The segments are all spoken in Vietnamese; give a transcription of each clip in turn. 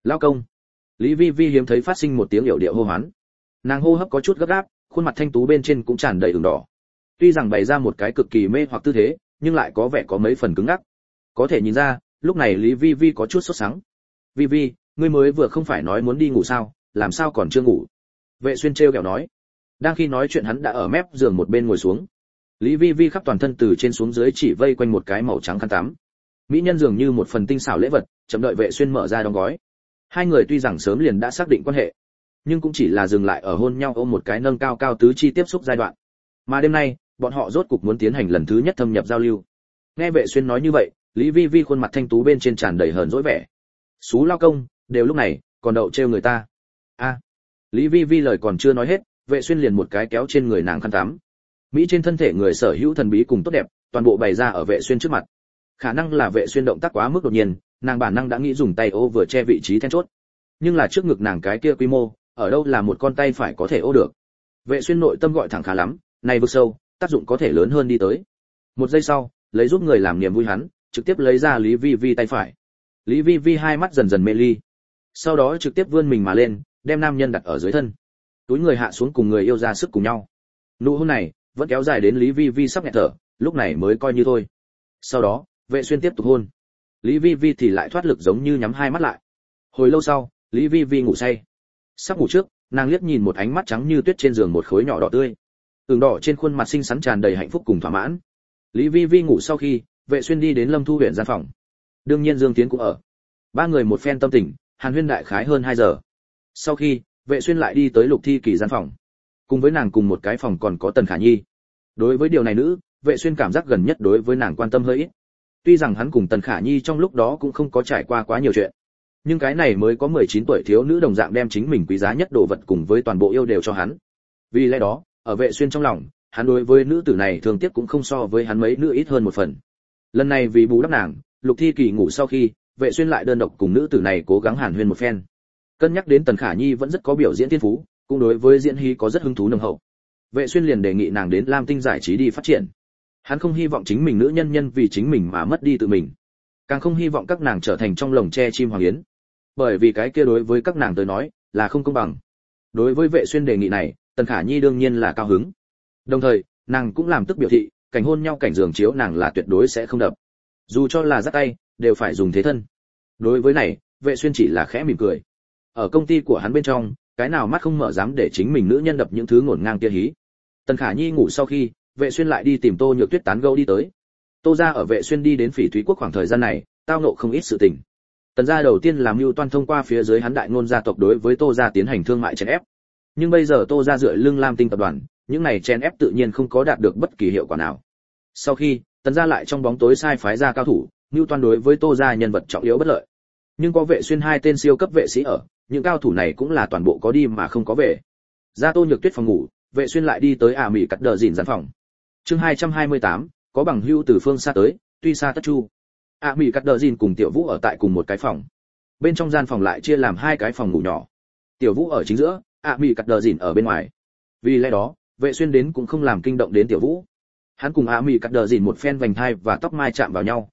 Lao công. Lý Vi Vi hiếm thấy phát sinh một tiếng yểu điệu hô hoán. Nàng hô hấp có chút gấp gáp, khuôn mặt thanh tú bên trên cũng tràn đầy ửng đỏ. Tuy rằng bày ra một cái cực kỳ mê hoặc tư thế, nhưng lại có vẻ có mấy phần cứng ngắc. Có thể nhìn ra, lúc này Lý Vi Vi có chút sốt sắng. Vi Vi, ngươi mới vừa không phải nói muốn đi ngủ sao, làm sao còn chưa ngủ? Vệ Xuyên trêu ghẹo nói. Đang khi nói chuyện hắn đã ở mép giường một bên ngồi xuống. Lý Vi Vi khắp toàn thân từ trên xuống dưới chỉ vây quanh một cái màu trắng khăn tắm. Mỹ nhân dường như một phần tinh xảo lễ vật, chậm đợi Vệ Xuyên mở ra đóng gói. Hai người tuy rằng sớm liền đã xác định quan hệ, nhưng cũng chỉ là dừng lại ở hôn nhau ôm một cái nâng cao cao tứ chi tiếp xúc giai đoạn. Mà đêm nay, bọn họ rốt cục muốn tiến hành lần thứ nhất thâm nhập giao lưu. Nghe Vệ Xuyên nói như vậy, Lý Vi Vi khuôn mặt thanh tú bên trên tràn đầy hờn dỗi vẻ. Xú lao công, đều lúc này, còn đậu trêu người ta. A. Lý Vi Vi lời còn chưa nói hết, Vệ Xuyên liền một cái kéo trên người nàng khăn tắm. Mỹ trên thân thể người sở hữu thần bí cùng tốt đẹp, toàn bộ bày ra ở Vệ Xuyên trước mặt. Khả năng là Vệ Xuyên động tác quá mức đột nhiên, nàng bản năng đã nghĩ dùng tay ô vừa che vị trí then chốt. Nhưng là trước ngực nàng cái kia quy mô, ở đâu là một con tay phải có thể ô được. Vệ Xuyên nội tâm gọi thẳng khá lắm, này vực sâu, tác dụng có thể lớn hơn đi tới. Một giây sau, lấy giúp người làm niềm vui hắn, trực tiếp lấy ra Lý Vi Vi tay phải. Lý Vi Vi hai mắt dần dần mê ly. Sau đó trực tiếp vươn mình mà lên, đem nam nhân đặt ở dưới thân. Túi người hạ xuống cùng người yêu ra sức cùng nhau. Nụ hôn này vẫn kéo dài đến Lý Vi Vi sắp nghẹt thở, lúc này mới coi như thôi. Sau đó, Vệ Xuyên tiếp tục hôn. Lý Vi Vi thì lại thoát lực giống như nhắm hai mắt lại. Hồi lâu sau, Lý Vi Vi ngủ say. Sắp ngủ trước, nàng liếc nhìn một ánh mắt trắng như tuyết trên giường một khối nhỏ đỏ tươi. Ửng đỏ trên khuôn mặt xinh xắn tràn đầy hạnh phúc cùng thỏa mãn. Lý Vi Vi ngủ sau khi, Vệ Xuyên đi đến Lâm Thu huyện gian phòng. Đương nhiên Dương Tiến cũng ở. Ba người một phen tâm tình, hàn huyên đại khái hơn 2 giờ. Sau khi, Vệ Xuyên lại đi tới Lục Thi Kỳ gian phòng. Cùng với nàng cùng một cái phòng còn có Tần Khả Nhi. Đối với điều này nữ, Vệ Xuyên cảm giác gần nhất đối với nàng quan tâm hơi ít. Tuy rằng hắn cùng Tần Khả Nhi trong lúc đó cũng không có trải qua quá nhiều chuyện, nhưng cái này mới có 19 tuổi thiếu nữ đồng dạng đem chính mình quý giá nhất đồ vật cùng với toàn bộ yêu đều cho hắn. Vì lẽ đó, ở Vệ Xuyên trong lòng, hắn đối với nữ tử này thường tiếc cũng không so với hắn mấy nữ ít hơn một phần. Lần này vì bù đắp nàng, Lục Thi Kỳ ngủ sau khi, Vệ Xuyên lại đơn độc cùng nữ tử này cố gắng hàn huyên một phen. Cân nhắc đến Tần Khả Nhi vẫn rất có biểu diễn thiên phú, cũng đối với diễn hí có rất hứng thú nồng hậu. Vệ Xuyên liền đề nghị nàng đến Lam Tinh giải trí đi phát triển. Hắn không hy vọng chính mình nữ nhân nhân vì chính mình mà mất đi tự mình, càng không hy vọng các nàng trở thành trong lồng tre chim hoàng yến, bởi vì cái kia đối với các nàng tới nói là không công bằng. Đối với Vệ Xuyên đề nghị này, Tần Khả Nhi đương nhiên là cao hứng. Đồng thời, nàng cũng làm tức biểu thị, cảnh hôn nhau cảnh giường chiếu nàng là tuyệt đối sẽ không đập. Dù cho là giắt tay, đều phải dùng thế thân. Đối với này, Vệ Xuyên chỉ là khẽ mỉm cười. Ở công ty của hắn bên trong, cái nào mắt không mở dám để chính mình nữ nhân đập những thứ ngổn ngang kia hí. Tần Khả Nhi ngủ sau khi, Vệ Xuyên lại đi tìm Tô Nhược Tuyết tán gẫu đi tới. Tô gia ở Vệ Xuyên đi đến Phỉ Thúy Quốc khoảng thời gian này, tao ngộ không ít sự tình. Tần gia đầu tiên làm mưu toan thông qua phía dưới hắn đại ngôn gia tộc đối với Tô gia tiến hành thương mại chèn ép. Nhưng bây giờ Tô gia dựa lưng Lam Tinh tập đoàn, những này chèn ép tự nhiên không có đạt được bất kỳ hiệu quả nào. Sau khi, Tần gia lại trong bóng tối sai phái ra cao thủ, mưu toan đối với Tô gia nhân vật trọng yếu bất lợi. Nhưng có Vệ Xuyên hai tên siêu cấp vệ sĩ ở, những cao thủ này cũng là toàn bộ có đi mà không có về. Ra Tô Nhược Tuyết phòng ngủ, Vệ Xuyên lại đi tới Mỹ cắt đờ dìn gian phòng. Chương 228, có bằng hữu từ phương xa tới, tuy xa tất chu. Mỹ cắt đờ dìn cùng Tiểu Vũ ở tại cùng một cái phòng. Bên trong gian phòng lại chia làm hai cái phòng ngủ nhỏ. Tiểu Vũ ở chính giữa, Mỹ cắt đờ dìn ở bên ngoài. Vì lẽ đó, Vệ Xuyên đến cũng không làm kinh động đến Tiểu Vũ. Hắn cùng Mỹ cắt đờ dìn một phen vành thai và tóc mai chạm vào nhau,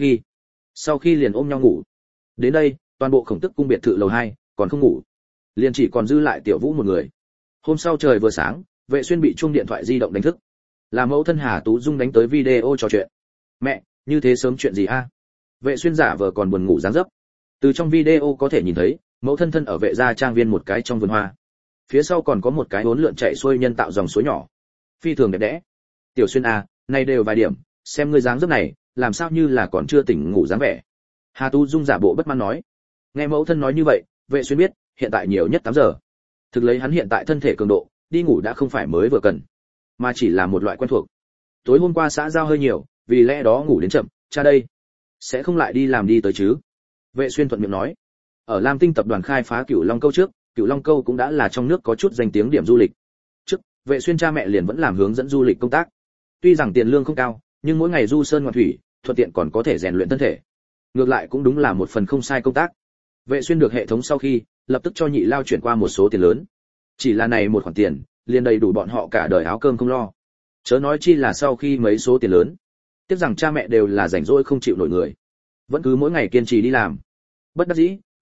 sau khi liền ôm nhau ngủ. Đến đây, toàn bộ Khổng Tức cung biệt thự lầu 2 còn không ngủ, liền chỉ còn dư lại Tiểu Vũ một người. Hôm sau trời vừa sáng, Vệ Xuyên bị chuông điện thoại di động đánh thức. Là mẫu thân Hà Tú Dung đánh tới video trò chuyện. Mẹ, như thế sớm chuyện gì a? Vệ Xuyên giả vờ còn buồn ngủ dáng dấp. Từ trong video có thể nhìn thấy, mẫu thân thân ở Vệ gia trang viên một cái trong vườn hoa. Phía sau còn có một cái hỗn lượn chạy xuôi nhân tạo dòng suối nhỏ, phi thường đẹp đẽ. Tiểu Xuyên a, này đều vài điểm, xem ngươi dáng dấp này, làm sao như là còn chưa tỉnh ngủ dáng vẻ. Hà Tú Dung giả bộ bất mãn nói. Nghe mẫu thân nói như vậy, Vệ Xuyên biết, hiện tại nhiều nhất 8 giờ. Thực lấy hắn hiện tại thân thể cường độ, đi ngủ đã không phải mới vừa cần, mà chỉ là một loại quen thuộc. Tối hôm qua xã giao hơi nhiều, vì lẽ đó ngủ đến chậm, cha đây sẽ không lại đi làm đi tới chứ? Vệ Xuyên thuận miệng nói. Ở Lam Tinh tập đoàn khai phá Cửu Long Câu trước, Cửu Long Câu cũng đã là trong nước có chút danh tiếng điểm du lịch. Trước, Vệ Xuyên cha mẹ liền vẫn làm hướng dẫn du lịch công tác. Tuy rằng tiền lương không cao, nhưng mỗi ngày du sơn ngoạn thủy, thuận tiện còn có thể rèn luyện thân thể. Ngược lại cũng đúng là một phần không sai công tác. Vệ Xuyên được hệ thống sau khi, lập tức cho Nhị Lao chuyển qua một số tiền lớn. Chỉ là này một khoản tiền, liền đầy đủ bọn họ cả đời áo cơm không lo. Chớ nói chi là sau khi mấy số tiền lớn. Tiếc rằng cha mẹ đều là rảnh rỗi không chịu nổi người, vẫn cứ mỗi ngày kiên trì đi làm. Bất đắc dĩ,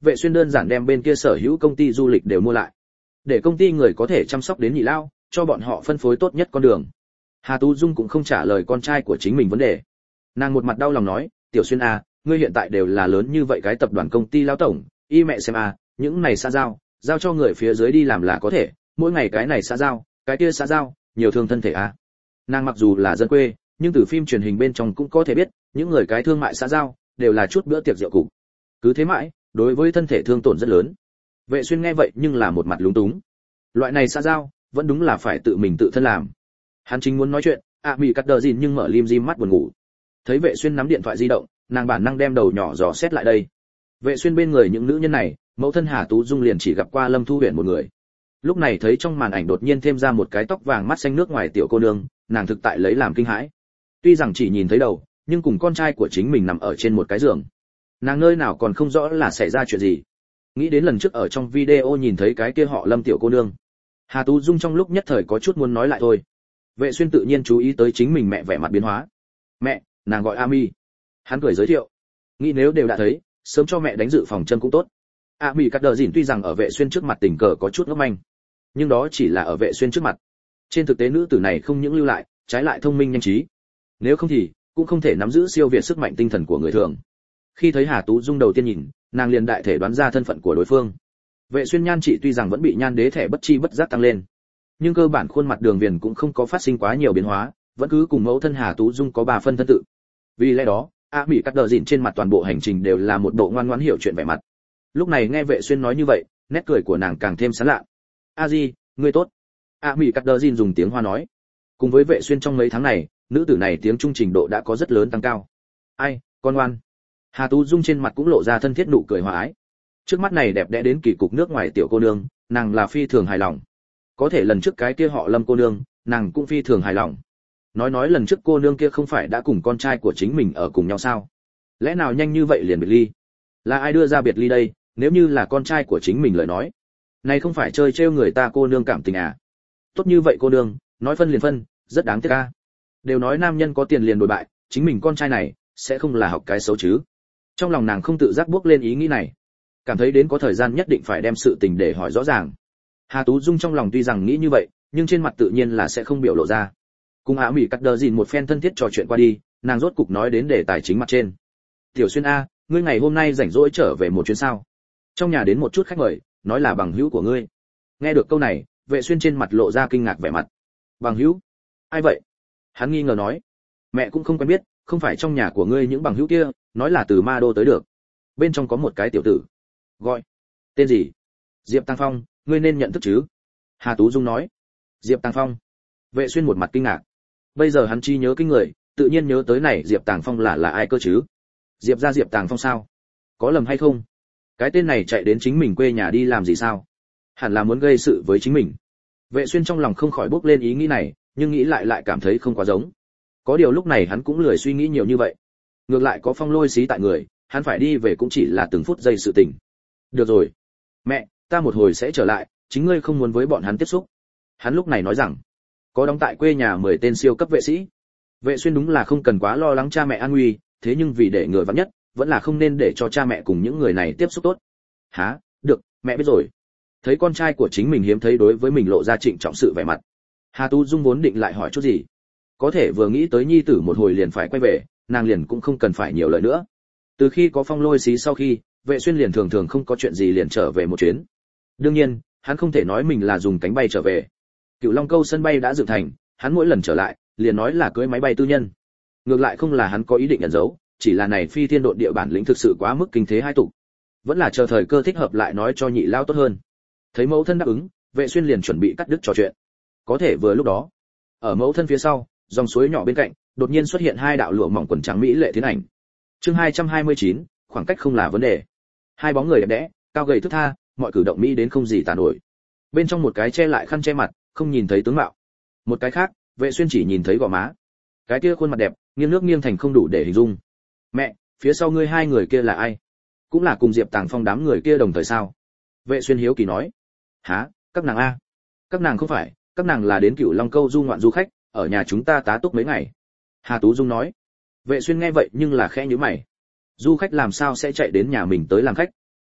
Vệ Xuyên đơn giản đem bên kia sở hữu công ty du lịch đều mua lại, để công ty người có thể chăm sóc đến nhị lao, cho bọn họ phân phối tốt nhất con đường. Hà Tú Dung cũng không trả lời con trai của chính mình vấn đề. Nàng một mặt đau lòng nói, Tiểu Xuyên à, ngươi hiện tại đều là lớn như vậy cái tập đoàn công ty lão tổng, y mẹ xem à, những này xã giao cho người phía dưới đi làm là có thể, mỗi ngày cái này xã giao, cái kia xã giao, nhiều thương thân thể à. Nàng mặc dù là dân quê, nhưng từ phim truyền hình bên trong cũng có thể biết, những người cái thương mại xã giao đều là chút bữa tiệc rượu cục. Cứ thế mãi, đối với thân thể thương tổn rất lớn. Vệ Xuyên nghe vậy nhưng là một mặt lúng túng. Loại này xã giao, vẫn đúng là phải tự mình tự thân làm. Hắn chính muốn nói chuyện, Mỹ cắt đờ gìn nhưng mở lim dim mắt buồn ngủ. Thấy Vệ Xuyên nắm điện thoại di động, nàng bản năng đem đầu nhỏ dò xét lại đây. Vệ Xuyên bên người những nữ nhân này, mẫu thân Hà Tú Dung liền chỉ gặp qua Lâm Thu Huyền một người. Lúc này thấy trong màn ảnh đột nhiên thêm ra một cái tóc vàng mắt xanh nước ngoài tiểu cô nương, nàng thực tại lấy làm kinh hãi. Tuy rằng chỉ nhìn thấy đầu, nhưng cùng con trai của chính mình nằm ở trên một cái giường, nàng nơi nào còn không rõ là xảy ra chuyện gì. Nghĩ đến lần trước ở trong video nhìn thấy cái kia họ Lâm tiểu cô nương, Hà Tú Dung trong lúc nhất thời có chút muốn nói lại thôi. Vệ Xuyên tự nhiên chú ý tới chính mình mẹ vẻ mặt biến hóa. Mẹ, nàng gọi Ami. Hắn cười giới thiệu. Nghĩ nếu đều đã thấy, sớm cho mẹ đánh dự phòng chân cũng tốt. Mỹ cắt đờ dỉn tuy rằng ở Vệ Xuyên trước mặt tình cờ có chút ngốc manh, nhưng đó chỉ là ở Vệ Xuyên trước mặt. Trên thực tế nữ tử này không những lưu lại, trái lại thông minh nhanh trí. Nếu không thì cũng không thể nắm giữ siêu việt sức mạnh tinh thần của người thường. Khi thấy Hà Tú Dung đầu tiên nhìn, nàng liền đại thể đoán ra thân phận của đối phương. Vệ Xuyên nhan trị tuy rằng vẫn bị nhan đế thẻ bất chi bất giác tăng lên, nhưng cơ bản khuôn mặt đường viền cũng không có phát sinh quá nhiều biến hóa, vẫn cứ cùng mẫu thân Hà Tú Dung có 3 phân thân tự. Vì lẽ đó, Mỹ cắt đờ dỉn trên mặt toàn bộ hành trình đều là một bộ ngoan ngoãn hiểu chuyện vẻ mặt. Lúc này nghe Vệ Xuyên nói như vậy, nét cười của nàng càng thêm sán lạ. A Di, ngươi tốt. Mỹ cắt đờ dỉn dùng tiếng Hoa nói. Cùng với Vệ Xuyên trong mấy tháng này, nữ tử này tiếng Trung trình độ đã có rất lớn tăng cao. Ai, con ngoan. Hà Tú Dung trên mặt cũng lộ ra thân thiết nụ cười hòa ái. Trước mắt này đẹp đẽ đến kỳ cục nước ngoài tiểu cô nương, nàng là phi thường hài lòng. Có thể lần trước cái kia họ Lâm cô nương, nàng cũng phi thường hài lòng. Nói lần trước cô nương kia không phải đã cùng con trai của chính mình ở cùng nhau sao? Lẽ nào nhanh như vậy liền biệt ly? Là ai đưa ra biệt ly đây, nếu như là con trai của chính mình lời nói. Này không phải chơi trêu người ta cô nương cảm tình à? Tốt như vậy cô nương, nói phân liền phân, rất đáng tiếc a. Đều nói nam nhân có tiền liền đổi bại, chính mình con trai này sẽ không là học cái xấu chứ? Trong lòng nàng không tự giác bước lên ý nghĩ này, cảm thấy đến có thời gian nhất định phải đem sự tình để hỏi rõ ràng. Hà Tú Dung trong lòng tuy rằng nghĩ như vậy, nhưng trên mặt tự nhiên là sẽ không biểu lộ ra. Cùng Mỹ cắt đờ dìn một phen thân thiết trò chuyện qua đi, nàng rốt cục nói đến đề tài chính mặt trên. Tiểu Xuyên a, ngươi ngày hôm nay rảnh rỗi trở về một chuyến sao? Trong nhà đến một chút khách mời, nói là bằng hữu của ngươi. Nghe được câu này, Vệ Xuyên trên mặt lộ ra kinh ngạc vẻ mặt. Bằng hữu? Ai vậy? Hắn nghi ngờ nói. Mẹ cũng không quen biết, không phải trong nhà của ngươi những bằng hữu kia, nói là từ Ma Đô tới được. Bên trong có một cái tiểu tử. Gọi. Tên gì? Diệp Tăng Phong, ngươi nên nhận thức chứ? Hà Tú Dung nói. Diệp Tăng Phong. Vệ Xuyên một mặt kinh ngạc. Bây giờ hắn chi nhớ kinh người, tự nhiên nhớ tới này Diệp Tàng Phong là ai cơ chứ? Diệp gia Diệp Tàng Phong sao? Có lầm hay không? Cái tên này chạy đến chính mình quê nhà đi làm gì sao? Hẳn là muốn gây sự với chính mình. Vệ Xuyên trong lòng không khỏi bốc lên ý nghĩ này, nhưng nghĩ lại cảm thấy không quá giống. Có điều lúc này hắn cũng lười suy nghĩ nhiều như vậy. Ngược lại có Phong Lôi xí tại người, hắn phải đi về cũng chỉ là từng phút giây sự tình. Được rồi. Mẹ, ta một hồi sẽ trở lại, chính ngươi không muốn với bọn hắn tiếp xúc. Hắn lúc này nói rằng, có đóng tại quê nhà 10 tên siêu cấp vệ sĩ. Vệ Xuyên đúng là không cần quá lo lắng cha mẹ an nguy, thế nhưng vì để người vắng nhất, vẫn là không nên để cho cha mẹ cùng những người này tiếp xúc tốt. Hả? Được, mẹ biết rồi. Thấy con trai của chính mình hiếm thấy đối với mình lộ ra trịnh trọng sự vẻ mặt, Hà Tú Dung vốn định lại hỏi chút gì, có thể vừa nghĩ tới nhi tử một hồi liền phải quay về, nàng liền cũng không cần phải nhiều lời nữa. Từ khi có Phong Lôi xí sau khi, Vệ Xuyên liền thường không có chuyện gì liền trở về một chuyến. Đương nhiên, hắn không thể nói mình là dùng cánh bay trở về. Cựu Long Câu sân bay đã dựng thành, hắn mỗi lần trở lại, liền nói là cưới máy bay tư nhân. Ngược lại không là hắn có ý định ẩn giấu, chỉ là này phi thiên độn địa bản lĩnh thực sự quá mức kinh thế hai tục. Vẫn là chờ thời cơ thích hợp lại nói cho nhị lao tốt hơn. Thấy mẫu thân đáp ứng, Vệ Xuyên liền chuẩn bị cắt đứt trò chuyện. Có thể vừa lúc đó, ở mẫu thân phía sau, dòng suối nhỏ bên cạnh, đột nhiên xuất hiện 2 đạo lụa mỏng quần trắng mỹ lệ tiến ảnh. Chương 229, khoảng cách không là vấn đề. 2 bóng người đẹp đẽ, cao gầy thướt tha, mọi cử động mỹ đến không gì tả nổi. Bên trong một cái che lại khăn che mặt, không nhìn thấy tướng mạo. Một cái khác, Vệ Xuyên chỉ nhìn thấy gò má. Cái kia khuôn mặt đẹp, nghiêng nước nghiêng thành không đủ để hình dung. Mẹ, phía sau ngươi 2 người kia là ai? Cũng là cùng Diệp Tàng Phong đám người kia đồng thời sao? Vệ Xuyên hiếu kỳ nói. Hả, các nàng a? Các nàng không phải, các nàng là đến Cửu Long Câu du ngoạn du khách, ở nhà chúng ta tá túc mấy ngày. Hà Tú Dung nói. Vệ Xuyên nghe vậy nhưng là khẽ nhíu mày. Du khách làm sao sẽ chạy đến nhà mình tới làm khách?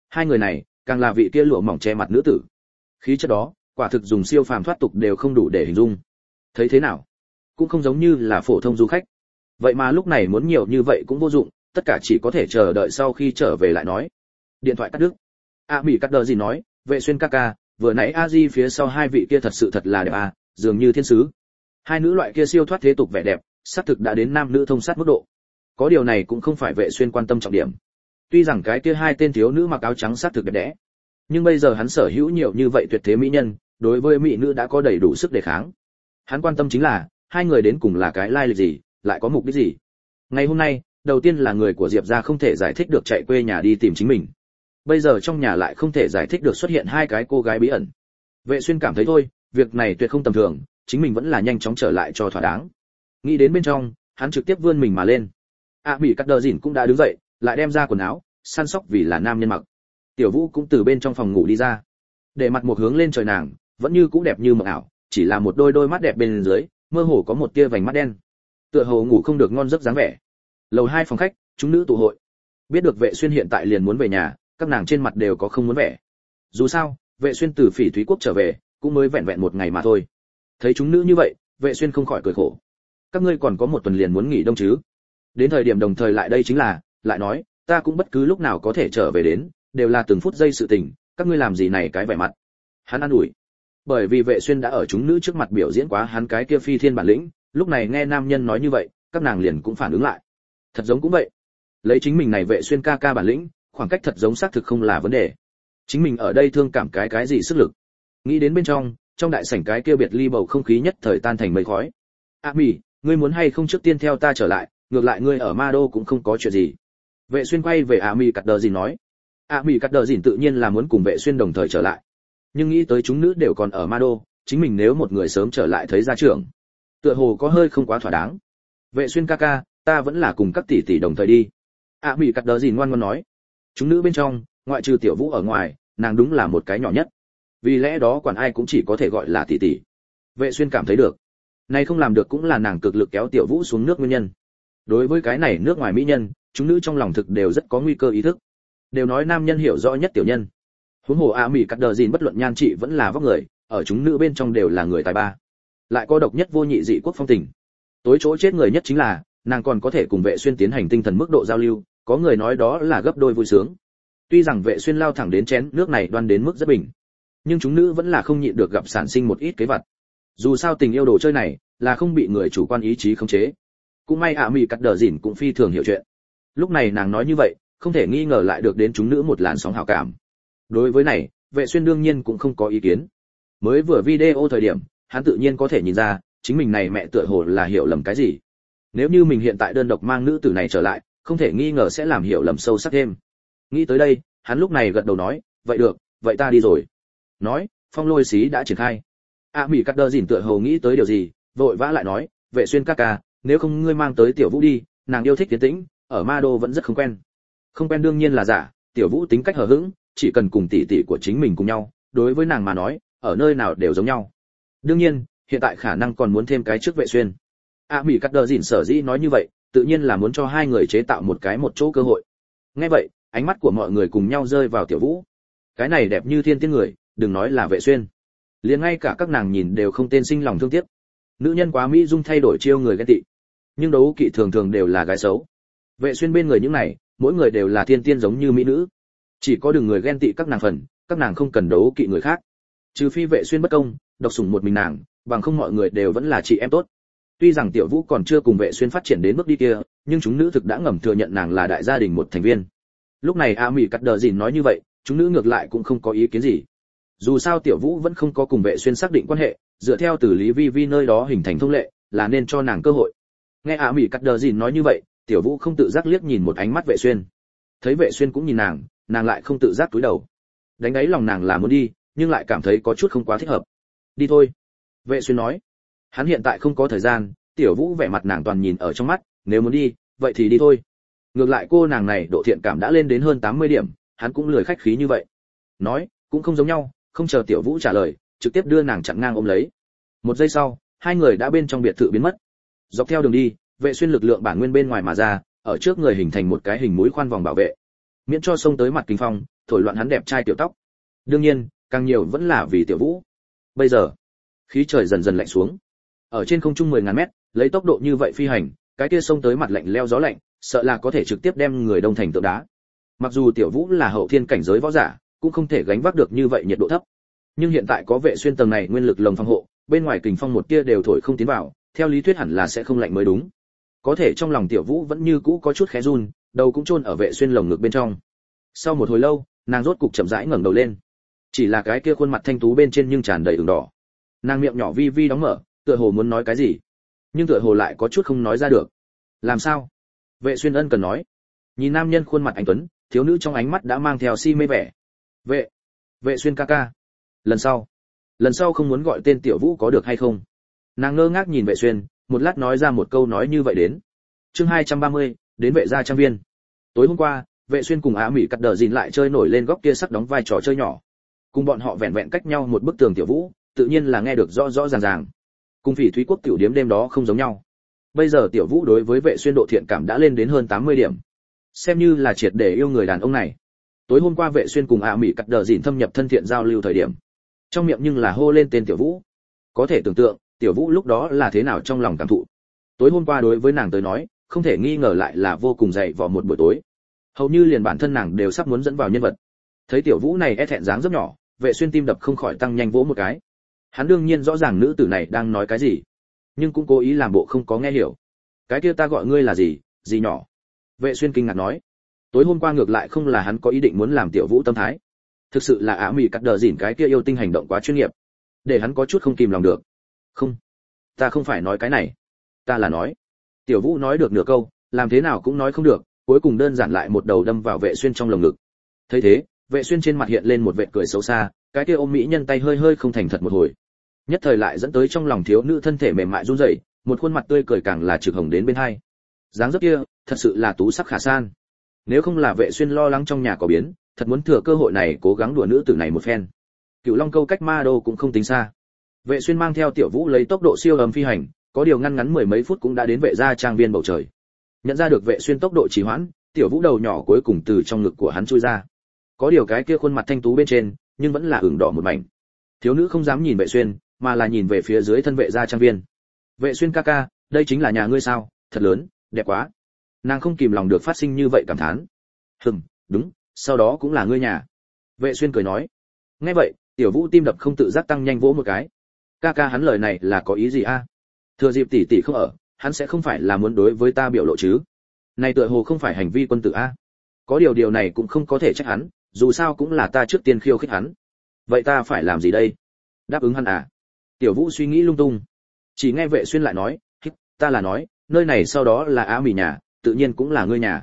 Hai người này càng là vị kia lụa mỏng che mặt nữ tử, khí chất đó quả thực dùng siêu phàm thoát tục đều không đủ để hình dung. Thấy thế nào cũng không giống như là phổ thông du khách. Vậy mà lúc này muốn nhiều như vậy cũng vô dụng, tất cả chỉ có thể chờ đợi sau khi trở về lại nói. Điện thoại cắt đứt. Mỹ cắt đờ gì nói, Vệ Xuyên ca ca, vừa nãy A Di phía sau hai vị kia thật sự thật là đẹp à, dường như thiên sứ. Hai nữ loại kia siêu thoát thế tục vẻ đẹp, xác thực đã đến nam nữ thông sát mức độ. Có điều này cũng không phải Vệ Xuyên quan tâm trọng điểm. Tuy rằng cái kia hai tên thiếu nữ mặc áo trắng xác thực đẹp đẽ, nhưng bây giờ hắn sở hữu nhiều như vậy tuyệt thế mỹ nhân, đối với mỹ nữ đã có đầy đủ sức đề kháng. Hắn quan tâm chính là hai người đến cùng là cái lai lịch gì, lại có mục đích gì. Ngày hôm nay, đầu tiên là người của Diệp gia không thể giải thích được chạy quê nhà đi tìm chính mình. Bây giờ trong nhà lại không thể giải thích được xuất hiện hai cái cô gái bí ẩn. Vệ Xuyên cảm thấy thôi, việc này tuyệt không tầm thường, chính mình vẫn là nhanh chóng trở lại cho thỏa đáng. Nghĩ đến bên trong, hắn trực tiếp vươn mình mà lên. Mỹ cắt đờ dỉn cũng đã đứng dậy, lại đem ra quần áo, săn sóc vì là nam nhân mặc. Tiểu Vũ cũng từ bên trong phòng ngủ đi ra, để mặt một hướng lên trời nàng, vẫn như cũ đẹp như mộng ảo, chỉ là một đôi mắt đẹp bên dưới, mơ hồ có một tia vành mắt đen. Tựa hồ ngủ không được ngon giấc dáng vẻ. Lầu 2 phòng khách, chúng nữ tụ hội. Biết được Vệ Xuyên hiện tại liền muốn về nhà, các nàng trên mặt đều có không muốn vẻ. Dù sao, Vệ Xuyên từ Phỉ Thúy Quốc trở về, cũng mới vẹn vẹn một ngày mà thôi. Thấy chúng nữ như vậy, Vệ Xuyên không khỏi cười khổ. Các ngươi còn có một tuần liền muốn nghỉ đông chứ? Đến thời điểm đồng thời lại đây chính là, lại nói, ta cũng bất cứ lúc nào có thể trở về đến, đều là từng phút giây sự tình, các ngươi làm gì này cái vẻ mặt. Hắn an ủi. Bởi vì Vệ Xuyên đã ở chúng nữ trước mặt biểu diễn quá hắn cái kia phi thiên bản lĩnh, lúc này nghe nam nhân nói như vậy, các nàng liền cũng phản ứng lại. Thật giống cũng vậy. Lấy chính mình này Vệ Xuyên ca ca bản lĩnh, khoảng cách thật giống xác thực không là vấn đề. Chính mình ở đây thương cảm cái gì sức lực. Nghĩ đến bên trong đại sảnh cái kia biệt ly bầu không khí nhất thời tan thành mây khói. Mỹ, ngươi muốn hay không trước tiên theo ta trở lại, ngược lại ngươi ở Ma Đô cũng không có chuyện gì. Vệ Xuyên quay về Mỹ cắt đờ dìn nói. Mỹ cắt đờ dìn tự nhiên là muốn cùng Vệ Xuyên đồng thời trở lại. Nhưng nghĩ tới chúng nữ đều còn ở Ma Đô, chính mình nếu một người sớm trở lại thấy gia trưởng, tựa hồ có hơi không quá thỏa đáng. Vệ Xuyên ca ca, ta vẫn là cùng các tỷ tỷ đồng thời đi. Mỹ cắt đờ dìn ngoan ngoãn nói. Chúng nữ bên trong, ngoại trừ Tiểu Vũ ở ngoài, nàng đúng là một cái nhỏ nhất. Vì lẽ đó quản ai cũng chỉ có thể gọi là tỷ tỷ. Vệ Xuyên cảm thấy được, này không làm được cũng là nàng cực lực kéo Tiểu Vũ xuống nước nguyên nhân. Đối với cái này nước ngoài mỹ nhân, chúng nữ trong lòng thực đều rất có nguy cơ ý thức. Đều nói nam nhân hiểu rõ nhất tiểu nhân. Huống hồ Mỹ cắt đờ gìn bất luận nhan trị vẫn là vóc người, ở chúng nữ bên trong đều là người tài ba. Lại có độc nhất vô nhị dị quốc phong tình. Tối chỗ chết người nhất chính là, nàng còn có thể cùng Vệ Xuyên tiến hành tinh thần mức độ giao lưu, có người nói đó là gấp đôi vui sướng. Tuy rằng Vệ Xuyên lao thẳng đến chén nước này đoan đến mức rất bình, nhưng chúng nữ vẫn là không nhịn được gặp sản sinh một ít kế vật. Dù sao tình yêu đồ chơi này là không bị người chủ quan ý chí khống chế. Cũng may Mỹ cắt đờ dỉn cũng phi thường hiểu chuyện. Lúc này nàng nói như vậy, không thể nghi ngờ lại được đến chúng nữ một làn sóng hảo cảm. Đối với này, Vệ Xuyên đương nhiên cũng không có ý kiến. Mới vừa video thời điểm, hắn tự nhiên có thể nhìn ra, chính mình này mẹ tựa hồ là hiểu lầm cái gì. Nếu như mình hiện tại đơn độc mang nữ tử này trở lại, không thể nghi ngờ sẽ làm hiểu lầm sâu sắc thêm. Nghĩ tới đây, hắn lúc này gật đầu nói, vậy được, vậy ta đi rồi. Nói, phong lôi xí đã triển khai. Mỹ cắt đờ dỉn tựa hồ nghĩ tới điều gì, vội vã lại nói, Vệ Xuyên ca ca, nếu không ngươi mang tới Tiểu Vũ đi, nàng yêu thích tiến tĩnh, ở Ma Đô vẫn rất không quen. Không quen đương nhiên là giả, Tiểu Vũ tính cách hờ hững, chỉ cần cùng tỷ tỷ của chính mình cùng nhau, đối với nàng mà nói, ở nơi nào đều giống nhau. Đương nhiên, hiện tại khả năng còn muốn thêm cái trước Vệ Xuyên. Mỹ cắt đờ dỉn sở dĩ nói như vậy, tự nhiên là muốn cho hai người chế tạo một chỗ cơ hội. Nghe vậy, ánh mắt của mọi người cùng nhau rơi vào Tiểu Vũ. Cái này đẹp như thiên tiên người, đừng nói là Vệ Xuyên, liền ngay cả các nàng nhìn đều không tên sinh lòng thương tiếc. Nữ nhân quá mỹ dung thay đổi chiêu người ghen tị, nhưng đấu kỵ thường thường đều là gái xấu. Vệ Xuyên bên người những này, mỗi người đều là thiên tiên giống như mỹ nữ, chỉ có đừng người ghen tị các nàng phần, các nàng không cần đấu kỵ người khác. Trừ phi Vệ Xuyên bất công, độc sủng một mình nàng, bằng không mọi người đều vẫn là chị em tốt. Tuy rằng Tiểu Vũ còn chưa cùng Vệ Xuyên phát triển đến bước đi kia, nhưng chúng nữ thực đã ngầm thừa nhận nàng là đại gia đình một thành viên. Lúc này Mỹ cắt đờ dìn nói như vậy, chúng nữ ngược lại cũng không có ý kiến gì. Dù sao Tiểu Vũ vẫn không có cùng Vệ Xuyên xác định quan hệ, dựa theo từ Lý Vi Vi nơi đó hình thành thông lệ, là nên cho nàng cơ hội. Nghe Mỹ cắt đờ dìn nói như vậy, Tiểu Vũ không tự giác liếc nhìn một ánh mắt Vệ Xuyên. Thấy Vệ Xuyên cũng nhìn nàng, nàng lại không tự giác cúi đầu. Đánh đáy lòng nàng là muốn đi, nhưng lại cảm thấy có chút không quá thích hợp. Đi thôi. Vệ Xuyên nói. Hắn hiện tại không có thời gian, Tiểu Vũ vẻ mặt nàng toàn nhìn ở trong mắt, nếu muốn đi, vậy thì đi thôi. Ngược lại cô nàng này độ thiện cảm đã lên đến hơn 80 điểm, hắn cũng lười khách khí như vậy. Nói, cũng không giống nhau, không chờ Tiểu Vũ trả lời, trực tiếp đưa nàng chặn ngang ôm lấy. Một giây sau, hai người đã bên trong biệt thự biến mất. Dọc theo đường đi, Vệ Xuyên lực lượng bản nguyên bên ngoài mà ra, ở trước người hình thành một cái hình mũi khoan vòng bảo vệ, miễn cho xông tới mặt kinh phong, thổi loạn hắn đẹp trai tiểu tóc. Đương nhiên, càng nhiều vẫn là vì Tiểu Vũ. Bây giờ, khí trời dần dần lạnh xuống. Ở trên không trung 10.000 mét, lấy tốc độ như vậy phi hành, cái kia sông tới mặt lạnh leo gió lạnh, sợ là có thể trực tiếp đem người đông thành tượng đá. Mặc dù Tiểu Vũ là hậu thiên cảnh giới võ giả, cũng không thể gánh vác được như vậy nhiệt độ thấp. Nhưng hiện tại có Vệ Xuyên tầng này nguyên lực lồng phòng hộ, bên ngoài kình phong một tia đều thổi không tiến vào, theo lý thuyết hẳn là sẽ không lạnh mới đúng. Có thể trong lòng Tiểu Vũ vẫn như cũ có chút khẽ run, đầu cũng chôn ở Vệ Xuyên lồng ngực bên trong. Sau một hồi lâu, nàng rốt cục chậm rãi ngẩng đầu lên. Chỉ là cái kia khuôn mặt thanh tú bên trên nhưng tràn đầy ửng đỏ. Nàng miệng nhỏ vi vi đóng mở, tựa hồ muốn nói cái gì, nhưng tựa hồ lại có chút không nói ra được. Làm sao? Vệ Xuyên ân cần nói. Nhìn nam nhân khuôn mặt anh tuấn, thiếu nữ trong ánh mắt đã mang theo si mê vẻ. Vệ Xuyên ca ca. Lần sau không muốn gọi tên Tiểu Vũ có được hay không? Nàng ngơ ngác nhìn Vệ Xuyên, một lát nói ra một câu nói như vậy đến. Chương 230, đến Vệ gia trang viên. Tối hôm qua, Vệ Xuyên cùng Á Mỹ cắt đờ gìn lại chơi nổi lên góc kia sắc đóng vai trò chơi nhỏ. Cùng bọn họ vẹn vẹn cách nhau một bức tường Tiểu Vũ, tự nhiên là nghe được rõ rõ ràng ràng. Cùng Phỉ Thúy Quốc tiểu điếm đêm đó không giống nhau. Bây giờ Tiểu Vũ đối với Vệ Xuyên độ thiện cảm đã lên đến hơn 80 điểm. Xem như là triệt để yêu người đàn ông này. Tối hôm qua Vệ Xuyên cùng Á Mỹ cắt đờ gìn thâm nhập thân thiện giao lưu thời điểm, trong miệng nhưng là hô lên tên Tiểu Vũ. Có thể tưởng tượng, Tiểu Vũ lúc đó là thế nào trong lòng cảm thụ. Tối hôm qua đối với nàng tới nói, không thể nghi ngờ lại là vô cùng dày vò một buổi tối. Hầu như liền bản thân nàng đều sắp muốn dẫn vào nhân vật. Thấy Tiểu Vũ này e thẹn dáng rất nhỏ, Vệ Xuyên tim đập không khỏi tăng nhanh vỗ một cái. Hắn đương nhiên rõ ràng nữ tử này đang nói cái gì, nhưng cũng cố ý làm bộ không có nghe hiểu. Cái kia ta gọi ngươi là gì, gì nhỏ? Vệ Xuyên kinh ngạc nói. Tối hôm qua ngược lại không là hắn có ý định muốn làm Tiểu Vũ tâm thái. Thực sự là Á Mỹ cắt đờ dỉn cái kia yêu tinh hành động quá chuyên nghiệp, để hắn có chút không kìm lòng được. Không, ta không phải nói cái này, ta là nói. Tiểu Vũ nói được nửa câu, làm thế nào cũng nói không được, cuối cùng đơn giản lại một đầu đâm vào Vệ Xuyên trong lồng ngực. Thấy thế, Vệ Xuyên trên mặt hiện lên một vệt cười xấu xa, cái kia ôm mỹ nhân tay hơi hơi không thành thật một hồi. Nhất thời lại dẫn tới trong lòng thiếu nữ thân thể mềm mại run rẩy, một khuôn mặt tươi cười càng là trực hồng đến bên hai. Dáng dấp kia, thật sự là tú sắc khả san. Nếu không là Vệ Xuyên lo lắng trong nhà có biến, thật muốn thừa cơ hội này cố gắng đùa nữ tử này một phen. Cửu Long Câu cách Ma Đô cũng không tính xa. Vệ Xuyên mang theo Tiểu Vũ lấy tốc độ siêu âm phi hành, có điều ngăn ngắn mười mấy phút cũng đã đến Vệ gia trang viên bầu trời. Nhận ra được Vệ Xuyên tốc độ trì hoãn, Tiểu Vũ đầu nhỏ cuối cùng từ trong ngực của hắn chui ra. Có điều cái kia khuôn mặt thanh tú bên trên, nhưng vẫn là ửng đỏ một mảnh. Thiếu nữ không dám nhìn Vệ Xuyên, mà là nhìn về phía dưới thân Vệ gia trang viên. Vệ Xuyên ca ca, đây chính là nhà ngươi sao? Thật lớn, đẹp quá. Nàng không kìm lòng được phát sinh như vậy cảm thán. Đúng, sau đó cũng là ngươi nhà. Vệ Xuyên cười nói. Nghe vậy, Tiểu Vũ tim đập không tự giác tăng nhanh vỗ một cái. Ca ca hắn lời này là có ý gì a? Thừa dịp tỷ tỷ không ở, hắn sẽ không phải là muốn đối với ta biểu lộ chứ? Này tựa hồ không phải hành vi quân tử a. Có điều này cũng không có thể trách hắn, dù sao cũng là ta trước tiên khiêu khích hắn. Vậy ta phải làm gì đây? Đáp ứng hắn à? Tiểu Vũ suy nghĩ lung tung. Chỉ nghe Vệ Xuyên lại nói, ta là nói, nơi này sau đó là Á Mỹ nhà, tự nhiên cũng là ngươi nhà.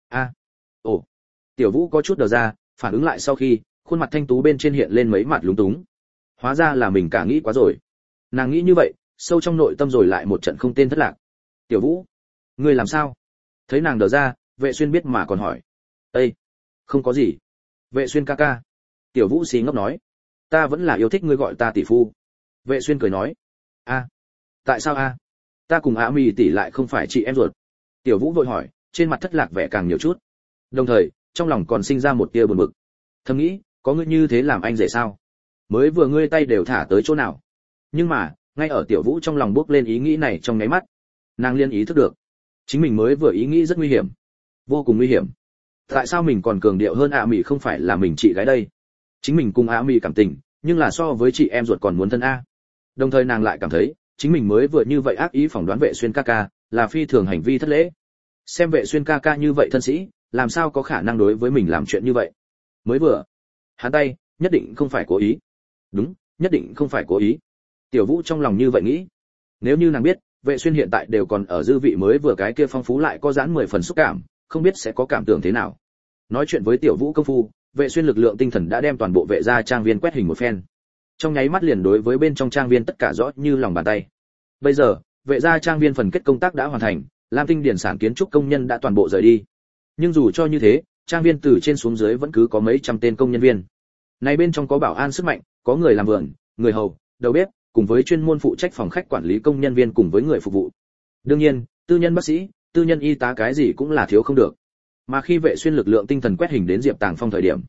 Ồ. Tiểu Vũ có chút đờ ra, phản ứng lại sau khi, khuôn mặt thanh tú bên trên hiện lên mấy mặt lúng túng. Hóa ra là mình cả nghĩ quá rồi. Nàng nghĩ như vậy, sâu trong nội tâm rồi lại một trận không tên thất lạc. Tiểu Vũ, ngươi làm sao? Thấy nàng đờ ra, Vệ Xuyên biết mà còn hỏi. Ê, không có gì. Vệ Xuyên ca ca. Tiểu Vũ xí ngốc nói. Ta vẫn là yêu thích ngươi gọi ta tỷ phu. Vệ Xuyên cười nói. Tại sao a? Ta cùng Á Mỹ tỷ lại không phải chị em ruột. Tiểu Vũ vội hỏi, trên mặt thất lạc vẻ càng nhiều chút. Đồng thời, trong lòng còn sinh ra một tia buồn bực. Thầm nghĩ, có ngươi như thế làm anh dễ sao? Mới vừa ngươi tay đều thả tới chỗ nào? Nhưng mà, ngay ở Tiểu Vũ trong lòng bước lên ý nghĩ này trong nháy mắt, nàng liên ý thức được, chính mình mới vừa ý nghĩ rất nguy hiểm, vô cùng nguy hiểm. Tại sao mình còn cường điệu hơn Á Mỹ không phải là mình chị gái đây? Chính mình cùng Á Mỹ cảm tình, nhưng là so với chị em ruột còn muốn thân a. Đồng thời nàng lại cảm thấy, chính mình mới vừa như vậy ác ý phỏng đoán Vệ Xuyên ca ca, là phi thường hành vi thất lễ. Xem Vệ Xuyên ca ca như vậy thân sĩ, làm sao có khả năng đối với mình làm chuyện như vậy? Mới vừa, hắn tay, nhất định không phải cố ý. Đúng, nhất định không phải cố ý. Tiểu Vũ trong lòng như vậy nghĩ. Nếu như nàng biết, Vệ Xuyên hiện tại đều còn ở dư vị mới vừa cái kia phong phú lại có giãn 10 phần xúc cảm, không biết sẽ có cảm tưởng thế nào. Nói chuyện với Tiểu Vũ công phu, Vệ Xuyên lực lượng tinh thần đã đem toàn bộ Vệ gia trang viên quét hình một phen. Trong nháy mắt liền đối với bên trong trang viên tất cả rõ như lòng bàn tay. Bây giờ, Vệ gia trang viên phần kết công tác đã hoàn thành, Lam Tinh điển sản kiến trúc công nhân đã toàn bộ rời đi. Nhưng dù cho như thế, trang viên từ trên xuống dưới vẫn cứ có mấy trăm tên công nhân viên. Này bên trong có bảo an sức mạnh, có người làm vườn, người hầu, đầu bếp, cùng với chuyên môn phụ trách phòng khách quản lý công nhân viên cùng với người phục vụ. Đương nhiên, tư nhân bác sĩ, tư nhân y tá cái gì cũng là thiếu không được. Mà khi Vệ Xuyên lực lượng tinh thần quét hình đến Diệp Tàng Phong thời điểm,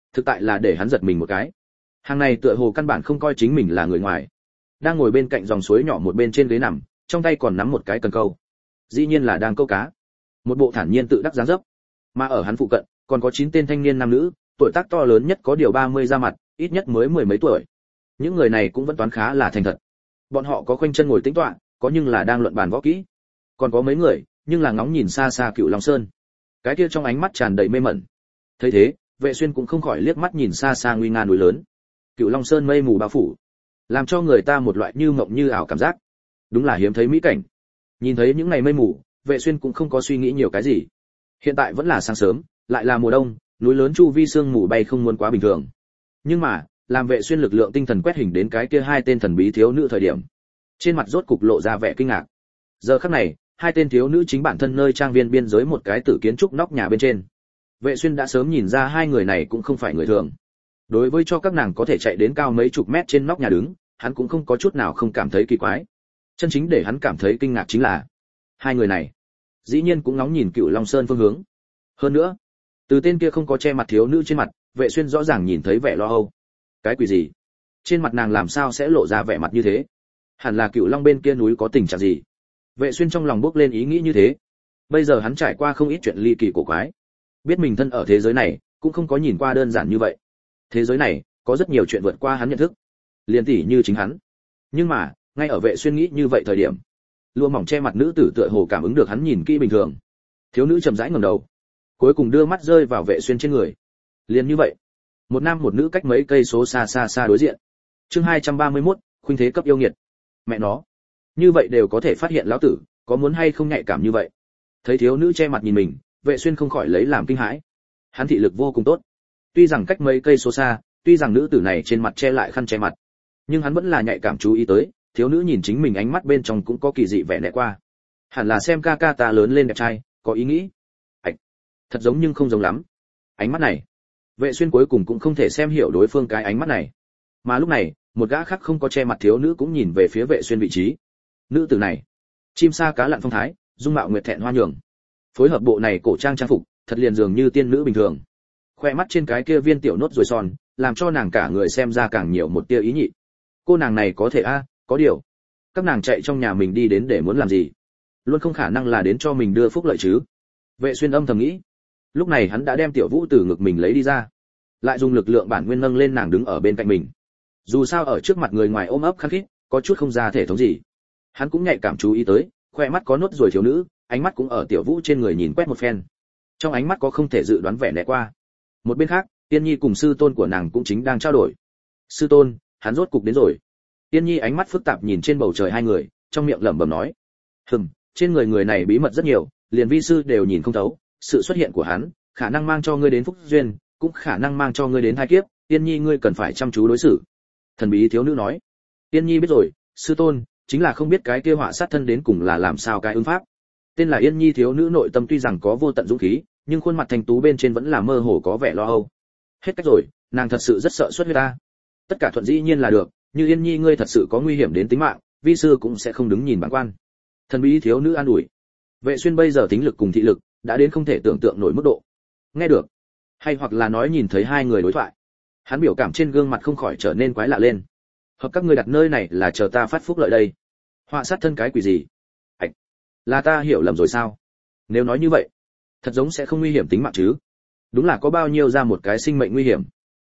thực tại là để hắn giật mình một cái. Hàng này tựa hồ căn bản không coi chính mình là người ngoài. Đang ngồi bên cạnh dòng suối nhỏ một bên trên ghế nằm, trong tay còn nắm một cái cần câu. Dĩ nhiên là đang câu cá. Một bộ thản nhiên tự đắc dáng dấp. Mà ở hắn phụ cận, còn có 9 tên thanh niên nam nữ, tuổi tác to lớn nhất có điều 30 ra mặt, ít nhất mới mười mấy tuổi. Những người này cũng vẫn toán khá là thành thật. Bọn họ có khoanh chân ngồi tĩnh tọa, có nhưng là đang luận bàn võ kỹ. Còn có mấy người, nhưng là ngóng nhìn xa xa Cựu Long Sơn. Cái kia trong ánh mắt tràn đầy mê mẩn. Thấy thế, Vệ Xuyên cũng không khỏi liếc mắt nhìn xa xa nguy nga núi lớn. Cựu Long Sơn mây mù bao phủ, làm cho người ta một loại như mộng như ảo cảm giác. Đúng là hiếm thấy mỹ cảnh. Nhìn thấy những ngày mây mù, Vệ Xuyên cũng không có suy nghĩ nhiều cái gì. Hiện tại vẫn là sáng sớm, lại là mùa đông, núi lớn chu vi sương mù bay không muốn quá bình thường. Nhưng mà, làm Vệ Xuyên lực lượng tinh thần quét hình đến cái kia hai tên thần bí thiếu nữ thời điểm, trên mặt rốt cục lộ ra vẻ kinh ngạc. Giờ khắc này, hai tên thiếu nữ chính bản thân nơi trang viên biên giới một cái tử kiến trúc nóc nhà bên trên. Vệ Xuyên đã sớm nhìn ra hai người này cũng không phải người thường. Đối với cho các nàng có thể chạy đến cao mấy chục mét trên nóc nhà đứng, hắn cũng không có chút nào không cảm thấy kỳ quái. Chân chính để hắn cảm thấy kinh ngạc chính là hai người này dĩ nhiên cũng ngóng nhìn Cựu Long Sơn phương hướng. Hơn nữa, từ tên kia không có che mặt thiếu nữ trên mặt, Vệ Xuyên rõ ràng nhìn thấy vẻ lo âu. Cái quỷ gì? Trên mặt nàng làm sao sẽ lộ ra vẻ mặt như thế? Hẳn là Cựu Long bên kia núi có tình trạng gì? Vệ Xuyên trong lòng bước lên ý nghĩ như thế. Bây giờ hắn trải qua không ít chuyện ly kỳ cổ quái, biết mình thân ở thế giới này cũng không có nhìn qua đơn giản như vậy. Thế giới này có rất nhiều chuyện vượt qua hắn nhận thức, liền tỉ như chính hắn. Nhưng mà, ngay ở Vệ Xuyên nghĩ như vậy thời điểm, lụa mỏng che mặt nữ tử tựa hồ cảm ứng được hắn nhìn kỹ bình thường. Thiếu nữ chậm rãi ngẩng đầu, cuối cùng đưa mắt rơi vào Vệ Xuyên trên người. Liền như vậy, một nam một nữ cách mấy cây số xa xa xa đối diện. Chương 231, khuynh thế cấp yêu nghiệt. Mẹ nó, như vậy đều có thể phát hiện lão tử, có muốn hay không nhạy cảm như vậy. Thấy thiếu nữ che mặt nhìn mình, Vệ Xuyên không khỏi lấy làm kinh hãi. Hắn thị lực vô cùng tốt, tuy rằng cách mấy cây số xa, tuy rằng nữ tử này trên mặt che lại khăn che mặt, nhưng hắn vẫn là nhạy cảm chú ý tới, thiếu nữ nhìn chính mình ánh mắt bên trong cũng có kỳ dị vẻ nẻ qua. Hẳn là xem ca ca ta lớn lên đẹp trai, có ý nghĩ. Ảch, thật giống nhưng không giống lắm. Ánh mắt này, Vệ Xuyên cuối cùng cũng không thể xem hiểu đối phương cái ánh mắt này. Mà lúc này, một gã khác không có che mặt thiếu nữ cũng nhìn về phía Vệ Xuyên vị trí. Nữ tử này, chim sa cá lặn phong thái, dung mạo nguyệt thẹn hoa nhường, phối hợp bộ này cổ trang trang phục, thật liền dường như tiên nữ bình thường. Khoe mắt trên cái kia viên tiểu nốt ruồi son, làm cho nàng cả người xem ra càng nhiều một tia ý nhị. Cô nàng này có thể có điều, các nàng chạy trong nhà mình đi đến để muốn làm gì? Luôn không khả năng là đến cho mình đưa phúc lợi chứ? Vệ Xuyên âm thầm nghĩ. Lúc này hắn đã đem Tiểu Vũ từ ngực mình lấy đi ra, lại dùng lực lượng bản nguyên nâng lên nàng đứng ở bên cạnh mình. Dù sao ở trước mặt người ngoài ôm ấp khăng khít, có chút không ra thể thống gì. Hắn cũng nhạy cảm chú ý tới, khoe mắt có nốt ruồi thiếu nữ, ánh mắt cũng ở Tiểu Vũ trên người nhìn quét một phen. Trong ánh mắt có không thể dự đoán vẻ lẻ qua. Một bên khác, Tiên Nhi cùng sư tôn của nàng cũng chính đang trao đổi. Sư tôn, hắn rốt cục đến rồi. Tiên Nhi ánh mắt phức tạp nhìn trên bầu trời hai người, trong miệng lẩm bẩm nói: trên người người này bí mật rất nhiều, liền vi sư đều nhìn không thấu. Sự xuất hiện của hắn, khả năng mang cho ngươi đến phúc duyên, cũng khả năng mang cho ngươi đến hai kiếp. Tiên Nhi ngươi cần phải chăm chú đối xử. Thần bí thiếu nữ nói. Tiên Nhi biết rồi, sư tôn, chính là không biết cái kia họa sát thân đến cùng là làm sao cái ứng pháp. Tên là Yên Nhi thiếu nữ nội tâm tuy rằng có vô tận dũng khí, nhưng khuôn mặt thanh tú bên trên vẫn là mơ hồ có vẻ lo âu. Hết cách rồi, nàng thật sự rất sợ xuất huyết ta. Tất cả thuận dĩ nhiên là được, như Yên Nhi ngươi thật sự có nguy hiểm đến tính mạng, vi sư cũng sẽ không đứng nhìn bản quan. Thần bí thiếu nữ an ủi. Vệ Xuyên bây giờ tính lực cùng thị lực đã đến không thể tưởng tượng nổi mức độ. Nghe được, hay hoặc là nói nhìn thấy hai người đối thoại, hắn biểu cảm trên gương mặt không khỏi trở nên quái lạ lên. Hợp các ngươi đặt nơi này là chờ ta phát phúc lợi đây. Họa sát thân cái quỷ gì? Ảch, là ta hiểu lầm rồi sao? Nếu nói như vậy, thật giống sẽ không nguy hiểm tính mạng chứ? Đúng là có bao nhiêu ra một cái sinh mệnh nguy hiểm.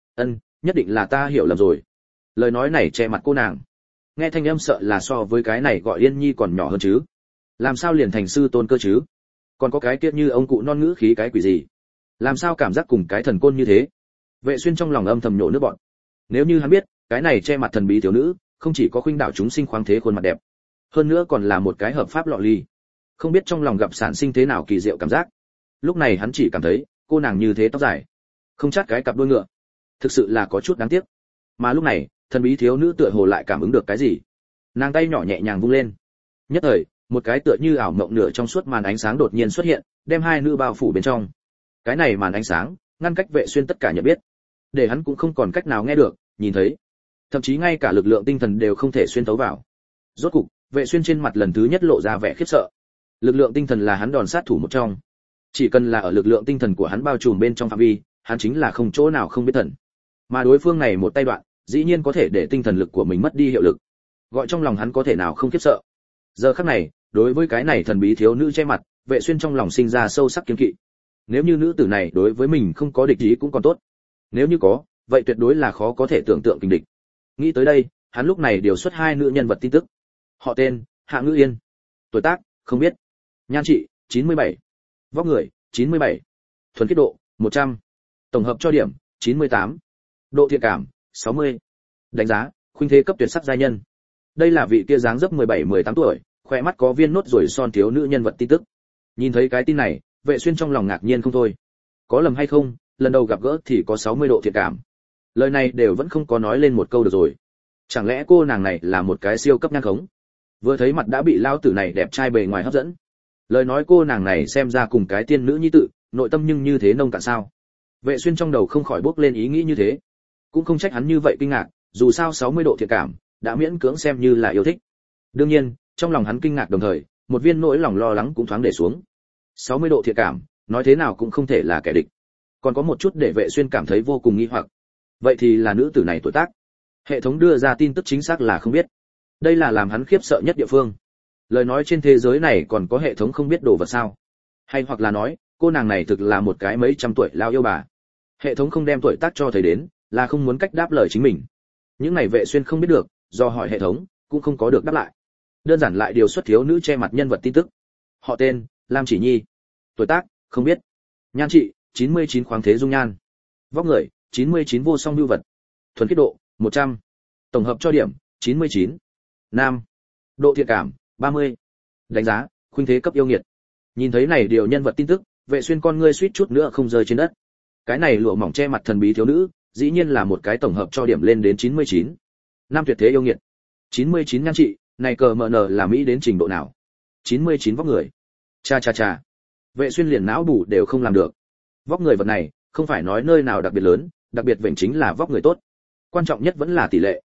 Nhất định là ta hiểu lầm rồi. Lời nói này che mặt cô nàng. Nghe thanh âm sợ là so với cái này gọi Yên Nhi còn nhỏ hơn chứ. Làm sao liền thành sư tôn cơ chứ? Còn có cái kia như ông cụ non ngữ khí cái quỷ gì? Làm sao cảm giác cùng cái thần côn như thế? Vệ Xuyên trong lòng âm thầm nhổ nước bọt. Nếu như hắn biết, cái này che mặt thần bí thiếu nữ, không chỉ có khuynh đảo chúng sinh khoáng thế khuôn mặt đẹp, hơn nữa còn là một cái hợp pháp lọ ly. Không biết trong lòng gặp sản sinh thế nào kỳ diệu cảm giác. Lúc này hắn chỉ cảm thấy, cô nàng như thế tóc dài, không chát cái cặp đuôi ngựa, thực sự là có chút đáng tiếc. Mà lúc này, thần bí thiếu nữ tựa hồ lại cảm ứng được cái gì. Nàng tay nhỏ nhẹ nhàng vung lên. Nhất thời, một cái tựa như ảo mộng nửa trong suốt màn ánh sáng đột nhiên xuất hiện, đem hai nữ bao phủ bên trong. Cái này màn ánh sáng, ngăn cách Vệ Xuyên tất cả nhận biết, để hắn cũng không còn cách nào nghe được, nhìn thấy, thậm chí ngay cả lực lượng tinh thần đều không thể xuyên tấu vào. Rốt cục, Vệ Xuyên trên mặt lần thứ nhất lộ ra vẻ khiếp sợ. Lực lượng tinh thần là hắn đòn sát thủ một trong. Chỉ cần là ở lực lượng tinh thần của hắn bao trùm bên trong phạm vi, hắn chính là không chỗ nào không biết thần. Mà đối phương này một tay đoạn, dĩ nhiên có thể để tinh thần lực của mình mất đi hiệu lực. Gọi trong lòng hắn có thể nào không khiếp sợ. Giờ khắc này, đối với cái này thần bí thiếu nữ che mặt, Vệ Xuyên trong lòng sinh ra sâu sắc kiêng kỵ. Nếu như nữ tử này đối với mình không có địch ý cũng còn tốt. Nếu như có, vậy tuyệt đối là khó có thể tưởng tượng kình địch. Nghĩ tới đây, hắn lúc này điều xuất hai nữ nhân vật tin tức. Họ tên, Hạ Ngữ Yên. Tuổi tác, không biết. Nhan trị, 97. Vóc người, 97. Thuần khiết độ, 100. Tổng hợp cho điểm, 98. Độ thiện cảm, 60. Đánh giá, khuynh thế cấp tuyệt sắc giai nhân. Đây là vị kia dáng dấp 17-18 tuổi, khỏe mắt có viên nốt ruồi son thiếu nữ nhân vật tin tức. Nhìn thấy cái tin này, Vệ Xuyên trong lòng ngạc nhiên không thôi. Có lầm hay không, lần đầu gặp gỡ thì có 60 độ thiện cảm. Lời này đều vẫn không có nói lên một câu được rồi. Chẳng lẽ cô nàng này là một cái siêu cấp nhan khống? Vừa thấy mặt đã bị lao tử này đẹp trai bề ngoài hấp dẫn. Lời nói cô nàng này xem ra cùng cái tiên nữ nhi tự, nội tâm nhưng như thế nông cạn sao? Vệ Xuyên trong đầu không khỏi bốc lên ý nghĩ như thế. Cũng không trách hắn như vậy kinh ngạc, dù sao 60 độ thiện cảm đã miễn cưỡng xem như là yêu thích. Đương nhiên, trong lòng hắn kinh ngạc đồng thời, một viên nỗi lòng lo lắng cũng thoáng để xuống. 60 độ thiện cảm, nói thế nào cũng không thể là kẻ địch. Còn có một chút để Vệ Xuyên cảm thấy vô cùng nghi hoặc. Vậy thì là nữ tử này tuổi tác. Hệ thống đưa ra tin tức chính xác là không biết. Đây là làm hắn khiếp sợ nhất địa phương. Lời nói trên thế giới này còn có hệ thống không biết đồ vật sao? Hay hoặc là nói, cô nàng này thực là một cái mấy trăm tuổi lao yêu bà. Hệ thống không đem tuổi tác cho thấy đến, là không muốn cách đáp lời chính mình. Những này Vệ Xuyên không biết được, do hỏi hệ thống, cũng không có được đáp lại. Đơn giản lại điều xuất thiếu nữ che mặt nhân vật tin tức. Họ tên, Lam Chỉ Nhi. Tuổi tác, không biết. Nhan trị, 99 khoáng thế dung nhan. Vóc người, 99 vô song bưu vật. Thuần khiết độ, 100. Tổng hợp cho điểm, 99. Nam. Độ thiện cảm, 30. Đánh giá, khuynh thế cấp yêu nghiệt. Nhìn thấy này điều nhân vật tin tức, Vệ Xuyên con ngươi suýt chút nữa không rơi trên đất. Cái này lụa mỏng che mặt thần bí thiếu nữ, dĩ nhiên là một cái tổng hợp cho điểm lên đến 99. Nam tuyệt thế yêu nghiệt. 99 nhan trị, này cờ mờ nờ là mỹ đến trình độ nào? 99 vóc người. Cha cha cha. Vệ Xuyên liền não bù đều không làm được. Vóc người vật này, không phải nói nơi nào đặc biệt lớn, đặc biệt vệnh chính là vóc người tốt. Quan trọng nhất vẫn là tỷ lệ.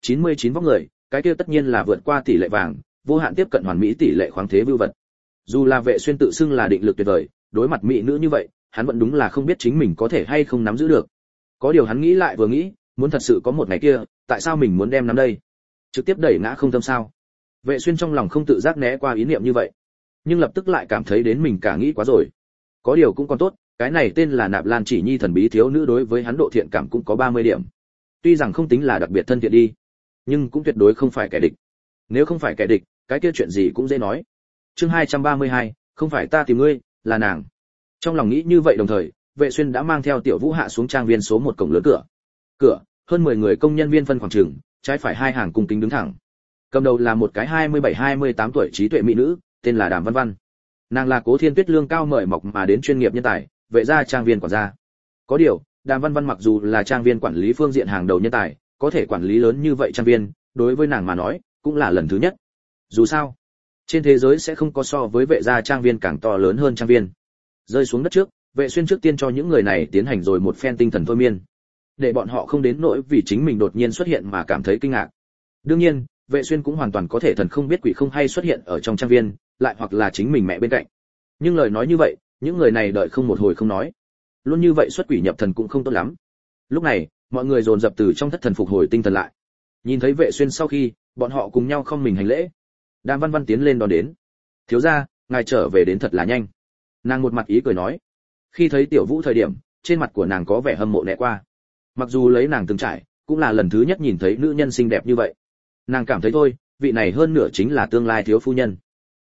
99 vóc người, cái kia tất nhiên là vượt qua tỷ lệ vàng, vô hạn tiếp cận hoàn mỹ tỷ lệ khoáng thế vưu vật. Dù là Vệ Xuyên tự xưng là định lực tuyệt vời, đối mặt mỹ nữ như vậy, hắn vẫn đúng là không biết chính mình có thể hay không nắm giữ được. Có điều hắn nghĩ lại vừa nghĩ, muốn thật sự có một ngày kia, tại sao mình muốn đem nắm đây? Trực tiếp đẩy ngã không tâm sao? Vệ Xuyên trong lòng không tự giác né qua ý niệm như vậy, nhưng lập tức lại cảm thấy đến mình cả nghĩ quá rồi. Có điều cũng còn tốt, cái này tên là Nạp Lan Chỉ Nhi thần bí thiếu nữ đối với hắn độ thiện cảm cũng có 30 điểm. Tuy rằng không tính là đặc biệt thân thiện đi, nhưng cũng tuyệt đối không phải kẻ địch. Nếu không phải kẻ địch, cái kia chuyện gì cũng dễ nói. Chương 232, không phải ta tìm ngươi, là nàng. Trong lòng nghĩ như vậy đồng thời, Vệ Xuyên đã mang theo Tiểu Vũ hạ xuống trang viên số 1 cổng lớn cửa. Cửa, hơn 10 người công nhân viên phân khoảng chừng, trái phải hai hàng cung kính đứng thẳng. Cầm đầu là một cái 27-28 tuổi trí tuệ mỹ nữ, tên là Đàm Văn Văn. Nàng là Cố Thiên Tuyết lương cao mời mọc mà đến chuyên nghiệp nhân tài, vệ gia trang viên quản gia. Có điều, Đàm Văn Văn mặc dù là trang viên quản lý phương diện hàng đầu nhân tài, có thể quản lý lớn như vậy trang viên, đối với nàng mà nói, cũng là lần thứ nhất. Dù sao, trên thế giới sẽ không có so với vệ gia trang viên càng to lớn hơn trang viên. Rơi xuống đất trước, Vệ Xuyên trước tiên cho những người này tiến hành rồi một phen tinh thần thôi miên, để bọn họ không đến nỗi vì chính mình đột nhiên xuất hiện mà cảm thấy kinh ngạc. Đương nhiên, Vệ Xuyên cũng hoàn toàn có thể thần không biết quỷ không hay xuất hiện ở trong trang viên, lại hoặc là chính mình mẹ bên cạnh. Nhưng lời nói như vậy, những người này đợi không một hồi không nói. Luôn như vậy xuất quỷ nhập thần cũng không tốt lắm. Lúc này, mọi người dồn dập từ trong thất thần phục hồi tinh thần lại. Nhìn thấy Vệ Xuyên sau khi, bọn họ cùng nhau không mình hành lễ. Đàm Văn Văn tiến lên đón đến. "Thiếu gia, ngài trở về đến thật là nhanh." Nàng một mặt ý cười nói. Khi thấy Tiểu Vũ thời điểm, trên mặt của nàng có vẻ hâm mộ né qua. Mặc dù lấy nàng từng trải, cũng là lần thứ nhất nhìn thấy nữ nhân xinh đẹp như vậy. Nàng cảm thấy thôi, vị này hơn nửa chính là tương lai thiếu phu nhân.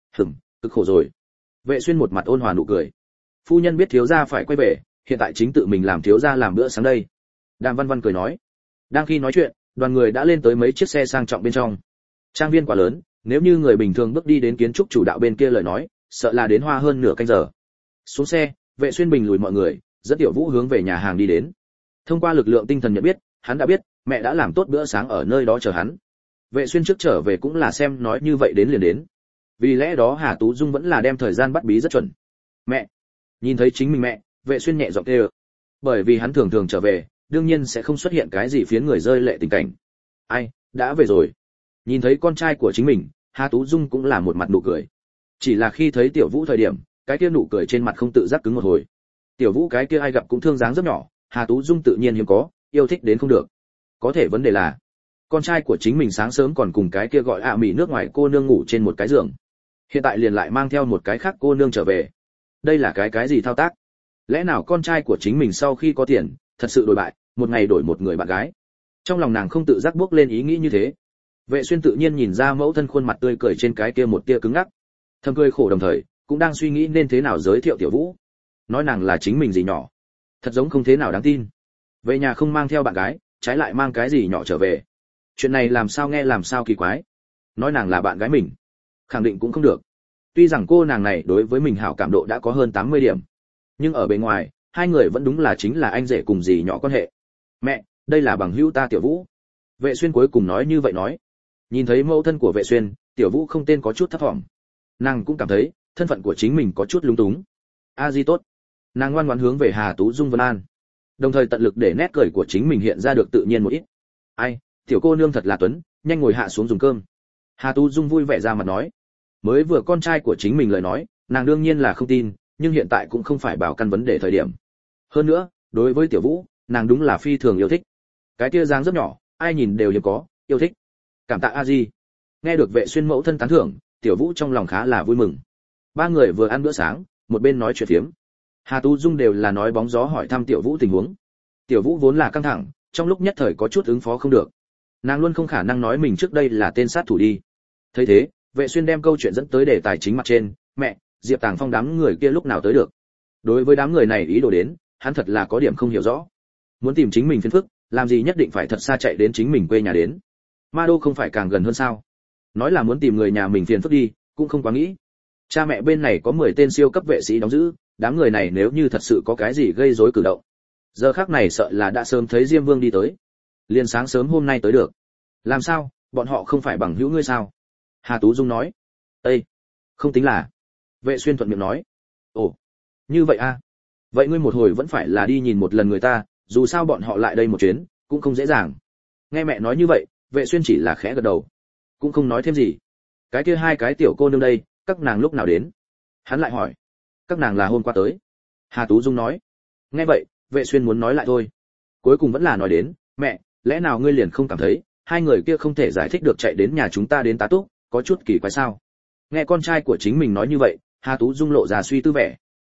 Cực khổ rồi. Vệ Xuyên một mặt ôn hòa nụ cười. Phu nhân biết thiếu gia phải quay về, hiện tại chính tự mình làm thiếu gia làm bữa sáng đây. Đàm Văn Văn cười nói. Đang khi nói chuyện, đoàn người đã lên tới mấy chiếc xe sang trọng bên trong. Trang viên quá lớn, nếu như người bình thường bước đi đến kiến trúc chủ đạo bên kia lời nói, sợ là đến hoa hơn nửa canh giờ. Xuống xe, Vệ Xuyên bình lùi mọi người, dẫn Tiểu Vũ hướng về nhà hàng đi đến. Thông qua lực lượng tinh thần nhận biết, hắn đã biết mẹ đã làm tốt bữa sáng ở nơi đó chờ hắn. Vệ Xuyên trước trở về cũng là xem nói như vậy đến liền đến. Vì lẽ đó Hà Tú Dung vẫn là đem thời gian bắt bí rất chuẩn. Mẹ. Nhìn thấy chính mình mẹ, Vệ Xuyên nhẹ giọng kêu. Bởi vì hắn thường thường trở về, đương nhiên sẽ không xuất hiện cái gì phiến người rơi lệ tình cảnh. Ai, đã về rồi. Nhìn thấy con trai của chính mình, Hà Tú Dung cũng là một mặt nụ cười. Chỉ là khi thấy Tiểu Vũ thời điểm, cái kia nụ cười trên mặt không tự giác cứng một hồi. Tiểu Vũ cái kia ai gặp cũng thương dáng rất nhỏ, Hà Tú Dung tự nhiên hiếm có, yêu thích đến không được. Có thể vấn đề là, con trai của chính mình sáng sớm còn cùng cái kia gọi Mỹ nước ngoài cô nương ngủ trên một cái giường, hiện tại liền lại mang theo một cái khác cô nương trở về. Đây là cái gì thao tác? Lẽ nào con trai của chính mình sau khi có tiền, thật sự đổi bại, một ngày đổi một người bạn gái? Trong lòng nàng không tự giác bước lên ý nghĩ như thế. Vệ Xuyên tự nhiên nhìn ra mẫu thân khuôn mặt tươi cười trên cái kia một tia cứng ngắc, thầm cười khổ đồng thời cũng đang suy nghĩ nên thế nào giới thiệu Tiểu Vũ. Nói nàng là chính mình gì nhỏ, thật giống không thế nào đáng tin. Về nhà không mang theo bạn gái, trái lại mang cái gì nhỏ trở về. Chuyện này làm sao nghe làm sao kỳ quái. Nói nàng là bạn gái mình, khẳng định cũng không được. Tuy rằng cô nàng này đối với mình hảo cảm độ đã có hơn 80 điểm, nhưng ở bên ngoài, hai người vẫn đúng là chính là anh rể cùng dì nhỏ quan hệ. Mẹ, đây là bằng hữu ta Tiểu Vũ. Vệ Xuyên cuối cùng nói như vậy nói. Nhìn thấy mẫu thân của Vệ Xuyên, Tiểu Vũ không tên có chút thấp thỏm. Nàng cũng cảm thấy thân phận của chính mình có chút lung túng. A Di tốt. Nàng ngoan ngoãn hướng về Hà Tú Dung vân an, đồng thời tận lực để nét cười của chính mình hiện ra được tự nhiên một ít. Ai, tiểu cô nương thật là tuấn, nhanh ngồi hạ xuống dùng cơm. Hà Tú Dung vui vẻ ra mặt nói. Mới vừa con trai của chính mình lời nói, nàng đương nhiên là không tin, nhưng hiện tại cũng không phải bảo căn vấn đề thời điểm. Hơn nữa, đối với Tiểu Vũ, nàng đúng là phi thường yêu thích. Cái kia dáng rất nhỏ, ai nhìn đều hiếm có, yêu thích. Cảm tạ A Di. Nghe được Vệ Xuyên mẫu thân tán thưởng, Tiểu Vũ trong lòng khá là vui mừng. Ba người vừa ăn bữa sáng, một bên nói chuyện phiếm. Hà Tú Dung đều là nói bóng gió hỏi thăm Tiểu Vũ tình huống. Tiểu Vũ vốn là căng thẳng, trong lúc nhất thời có chút ứng phó không được. Nàng luôn không khả năng nói mình trước đây là tên sát thủ đi. Thấy thế, Vệ Xuyên đem câu chuyện dẫn tới đề tài chính mặt trên. Mẹ, Diệp Tàng Phong đám người kia lúc nào tới được? Đối với đám người này ý đồ đến, hắn thật là có điểm không hiểu rõ. Muốn tìm chính mình phiền phức, làm gì nhất định phải thật xa chạy đến chính mình quê nhà đến? Ma Đô không phải càng gần hơn sao? Nói là muốn tìm người nhà mình phiền phức đi, cũng không quá nghĩ. Cha mẹ bên này có 10 tên siêu cấp vệ sĩ đóng giữ, đám người này nếu như thật sự có cái gì gây rối cử động, giờ khắc này sợ là đã sớm thấy Diêm Vương đi tới. Liên sáng sớm hôm nay tới được. Làm sao, bọn họ không phải bằng hữu ngươi sao? Hà Tú Dung nói. Ê, không tính là. Vệ Xuyên thuận miệng nói. Ồ, như vậy a? Vậy ngươi một hồi vẫn phải là đi nhìn một lần người ta, dù sao bọn họ lại đây một chuyến, cũng không dễ dàng. Nghe mẹ nói như vậy, Vệ Xuyên chỉ là khẽ gật đầu, cũng không nói thêm gì. Cái kia hai cái tiểu cô nương đây, các nàng lúc nào đến? Hắn lại hỏi. Các nàng là hôm qua tới. Hà Tú Dung nói. Nghe vậy, Vệ Xuyên muốn nói lại thôi, cuối cùng vẫn là nói đến. Mẹ, lẽ nào ngươi liền không cảm thấy hai người kia không thể giải thích được chạy đến nhà chúng ta đến tá túc, có chút kỳ quái sao? Nghe con trai của chính mình nói như vậy, Hà Tú Dung lộ ra suy tư vẻ.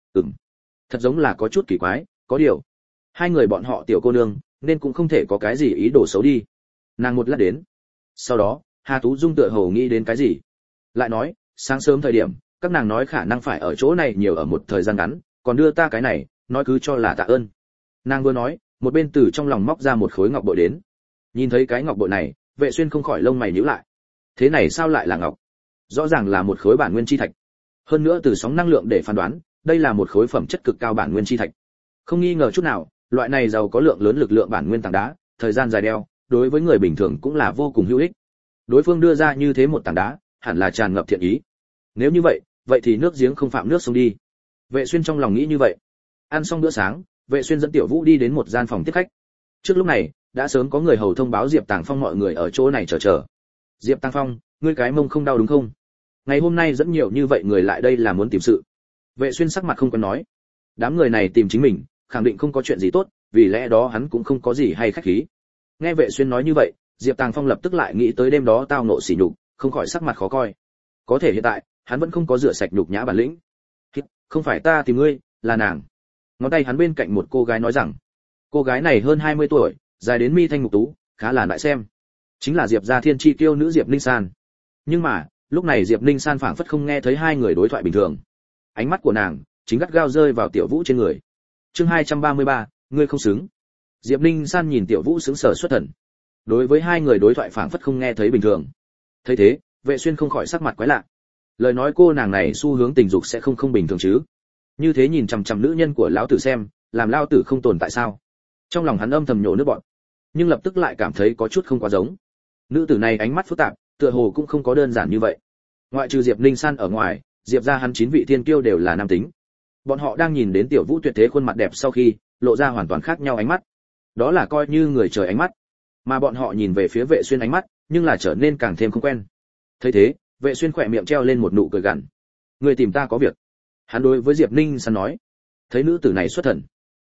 Thật giống là có chút kỳ quái, có điều hai người bọn họ tiểu cô nương nên cũng không thể có cái gì ý đồ xấu đi. Nàng một lát đến, sau đó Hà Tú Dung tựa hồ nghĩ đến cái gì, lại nói, sáng sớm thời điểm các nàng nói khả năng phải ở chỗ này nhiều ở một thời gian ngắn, còn đưa ta cái này, nói cứ cho là tạ ơn. Nàng vừa nói, một bên từ trong lòng móc ra một khối ngọc bội đến. Nhìn thấy cái ngọc bội này, Vệ Xuyên không khỏi lông mày nhíu lại. Thế này sao lại là ngọc? Rõ ràng là một khối bản nguyên chi thạch. Hơn nữa từ sóng năng lượng để phán đoán, đây là một khối phẩm chất cực cao bản nguyên chi thạch. Không nghi ngờ chút nào, loại này giàu có lượng lớn lực lượng bản nguyên tảng đá, thời gian dài đeo, đối với người bình thường cũng là vô cùng hữu ích. Đối phương đưa ra như thế một tảng đá, hẳn là tràn ngập thiện ý. Nếu như vậy, vậy thì nước giếng không phạm nước sông đi. Vệ Xuyên trong lòng nghĩ như vậy. Ăn xong bữa sáng, Vệ Xuyên dẫn Tiểu Vũ đi đến một gian phòng tiếp khách. Trước lúc này, đã sớm có người hầu thông báo Diệp Tàng Phong mọi người ở chỗ này chờ. Diệp Tàng Phong, ngươi cái mông không đau đúng không? Ngày hôm nay dẫn nhiều như vậy người lại đây là muốn tìm sự. Vệ Xuyên sắc mặt không có nói. Đám người này tìm chính mình, khẳng định không có chuyện gì tốt, vì lẽ đó hắn cũng không có gì hay khách khí. Nghe Vệ Xuyên nói như vậy, Diệp Tàng Phong lập tức lại nghĩ tới đêm đó tao nộ sỉ nhục, không khỏi sắc mặt khó coi. Có thể hiện tại, hắn vẫn không có rửa sạch nhục nhã bản lĩnh. Không phải ta tìm ngươi, là nàng. Ngón tay hắn bên cạnh một cô gái nói rằng, cô gái này hơn 20 tuổi, dài đến mi thanh mục tú, khá là đại xem. Chính là Diệp gia thiên chi tiêu nữ Diệp Ninh San. Nhưng mà, lúc này Diệp Ninh San phảng phất không nghe thấy hai người đối thoại bình thường. Ánh mắt của nàng chính gắt gao rơi vào Tiểu Vũ trên người. Chương 233, ngươi không xứng. Diệp Ninh San nhìn Tiểu Vũ sững sờ xuất thần. Đối với hai người đối thoại phảng phất không nghe thấy bình thường. Thấy thế, Vệ Xuyên không khỏi sắc mặt quái lạ. Lời nói cô nàng này xu hướng tình dục sẽ không bình thường chứ? Như thế nhìn chằm chằm nữ nhân của lão tử xem, làm lão tử không tồn tại sao? Trong lòng hắn âm thầm nhổ nước bọt, nhưng lập tức lại cảm thấy có chút không quá giống. Nữ tử này ánh mắt phức tạp, tựa hồ cũng không có đơn giản như vậy. Ngoại trừ Diệp Ninh San ở ngoài, Diệp gia hắn 9 vị thiên kiêu đều là nam tính. Bọn họ đang nhìn đến Tiểu Vũ tuyệt thế khuôn mặt đẹp sau khi, lộ ra hoàn toàn khác nhau ánh mắt. Đó là coi như người trời ánh mắt, mà bọn họ nhìn về phía Vệ Xuyên ánh mắt, nhưng là trở nên càng thêm không quen. Thấy thế, Vệ Xuyên khỏe miệng treo lên một nụ cười gằn. Người tìm ta có việc. Hắn đối với Diệp Ninh San nói. Thấy nữ tử này xuất thần,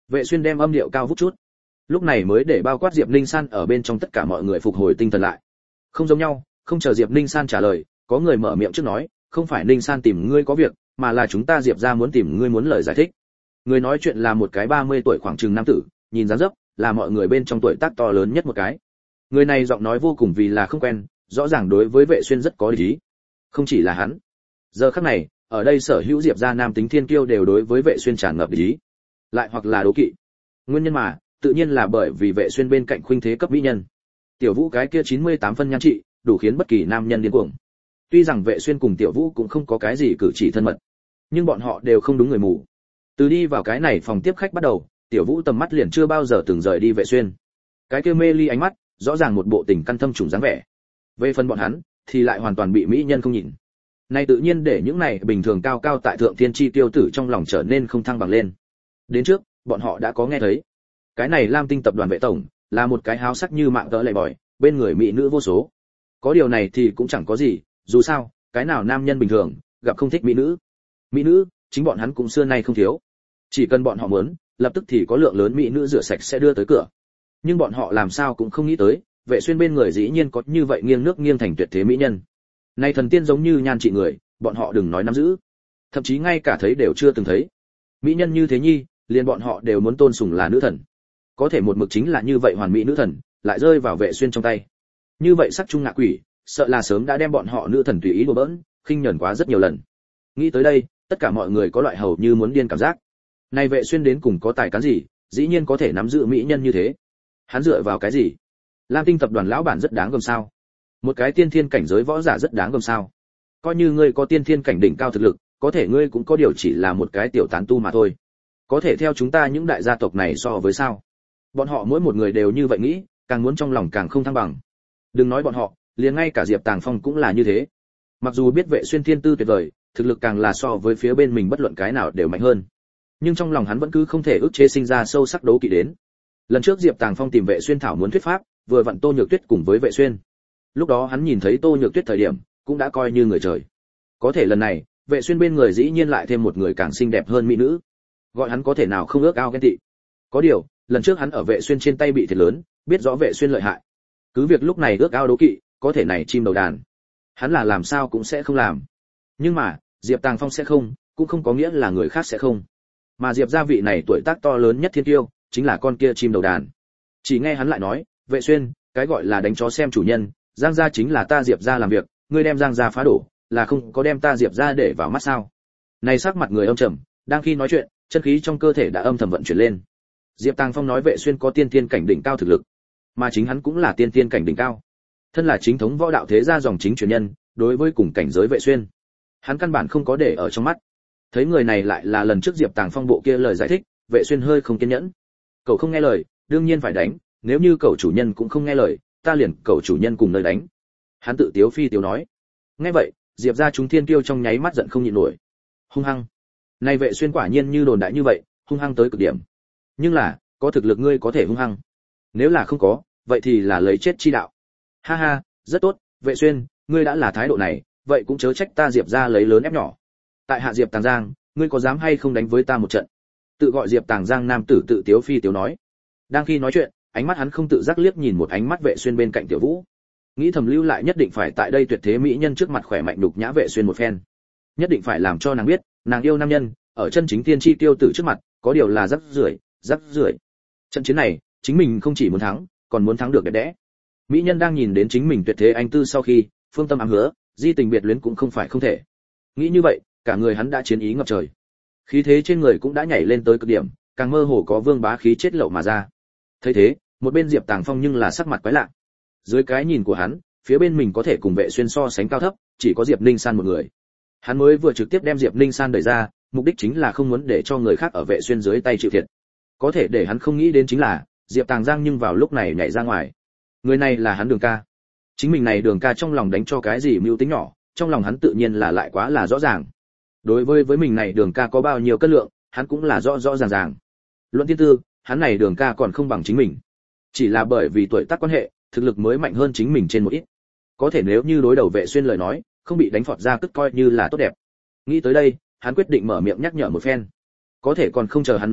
Vệ Xuyên đem âm điệu cao vút chút, lúc này mới để bao quát Diệp Ninh San ở bên trong tất cả mọi người phục hồi tinh thần lại. Không giống nhau, không chờ Diệp Ninh San trả lời, có người mở miệng trước nói, không phải Ninh San tìm ngươi có việc, mà là chúng ta Diệp gia muốn tìm ngươi muốn lời giải thích. Người nói chuyện là một cái 30 tuổi khoảng chừng nam tử, nhìn dáng dấp là mọi người bên trong tuổi tác to lớn nhất một cái. Người này giọng nói vô cùng vì là không quen, rõ ràng đối với Vệ Xuyên rất có lý. Không chỉ là hắn, giờ khắc này, ở đây sở hữu Diệp gia nam tính thiên kiêu đều đối với Vệ Xuyên tràn ngập lý, lại hoặc là đố kỵ. Nguyên nhân mà, tự nhiên là bởi vì Vệ Xuyên bên cạnh khuynh thế cấp mỹ nhân. Tiểu Vũ cái kia 98 phân nhan trị, đủ khiến bất kỳ nam nhân điên cuồng. Tuy rằng Vệ Xuyên cùng Tiểu Vũ cũng không có cái gì cử chỉ thân mật, nhưng bọn họ đều không đúng người mù. Từ đi vào cái này phòng tiếp khách bắt đầu, Tiểu Vũ tầm mắt liền chưa bao giờ từng rời đi Vệ Xuyên. Cái kia mê ly ánh mắt, rõ ràng một bộ tình căn thâm trùng dáng vẻ. Về phần bọn hắn, thì lại hoàn toàn bị mỹ nhân không nhìn. Này tự nhiên để những này bình thường cao cao tại thượng thiên chi tiêu tử trong lòng trở nên không thăng bằng lên. Đến trước, bọn họ đã có nghe thấy. Cái này Lam Tinh tập đoàn Vệ tổng, là một cái háo sắc như mạng tỡ lệ bòi, bên người mỹ nữ vô số. Có điều này thì cũng chẳng có gì, dù sao, cái nào nam nhân bình thường gặp không thích mỹ nữ. Mỹ nữ, chính bọn hắn cũng xưa nay không thiếu. Chỉ cần bọn họ muốn, lập tức thì có lượng lớn mỹ nữ rửa sạch sẽ đưa tới cửa. Nhưng bọn họ làm sao cũng không nghĩ tới, Vệ Xuyên bên người dĩ nhiên có như vậy nghiêng nước nghiêng thành tuyệt thế mỹ nhân. Này thần tiên giống như nhan trị người, bọn họ đừng nói nắm giữ, thậm chí ngay cả thấy đều chưa từng thấy. Mỹ nhân như thế nhi, liền bọn họ đều muốn tôn sùng là nữ thần. Có thể một mực chính là như vậy hoàn mỹ nữ thần, lại rơi vào Vệ Xuyên trong tay. Như vậy sắc trung ngạ quỷ, sợ là sớm đã đem bọn họ nữ thần tùy ý đùa bỡn, khinh nhẫn quá rất nhiều lần. Nghĩ tới đây, tất cả mọi người có loại hầu như muốn điên cảm giác. Này Vệ Xuyên đến cùng có tài cán gì, dĩ nhiên có thể nắm giữ mỹ nhân như thế. Hắn dựa vào cái gì? Lam Tinh tập đoàn lão bản rất đáng gờm sao? Một cái tiên thiên cảnh giới võ giả rất đáng gờm sao? Coi như ngươi có tiên thiên cảnh đỉnh cao thực lực, có thể ngươi cũng có điều chỉ là một cái tiểu tán tu mà thôi. Có thể theo chúng ta những đại gia tộc này so với sao? Bọn họ mỗi một người đều như vậy nghĩ, càng muốn trong lòng càng không thăng bằng. Đừng nói bọn họ, liền ngay cả Diệp Tàng Phong cũng là như thế. Mặc dù biết Vệ Xuyên thiên tư tuyệt vời, thực lực càng là so với phía bên mình bất luận cái nào đều mạnh hơn, nhưng trong lòng hắn vẫn cứ không thể ức chế sinh ra sâu sắc đấu kỵ đến. Lần trước Diệp Tàng Phong tìm Vệ Xuyên thảo muốn thuyết pháp, vừa vặn Tô Nhược Tuyết cùng với Vệ Xuyên. Lúc đó hắn nhìn thấy Tô Nhược Tuyết thời điểm, cũng đã coi như người trời. Có thể lần này, Vệ Xuyên bên người dĩ nhiên lại thêm một người càng xinh đẹp hơn mỹ nữ, gọi hắn có thể nào không ước ao ghen tị. Có điều, lần trước hắn ở Vệ Xuyên trên tay bị thiệt lớn, biết rõ Vệ Xuyên lợi hại. Cứ việc lúc này ước ao đấu kỵ, có thể này chim đầu đàn, hắn là làm sao cũng sẽ không làm. Nhưng mà, Diệp Tàng Phong sẽ không, cũng không có nghĩa là người khác sẽ không. Mà Diệp gia vị này tuổi tác to lớn nhất thiên tiêu, chính là con kia chim đầu đàn. Chỉ nghe hắn lại nói, Vệ Xuyên, cái gọi là đánh chó xem chủ nhân, Giang gia chính là ta Diệp gia làm việc, ngươi đem Giang gia phá đổ, là không có đem ta Diệp gia để vào mắt sao? Này sắc mặt người âm trầm, đang khi nói chuyện, chân khí trong cơ thể đã âm thầm vận chuyển lên. Diệp Tàng Phong nói Vệ Xuyên có tiên tiên cảnh đỉnh cao thực lực, mà chính hắn cũng là tiên tiên cảnh đỉnh cao. Thân là chính thống võ đạo thế gia dòng chính truyền nhân, đối với cùng cảnh giới Vệ Xuyên, hắn căn bản không có để ở trong mắt. Thấy người này lại là lần trước Diệp Tàng Phong bộ kia lời giải thích, Vệ Xuyên hơi không kiên nhẫn. Cậu không nghe lời, đương nhiên phải đánh, nếu như cậu chủ nhân cũng không nghe lời, ta liền cậu chủ nhân cùng nơi đánh. Hắn tự tiếu phi tiếu nói. Nghe vậy, Diệp gia chúng thiên tiêu trong nháy mắt giận không nhịn nổi. Hung hăng. Này Vệ Xuyên quả nhiên như đồn đại như vậy, hung hăng tới cực điểm. Nhưng là, có thực lực ngươi có thể hung hăng. Nếu là không có, vậy thì là lấy chết chi đạo. Ha ha, rất tốt, Vệ Xuyên, ngươi đã là thái độ này, vậy cũng chớ trách ta Diệp gia lấy lớn ép nhỏ. Tại hạ Diệp Tàng Giang, ngươi có dám hay không đánh với ta một trận? Tự gọi Diệp Tàng Giang nam tử tự tiếu phi tiếu nói. Đang khi nói chuyện, ánh mắt hắn không tự giác liếc nhìn một ánh mắt Vệ Xuyên bên cạnh Tiểu Vũ, nghĩ thầm lưu lại nhất định phải tại đây tuyệt thế mỹ nhân trước mặt khỏe mạnh đục nhã Vệ Xuyên một phen, nhất định phải làm cho nàng biết, nàng yêu nam nhân, ở chân chính tiên chi tiêu tử trước mặt, có điều là rắc rưởi, rắc rưởi. Trận chiến này, chính mình không chỉ muốn thắng, còn muốn thắng được đẹp đẽ. Mỹ nhân đang nhìn đến chính mình tuyệt thế anh tư sau khi, phương tâm ám hứa, di tình biệt luyến cũng không phải không thể. Nghĩ như vậy, cả người hắn đã chiến ý ngập trời, khí thế trên người cũng đã nhảy lên tới cực điểm, càng mơ hồ có vương bá khí chết lậu mà ra. Thấy thế, một bên Diệp Tàng Phong nhưng là sắc mặt quái lạ. Dưới cái nhìn của hắn, phía bên mình có thể cùng Vệ Xuyên so sánh cao thấp, chỉ có Diệp Ninh San một người. Hắn mới vừa trực tiếp đem Diệp Ninh San đẩy ra, mục đích chính là không muốn để cho người khác ở Vệ Xuyên dưới tay chịu thiệt. Có thể để hắn không nghĩ đến chính là, Diệp Tàng Giang nhưng vào lúc này nhảy ra ngoài. Người này là hắn Đường ca. Chính mình này Đường ca trong lòng đánh cho cái gì mưu tính nhỏ, trong lòng hắn tự nhiên là lại quá là rõ ràng. Đối với mình này Đường ca có bao nhiêu cân lượng, hắn cũng là rõ rõ ràng ràng. Luận thiên tư, hắn này Đường ca còn không bằng chính mình. Chỉ là bởi vì tuổi tác quan hệ, thực lực mới mạnh hơn chính mình trên một ít. Có thể nếu như đối đầu Vệ Xuyên lời nói, không bị đánh phọt ra cất coi như là tốt đẹp. Nghĩ tới đây, hắn quyết định mở miệng nhắc nhở một phen. Có thể còn không chờ hắn nói chuyện,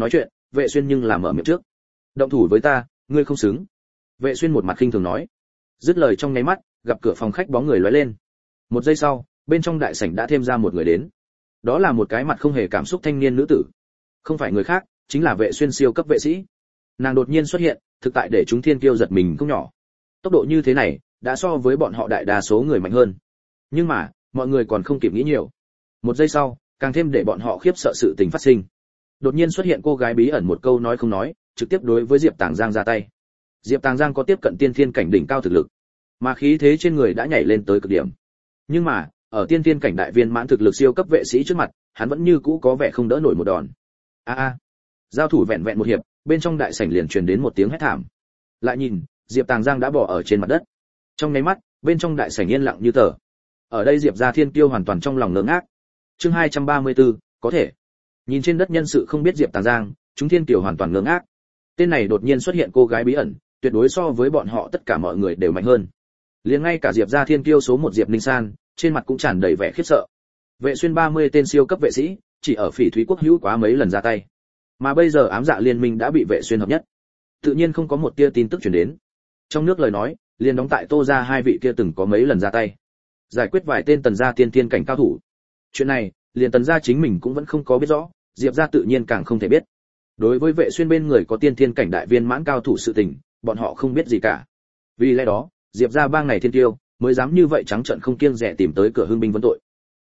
Vệ Xuyên nhưng là mở miệng trước. Động thủ với ta, ngươi không xứng. Vệ Xuyên một mặt khinh thường nói. Dứt lời trong nháy mắt, gặp cửa phòng khách bóng người lóe lên. Một giây sau, bên trong đại sảnh đã thêm ra một người đến. Đó là một cái mặt không hề cảm xúc thanh niên nữ tử. Không phải người khác, chính là Vệ Xuyên siêu cấp vệ sĩ. Nàng đột nhiên xuất hiện, thực tại để chúng thiên kiêu giật mình không nhỏ. Tốc độ như thế này, đã so với bọn họ đại đa số người mạnh hơn. Nhưng mà, mọi người còn không kịp nghĩ nhiều. Một giây sau, càng thêm để bọn họ khiếp sợ sự tình phát sinh. Đột nhiên xuất hiện cô gái bí ẩn một câu nói không nói, trực tiếp đối với Diệp Tàng Giang ra tay. Diệp Tàng Giang có tiếp cận tiên thiên cảnh đỉnh cao thực lực, mà khí thế trên người đã nhảy lên tới cực điểm. Nhưng mà, ở tiên thiên cảnh đại viên mãn thực lực siêu cấp vệ sĩ trước mặt, hắn vẫn như cũ có vẻ không đỡ nổi một đòn. Giao thủ vẹn vẹn một hiệp, bên trong đại sảnh liền truyền đến một tiếng hét thảm. Lại nhìn, Diệp Tàng Giang đã bò ở trên mặt đất. Trong nháy mắt, bên trong đại sảnh yên lặng như tờ. Ở đây Diệp gia thiên kiêu hoàn toàn trong lòng ngơ ngác. Chương 234, có thể. Nhìn trên đất nhân sự không biết Diệp Tàng Giang, chúng thiên kiêu hoàn toàn ngơ ngác. Tên này đột nhiên xuất hiện cô gái bí ẩn, tuyệt đối so với bọn họ tất cả mọi người đều mạnh hơn. Liền ngay cả Diệp gia thiên kiêu số 1 Diệp Ninh San, trên mặt cũng tràn đầy vẻ khiếp sợ. Vệ Xuyên 30 tên siêu cấp vệ sĩ, chỉ ở Phỉ Thúy Quốc hữu quá mấy lần ra tay. Mà bây giờ ám dạ liên minh đã bị Vệ Xuyên hợp nhất. Tự nhiên không có một tia tin tức truyền đến. Trong nước lời nói, liền đóng tại Tô gia hai vị kia từng có mấy lần ra tay, giải quyết vài tên Tần gia tiên tiên cảnh cao thủ. Chuyện này, liền Tần gia chính mình cũng vẫn không có biết rõ, Diệp gia tự nhiên càng không thể biết. Đối với Vệ Xuyên bên người có tiên tiên cảnh đại viên mãn cao thủ sự tình, bọn họ không biết gì cả. Vì lẽ đó, Diệp gia bang này thiên tiêu mới dám như vậy trắng trợn không kiêng dè tìm tới cửa hương binh vấn tội.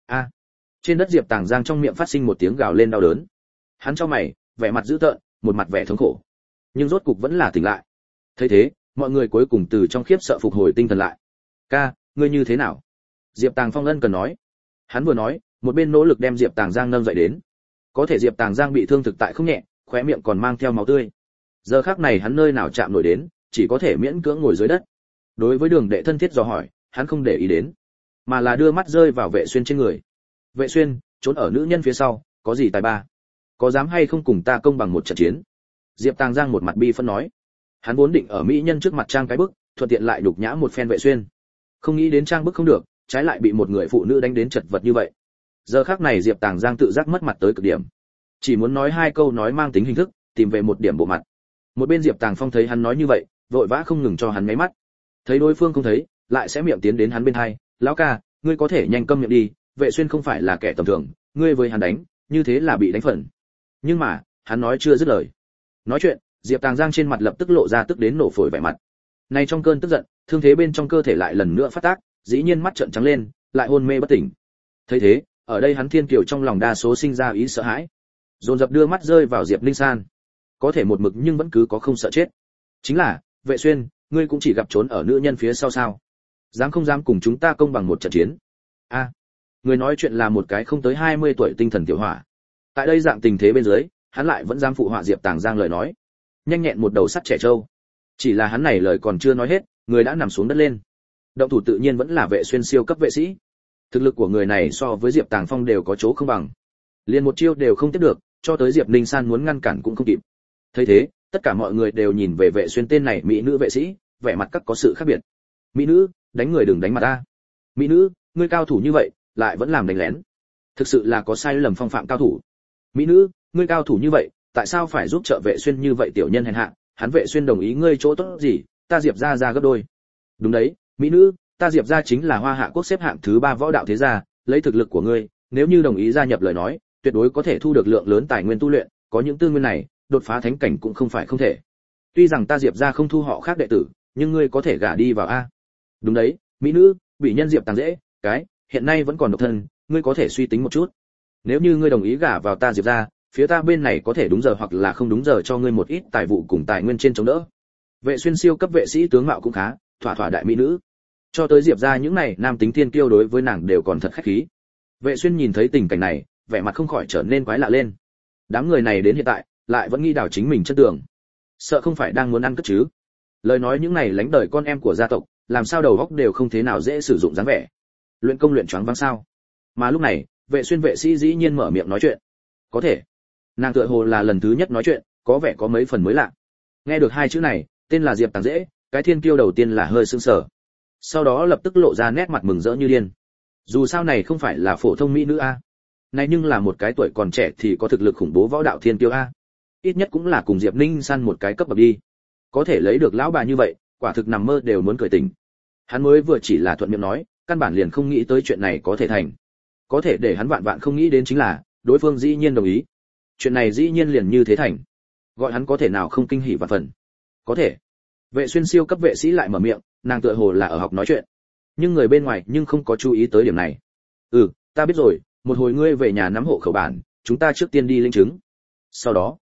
Trên đất Diệp Tàng Giang trong miệng phát sinh một tiếng gào lên đau đớn. Hắn chau mày, vẻ mặt dữ tợn, một mặt vẻ thống khổ. Nhưng rốt cục vẫn là tỉnh lại. Thấy thế, mọi người cuối cùng từ trong khiếp sợ phục hồi tinh thần lại. "Ca, ngươi như thế nào?" Diệp Tàng Phong ân cần nói. Hắn vừa nói, một bên nỗ lực đem Diệp Tàng Giang nâng dậy đến. Có thể Diệp Tàng Giang bị thương thực tại không nhẹ, khóe miệng còn mang theo máu tươi. Giờ khắc này hắn nơi nào chạm nổi đến, chỉ có thể miễn cưỡng ngồi dưới đất. Đối với Đường Đệ thân thiết dò hỏi, hắn không để ý đến, mà là đưa mắt rơi vào Vệ Xuyên trên người. "Vệ Xuyên, trốn ở nữ nhân phía sau, có gì tài ba? Có dám hay không cùng ta công bằng một trận chiến?" Diệp Tàng Giang một mặt bi phẫn nói. Hắn vốn định ở mỹ nhân trước mặt trang cái bức, thuận tiện lại nhục nhã một phen Vệ Xuyên. Không nghĩ đến trang bức không được, trái lại bị một người phụ nữ đánh đến chật vật như vậy. Giờ khắc này Diệp Tàng Giang tự giác mất mặt tới cực điểm, chỉ muốn nói hai câu nói mang tính hình thức, tìm về một điểm bộ mặt. Một bên Diệp Tàng Phong thấy hắn nói như vậy, vội vã không ngừng cho hắn nháy mắt. Thấy đối phương không thấy, lại sẽ miệng tiến đến hắn bên hai, "Lão ca, ngươi có thể nhanh câm miệng đi, Vệ Xuyên không phải là kẻ tầm thường, ngươi với hắn đánh, như thế là bị đánh phần." Nhưng mà, hắn nói chưa dứt lời. Nói chuyện, Diệp Tàng Giang trên mặt lập tức lộ ra tức đến nổ phổi vẻ mặt. Này trong cơn tức giận, thương thế bên trong cơ thể lại lần nữa phát tác, dĩ nhiên mắt trợn trắng lên, lại hôn mê bất tỉnh. Thấy thế, ở đây hắn thiên kiều trong lòng đa số sinh ra ý sợ hãi, dồn dập đưa mắt rơi vào Diệp Linh San. Có thể một mực nhưng vẫn cứ có không sợ chết. Chính là, Vệ Xuyên, ngươi cũng chỉ gặp trốn ở nữ nhân phía sau sao? Dám không dám cùng chúng ta công bằng một trận chiến? Người nói chuyện là một cái không tới 20 tuổi tinh thần tiểu hỏa. Tại đây dạng tình thế bên dưới, hắn lại vẫn dám phụ họa Diệp Tàng Giang lời nói. Nhanh nhẹn một đầu sắt trẻ trâu. Chỉ là hắn này lời còn chưa nói hết, người đã nằm xuống đất lên. Động thủ tự nhiên vẫn là Vệ Xuyên siêu cấp vệ sĩ. Thực lực của người này so với Diệp Tàng Phong đều có chỗ không bằng. Liền một chiêu đều không tiếp được, cho tới Diệp Ninh San muốn ngăn cản cũng không kịp. Thấy thế, tất cả mọi người đều nhìn về Vệ Xuyên tên này mỹ nữ vệ sĩ, vẻ mặt các có sự khác biệt. "Mỹ nữ, đánh người đừng đánh mặt ta. Mỹ nữ, ngươi cao thủ như vậy, lại vẫn làm đánh lén. Thực sự là có sai lầm phong phạm cao thủ. Mỹ nữ, ngươi cao thủ như vậy, tại sao phải giúp trợ Vệ Xuyên như vậy tiểu nhân hèn hạ, hắn Vệ Xuyên đồng ý ngươi chỗ tốt gì, ta Diệp gia ra gấp đôi." "Đúng đấy, mỹ nữ, ta Diệp gia chính là Hoa Hạ quốc xếp hạng thứ 3 võ đạo thế gia, lấy thực lực của ngươi, nếu như đồng ý gia nhập lời nói, tuyệt đối có thể thu được lượng lớn tài nguyên tu luyện, có những tư nguyên này, đột phá thánh cảnh cũng không phải không thể. Tuy rằng ta Diệp gia không thu họ khác đệ tử, nhưng ngươi có thể gả đi vào a." "Đúng đấy, mỹ nữ, bị nhân Diệp Tàng dễ, cái, hiện nay vẫn còn độc thân, ngươi có thể suy tính một chút. Nếu như ngươi đồng ý gả vào ta Diệp gia, phía ta bên này có thể đúng giờ hoặc là không đúng giờ cho ngươi một ít tài vụ cùng tài nguyên trên chống đỡ." Vệ Xuyên siêu cấp vệ sĩ tướng mạo cũng khá, thỏa thỏa đại mỹ nữ. Cho tới Diệp gia những này nam tính thiên kiêu đối với nàng đều còn thật khách khí. Vệ Xuyên nhìn thấy tình cảnh này, vẻ mặt không khỏi trở nên quái lạ lên. Đám người này đến hiện tại, lại vẫn nghi đảo chính mình chân tường. Sợ không phải đang muốn ăn cất chứ? Lời nói những này lánh đời con em của gia tộc, làm sao đầu óc đều không thế nào dễ sử dụng dáng vẻ. Luyện công luyện choáng váng sao? Mà lúc này, Vệ Xuyên vệ sĩ dĩ nhiên mở miệng nói chuyện. Có thể. Nàng tựa hồ là lần thứ nhất nói chuyện, có vẻ có mấy phần mới lạ. Nghe được hai chữ này, tên là Diệp Tàng dễ, cái thiên kiêu đầu tiên là hơi sững sờ. Sau đó lập tức lộ ra nét mặt mừng rỡ như điên. Dù sao này không phải là phổ thông mỹ nữ a, này nhưng là một cái tuổi còn trẻ thì có thực lực khủng bố võ đạo thiên kiêu a. ít nhất cũng là cùng Diệp Ninh San một cái cấp bậc đi. Có thể lấy được lão bà như vậy, quả thực nằm mơ đều muốn cười tỉnh. Hắn mới vừa chỉ là thuận miệng nói, căn bản liền không nghĩ tới chuyện này có thể thành. Có thể để hắn vạn vạn không nghĩ đến chính là, đối phương dĩ nhiên đồng ý. Chuyện này dĩ nhiên liền như thế thành. Gọi hắn có thể nào không kinh hỉ vạn phần. Có thể. Vệ Xuyên siêu cấp vệ sĩ lại mở miệng, nàng tựa hồ là ở học nói chuyện. Nhưng người bên ngoài nhưng không có chú ý tới điểm này. Ta biết rồi, một hồi ngươi về nhà nắm hộ khẩu bản, chúng ta trước tiên đi linh chứng. Sau đó,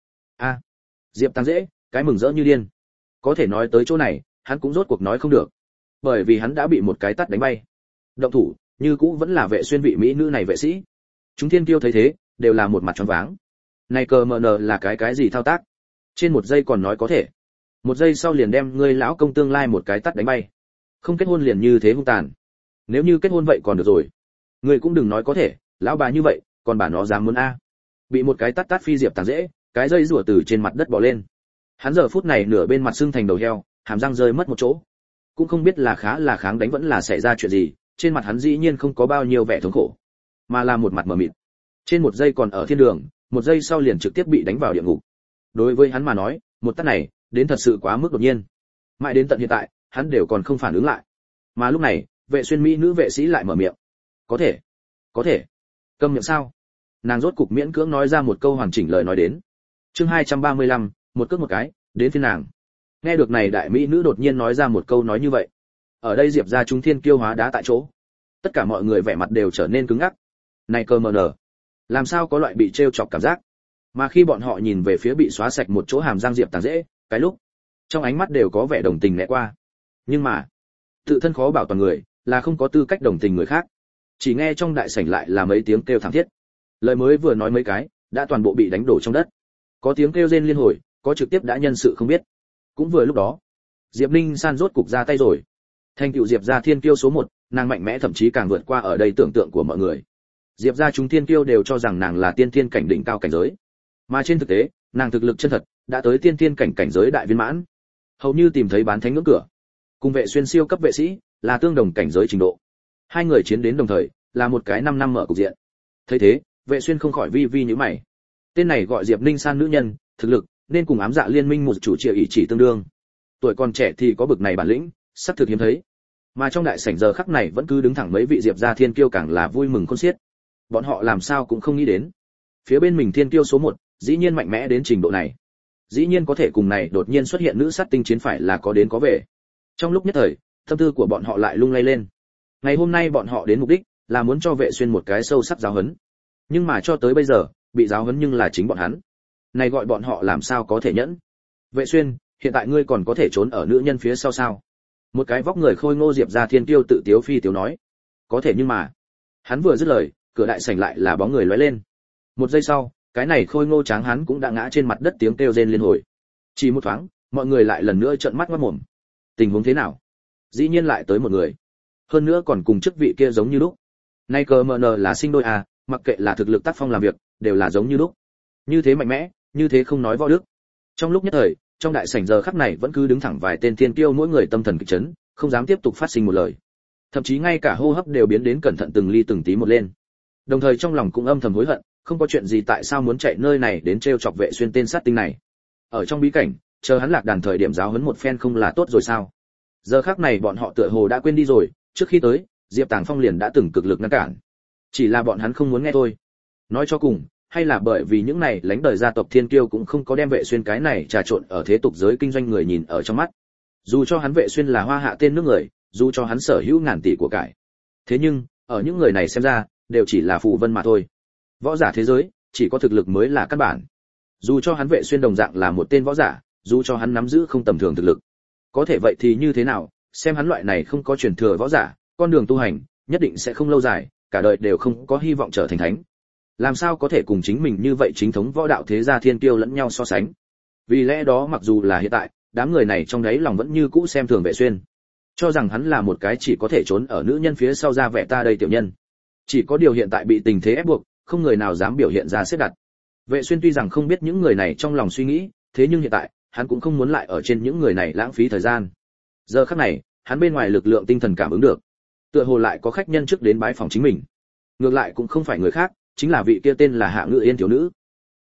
Diệp Tăng dễ, cái mừng rỡ như điên. Có thể nói tới chỗ này, hắn cũng rốt cuộc nói không được. Bởi vì hắn đã bị một cái tát đánh bay. Động thủ, như cũ vẫn là Vệ Xuyên vị mỹ nữ này vệ sĩ. Chúng thiên kiêu thấy thế, đều là một mặt choáng váng. Này cờ mờ nờ là cái gì thao tác? Trên một giây còn nói có thể, một giây sau liền đem ngươi lão công tương lai một cái tát đánh bay. Không kết hôn liền như thế hung tàn. Nếu như kết hôn vậy còn được rồi. Ngươi cũng đừng nói có thể, lão bà như vậy, còn bà nó dám muốn Bị một cái tát phi Diệp Tàng dễ, cái dây rủa từ trên mặt đất bò lên. Hắn giờ phút này nửa bên mặt sưng thành đầu heo, hàm răng rơi mất một chỗ. Cũng không biết là khá là kháng đánh vẫn là xảy ra chuyện gì, trên mặt hắn dĩ nhiên không có bao nhiêu vẻ thống khổ, mà là một mặt mờ mịt. Trên một giây còn ở thiên đường, một giây sau liền trực tiếp bị đánh vào địa ngục. Đối với hắn mà nói, một tát này, đến thật sự quá mức đột nhiên. Mãi đến tận hiện tại, hắn đều còn không phản ứng lại. Mà lúc này, Vệ Xuyên mỹ nữ vệ sĩ lại mở miệng. Có thể. Câm miệng sao? Nàng rốt cục miễn cưỡng nói ra một câu hoàn chỉnh lời nói đến. Chương 235, một cước một cái, đến phiên nàng. Nghe được này đại mỹ nữ đột nhiên nói ra một câu nói như vậy. Ở đây Diệp gia chúng thiên kiêu hóa đá tại chỗ. Tất cả mọi người vẻ mặt đều trở nên cứng ngắc. Này cơ mờ nở, làm sao có loại bị trêu chọc cảm giác? Mà khi bọn họ nhìn về phía bị xóa sạch một chỗ hàm răng Diệp Tàng dễ, cái lúc trong ánh mắt đều có vẻ đồng tình lẻ qua. Nhưng mà, tự thân khó bảo toàn người, là không có tư cách đồng tình người khác. Chỉ nghe trong đại sảnh lại là mấy tiếng kêu thảm thiết. Lời mới vừa nói mấy cái, đã toàn bộ bị đánh đổ trong đất. Có tiếng kêu rên liên hồi, có trực tiếp đã nhân sự không biết. Cũng vừa lúc đó, Diệp Ninh San rốt cục ra tay rồi. Thành tựu Diệp gia thiên kiêu số 1, nàng mạnh mẽ thậm chí càng vượt qua ở đây tưởng tượng của mọi người. Diệp gia chúng thiên kiêu đều cho rằng nàng là tiên thiên cảnh đỉnh cao cảnh giới. Mà trên thực tế, nàng thực lực chân thật đã tới tiên thiên cảnh cảnh giới đại viên mãn. Hầu như tìm thấy bán thánh ngưỡng cửa. Cùng Vệ Xuyên siêu cấp vệ sĩ là tương đồng cảnh giới trình độ. Hai người chiến đến đồng thời, là một cái 5 năm mở cục diện. Thấy thế, Vệ Xuyên không khỏi vi vi nhíu mày. Tên này gọi Diệp Ninh San nữ nhân, thực lực nên cùng ám dạ liên minh một chủ triều ý chỉ tương đương. Tuổi còn trẻ thì có bực này bản lĩnh, sắp thực hiếm thấy. Mà trong đại sảnh giờ khắc này vẫn cứ đứng thẳng mấy vị Diệp gia thiên kiêu càng là vui mừng khôn xiết. Bọn họ làm sao cũng không nghĩ đến, phía bên mình thiên kiêu số 1, dĩ nhiên mạnh mẽ đến trình độ này. Dĩ nhiên có thể cùng này đột nhiên xuất hiện nữ sát tinh chiến phải là có đến có về. Trong lúc nhất thời, tâm tư của bọn họ lại lung lay lên. Ngày hôm nay bọn họ đến mục đích là muốn cho Vệ Xuyên một cái sâu sắc giáo huấn. Nhưng mà cho tới bây giờ, bị giáo huấn nhưng là chính bọn hắn. Này gọi bọn họ làm sao có thể nhẫn? Vệ Xuyên, hiện tại ngươi còn có thể trốn ở nữ nhân phía sau sao? Một cái vóc người khôi ngô Diệp gia thiên kiêu tự tiếu phi tiếu nói. Có thể nhưng mà, hắn vừa dứt lời, cửa đại sảnh lại là bóng người lóe lên. Một giây sau, cái này khôi ngô tráng hắn cũng đã ngã trên mặt đất tiếng kêu rên liên hồi. Chỉ một thoáng, mọi người lại lần nữa trợn mắt ngoác mồm. Tình huống thế nào? Dĩ nhiên lại tới một người. Hơn nữa còn cùng chức vị kia giống như lúc. Nay cờ mờ nờ là sinh đôi mặc kệ là thực lực tác phong làm việc, đều là giống như lúc. Như thế mạnh mẽ, như thế không nói võ đức. Trong lúc nhất thời, trong đại sảnh giờ khắc này vẫn cứ đứng thẳng vài tên thiên kiêu mỗi người tâm thần kịch chấn, không dám tiếp tục phát sinh một lời. Thậm chí ngay cả hô hấp đều biến đến cẩn thận từng ly từng tí một lên. Đồng thời trong lòng cũng âm thầm hối hận, không có chuyện gì tại sao muốn chạy nơi này đến trêu chọc Vệ Xuyên tên sát tinh này. Ở trong bí cảnh, chờ hắn lạc đàn thời điểm giáo huấn một phen không là tốt rồi sao? Giờ khắc này bọn họ tựa hồ đã quên đi rồi, trước khi tới, Diệp Tàng Phong liền đã từng cực lực ngăn cản. Chỉ là bọn hắn không muốn nghe thôi. Nói cho cùng, hay là bởi vì những này lãnh đời gia tộc thiên kiêu cũng không có đem Vệ Xuyên cái này trà trộn ở thế tục giới kinh doanh người nhìn ở trong mắt. Dù cho hắn Vệ Xuyên là hoa hạ tên nước người, dù cho hắn sở hữu ngàn tỷ của cải. Thế nhưng, ở những người này xem ra, đều chỉ là phù vân mà thôi. Võ giả thế giới, chỉ có thực lực mới là căn bản. Dù cho hắn Vệ Xuyên đồng dạng là một tên võ giả, dù cho hắn nắm giữ không tầm thường thực lực. Có thể vậy thì như thế nào, xem hắn loại này không có truyền thừa võ giả, con đường tu hành nhất định sẽ không lâu dài, cả đời đều không có hy vọng trở thành thánh. Làm sao có thể cùng chính mình như vậy chính thống võ đạo thế gia thiên kiêu lẫn nhau so sánh. Vì lẽ đó mặc dù là hiện tại, đám người này trong đáy lòng vẫn như cũ xem thường Vệ Xuyên, cho rằng hắn là một cái chỉ có thể trốn ở nữ nhân phía sau ra vẻ ta đây tiểu nhân. Chỉ có điều hiện tại bị tình thế ép buộc, không người nào dám biểu hiện ra xếp đặt. Vệ Xuyên tuy rằng không biết những người này trong lòng suy nghĩ, thế nhưng hiện tại, hắn cũng không muốn lại ở trên những người này lãng phí thời gian. Giờ khắc này, hắn bên ngoài lực lượng tinh thần cảm ứng được, tựa hồ lại có khách nhân trước đến bái phòng chính mình. Ngược lại cũng không phải người khác, chính là vị kia tên là Hạ Ngự Yên thiếu nữ.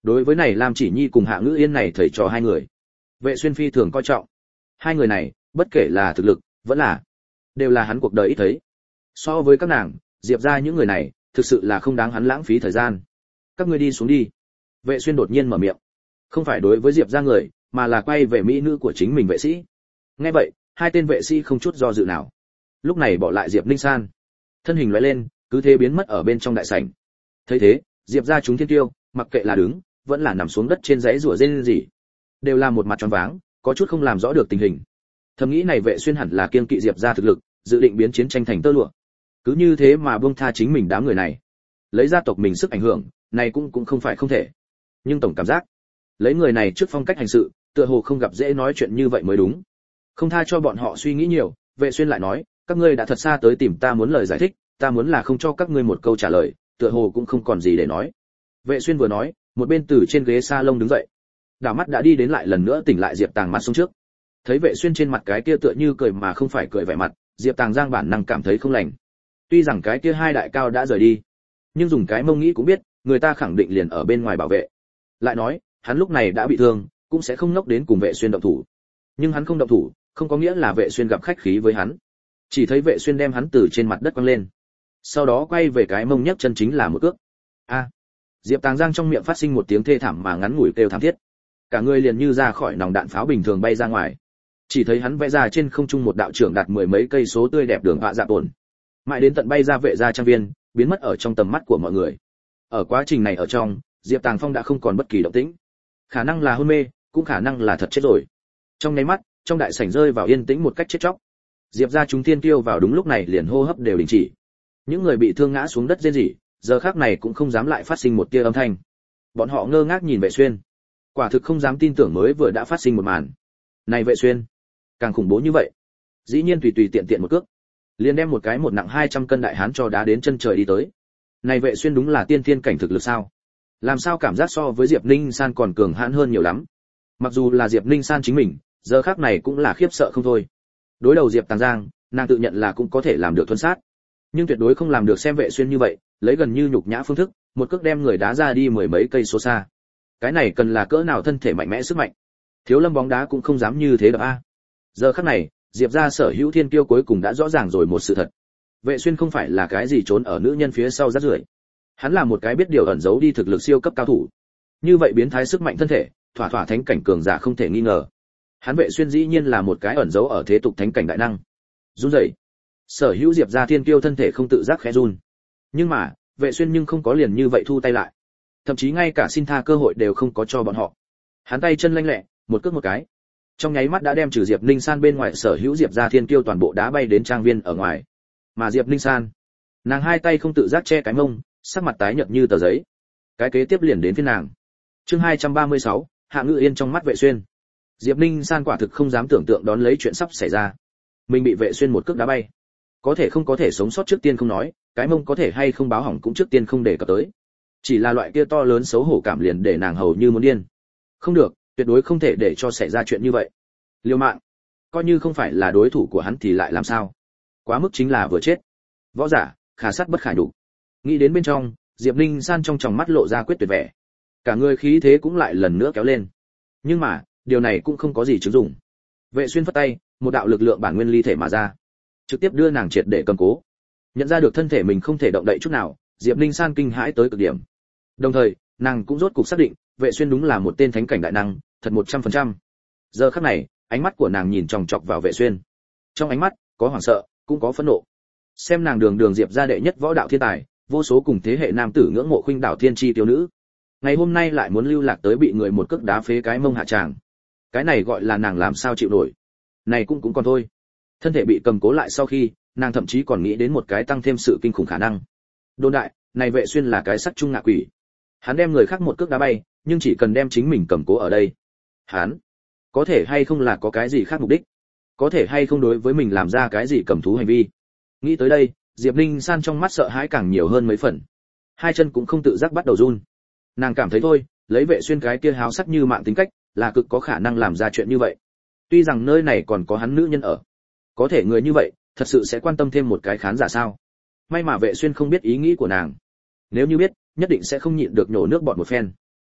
Đối với này Lam Chỉ Nhi cùng Hạ Ngữ Yên này thầy trò hai người, Vệ Xuyên phi thường coi trọng. Hai người này, bất kể là thực lực, vẫn là đều là hắn cuộc đời ít thấy. So với các nàng, Diệp gia những người này, thực sự là không đáng hắn lãng phí thời gian. Các ngươi đi xuống đi. Vệ Xuyên đột nhiên mở miệng. Không phải đối với Diệp gia người, mà là quay về mỹ nữ của chính mình vệ sĩ. Nghe vậy, hai tên vệ sĩ không chút do dự nào. Lúc này bỏ lại Diệp Ninh San, thân hình lóe lên, cứ thế biến mất ở bên trong đại sảnh. Thấy thế, Diệp gia chúng thiên tiêu, mặc kệ là đứng, vẫn là nằm xuống đất trên dãy rủa rên rỉ, đều là một mặt tròn váng, có chút không làm rõ được tình hình. Thầm nghĩ này Vệ Xuyên hẳn là kiêng kỵ Diệp gia thực lực, dự định biến chiến tranh thành tơ lụa. Cứ như thế mà buông tha chính mình đám người này, lấy gia tộc mình sức ảnh hưởng, này cũng không phải không thể. Nhưng tổng cảm giác, lấy người này trước phong cách hành sự, tựa hồ không gặp dễ nói chuyện như vậy mới đúng. Không tha cho bọn họ suy nghĩ nhiều, Vệ Xuyên lại nói, các ngươi đã thật xa tới tìm ta muốn lời giải thích, ta muốn là không cho các ngươi một câu trả lời, tựa hồ cũng không còn gì để nói. Vệ Xuyên vừa nói, một bên từ trên ghế salon đứng dậy, đảo mắt đã đi đến lại lần nữa tỉnh lại Diệp Tàng mặt xuống trước. Thấy Vệ Xuyên trên mặt cái kia tựa như cười mà không phải cười vẻ mặt, Diệp Tàng giang bản năng cảm thấy không lành. Tuy rằng cái kia hai đại cao đã rời đi, nhưng dùng cái mông nghĩ cũng biết, người ta khẳng định liền ở bên ngoài bảo vệ. Lại nói, hắn lúc này đã bị thương, cũng sẽ không nốc đến cùng Vệ Xuyên động thủ. Nhưng hắn không động thủ, không có nghĩa là Vệ Xuyên gặp khách khí với hắn. Chỉ thấy Vệ Xuyên đem hắn từ trên mặt đất quăng lên, sau đó quay về cái mông nhấc chân chính là một cước. A! Diệp Tàng Giang trong miệng phát sinh một tiếng thê thảm mà ngắn ngủi kêu thảm thiết. Cả người liền như ra khỏi nòng đạn pháo bình thường bay ra ngoài. Chỉ thấy hắn vẽ ra trên không trung một đạo trưởng đạt mười mấy cây số tươi đẹp đường họa dạ tổn, mãi đến tận bay ra vệ gia trang viên, biến mất ở trong tầm mắt của mọi người. Ở quá trình này ở trong, Diệp Tàng Phong đã không còn bất kỳ động tĩnh, khả năng là hôn mê, cũng khả năng là thật chết rồi. Trong nháy mắt, trong đại sảnh rơi vào yên tĩnh một cách chết chóc. Diệp gia chúng thiên tiêu vào đúng lúc này liền hô hấp đều đình chỉ. Những người bị thương ngã xuống đất rên rỉ, giờ khắc này cũng không dám lại phát sinh một tia âm thanh. Bọn họ ngơ ngác nhìn Vệ Xuyên, quả thực không dám tin tưởng mới vừa đã phát sinh một màn. Này Vệ Xuyên, càng khủng bố như vậy, dĩ nhiên tùy tùy tiện tiện một cước, liền đem một cái một nặng 200 cân đại hán cho đá đến chân trời đi tới. Này Vệ Xuyên đúng là tiên thiên cảnh thực lực sao? Làm sao cảm giác so với Diệp Ninh San còn cường hãn hơn nhiều lắm. Mặc dù là Diệp Ninh San chính mình, giờ khắc này cũng là khiếp sợ không thôi. Đối đầu Diệp Tàng Giang, nàng tự nhận là cũng có thể làm được thuần sát, nhưng tuyệt đối không làm được xem Vệ Xuyên như vậy, lấy gần như nhục nhã phương thức, một cước đem người đá ra đi mười mấy cây số xa. Cái này cần là cỡ nào thân thể mạnh mẽ sức mạnh. Thiếu Lâm bóng đá cũng không dám như thế được a. Giờ khắc này, Diệp gia sở hữu thiên kiêu cuối cùng đã rõ ràng rồi một sự thật. Vệ Xuyên không phải là cái gì trốn ở nữ nhân phía sau rát rưởi. Hắn là một cái biết điều ẩn giấu đi thực lực siêu cấp cao thủ. Như vậy biến thái sức mạnh thân thể, thỏa thỏa thánh cảnh cường giả không thể nghi ngờ. Hắn Vệ Xuyên dĩ nhiên là một cái ẩn giấu ở thế tục thánh cảnh đại năng. Run rẩy. Sở hữu Diệp gia thiên kiêu thân thể không tự giác khẽ run. Nhưng mà, Vệ Xuyên nhưng không có liền như vậy thu tay lại. Thậm chí ngay cả xin tha cơ hội đều không có cho bọn họ. Hắn tay chân lanh lẹ, một cước một cái, trong nháy mắt đã đem trừ Diệp Ninh San bên ngoài sở hữu Diệp gia thiên kiêu toàn bộ đá bay đến trang viên ở ngoài. Mà Diệp Ninh San, nàng hai tay không tự giác che cái mông, sắc mặt tái nhợt như tờ giấy. Cái kế tiếp liền đến phía nàng. Chương 236, Hạ Ngự Yên trong mắt Vệ Xuyên. Diệp Ninh San quả thực không dám tưởng tượng đón lấy chuyện sắp xảy ra. Mình bị Vệ Xuyên một cước đá bay, có thể không có thể sống sót trước tiên không nói, cái mông có thể hay không báo hỏng cũng trước tiên không để cập tới. Chỉ là loại kia to lớn xấu hổ cảm liền để nàng hầu như muốn điên. Không được, tuyệt đối không thể để cho xảy ra chuyện như vậy. Liều mạng, coi như không phải là đối thủ của hắn thì lại làm sao? Quá mức chính là vừa chết. Võ giả, khả sát bất khả nhục. Nghĩ đến bên trong, Diệp Ninh San trong tròng mắt lộ ra quyết tuyệt vẻ. Cả người khí thế cũng lại lần nữa kéo lên. Nhưng mà, điều này cũng không có gì chứng dụng. Vệ Xuyên phất tay, một đạo lực lượng bản nguyên ly thể mà ra, trực tiếp đưa nàng triệt để cầm cố. Nhận ra được thân thể mình không thể động đậy chút nào, Diệp Ninh San kinh hãi tới cực điểm. Đồng thời, nàng cũng rốt cục xác định, Vệ Xuyên đúng là một tên thánh cảnh đại năng, thật 100%. Giờ khắc này, ánh mắt của nàng nhìn chòng chọc vào Vệ Xuyên. Trong ánh mắt, có hoảng sợ, cũng có phẫn nộ. Xem nàng đường đường Diệp gia đệ nhất võ đạo thiên tài, vô số cùng thế hệ nam tử ngưỡng mộ khuynh đảo thiên chi tiểu nữ. Ngày hôm nay lại muốn lưu lạc tới bị người một cước đá phế cái mông hạ tràng. Cái này gọi là nàng làm sao chịu nổi. Này cũng còn thôi. Thân thể bị cầm cố lại sau khi, nàng thậm chí còn nghĩ đến một cái tăng thêm sự kinh khủng khả năng. Đồn đại, này Vệ Xuyên là cái sắc trung ngạ quỷ. Hắn đem người khác một cước đá bay, nhưng chỉ cần đem chính mình cầm cố ở đây. Hắn có thể hay không là có cái gì khác mục đích? Có thể hay không đối với mình làm ra cái gì cầm thú hành vi? Nghĩ tới đây, Diệp Ninh San trong mắt sợ hãi càng nhiều hơn mấy phần. Hai chân cũng không tự giác bắt đầu run. Nàng cảm thấy thôi, lấy Vệ Xuyên cái kia háo sắc như mạng tính cách, là cực có khả năng làm ra chuyện như vậy. Tuy rằng nơi này còn có hắn nữ nhân ở, có thể người như vậy, thật sự sẽ quan tâm thêm một cái khán giả sao? May mà Vệ Xuyên không biết ý nghĩ của nàng. Nếu như biết, nhất định sẽ không nhịn được nhổ nước bọt một phen.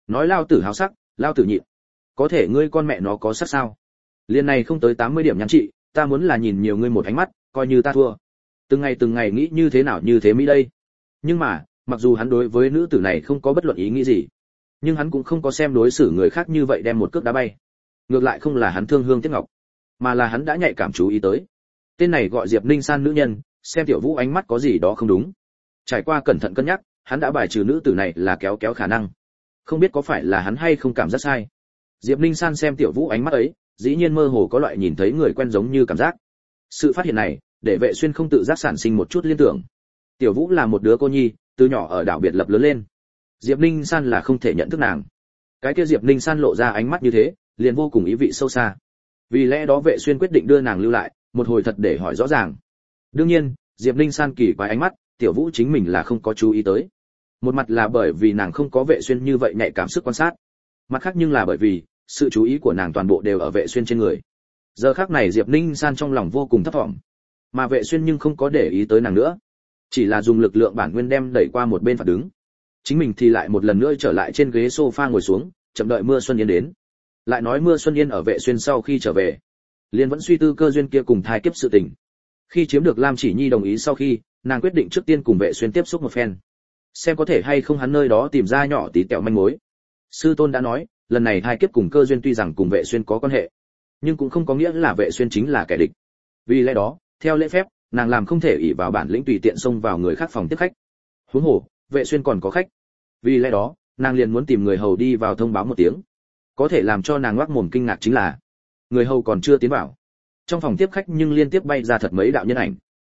nói lao tử háo sắc, lao tử nhịn. Có thể ngươi con mẹ nó có sắc sao? Liên này không tới 80 điểm nhan trị, ta muốn là nhìn nhiều ngươi một ánh mắt, coi như ta thua. Từng ngày nghĩ như thế nào như thế mỹ đây. Nhưng mà, mặc dù hắn đối với nữ tử này không có bất luận ý nghĩ gì, nhưng hắn cũng không có xem đối xử người khác như vậy đem một cước đá bay. Ngược lại không là hắn thương hương tiếc ngọc, mà là hắn đã nhạy cảm chú ý tới. Tên này gọi Diệp Ninh San nữ nhân, xem Tiểu Vũ ánh mắt có gì đó không đúng. Trải qua cẩn thận cân nhắc, hắn đã bài trừ nữ tử này là kéo khả năng. Không biết có phải là hắn hay không cảm giác sai. Diệp Ninh San xem Tiểu Vũ ánh mắt ấy, dĩ nhiên mơ hồ có loại nhìn thấy người quen giống như cảm giác. Sự phát hiện này, để Vệ Xuyên không tự giác sản sinh một chút liên tưởng. Tiểu Vũ là một đứa cô nhi, từ nhỏ ở đảo biệt lập lớn lên. Diệp Ninh San là không thể nhận thức nàng. Cái kia Diệp Ninh San lộ ra ánh mắt như thế, liền vô cùng ý vị sâu xa. Vì lẽ đó Vệ Xuyên quyết định đưa nàng lưu lại, một hồi thật để hỏi rõ ràng. Đương nhiên, Diệp Ninh San kỳ quái ánh mắt, Tiểu Vũ chính mình là không có chú ý tới. Một mặt là bởi vì nàng không có Vệ Xuyên như vậy nhạy cảm sức quan sát, mặt khác nhưng là bởi vì sự chú ý của nàng toàn bộ đều ở Vệ Xuyên trên người. Giờ khắc này Diệp Ninh San trong lòng vô cùng thấp vọng, mà Vệ Xuyên nhưng không có để ý tới nàng nữa, chỉ là dùng lực lượng bản nguyên đem đẩy qua một bên phạt đứng. Chính mình thì lại một lần nữa trở lại trên ghế sofa ngồi xuống, chậm đợi Mưa Xuân Yên đến. Lại nói Mưa Xuân Yên ở Vệ Xuyên sau khi trở về, liền vẫn suy tư cơ duyên kia cùng thai kiếp sự tình. Khi chiếm được Lam Chỉ Nhi đồng ý sau khi, nàng quyết định trước tiên cùng Vệ Xuyên tiếp xúc một phen, xem có thể hay không hắn nơi đó tìm ra nhỏ tí tẹo manh mối. Sư tôn đã nói, lần này thai kiếp cùng cơ duyên tuy rằng cùng Vệ Xuyên có quan hệ, nhưng cũng không có nghĩa là Vệ Xuyên chính là kẻ địch. Vì lẽ đó, theo lễ phép, nàng làm không thể ỷ vào bản lĩnh tùy tiện xông vào người khác phòng tiếp khách. Huống hồ, Vệ Xuyên còn có khách. Vì lẽ đó, nàng liền muốn tìm người hầu đi vào thông báo một tiếng. Có thể làm cho nàng ngoác mồm kinh ngạc chính là, người hầu còn chưa tiến vào, trong phòng tiếp khách nhưng liên tiếp bay ra thật mấy đạo nhân ảnh.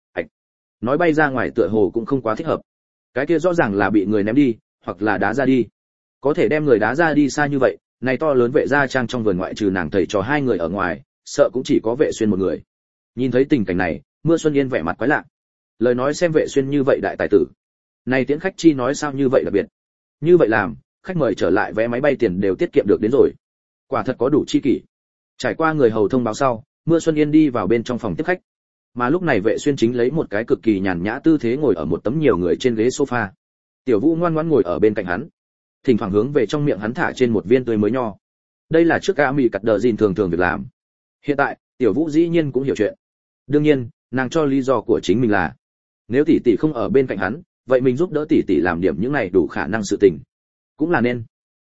Nói bay ra ngoài tựa hồ cũng không quá thích hợp. Cái kia rõ ràng là bị người ném đi, hoặc là đá ra đi. Có thể đem người đá ra đi xa như vậy, này to lớn Vệ gia trang trong vườn ngoại trừ nàng thầy trò hai người ở ngoài, sợ cũng chỉ có Vệ Xuyên một người. Nhìn thấy tình cảnh này, Mưa Xuân Yên vẻ mặt quái lạ. Lời nói xem Vệ Xuyên như vậy đại tài tử, này tiễn khách chi nói sao như vậy đặc biệt. Như vậy làm, khách mời trở lại vé máy bay tiền đều tiết kiệm được đến rồi. Quả thật có đủ chi kỷ. Trải qua người hầu thông báo sau, Mưa Xuân Yên đi vào bên trong phòng tiếp khách. Mà lúc này Vệ Xuyên chính lấy một cái cực kỳ nhàn nhã tư thế ngồi ở một tấm nhiều người trên ghế sofa. Tiểu Vũ ngoan ngoãn ngồi ở bên cạnh hắn, thỉnh thoảng hướng về trong miệng hắn thả trên một viên tươi mới nho. Đây là trước A Mị cắt đờ gìn thường thường việc làm. Hiện tại, Tiểu Vũ dĩ nhiên cũng hiểu chuyện. Đương nhiên, nàng cho lý do của chính mình là, nếu tỷ tỷ không ở bên cạnh hắn, vậy mình giúp đỡ tỷ tỷ làm điểm những này đủ khả năng sự tình, cũng là nên.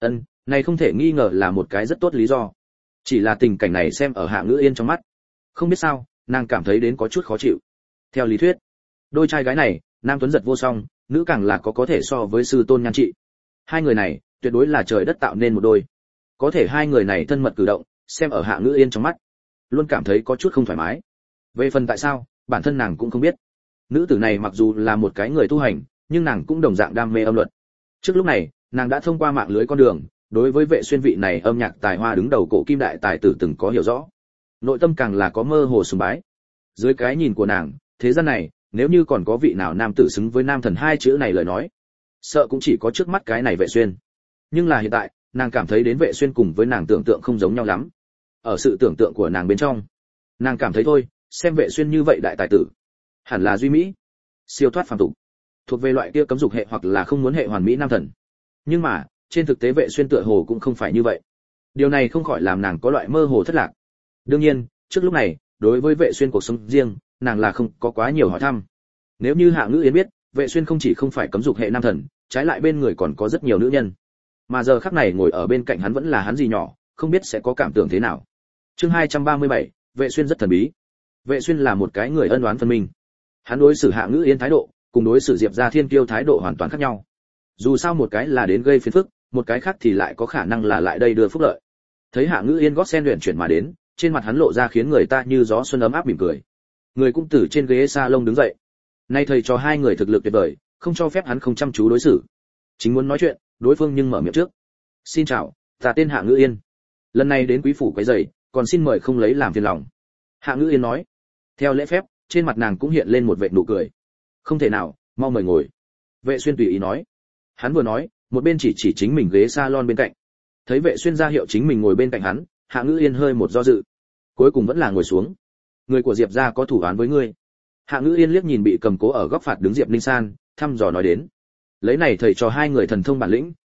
Này không thể nghi ngờ là một cái rất tốt lý do. Chỉ là tình cảnh này xem ở Hạ Ngữ Yên trong mắt, không biết sao, nàng cảm thấy đến có chút khó chịu. Theo lý thuyết, đôi trai gái này, nam tuấn giật vô song, nữ càng là có thể so với sư tôn nhan trị. Hai người này, tuyệt đối là trời đất tạo nên một đôi. Có thể hai người này thân mật cử động, xem ở Hạ Ngữ Yên trong mắt, luôn cảm thấy có chút không thoải mái. Về phần tại sao, bản thân nàng cũng không biết. Nữ tử này mặc dù là một cái người tu hành, nhưng nàng cũng đồng dạng đam mê âm luật. Trước lúc này, nàng đã thông qua mạng lưới con đường, đối với Vệ Xuyên vị này âm nhạc tài hoa đứng đầu cổ kim đại tài tử từng có hiểu rõ. Nội tâm càng là có mơ hồ sùng bái. Dưới cái nhìn của nàng, thế gian này, nếu như còn có vị nào nam tử xứng với nam thần hai chữ này lời nói, sợ cũng chỉ có trước mắt cái này Vệ Xuyên. Nhưng là hiện tại, nàng cảm thấy đến Vệ Xuyên cùng với nàng tưởng tượng không giống nhau lắm. Ở sự tưởng tượng của nàng bên trong, nàng cảm thấy thôi, xem Vệ Xuyên như vậy đại tài tử, hẳn là duy mỹ, siêu thoát phàm tục, thuộc về loại kia cấm dục hệ hoặc là không muốn hệ hoàn mỹ nam thần. Nhưng mà, trên thực tế Vệ Xuyên tựa hồ cũng không phải như vậy. Điều này không khỏi làm nàng có loại mơ hồ thất lạc. Đương nhiên, trước lúc này, đối với Vệ Xuyên cuộc sống riêng, nàng là không có quá nhiều hỏi thăm. Nếu như Hạ Ngữ Yên biết, Vệ Xuyên không chỉ không phải cấm dục hệ nam thần, trái lại bên người còn có rất nhiều nữ nhân. Mà giờ khắc này ngồi ở bên cạnh hắn vẫn là hắn gì nhỏ, không biết sẽ có cảm tưởng thế nào. Chương 237, Vệ Xuyên rất thần bí. Vệ Xuyên là một cái người ân oán phân minh. Hắn đối xử Hạ Ngữ Yên thái độ, cùng đối xử Diệp Gia Thiên Kiêu thái độ hoàn toàn khác nhau. Dù sao một cái là đến gây phiền phức, một cái khác thì lại có khả năng là lại đây đưa phúc lợi. Thấy Hạ Ngữ Yên gót sen luyện chuyển mà đến, trên mặt hắn lộ ra khiến người ta như gió xuân ấm áp mỉm cười. Người cũng từ trên ghế salon đứng dậy. Nay thầy cho hai người thực lực tuyệt vời, không cho phép hắn không chăm chú đối xử. Chính muốn nói chuyện, đối phương nhưng mở miệng trước. "Xin chào, ta tên Hạ Ngữ Yên. Lần này đến quý phủ quấy rầy, còn xin mời không lấy làm phiền lòng." Hạ Ngữ Yên nói. Theo lễ phép, trên mặt nàng cũng hiện lên một vệt nụ cười. "Không thể nào, mau mời ngồi." Vệ Xuyên tùy ý nói. Hắn vừa nói, một bên chỉ chính mình ghế salon bên cạnh. Thấy Vệ Xuyên ra hiệu chính mình ngồi bên cạnh hắn, Hạ Ngữ Yên hơi một do dự, cuối cùng vẫn là ngồi xuống. "Người của Diệp gia có thủ án với ngươi." Hạ Ngữ Yên liếc nhìn bị cầm cố ở góc phạt đứng Diệp Ninh San, thăm dò nói đến. Lấy này thầy trò hai người thần thông bản lĩnh,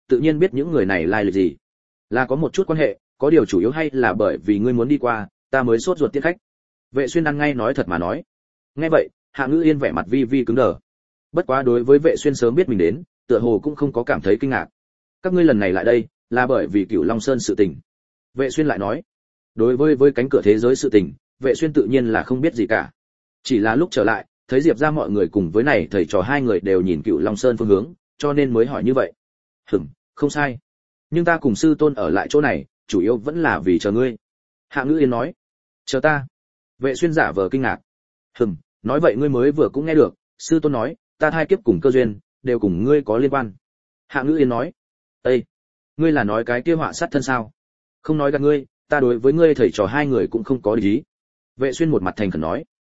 tự nhiên biết những người này lai lịch gì. Là có một chút quan hệ, có điều chủ yếu hay là bởi vì ngươi muốn đi qua, ta mới sốt ruột tiết khách. Vệ Xuyên ăn ngay nói thật mà nói. Nghe vậy, Hạ Ngữ Yên vẻ mặt vi vi cứng đờ. Bất quá đối với Vệ Xuyên sớm biết mình đến, tựa hồ cũng không có cảm thấy kinh ngạc. Các ngươi lần này lại đây, là bởi vì Cửu Long Sơn sự tình. Vệ Xuyên lại nói. Đối với cánh cửa thế giới sự tình, Vệ Xuyên tự nhiên là không biết gì cả. Chỉ là lúc trở lại, thấy Diệp gia mọi người cùng với này thầy trò hai người đều nhìn Cửu Long Sơn phương hướng, cho nên mới hỏi như vậy. Không sai. Nhưng ta cùng sư tôn ở lại chỗ này, chủ yếu vẫn là vì chờ ngươi. Hạ Ngữ Yên nói. Chờ ta? Vệ Xuyên giả vờ kinh ngạc. Nói vậy ngươi mới vừa cũng nghe được, sư tôn nói, ta thai kiếp cùng cơ duyên, đều cùng ngươi có liên quan. Hạ Ngữ Yên nói. Ê, ngươi là nói cái kia họa sát thân sao? Không nói gạt ngươi, ta đối với ngươi thầy trò hai người cũng không có ý. Vệ Xuyên một mặt thành khẩn nói.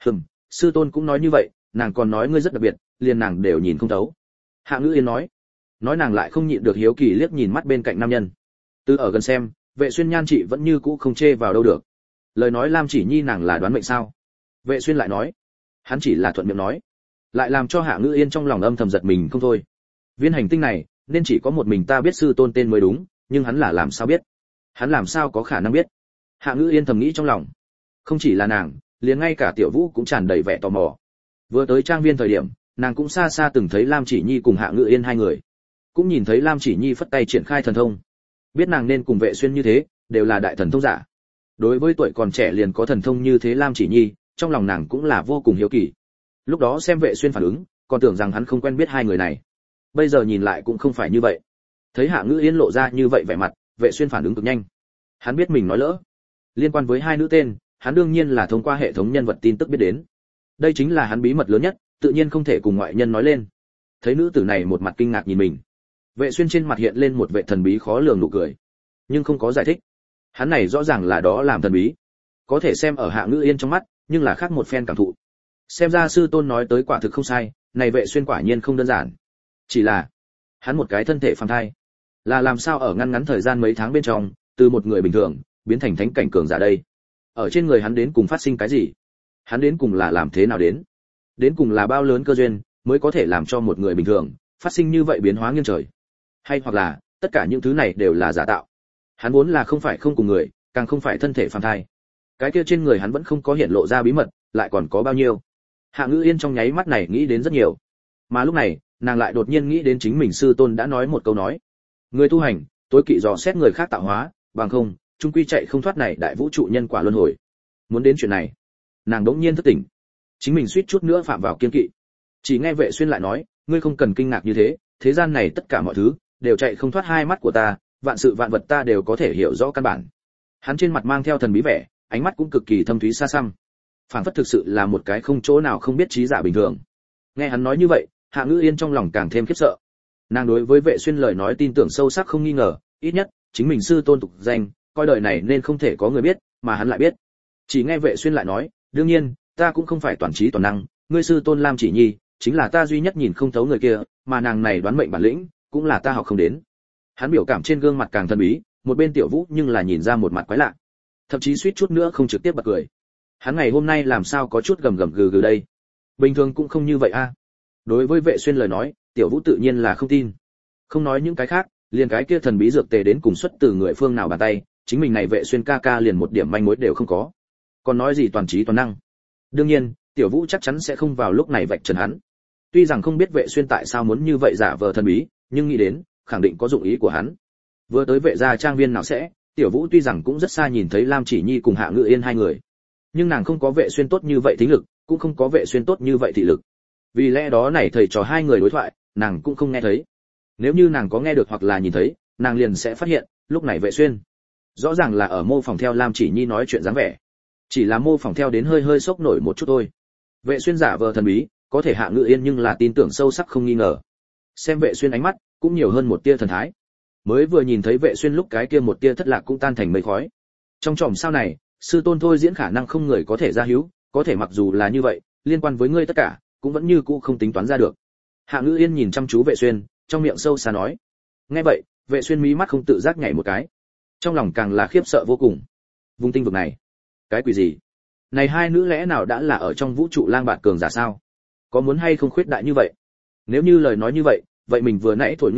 Sư tôn cũng nói như vậy, nàng còn nói ngươi rất đặc biệt, liền nàng đều nhìn không thấu. Hạ Ngữ Yên nói. Nói nàng lại không nhịn được hiếu kỳ liếc nhìn mắt bên cạnh nam nhân. Từ ở gần xem, Vệ Xuyên nhan chị vẫn như cũ không chê vào đâu được. Lời nói Lam Chỉ Nhi nàng là đoán mệnh sao? Vệ Xuyên lại nói. Hắn chỉ là thuận miệng nói, lại làm cho Hạ Ngữ Yên trong lòng âm thầm giật mình không thôi. Viên hành tinh này, nên chỉ có một mình ta biết sư tôn tên mới đúng, nhưng hắn là làm sao biết? Hắn làm sao có khả năng biết? Hạ Ngữ Yên thầm nghĩ trong lòng. Không chỉ là nàng, liền ngay cả Tiểu Vũ cũng tràn đầy vẻ tò mò. Vừa tới trang viên thời điểm, nàng cũng xa xa từng thấy Lam Chỉ Nhi cùng Hạ Ngữ Yên hai người, cũng nhìn thấy Lam Chỉ Nhi phất tay triển khai thần thông. Biết nàng nên cùng Vệ Xuyên như thế, đều là đại thần thông giả. Đối với tuổi còn trẻ liền có thần thông như thế Lam Chỉ Nhi, trong lòng nàng cũng là vô cùng hiếu kỳ. Lúc đó xem Vệ Xuyên phản ứng, còn tưởng rằng hắn không quen biết hai người này. Bây giờ nhìn lại cũng không phải như vậy. Thấy Hạ Ngữ Yên lộ ra như vậy vẻ mặt, Vệ Xuyên phản ứng cực nhanh. Hắn biết mình nói lỡ. Liên quan với hai nữ tên, hắn đương nhiên là thông qua hệ thống nhân vật tin tức biết đến. Đây chính là hắn bí mật lớn nhất, tự nhiên không thể cùng ngoại nhân nói lên. Thấy nữ tử này một mặt kinh ngạc nhìn mình, Vệ Xuyên trên mặt hiện lên một vẻ thần bí khó lường nụ cười, nhưng không có giải thích. Hắn này rõ ràng là đó làm thần bí, có thể xem ở Hạ Ngữ Yên trong mắt, nhưng là khác một phen cảm thụ. Xem ra sư tôn nói tới quả thực không sai, này Vệ Xuyên quả nhiên không đơn giản. Chỉ là hắn một cái thân thể phàm thai, là làm sao ở ngăn ngắn thời gian mấy tháng bên trong, từ một người bình thường biến thành thánh cảnh cường giả đây? Ở trên người hắn đến cùng phát sinh cái gì? Hắn đến cùng là làm thế nào đến? Đến cùng là bao lớn cơ duyên mới có thể làm cho một người bình thường phát sinh như vậy biến hóa nghiêng trời? Hay hoặc là tất cả những thứ này đều là giả tạo? Hắn vốn là không phải không cùng người, càng không phải thân thể phàm thai. Cái kia trên người hắn vẫn không có hiện lộ ra bí mật, lại còn có bao nhiêu? Hạ Ngữ Yên trong nháy mắt này nghĩ đến rất nhiều. Mà lúc này, nàng lại đột nhiên nghĩ đến chính mình sư tôn đã nói một câu nói: người tu hành, tối kỵ dò xét người khác tạo hóa, bằng không, chung quy chạy không thoát này đại vũ trụ nhân quả luân hồi. Muốn đến chuyện này, nàng đống nhiên thức tỉnh, chính mình suýt chút nữa phạm vào kiên kỵ. Chỉ nghe Vệ Xuyên lại nói, ngươi không cần kinh ngạc như thế, thế gian này tất cả mọi thứ đều chạy không thoát hai mắt của ta, vạn sự vạn vật ta đều có thể hiểu rõ căn bản. Hắn trên mặt mang theo thần bí vẻ, ánh mắt cũng cực kỳ thâm thúy xa xăm, phảng phất thực sự là một cái không chỗ nào không biết trí giả bình thường. Nghe hắn nói như vậy, Hạ Ngữ Yên trong lòng càng thêm khiếp sợ. Nàng đối với Vệ Xuyên lời nói tin tưởng sâu sắc không nghi ngờ, ít nhất chính mình sư tôn tục danh, coi đời này nên không thể có người biết, mà hắn lại biết. Chỉ nghe Vệ Xuyên lại nói, đương nhiên, ta cũng không phải toàn trí toàn năng, ngươi sư tôn Lam Chỉ Nhi chính là ta duy nhất nhìn không thấu người kia, mà nàng này đoán mệnh bản lĩnh, cũng là ta học không đến. Hắn biểu cảm trên gương mặt càng thần bí, một bên Tiểu Vũ nhưng là nhìn ra một mặt quái lạ, thậm chí suýt chút nữa không trực tiếp bật cười. Hắn ngày hôm nay làm sao có chút gầm gầm gừ gừ đây? Bình thường cũng không như vậy a. Đối với Vệ Xuyên lời nói, Tiểu Vũ tự nhiên là không tin. Không nói những cái khác, liền cái kia thần bí dược tề đến cùng xuất từ người phương nào bàn tay, chính mình này Vệ Xuyên ca ca liền một điểm manh mối đều không có. Còn nói gì toàn trí toàn năng? Đương nhiên, Tiểu Vũ chắc chắn sẽ không vào lúc này vạch trần hắn. Tuy rằng không biết Vệ Xuyên tại sao muốn như vậy giả vờ thần bí, nhưng nghĩ đến, khẳng định có dụng ý của hắn. Vừa tới Vệ gia trang viên nào sẽ, Tiểu Vũ tuy rằng cũng rất xa nhìn thấy Lam Chỉ Nhi cùng Hạ Ngữ Yên hai người, nhưng nàng không có Vệ Xuyên tốt như vậy thính lực, cũng không có Vệ Xuyên tốt như vậy thị lực. Vì lẽ đó này thầy trò hai người đối thoại, nàng cũng không nghe thấy. Nếu như nàng có nghe được hoặc là nhìn thấy, nàng liền sẽ phát hiện, lúc này Vệ Xuyên rõ ràng là ở mô phỏng theo Lam Chỉ Nhi nói chuyện dáng vẻ, chỉ là mô phỏng theo đến hơi hơi sốc nổi một chút thôi. Vệ Xuyên giả vờ thần bí, có thể Hạ Ngữ Yên nhưng là tin tưởng sâu sắc không nghi ngờ. Xem Vệ Xuyên ánh mắt, cũng nhiều hơn một tia thần thái. Mới vừa nhìn thấy Vệ Xuyên lúc cái kia một tia thất lạc cũng tan thành mây khói. Trong chòm sao này, sư tôn thôi diễn khả năng không người có thể ra hữu, có thể mặc dù là như vậy, liên quan với ngươi tất cả, cũng vẫn như cũ không tính toán ra được. Hạ Ngữ Yên nhìn chăm chú Vệ Xuyên, trong miệng sâu xa nói. Nghe vậy, Vệ Xuyên mí mắt không tự giác nhảy một cái, trong lòng càng là khiếp sợ vô cùng. Vùng tinh vực này, cái quỷ gì? Này hai nữ lẽ nào đã là ở trong vũ trụ lang bạt cường giả sao? Có muốn hay không khuyết đại như vậy? Nếu như lời nói như vậy, vậy mình vừa nãy thổi như bức,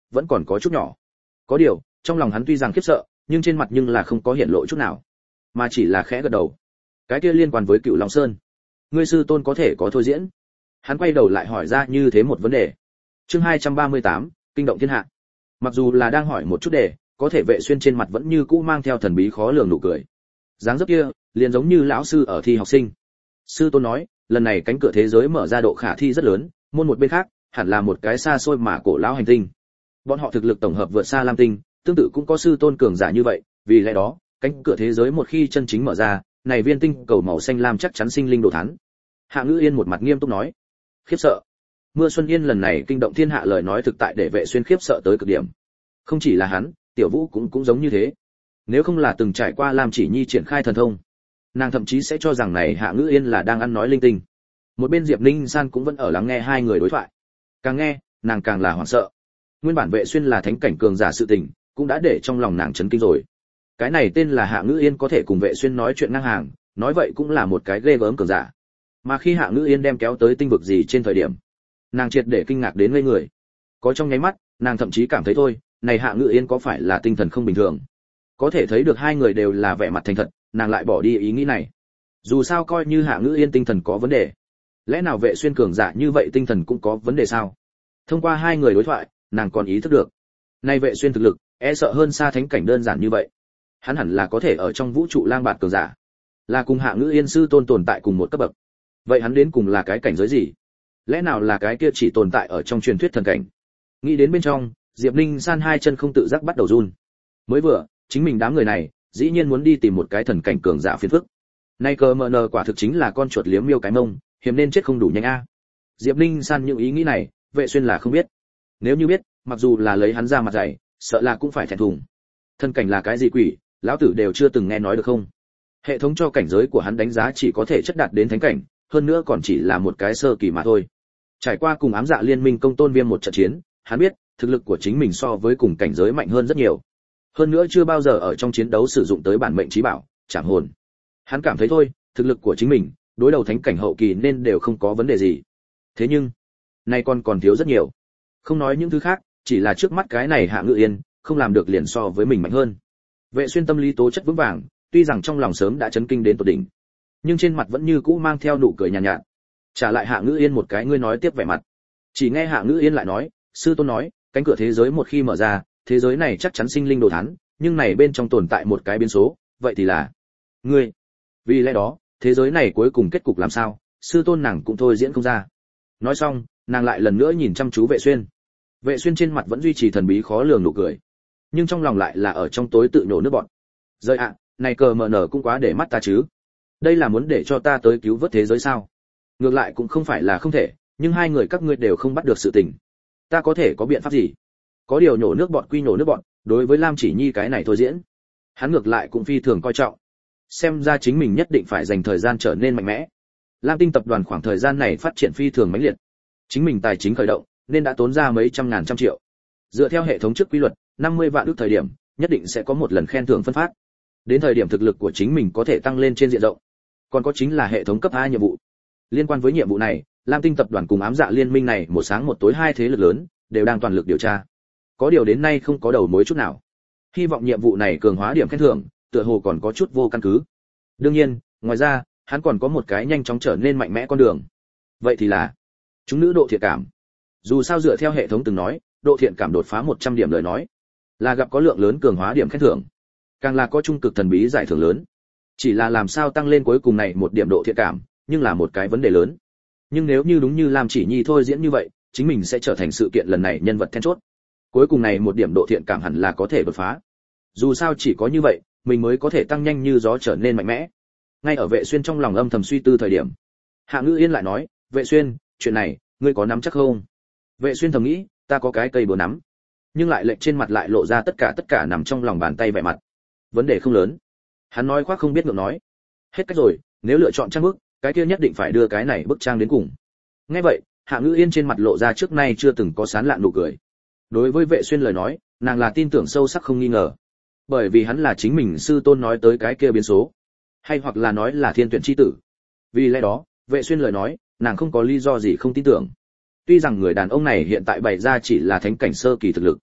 vẫn còn có chút nhỏ. Có điều, trong lòng hắn tuy rằng khiếp sợ, nhưng trên mặt nhưng là không có hiện lộ chút nào, mà chỉ là khẽ gật đầu. Cái kia liên quan với Cựu Long Sơn, ngươi sư tôn có thể có thôi diễn? Hắn quay đầu lại hỏi ra như thế một vấn đề. Chương 238, kinh động thiên hạ. Mặc dù là đang hỏi một chút đề, có thể Vệ Xuyên trên mặt vẫn như cũ mang theo thần bí khó lường nụ cười. Dáng dấp kia, liền giống như lão sư ở thi học sinh. Sư tôn nói, lần này cánh cửa thế giới mở ra độ khả thi rất lớn, môn một bên khác, hẳn là một cái xa xôi mà cổ lão hành tinh. Bọn họ thực lực tổng hợp vượt xa Lam Tinh, tương tự cũng có sư tôn cường giả như vậy, vì lẽ đó, cánh cửa thế giới một khi chân chính mở ra, này viên tinh cầu màu xanh lam chắc chắn sinh linh đồ thán. Hạ Ngữ Yên một mặt nghiêm túc nói. Khiếp sợ. Mưa Xuân Yên lần này kinh động thiên hạ lời nói thực tại để Vệ Xuyên khiếp sợ tới cực điểm. Không chỉ là hắn, Tiểu Vũ cũng giống như thế. Nếu không là từng trải qua Lam Chỉ Nhi triển khai thần thông, nàng thậm chí sẽ cho rằng này Hạ Ngữ Yên là đang ăn nói linh tinh. Một bên Diệp Ninh San cũng vẫn ở lắng nghe hai người đối thoại. Càng nghe, nàng càng là hoảng sợ. Nguyên bản Vệ Xuyên là thánh cảnh cường giả sự tình, cũng đã để trong lòng nàng chấn kinh rồi. Cái này tên là Hạ Ngữ Yên có thể cùng Vệ Xuyên nói chuyện ngang hàng, nói vậy cũng là một cái ghê gớm cường giả. Mà khi Hạ Ngữ Yên đem kéo tới tinh vực gì trên thời điểm, nàng triệt để kinh ngạc đến ngây người. Có trong nháy mắt, nàng thậm chí cảm thấy thôi, này Hạ Ngữ Yên có phải là tinh thần không bình thường? Có thể thấy được hai người đều là vẻ mặt thành thật, nàng lại bỏ đi ý nghĩ này. Dù sao coi như Hạ Ngữ Yên tinh thần có vấn đề, lẽ nào Vệ Xuyên cường giả như vậy tinh thần cũng có vấn đề sao? Thông qua hai người đối thoại, nàng còn ý thức được, nay Vệ Xuyên thực lực e sợ hơn xa thánh cảnh đơn giản như vậy. Hắn hẳn là có thể ở trong vũ trụ lang bạt cường giả, là cùng Hạ Ngữ Yên sư tôn tồn tại cùng một cấp bậc. Vậy hắn đến cùng là cái cảnh giới gì? Lẽ nào là cái kia chỉ tồn tại ở trong truyền thuyết thần cảnh? Nghĩ đến bên trong, Diệp Ninh San hai chân không tự giác bắt đầu run. Mới vừa, chính mình đám người này, dĩ nhiên muốn đi tìm một cái thần cảnh cường giả phiền phức. Nay cờ mờ nờ quả thực chính là con chuột liếm miêu cái mông, hiếm nên chết không đủ nhanh a. Diệp Ninh San những ý nghĩ này, Vệ Xuyên là không biết. Nếu như biết, mặc dù là lấy hắn ra mặt dày, sợ là cũng phải thẹn thùng. Thần cảnh là cái gì quỷ, lão tử đều chưa từng nghe nói được không? Hệ thống cho cảnh giới của hắn đánh giá chỉ có thể chất đạt đến thánh cảnh, hơn nữa còn chỉ là một cái sơ kỳ mà thôi. Trải qua cùng ám dạ liên minh công tôn viêm một trận chiến, hắn biết thực lực của chính mình so với cùng cảnh giới mạnh hơn rất nhiều. Hơn nữa chưa bao giờ ở trong chiến đấu sử dụng tới bản mệnh chí bảo, Trảm Hồn. Hắn cảm thấy thôi, thực lực của chính mình, đối đầu thánh cảnh hậu kỳ nên đều không có vấn đề gì. Thế nhưng, nay còn thiếu rất nhiều. Không nói những thứ khác, chỉ là trước mắt cái này Hạ Ngữ Yên, không làm được liền so với mình mạnh hơn. Vệ Xuyên tâm lý tố chất vững vàng, tuy rằng trong lòng sớm đã chấn kinh đến tột đỉnh, nhưng trên mặt vẫn như cũ mang theo nụ cười nhàn nhạt. Trả lại Hạ Ngữ Yên một cái ngươi nói tiếp vẻ mặt. Chỉ nghe Hạ Ngữ Yên lại nói, sư tôn nói, cánh cửa thế giới một khi mở ra, thế giới này chắc chắn sinh linh đồ thán, nhưng này bên trong tồn tại một cái biến số, vậy thì là ngươi. Vì lẽ đó, thế giới này cuối cùng kết cục làm sao, sư tôn nàng cũng thôi diễn không ra. Nói xong, nàng lại lần nữa nhìn chăm chú Vệ Xuyên. Vệ Xuyên trên mặt vẫn duy trì thần bí khó lường nụ cười, nhưng trong lòng lại là ở trong tối tự nhổ nước bọt. Rơi ạ, này cờ mờ nở cũng quá để mắt ta chứ. Đây là muốn để cho ta tới cứu vớt thế giới sao? Ngược lại cũng không phải là không thể, nhưng hai người các ngươi đều không bắt được sự tình. Ta có thể có biện pháp gì? Có điều nhổ nước bọt quy nhổ nước bọt, đối với Lam Chỉ Nhi cái này thôi diễn, hắn ngược lại cũng phi thường coi trọng. Xem ra chính mình nhất định phải dành thời gian trở nên mạnh mẽ. Lam Tinh tập đoàn khoảng thời gian này phát triển phi thường mãnh liệt. Chính mình tài chính khởi động, nên đã tốn ra mấy trăm ngàn trăm triệu. Dựa theo hệ thống trước quy luật, 50 vạn ước thời điểm, nhất định sẽ có một lần khen thưởng phân phát. Đến thời điểm thực lực của chính mình có thể tăng lên trên diện rộng. Còn có chính là hệ thống cấp 2 nhiệm vụ. Liên quan với nhiệm vụ này, Lam Tinh tập đoàn cùng ám dạ liên minh này một sáng một tối hai thế lực lớn đều đang toàn lực điều tra. Có điều đến nay không có đầu mối chút nào. Hy vọng nhiệm vụ này cường hóa điểm khen thưởng, tựa hồ còn có chút vô căn cứ. Đương nhiên, ngoài ra, hắn còn có một cái nhanh chóng trở nên mạnh mẽ con đường. Vậy thì là chúng nữ độ thiện cảm. Dù sao dựa theo hệ thống từng nói, độ thiện cảm đột phá 100 điểm lời nói, là gặp có lượng lớn cường hóa điểm khen thưởng, càng là có trung cực thần bí giải thưởng lớn. Chỉ là làm sao tăng lên cuối cùng này một điểm độ thiện cảm, nhưng là một cái vấn đề lớn. Nhưng nếu như đúng như Lam Chỉ Nhi thôi diễn như vậy, chính mình sẽ trở thành sự kiện lần này nhân vật then chốt. Cuối cùng này một điểm độ thiện cảm hẳn là có thể đột phá. Dù sao chỉ có như vậy, mình mới có thể tăng nhanh như gió trở nên mạnh mẽ. Ngay ở Vệ Xuyên trong lòng âm thầm suy tư thời điểm, Hạ Ngữ Yên lại nói, Vệ Xuyên, chuyện này, ngươi có nắm chắc không? Vệ Xuyên thầm nghĩ, ta có cái cây búa nắm, nhưng lại lệnh trên mặt lại lộ ra tất cả nằm trong lòng bàn tay vẻ mặt. Vấn đề không lớn. Hắn nói khoác không biết ngượng nói. Hết cách rồi, nếu lựa chọn trang bức, cái kia nhất định phải đưa cái này bức trang đến cùng. Nghe vậy, Hạ Ngữ Yên trên mặt lộ ra trước nay chưa từng có sán lạn nụ cười. Đối với Vệ Xuyên lời nói, nàng là tin tưởng sâu sắc không nghi ngờ. Bởi vì hắn là chính mình sư tôn nói tới cái kia biến số, hay hoặc là nói là thiên tuyển chi tử. Vì lẽ đó, Vệ Xuyên lời nói, nàng không có lý do gì không tin tưởng. Tuy rằng người đàn ông này hiện tại bày ra chỉ là thánh cảnh sơ kỳ thực lực,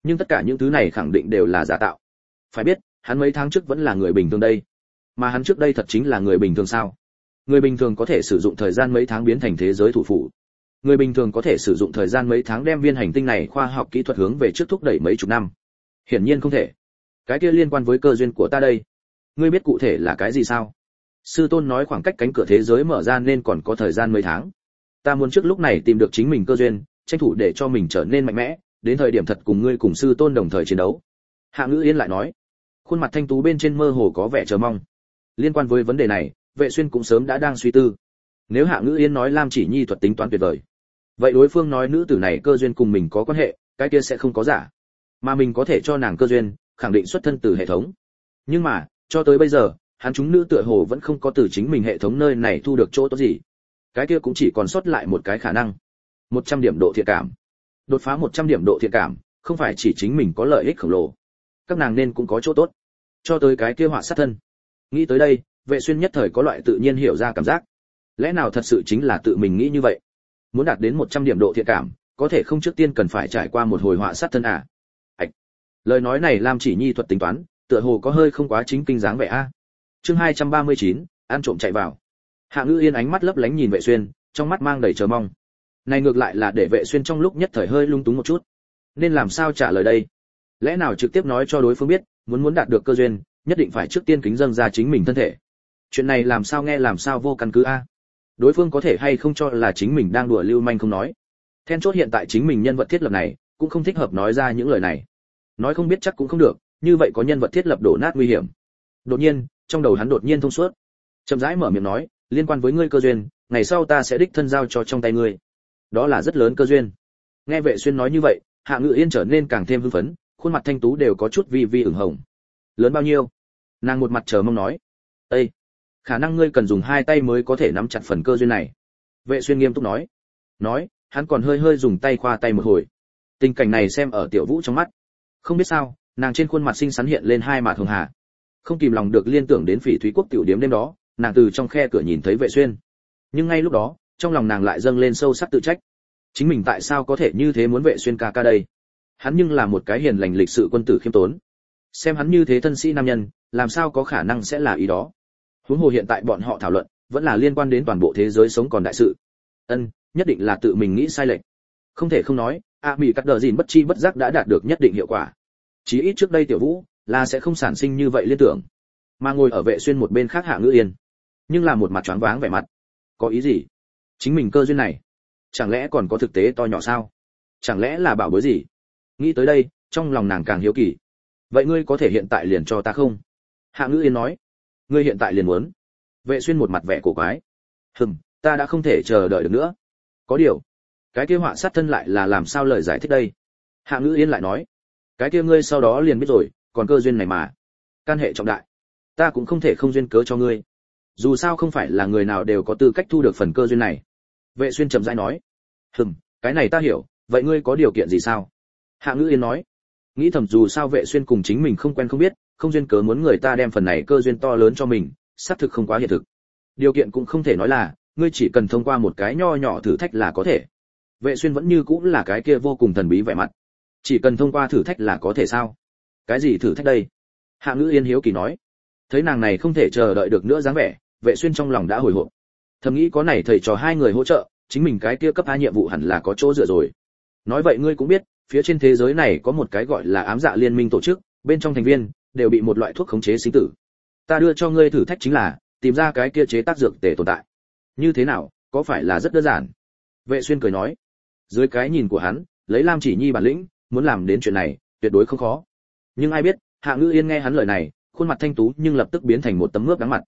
nhưng tất cả những thứ này khẳng định đều là giả tạo. Phải biết, hắn mấy tháng trước vẫn là người bình thường đây. Mà hắn trước đây thật chính là người bình thường sao? Người bình thường có thể sử dụng thời gian mấy tháng biến thành thế giới thủ phủ. Người bình thường có thể sử dụng thời gian mấy tháng đem viên hành tinh này khoa học kỹ thuật hướng về trước thúc đẩy mấy chục năm. Hiển nhiên không thể. Cái kia liên quan với cơ duyên của ta đây. Ngươi biết cụ thể là cái gì sao? Sư tôn nói khoảng cách cánh cửa thế giới mở ra nên còn có thời gian mấy tháng. Ta muốn trước lúc này tìm được chính mình cơ duyên, tranh thủ để cho mình trở nên mạnh mẽ, đến thời điểm thật cùng ngươi cùng sư tôn đồng thời chiến đấu. Hạ Ngữ Yên lại nói, khuôn mặt thanh tú bên trên mơ hồ có vẻ chờ mong. Liên quan với vấn đề này, Vệ Xuyên cũng sớm đã đang suy tư. Nếu Hạ Ngữ Yên nói Lam Chỉ Nhi thuật tính toán tuyệt vời, vậy đối phương nói nữ tử này cơ duyên cùng mình có quan hệ, cái kia sẽ không có giả. Mà mình có thể cho nàng cơ duyên, khẳng định xuất thân từ hệ thống. Nhưng mà, cho tới bây giờ, hắn chúng nữ tựa hồ vẫn không có từ chính mình hệ thống nơi này thu được chỗ tốt gì. Cái kia cũng chỉ còn sót lại một cái khả năng. 100 điểm độ thiện cảm. Đột phá 100 điểm độ thiện cảm, không phải chỉ chính mình có lợi ích khổng lồ, các nàng nên cũng có chỗ tốt. Cho tới cái kia họa sát thân. Nghĩ tới đây, Vệ Xuyên nhất thời có loại tự nhiên hiểu ra cảm giác. Lẽ nào thật sự chính là tự mình nghĩ như vậy? Muốn đạt đến 100 điểm độ thiện cảm, có thể không trước tiên cần phải trải qua một hồi họa sát thân à? Ảch. Lời nói này Lam Chỉ Nhi thuật tính toán, tựa hồ có hơi không quá chính kinh dáng vẻ a. Chương 239, ăn trộm chạy vào. Hạ Ngữ Yên ánh mắt lấp lánh nhìn Vệ Xuyên, trong mắt mang đầy chờ mong. Này ngược lại là để Vệ Xuyên trong lúc nhất thời hơi lung túng một chút. Nên làm sao trả lời đây? Lẽ nào trực tiếp nói cho đối phương biết, muốn đạt được cơ duyên, nhất định phải trước tiên kính dâng ra chính mình thân thể. Chuyện này làm sao nghe làm sao vô căn cứ a. Đối phương có thể hay không cho là chính mình đang đùa lưu manh không nói. Then chốt hiện tại chính mình nhân vật thiết lập này, cũng không thích hợp nói ra những lời này. Nói không biết chắc cũng không được, như vậy có nhân vật thiết lập đổ nát nguy hiểm. Đột nhiên, trong đầu hắn đột nhiên thông suốt. Chậm rãi mở miệng nói, liên quan với ngươi cơ duyên, ngày sau ta sẽ đích thân giao cho trong tay ngươi. Đó là rất lớn cơ duyên. Nghe Vệ Xuyên nói như vậy, Hạ Ngữ Yên trở nên càng thêm hưng phấn, khuôn mặt thanh tú đều có chút vi vi ửng hồng. Lớn bao nhiêu? Nàng một mặt chờ mong nói. Ê, khả năng ngươi cần dùng hai tay mới có thể nắm chặt phần cơ duyên này. Vệ Xuyên nghiêm túc nói. Nói, hắn còn hơi hơi dùng tay khoa tay một hồi. Tình cảnh này xem ở Tiểu Vũ trong mắt, không biết sao, nàng trên khuôn mặt xinh xắn hiện lên hai mạt hồng hà. Không kìm lòng được liên tưởng đến Phỉ Thúy Quốc tiểu điếm đêm đó, nàng từ trong khe cửa nhìn thấy Vệ Xuyên. Nhưng ngay lúc đó, trong lòng nàng lại dâng lên sâu sắc tự trách. Chính mình tại sao có thể như thế muốn Vệ Xuyên ca ca đây? Hắn nhưng là một cái hiền lành lịch sự quân tử khiêm tốn. Xem hắn như thế thân sĩ nam nhân, làm sao có khả năng sẽ là ý đó? Huống hồ hiện tại bọn họ thảo luận, vẫn là liên quan đến toàn bộ thế giới sống còn đại sự. Nhất định là tự mình nghĩ sai lệch. Không thể không nói, Mỹ cắt đờ gìn bất chi bất giác đã đạt được nhất định hiệu quả. Chí ít trước đây Tiểu Vũ là sẽ không sản sinh như vậy liên tưởng. Mà ngồi ở Vệ Xuyên một bên khác Hạ Ngữ Yên, nhưng là một mặt choáng váng vẻ mặt. Có ý gì? Chính mình cơ duyên này, chẳng lẽ còn có thực tế to nhỏ sao? Chẳng lẽ là bảo bối gì? Nghĩ tới đây, trong lòng nàng càng hiếu kỳ. Vậy ngươi có thể hiện tại liền cho ta không? Hạ Ngữ Yên nói. Ngươi hiện tại liền muốn? Vệ Xuyên một mặt vẻ cổ quái. Ta đã không thể chờ đợi được nữa. Có điều, cái kia họa sát thân lại là làm sao lời giải thích đây? Hạ Ngữ Yên lại nói. Cái kia ngươi sau đó liền biết rồi, còn cơ duyên này mà, can hệ trọng đại, ta cũng không thể không duyên cớ cho ngươi. Dù sao không phải là người nào đều có tư cách thu được phần cơ duyên này. Vệ Xuyên chậm rãi nói. Cái này ta hiểu, vậy ngươi có điều kiện gì sao? Hạ Ngữ Yên nói. Nghĩ thầm dù sao Vệ Xuyên cùng chính mình không quen không biết, không duyên cớ muốn người ta đem phần này cơ duyên to lớn cho mình, xác thực không quá hiện thực. Điều kiện cũng không thể nói là, ngươi chỉ cần thông qua một cái nho nhỏ thử thách là có thể. Vệ Xuyên vẫn như cũng là cái kia vô cùng thần bí vẻ mặt. Chỉ cần thông qua thử thách là có thể sao? Cái gì thử thách đây? Hạ Ngữ Yên hiếu kỳ nói. Thấy nàng này không thể chờ đợi được nữa dáng vẻ, Vệ Xuyên trong lòng đã hồi hộp. Thầm nghĩ có này thầy trò hai người hỗ trợ, chính mình cái kia cấp A nhiệm vụ hẳn là có chỗ dựa rồi. Nói vậy ngươi cũng biết, phía trên thế giới này có một cái gọi là ám dạ liên minh tổ chức, bên trong thành viên đều bị một loại thuốc khống chế sinh tử. Ta đưa cho ngươi thử thách chính là tìm ra cái kia chế tác dược tề tồn tại. Như thế nào, có phải là rất đơn giản? Vệ Xuyên cười nói. Dưới cái nhìn của hắn, lấy Lam Chỉ Nhi bản lĩnh, muốn làm đến chuyện này, tuyệt đối không khó. Nhưng ai biết, Hạ Ngữ Yên nghe hắn lời này, khuôn mặt thanh tú nhưng lập tức biến thành một tấm ngước đắng mặt.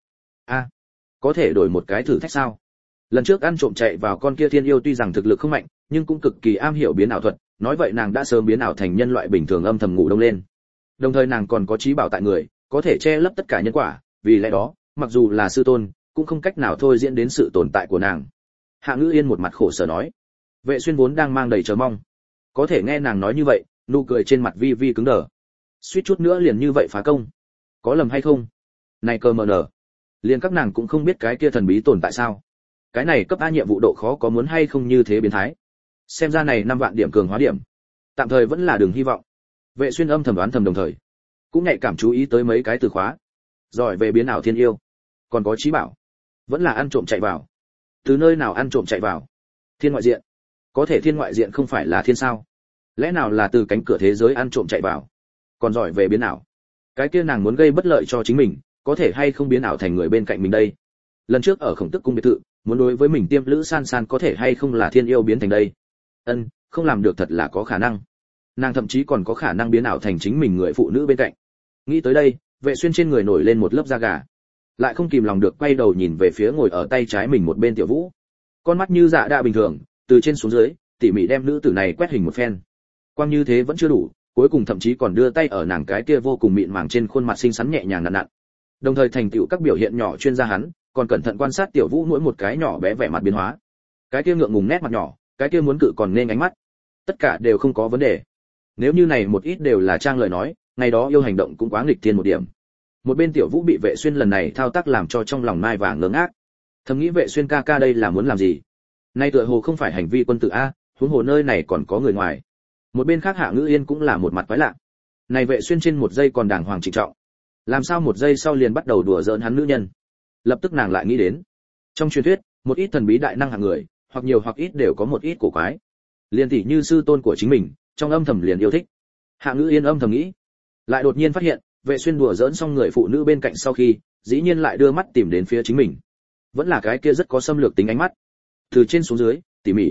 Có thể đổi một cái thử thách sao? Lần trước ăn trộm chạy vào con kia thiên yêu tuy rằng thực lực không mạnh, nhưng cũng cực kỳ am hiểu biến ảo thuật, nói vậy nàng đã sớm biến ảo thành nhân loại bình thường âm thầm ngủ đông lên. Đồng thời nàng còn có trí bảo tại người, có thể che lấp tất cả nhân quả, vì lẽ đó, mặc dù là sư tôn, cũng không cách nào thôi diễn đến sự tồn tại của nàng. Hạ Ngữ Yên một mặt khổ sở nói. Vệ Xuyên vốn đang mang đầy chờ mong, có thể nghe nàng nói như vậy, nụ cười trên mặt vi vi cứng đờ. Suýt chút nữa liền như vậy phá công, có lầm hay không? Này cơ mờ nở, liền các nàng cũng không biết cái kia thần bí tồn tại sao? Cái này cấp A nhiệm vụ độ khó có muốn hay không như thế biến thái? Xem ra này 5 vạn điểm cường hóa điểm, tạm thời vẫn là đường hy vọng. Vệ Xuyên âm thầm đoán thầm đồng thời cũng nhạy cảm chú ý tới mấy cái từ khóa. Giỏi về biến ảo thiên yêu, còn có trí bảo, vẫn là ăn trộm chạy vào. Từ nơi nào ăn trộm chạy vào? Thiên ngoại diện. Có thể thiên ngoại diện không phải là thiên sao? Lẽ nào là từ cánh cửa thế giới ăn trộm chạy vào? Còn giỏi về biến ảo. Cái kia nàng muốn gây bất lợi cho chính mình, có thể hay không biến ảo thành người bên cạnh mình đây? Lần trước ở Khổng Tức cung biệt thự, muốn đối với mình tiêm lữ san san có thể hay không là thiên yêu biến thành đây? Không làm được thật là có khả năng. Nàng thậm chí còn có khả năng biến ảo thành chính mình người phụ nữ bên cạnh. Nghĩ tới đây, Vệ Xuyên trên người nổi lên một lớp da gà, lại không kìm lòng được quay đầu nhìn về phía ngồi ở tay trái mình một bên Tiểu Vũ. Con mắt như dạ đa bình thường, từ trên xuống dưới, tỉ mỉ đem nữ tử này quét hình một phen. Quang như thế vẫn chưa đủ, cuối cùng thậm chí còn đưa tay ở nàng cái kia vô cùng mịn màng trên khuôn mặt xinh xắn nhẹ nhàng nặn nặn. Đồng thời thành tựu các biểu hiện nhỏ chuyên gia hắn, còn cẩn thận quan sát Tiểu Vũ mỗi một cái nhỏ bé vẻ mặt biến hóa. Cái kia ngượng ngùng nét mặt nhỏ, cái kia muốn cự còn nên ánh mắt, tất cả đều không có vấn đề. Nếu như này một ít đều là trang lời nói, ngày đó yêu hành động cũng quá nghịch thiên một điểm. Một bên Tiểu Vũ bị Vệ Xuyên lần này thao tác làm cho trong lòng mai vàng ngớ ngác. Thầm nghĩ Vệ Xuyên ca ca đây là muốn làm gì? Nay tựa hồ không phải hành vi quân tử a, huống hồ nơi này còn có người ngoài. Một bên khác Hạ Ngữ Yên cũng là một mặt quái lạ. Này Vệ Xuyên trên một giây còn đàng hoàng trịnh trọng, làm sao một giây sau liền bắt đầu đùa giỡn hắn nữ nhân? Lập tức nàng lại nghĩ đến, trong truyền thuyết, một ít thần bí đại năng hạng người, hoặc nhiều hoặc ít đều có một ít cổ quái. Liên tỷ như sư tôn của chính mình, trong âm thầm liền yêu thích. Hạ Ngữ Yên âm thầm nghĩ, lại đột nhiên phát hiện, Vệ Xuyên đùa giỡn xong người phụ nữ bên cạnh sau khi, dĩ nhiên lại đưa mắt tìm đến phía chính mình. Vẫn là cái kia rất có xâm lược tính ánh mắt, từ trên xuống dưới, tỉ mỉ.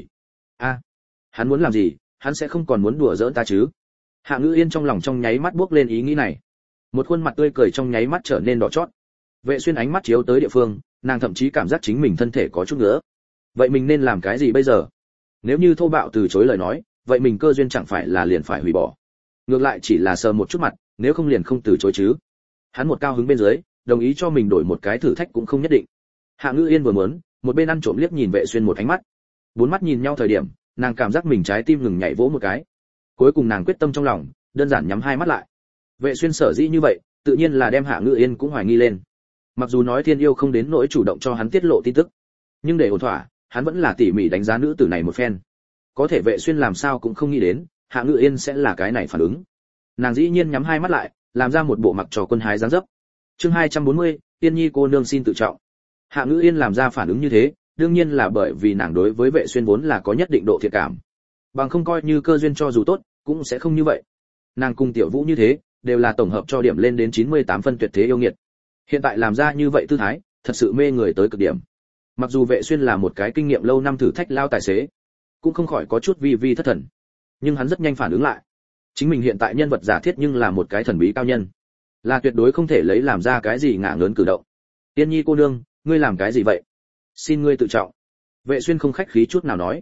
Hắn muốn làm gì? Hắn sẽ không còn muốn đùa giỡn ta chứ? Hạ Ngữ Yên trong lòng trong nháy mắt bước lên ý nghĩ này, một khuôn mặt tươi cười trong nháy mắt trở nên đỏ chót. Vệ Xuyên ánh mắt chiếu tới địa phương, nàng thậm chí cảm giác chính mình thân thể có chút ngứa. Vậy mình nên làm cái gì bây giờ? Nếu như thô bạo từ chối lời nói, vậy mình cơ duyên chẳng phải là liền phải hủy bỏ? Ngược lại chỉ là sờ một chút mặt, nếu không liền không từ chối chứ. Hắn một cao hứng bên dưới, đồng ý cho mình đổi một cái thử thách cũng không nhất định. Hạ Ngữ Yên vừa muốn, một bên ăn trộm liếc nhìn Vệ Xuyên một ánh mắt. Bốn mắt nhìn nhau thời điểm, nàng cảm giác mình trái tim ngừng nhảy vỗ một cái. Cuối cùng nàng quyết tâm trong lòng, đơn giản nhắm hai mắt lại. Vệ Xuyên sở dĩ như vậy, tự nhiên là đem Hạ Ngữ Yên cũng hoài nghi lên. Mặc dù nói Thiên Yêu không đến nỗi chủ động cho hắn tiết lộ tin tức, nhưng để ổn thỏa, hắn vẫn là tỉ mỉ đánh giá nữ tử này một phen. Có thể Vệ Xuyên làm sao cũng không nghĩ đến, Hạ Ngữ Yên sẽ là cái này phản ứng. Nàng dĩ nhiên nhắm hai mắt lại, làm ra một bộ mặc trò quân hái dáng dấp. Chương 240, Tiên Nhi cô nương xin tự trọng. Hạ Ngữ Yên làm ra phản ứng như thế, đương nhiên là bởi vì nàng đối với Vệ Xuyên vốn là có nhất định độ thiện cảm. Bằng không coi như cơ duyên cho dù tốt, cũng sẽ không như vậy. Nàng cùng Tiểu Vũ như thế, đều là tổng hợp cho điểm lên đến 98 phân tuyệt thế yêu nghiệt. Hiện tại làm ra như vậy tư thái, thật sự mê người tới cực điểm. Mặc dù Vệ Xuyên là một cái kinh nghiệm lâu năm thử thách lao tài xế, cũng không khỏi có chút vi vi thất thần. Nhưng hắn rất nhanh phản ứng lại. Chính mình hiện tại nhân vật giả thiết nhưng là một cái thần bí cao nhân, là tuyệt đối không thể lấy làm ra cái gì ngả ngớn cử động. Tiên Nhi cô nương, ngươi làm cái gì vậy? Xin ngươi tự trọng. Vệ Xuyên không khách khí chút nào nói.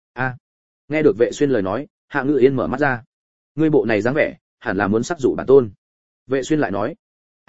Nghe được Vệ Xuyên lời nói, Hạ Ngữ Yên mở mắt ra. Ngươi bộ này dáng vẻ, hẳn là muốn sắc dụ bản tôn. Vệ Xuyên lại nói.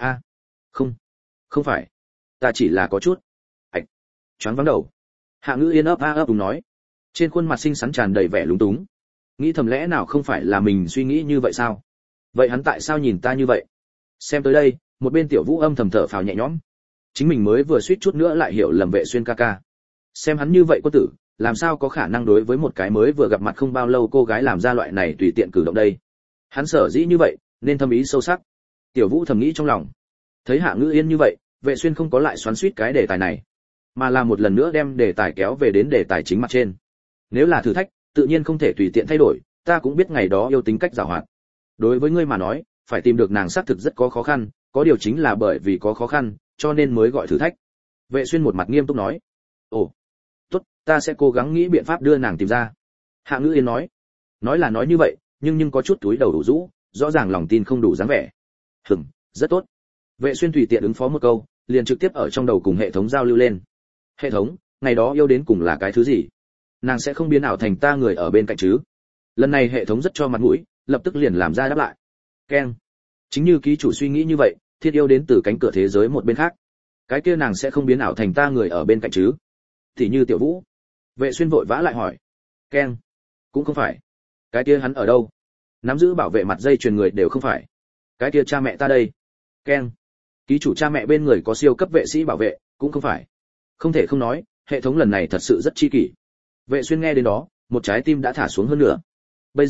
Không phải, ta chỉ là có chút choáng váng đầu. Hạ Ngữ Yên ấp đúng nói, trên khuôn mặt xinh xắn tràn đầy vẻ lúng túng. Nghĩ thầm lẽ nào không phải là mình suy nghĩ như vậy sao? Vậy hắn tại sao nhìn ta như vậy? Xem tới đây, một bên Tiểu Vũ âm thầm thở phào nhẹ nhõm. Chính mình mới vừa suýt chút nữa lại hiểu lầm Vệ Xuyên ca ca. Xem hắn như vậy quân tử, làm sao có khả năng đối với một cái mới vừa gặp mặt không bao lâu cô gái làm ra loại này tùy tiện cử động đây? Hắn sở dĩ như vậy, nên thâm ý sâu sắc. Tiểu Vũ thầm nghĩ trong lòng. Thấy Hạ Ngữ Yên như vậy, Vệ Xuyên không có lại xoắn xuýt cái đề tài này, mà là một lần nữa đem đề tài kéo về đến đề tài chính mặt trên. Nếu là thử thách, tự nhiên không thể tùy tiện thay đổi, ta cũng biết ngày đó yêu tính cách giàu hoạt. Đối với ngươi mà nói, phải tìm được nàng xác thực rất có khó khăn, có điều chính là bởi vì có khó khăn, cho nên mới gọi thử thách. Vệ Xuyên một mặt nghiêm túc nói. Ồ, tốt, ta sẽ cố gắng nghĩ biện pháp đưa nàng tìm ra. Hạ Ngữ Yên nói. Nói là nói như vậy, nhưng có chút túi đầu đủ rũ, rõ ràng lòng tin không đủ dáng vẻ. Rất tốt. Vệ Xuyên tùy tiện ứng phó một câu, liền trực tiếp ở trong đầu cùng hệ thống giao lưu lên. Hệ thống, ngày đó yêu đến cùng là cái thứ gì? Nàng sẽ không biến ảo thành ta người ở bên cạnh chứ? Lần này hệ thống rất cho mặt mũi, lập tức liền làm ra đáp lại. Keng. Chính như ký chủ suy nghĩ như vậy, Thiết yêu đến từ cánh cửa thế giới một bên khác. Cái kia nàng sẽ không biến ảo thành ta người ở bên cạnh chứ? Thì như Tiểu Vũ. Vệ Xuyên vội vã lại hỏi. Keng. Cũng không phải. Cái kia hắn ở đâu? Nắm giữ bảo vệ mặt dây chuyền người đều không phải. Cái kia cha mẹ ta đây. Keng. Ký chủ cha mẹ bên người có siêu cấp vệ sĩ bảo vệ, cũng không phải. Không thể không nói, hệ thống lần này thật sự rất chi kỷ. Vệ Xuyên nghe đến đó, một trái tim đã thả xuống hơn nữa. Bây giờ,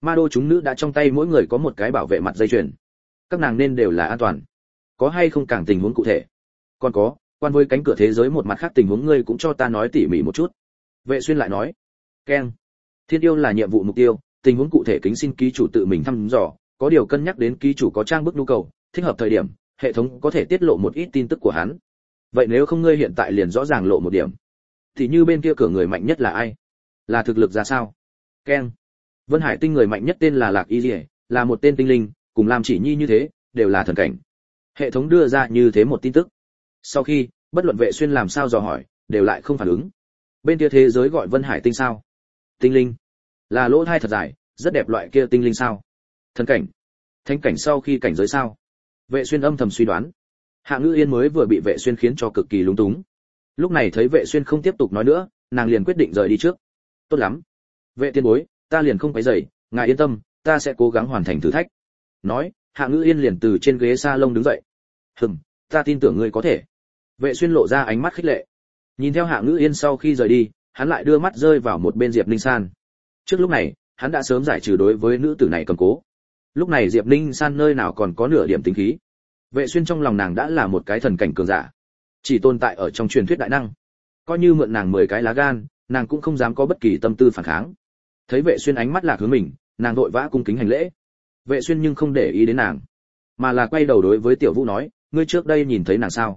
Ma đô chúng nữ đã trong tay mỗi người có một cái bảo vệ mặt dây chuyền, các nàng nên đều là an toàn. Có hay không càng tình huống cụ thể? Còn có, quan với cánh cửa thế giới một mặt khác tình huống ngươi cũng cho ta nói tỉ mỉ một chút. Vệ Xuyên lại nói. Keng. Thiên yêu là nhiệm vụ mục tiêu, tình huống cụ thể kính xin ký chủ tự mình thăm dò, có điều cân nhắc đến ký chủ có trang bức nhu cầu, thích hợp thời điểm, hệ thống có thể tiết lộ một ít tin tức của hắn. Vậy nếu không ngươi hiện tại liền rõ ràng lộ một điểm. Thì như bên kia cửa người mạnh nhất là ai? Là thực lực ra sao? Keng. Vân Hải tinh người mạnh nhất tên là Lạc Y Liễu, là một tên tinh linh, cùng Lam Chỉ Nhi như thế, đều là thần cảnh. Hệ thống đưa ra như thế một tin tức. Sau khi, bất luận Vệ Xuyên làm sao dò hỏi, đều lại không phản ứng. Bên kia thế giới gọi Vân Hải tinh sao? Tinh linh. Là lỗ thai thật dài, rất đẹp loại kia tinh linh sao? Thần cảnh. Thánh cảnh sau khi cảnh giới sao? Vệ Xuyên âm thầm suy đoán. Hạ Ngữ Yên mới vừa bị Vệ Xuyên khiến cho cực kỳ lúng túng. Lúc này thấy Vệ Xuyên không tiếp tục nói nữa, nàng liền quyết định rời đi trước. Tốt lắm, Vệ tiên bối, ta liền không quấy rầy, ngài yên tâm, ta sẽ cố gắng hoàn thành thử thách. Nói, Hạ Ngữ Yên liền từ trên ghế salon đứng dậy. Ta tin tưởng ngươi có thể. Vệ Xuyên lộ ra ánh mắt khích lệ. Nhìn theo Hạ Ngữ Yên sau khi rời đi, hắn lại đưa mắt rơi vào một bên Diệp Ninh San. Trước lúc này, hắn đã sớm giải trừ đối với nữ tử này cầm cố. Lúc này Diệp Ninh San nơi nào còn có nửa điểm tính khí. Vệ Xuyên trong lòng nàng đã là một cái thần cảnh cường giả, chỉ tồn tại ở trong truyền thuyết đại năng. Coi như mượn nàng 10 cái lá gan, nàng cũng không dám có bất kỳ tâm tư phản kháng. Thấy Vệ Xuyên ánh mắt lạc hướng mình, nàng vội vã cung kính hành lễ. Vệ Xuyên nhưng không để ý đến nàng, mà là quay đầu đối với Tiểu Vũ nói, ngươi trước đây nhìn thấy nàng sao?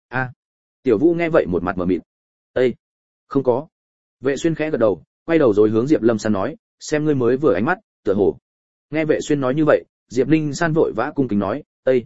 Tiểu Vũ nghe vậy một mặt mờ mịt. Ê, không có. Vệ Xuyên khẽ gật đầu, quay đầu rồi hướng Diệp Lâm San nói, xem ngươi mới vừa ánh mắt, tựa hồ. Nghe Vệ Xuyên nói như vậy, Diệp Ninh San vội vã cung kính nói, Ê,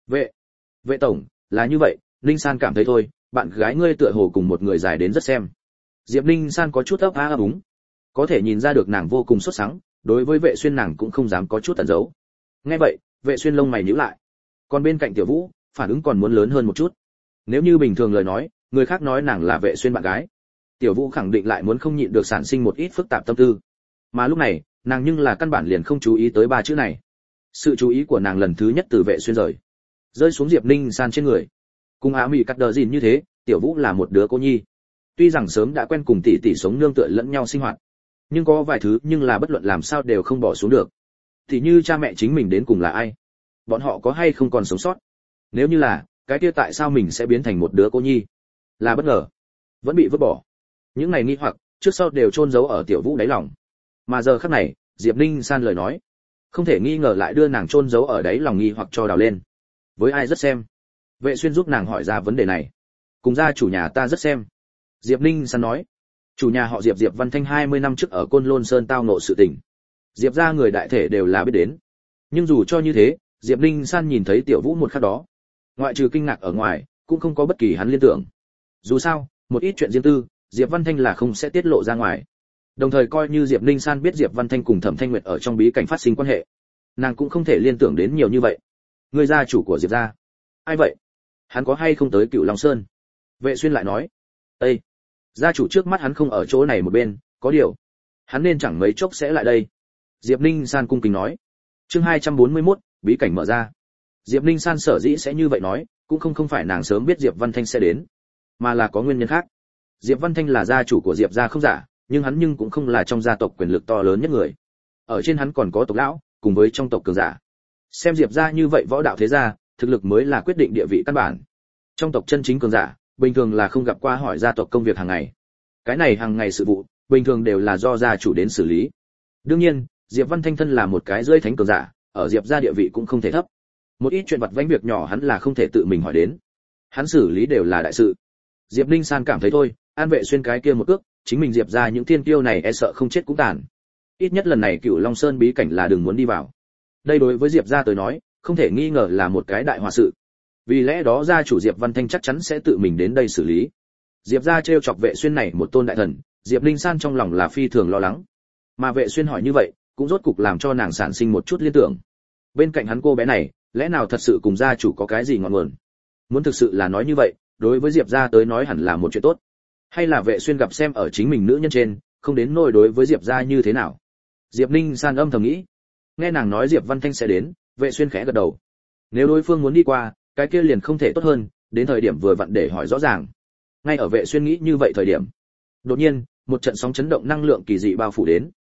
vệ tổng, là như vậy, Ninh San cảm thấy thôi, bạn gái ngươi tựa hồ cùng một người dài đến rất xem. Diệp Ninh San có chút ấp á ấp úng, có thể nhìn ra được nàng vô cùng sốt sắng, đối với Vệ Xuyên nàng cũng không dám có chút tẩn giấu. Nghe vậy, Vệ Xuyên lông mày nhíu lại. Còn bên cạnh Tiểu Vũ, phản ứng còn muốn lớn hơn một chút. Nếu như bình thường lời nói, người khác nói nàng là Vệ Xuyên bạn gái, Tiểu Vũ khẳng định lại muốn không nhịn được sản sinh một ít phức tạp tâm tư. Mà lúc này, nàng nhưng là căn bản liền không chú ý tới ba chữ này. Sự chú ý của nàng lần thứ nhất từ Vệ Xuyên rơi xuống Diệp Ninh San trên người. Cùng Á Mỹ cắt đờ gìn như thế, Tiểu Vũ là một đứa cô nhi. Tuy rằng sớm đã quen cùng tỷ tỷ sống nương tựa lẫn nhau sinh hoạt, nhưng có vài thứ nhưng là bất luận làm sao đều không bỏ xuống được. Thì như cha mẹ chính mình đến cùng là ai, bọn họ có hay không còn sống sót. Nếu như là, cái kia tại sao mình sẽ biến thành một đứa cô nhi? Là bất ngờ, vẫn bị vứt bỏ. Những này nghi hoặc, trước sau đều chôn giấu ở Tiểu Vũ đáy lòng. Mà giờ khắc này, Diệp Ninh San lời nói, không thể nghi ngờ lại đưa nàng chôn giấu ở đáy lòng nghi hoặc cho đào lên. Với ai rất xem? Vệ Xuyên giúp nàng hỏi ra vấn đề này. Cùng gia chủ nhà ta rất xem. Diệp Ninh San nói. Chủ nhà họ Diệp, Diệp Văn Thanh 20 năm trước ở Côn Lôn Sơn tao ngộ sự tình. Diệp gia người đại thể đều là biết đến. Nhưng dù cho như thế, Diệp Ninh San nhìn thấy Tiểu Vũ một khắc đó, ngoại trừ kinh ngạc ở ngoài, cũng không có bất kỳ hắn liên tưởng. Dù sao, một ít chuyện riêng tư, Diệp Văn Thanh là không sẽ tiết lộ ra ngoài. Đồng thời coi như Diệp Ninh San biết Diệp Văn Thanh cùng Thẩm Thanh Nguyệt ở trong bí cảnh phát sinh quan hệ, nàng cũng không thể liên tưởng đến nhiều như vậy. Người gia chủ của Diệp gia, ai vậy? Hắn có hay không tới Cựu Long Sơn? Vệ Xuyên lại nói, Ê, gia chủ trước mắt hắn không ở chỗ này một bên, có điều, hắn nên chẳng mấy chốc sẽ lại đây. Diệp Ninh San cung kính nói. Chương 241, bí cảnh mở ra. Diệp Ninh San sở dĩ sẽ như vậy nói, cũng không phải nàng sớm biết Diệp Văn Thanh sẽ đến, mà là có nguyên nhân khác. Diệp Văn Thanh là gia chủ của Diệp gia không giả, nhưng hắn nhưng cũng không là trong gia tộc quyền lực to lớn nhất người. Ở trên hắn còn có tộc lão, cùng với trong tộc cường giả. Xem Diệp gia như vậy võ đạo thế gia, thực lực mới là quyết định địa vị căn bản. Trong tộc chân chính cường giả, bình thường là không gặp qua hỏi gia tộc công việc hàng ngày. Cái này hàng ngày sự vụ, bình thường đều là do gia chủ đến xử lý. Đương nhiên, Diệp Văn Thanh thân là một cái rơi thánh cường giả, ở Diệp gia địa vị cũng không thể thấp. Một ít chuyện vặt vãnh việc nhỏ hắn là không thể tự mình hỏi đến. Hắn xử lý đều là đại sự. Diệp Ninh San cảm thấy thôi, An Vệ Xuyên cái kia một cước, chính mình Diệp gia những thiên kiêu này e sợ không chết cũng tàn. Ít nhất lần này Cựu Long Sơn bí cảnh là đừng muốn đi vào. Đây đối với Diệp gia tới nói, không thể nghi ngờ là một cái đại hòa sự. Vì lẽ đó gia chủ Diệp Văn Thanh chắc chắn sẽ tự mình đến đây xử lý. Diệp gia trêu chọc Vệ Xuyên này một tôn đại thần, Diệp Ninh San trong lòng là phi thường lo lắng. Mà Vệ Xuyên hỏi như vậy, cũng rốt cục làm cho nàng sản sinh một chút liên tưởng. Bên cạnh hắn cô bé này, lẽ nào thật sự cùng gia chủ có cái gì ngọn nguồn? Muốn thực sự là nói như vậy, đối với Diệp gia tới nói hẳn là một chuyện tốt. Hay là Vệ Xuyên gặp xem ở chính mình nữ nhân trên, không đến nỗi đối với Diệp gia như thế nào? Diệp Ninh San âm thầm nghĩ. Nghe nàng nói Diệp Văn Thanh sẽ đến, Vệ Xuyên khẽ gật đầu. Nếu đối phương muốn đi qua, cái kia liền không thể tốt hơn, đến thời điểm vừa vặn để hỏi rõ ràng. Ngay ở Vệ Xuyên nghĩ như vậy thời điểm, đột nhiên, một trận sóng chấn động năng lượng kỳ dị bao phủ đến.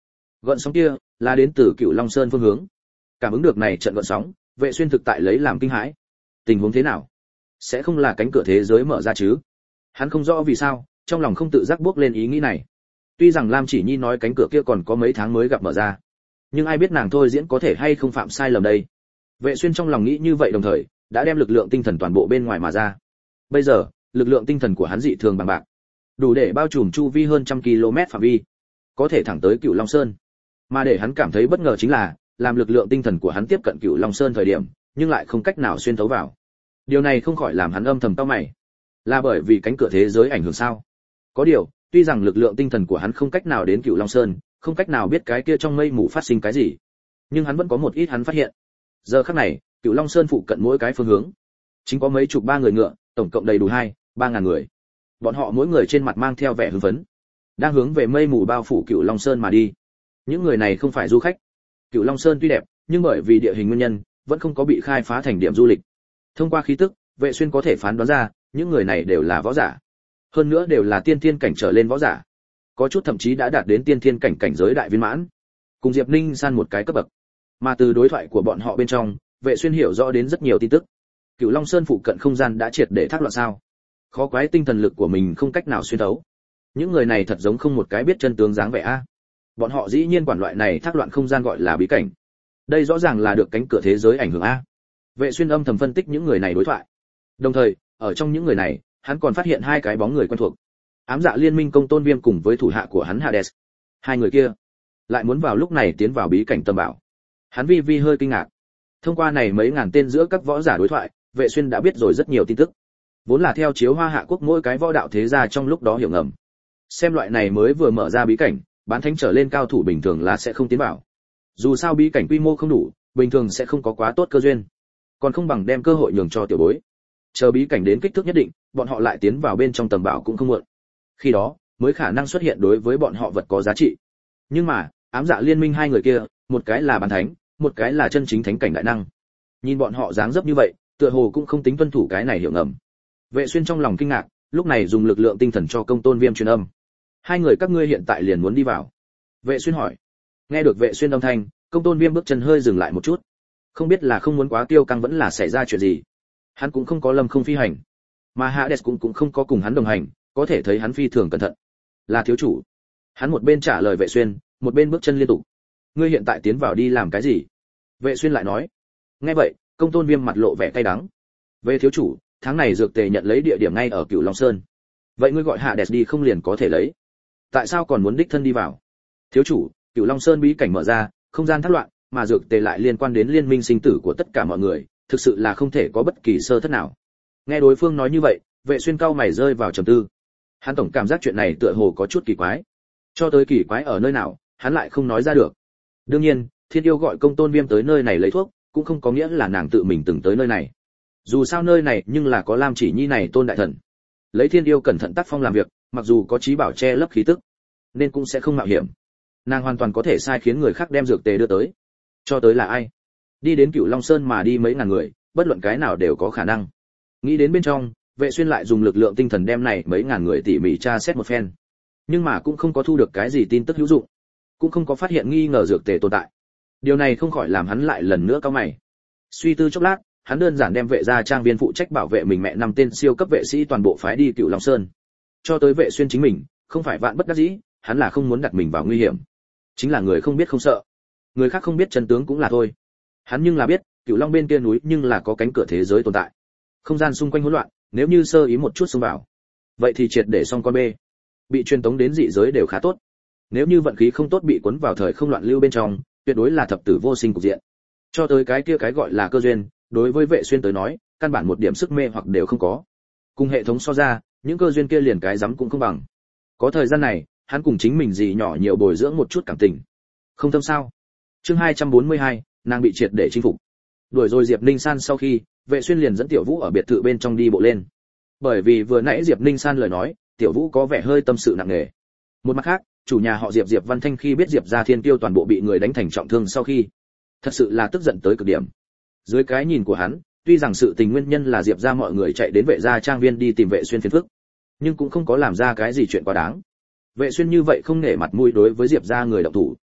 Gợn sóng kia là đến từ Cửu Long Sơn phương hướng. Cảm ứng được này trận gợn sóng, Vệ Xuyên thực tại lấy làm kinh hãi. Tình huống thế nào? Sẽ không là cánh cửa thế giới mở ra chứ? Hắn không rõ vì sao, trong lòng không tự giác bước lên ý nghĩ này. Tuy rằng Lam Chỉ Nhi nói cánh cửa kia còn có mấy tháng mới gặp mở ra, nhưng ai biết nàng thôi diễn có thể hay không phạm sai lầm đây. Vệ Xuyên trong lòng nghĩ như vậy đồng thời, đã đem lực lượng tinh thần toàn bộ bên ngoài mà ra. Bây giờ, lực lượng tinh thần của hắn dị thường bằng bạc, đủ để bao trùm chu vi hơn 100 km phạm vi, có thể thẳng tới Cửu Long Sơn. Mà để hắn cảm thấy bất ngờ chính là, làm lực lượng tinh thần của hắn tiếp cận Cửu Long Sơn thời điểm, nhưng lại không cách nào xuyên thấu vào. Điều này không khỏi làm hắn âm thầm cau mày. Là bởi vì cánh cửa thế giới ảnh hưởng sao? Có điều, tuy rằng lực lượng tinh thần của hắn không cách nào đến Cửu Long Sơn, không cách nào biết cái kia trong mây mù phát sinh cái gì, nhưng hắn vẫn có một ít hắn phát hiện. Giờ khắc này, Cửu Long Sơn phụ cận mỗi cái phương hướng, chính có mấy chục ba người ngựa, tổng cộng đầy đủ 2-3 ngàn người. Bọn họ mỗi người trên mặt mang theo vẻ hưng phấn, đang hướng về mây mù bao phủ Cửu Long Sơn mà đi. Những người này không phải du khách. Cửu Long Sơn tuy đẹp, nhưng bởi vì địa hình nguyên nhân, vẫn không có bị khai phá thành điểm du lịch. Thông qua khí tức, Vệ Xuyên có thể phán đoán ra, những người này đều là võ giả. Hơn nữa đều là tiên thiên cảnh trở lên võ giả. Có chút thậm chí đã đạt đến tiên thiên cảnh cảnh giới đại viên mãn, cùng Diệp Ninh san một cái cấp bậc. Mà từ đối thoại của bọn họ bên trong, Vệ Xuyên hiểu rõ đến rất nhiều tin tức. Cửu Long Sơn phụ cận không gian đã triệt để thác loạn sao? Khó quái tinh thần lực của mình không cách nào xuyên thấu. Những người này thật giống không một cái biết chân tướng dáng vẻ a. Bọn họ dĩ nhiên quản loại này thác loạn không gian gọi là bí cảnh. Đây rõ ràng là được cánh cửa thế giới ảnh hưởng a. Vệ Xuyên âm thầm phân tích những người này đối thoại. Đồng thời, ở trong những người này, hắn còn phát hiện 2 cái bóng người quen thuộc. Ám Dạ Liên Minh Công Tôn Viêm cùng với thủ hạ của hắn Hades. 2 người kia lại muốn vào lúc này tiến vào bí cảnh Tâm Bảo. Hắn vi hơi kinh ngạc. Thông qua này mấy ngàn tên giữa các võ giả đối thoại, Vệ Xuyên đã biết rồi rất nhiều tin tức. Vốn là theo chiếu Hoa Hạ quốc mỗi cái võ đạo thế gia trong lúc đó hiểu ngầm. Xem loại này mới vừa mở ra bí cảnh, bán thánh trở lên cao thủ bình thường là sẽ không tiến vào. Dù sao bí cảnh quy mô không đủ, bình thường sẽ không có quá tốt cơ duyên. Còn không bằng đem cơ hội nhường cho tiểu bối. Chờ bí cảnh đến kích thước nhất định, bọn họ lại tiến vào bên trong Tầm Bảo cũng không muộn. Khi đó, mới khả năng xuất hiện đối với bọn họ vật có giá trị. Nhưng mà, Ám Dạ Liên Minh 2 người kia, một cái là bán thánh, một cái là chân chính thánh cảnh đại năng. Nhìn bọn họ dáng dấp như vậy, tựa hồ cũng không tính tuân thủ cái này hiểu ngầm. Vệ Xuyên trong lòng kinh ngạc, lúc này dùng lực lượng tinh thần cho Công Tôn Viêm truyền âm. 2 người các ngươi hiện tại liền muốn đi vào. Vệ Xuyên hỏi. Nghe được Vệ Xuyên âm thanh, Công Tôn Viêm bước chân hơi dừng lại một chút. Không biết là không muốn quá tiêu căng vẫn là xảy ra chuyện gì. Hắn cũng không có lâm không phi hành, mà Hades cũng không có cùng hắn đồng hành, có thể thấy hắn phi thường cẩn thận. Là thiếu chủ. Hắn một bên trả lời Vệ Xuyên, một bên bước chân liên tục. Ngươi hiện tại tiến vào đi làm cái gì? Vệ Xuyên lại nói. Nghe vậy, Công Tôn Viêm mặt lộ vẻ cay đắng. Về thiếu chủ, tháng này dược tề nhận lấy địa điểm ngay ở Cửu Long Sơn. Vậy ngươi gọi Hades đi không liền có thể lấy? Tại sao còn muốn đích thân đi vào? Thiếu chủ, Cửu Long Sơn bí cảnh mở ra, không gian thác loạn, mà dược tề lại liên quan đến liên minh sinh tử của tất cả mọi người, thực sự là không thể có bất kỳ sơ thất nào. Nghe đối phương nói như vậy, Vệ Xuyên cau mày rơi vào trầm tư. Hắn tổng cảm giác chuyện này tựa hồ có chút kỳ quái. Cho tới kỳ quái ở nơi nào, hắn lại không nói ra được. Đương nhiên, Thiên Yêu gọi Công Tôn Viêm tới nơi này lấy thuốc, cũng không có nghĩa là nàng tự mình từng tới nơi này. Dù sao nơi này nhưng là có Lam Chỉ Nhi này tôn đại thần. Lấy Thiên Yêu cẩn thận tác phong làm việc, mặc dù có trí bảo che lấp khí tức, nên cũng sẽ không mạo hiểm. Nàng hoàn toàn có thể sai khiến người khác đem dược tề đưa tới. Cho tới là ai? Đi đến Cửu Long Sơn mà đi mấy ngàn người, bất luận cái nào đều có khả năng. Nghĩ đến bên trong, Vệ Xuyên lại dùng lực lượng tinh thần đem này mấy ngàn người tỉ mỉ tra xét một phen. Nhưng mà cũng không có thu được cái gì tin tức hữu dụng, cũng không có phát hiện nghi ngờ dược tề tồn tại. Điều này không khỏi làm hắn lại lần nữa cau mày. Suy tư chốc lát, hắn đơn giản đem vệ gia trang viên phụ trách bảo vệ mình mẹ 5 tên siêu cấp vệ sĩ toàn bộ phái đi Cửu Long Sơn. Cho tới Vệ Xuyên chính mình, không phải vạn bất đắc dĩ, hắn là không muốn đặt mình vào nguy hiểm. Chính là người không biết không sợ. Người khác không biết chân tướng cũng là thôi. Hắn nhưng là biết, Cửu Long bên kia núi nhưng là có cánh cửa thế giới tồn tại. Không gian xung quanh hỗn loạn, nếu như sơ ý một chút xông vào, vậy thì triệt để xong con bê. Bị truyền tống đến dị giới đều khá tốt. Nếu như vận khí không tốt bị cuốn vào thời không loạn lưu bên trong, tuyệt đối là thập tử vô sinh cục diện. Cho tới cái kia cái gọi là cơ duyên, đối với Vệ Xuyên tới nói, căn bản một điểm sức mê hoặc đều không có. Cùng hệ thống so ra, những cơ duyên kia liền cái rắm cũng không bằng. Có thời gian này, hắn cùng chính mình gì nhỏ nhiều bồi dưỡng một chút cảm tình. Không thâm sao? Chương 242, nàng bị triệt để chinh phục. Đuổi rồi Diệp Ninh San sau khi, Vệ Xuyên liền dẫn Tiểu Vũ ở biệt thự bên trong đi bộ lên. Bởi vì vừa nãy Diệp Ninh San lời nói, Tiểu Vũ có vẻ hơi tâm sự nặng nề. Một mặt khác, chủ nhà họ Diệp Diệp Văn Thanh khi biết Diệp gia Thiên Kiêu toàn bộ bị người đánh thành trọng thương sau khi, thật sự là tức giận tới cực điểm. Dưới cái nhìn của hắn, tuy rằng sự tình nguyên nhân là Diệp gia mọi người chạy đến Vệ gia trang viên đi tìm Vệ Xuyên phiền phức, nhưng cũng không có làm ra cái gì chuyện quá đáng. Vệ Xuyên như vậy không nể mặt mũi đối với Diệp gia người động thủ,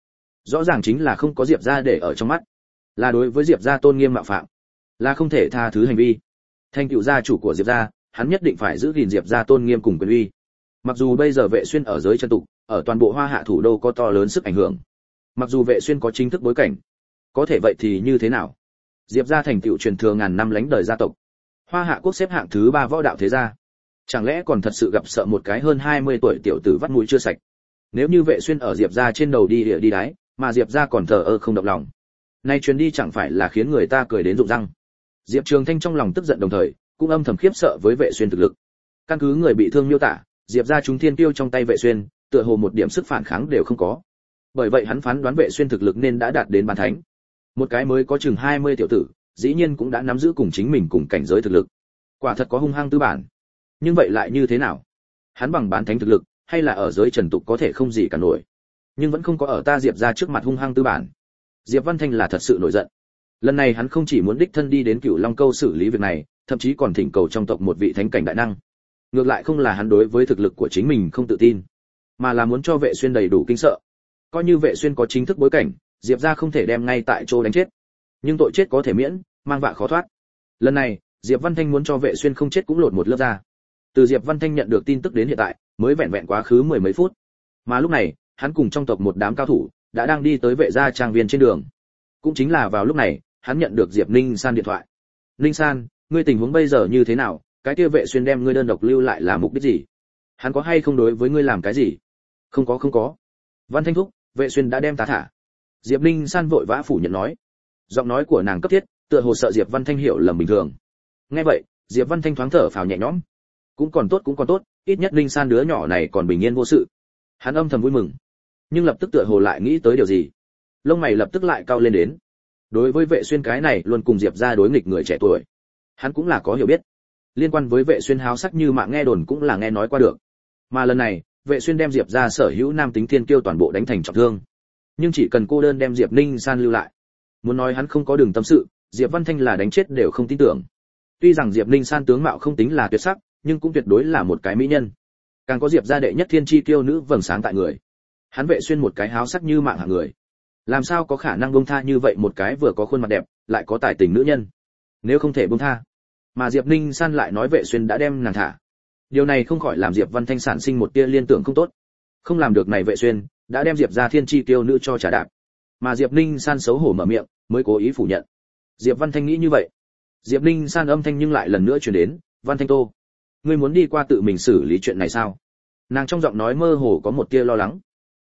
Rõ ràng chính là không có Diệp gia để ở trong mắt, là đối với Diệp gia tôn nghiêm mạo phạm, là không thể tha thứ hành vi. Thành tựu gia chủ của Diệp gia, hắn nhất định phải giữ gìn Diệp gia tôn nghiêm cùng quyền uy. Mặc dù bây giờ Vệ Xuyên ở giới chân tục, ở toàn bộ Hoa Hạ thủ đô có to lớn sức ảnh hưởng, mặc dù Vệ Xuyên có chính thức bối cảnh, có thể vậy thì như thế nào? Diệp gia thành tựu truyền thừa ngàn năm lánh đời gia tộc, Hoa Hạ quốc xếp hạng thứ 3 võ đạo thế gia, chẳng lẽ còn thật sự gặp sợ một cái hơn 20 tuổi tiểu tử vắt mũi chưa sạch? Nếu như Vệ Xuyên ở Diệp gia trên đầu đi địa đi đái, mà Diệp gia còn thờ ơ không động lòng, nay chuyến đi chẳng phải là khiến người ta cười đến rụng răng. Diệp Trường Thanh trong lòng tức giận đồng thời cũng âm thầm khiếp sợ với Vệ Xuyên thực lực. Căn cứ người bị thương miêu tả, Diệp gia chúng thiên tiêu trong tay Vệ Xuyên, tựa hồ một điểm sức phản kháng đều không có. Bởi vậy hắn phán đoán Vệ Xuyên thực lực nên đã đạt đến bán thánh. Một cái mới có chừng 20 tiểu tử, dĩ nhiên cũng đã nắm giữ cùng chính mình cùng cảnh giới thực lực. Quả thật có hung hăng tư bản. Nhưng vậy lại như thế nào? Hắn bằng bán thánh thực lực, hay là ở giới trần tục có thể không gì cả nổi. Nhưng vẫn không có ở ta Diệp gia trước mặt hung hăng tư bản. Diệp Văn Thanh là thật sự nổi giận. Lần này hắn không chỉ muốn đích thân đi đến Cửu Long Câu xử lý việc này, thậm chí còn thỉnh cầu trong tộc một vị thánh cảnh đại năng. Ngược lại không là hắn đối với thực lực của chính mình không tự tin, mà là muốn cho Vệ Xuyên đầy đủ kinh sợ. Coi như Vệ Xuyên có chính thức bối cảnh, Diệp gia không thể đem ngay tại chỗ đánh chết, nhưng tội chết có thể miễn, mang vạ khó thoát. Lần này, Diệp Văn Thanh muốn cho Vệ Xuyên không chết cũng lột một lớp da. Từ Diệp Văn Thanh nhận được tin tức đến hiện tại, mới vẹn vẹn quá khứ mười mấy phút. Mà lúc này, hắn cùng trong tộc một đám cao thủ đã đang đi tới Vệ gia trang viên trên đường. Cũng chính là vào lúc này, hắn nhận được Diệp Ninh San điện thoại. "Ninh San, ngươi tình huống bây giờ như thế nào? Cái kia Vệ Xuyên đem ngươi đơn độc lưu lại là mục đích gì? Hắn có hay không đối với ngươi làm cái gì?" Không có. Văn Thanh thúc, Vệ Xuyên đã đem ta thả." Diệp Ninh San vội vã phủ nhận nói. Giọng nói của nàng cấp thiết, tựa hồ sợ Diệp Văn Thanh hiểu lầm bình thường. Nghe vậy, Diệp Văn Thanh thoáng thở phào nhẹ nhõm. Cũng còn tốt, ít nhất Ninh San đứa nhỏ này còn bình yên vô sự. Hắn âm thầm vui mừng, nhưng lập tức tựa hồ lại nghĩ tới điều gì. Lông mày lập tức lại cau lên đến. Đối với Vệ Xuyên cái này luôn cùng Diệp gia đối nghịch người trẻ tuổi, hắn cũng là có hiểu biết. Liên quan với Vệ Xuyên háo sắc như mạng nghe đồn cũng là nghe nói qua được. Mà lần này, Vệ Xuyên đem Diệp gia sở hữu nam tính thiên kiêu toàn bộ đánh thành trọng thương. Nhưng chỉ cần cô đơn đem Diệp Ninh San lưu lại, muốn nói hắn không có đường tâm sự, Diệp Văn Thanh là đánh chết đều không tin tưởng. Tuy rằng Diệp Ninh San tướng mạo không tính là tuyệt sắc, nhưng cũng tuyệt đối là một cái mỹ nhân. Càng có Diệp gia đệ nhất thiên chi kiêu nữ vầng sáng tại người. Hắn Vệ Xuyên một cái háo sắc như mạng hạng người, làm sao có khả năng buông tha như vậy một cái vừa có khuôn mặt đẹp, lại có tài tình nữ nhân. Nếu không thể buông tha, mà Diệp Ninh San lại nói Vệ Xuyên đã đem nàng thả. Điều này không khỏi làm Diệp Văn Thanh sản sinh một tia liên tưởng không tốt. Không làm được này Vệ Xuyên đã đem Diệp gia thiên chi kiêu nữ cho trả đạp. Mà Diệp Ninh San xấu hổ mở miệng, mới cố ý phủ nhận. Diệp Văn Thanh nghĩ như vậy. Diệp Ninh San âm thanh nhưng lại lần nữa truyền đến, "Văn Thanh Tô, ngươi muốn đi qua tự mình xử lý chuyện này sao?" Nàng trong giọng nói mơ hồ có một tia lo lắng.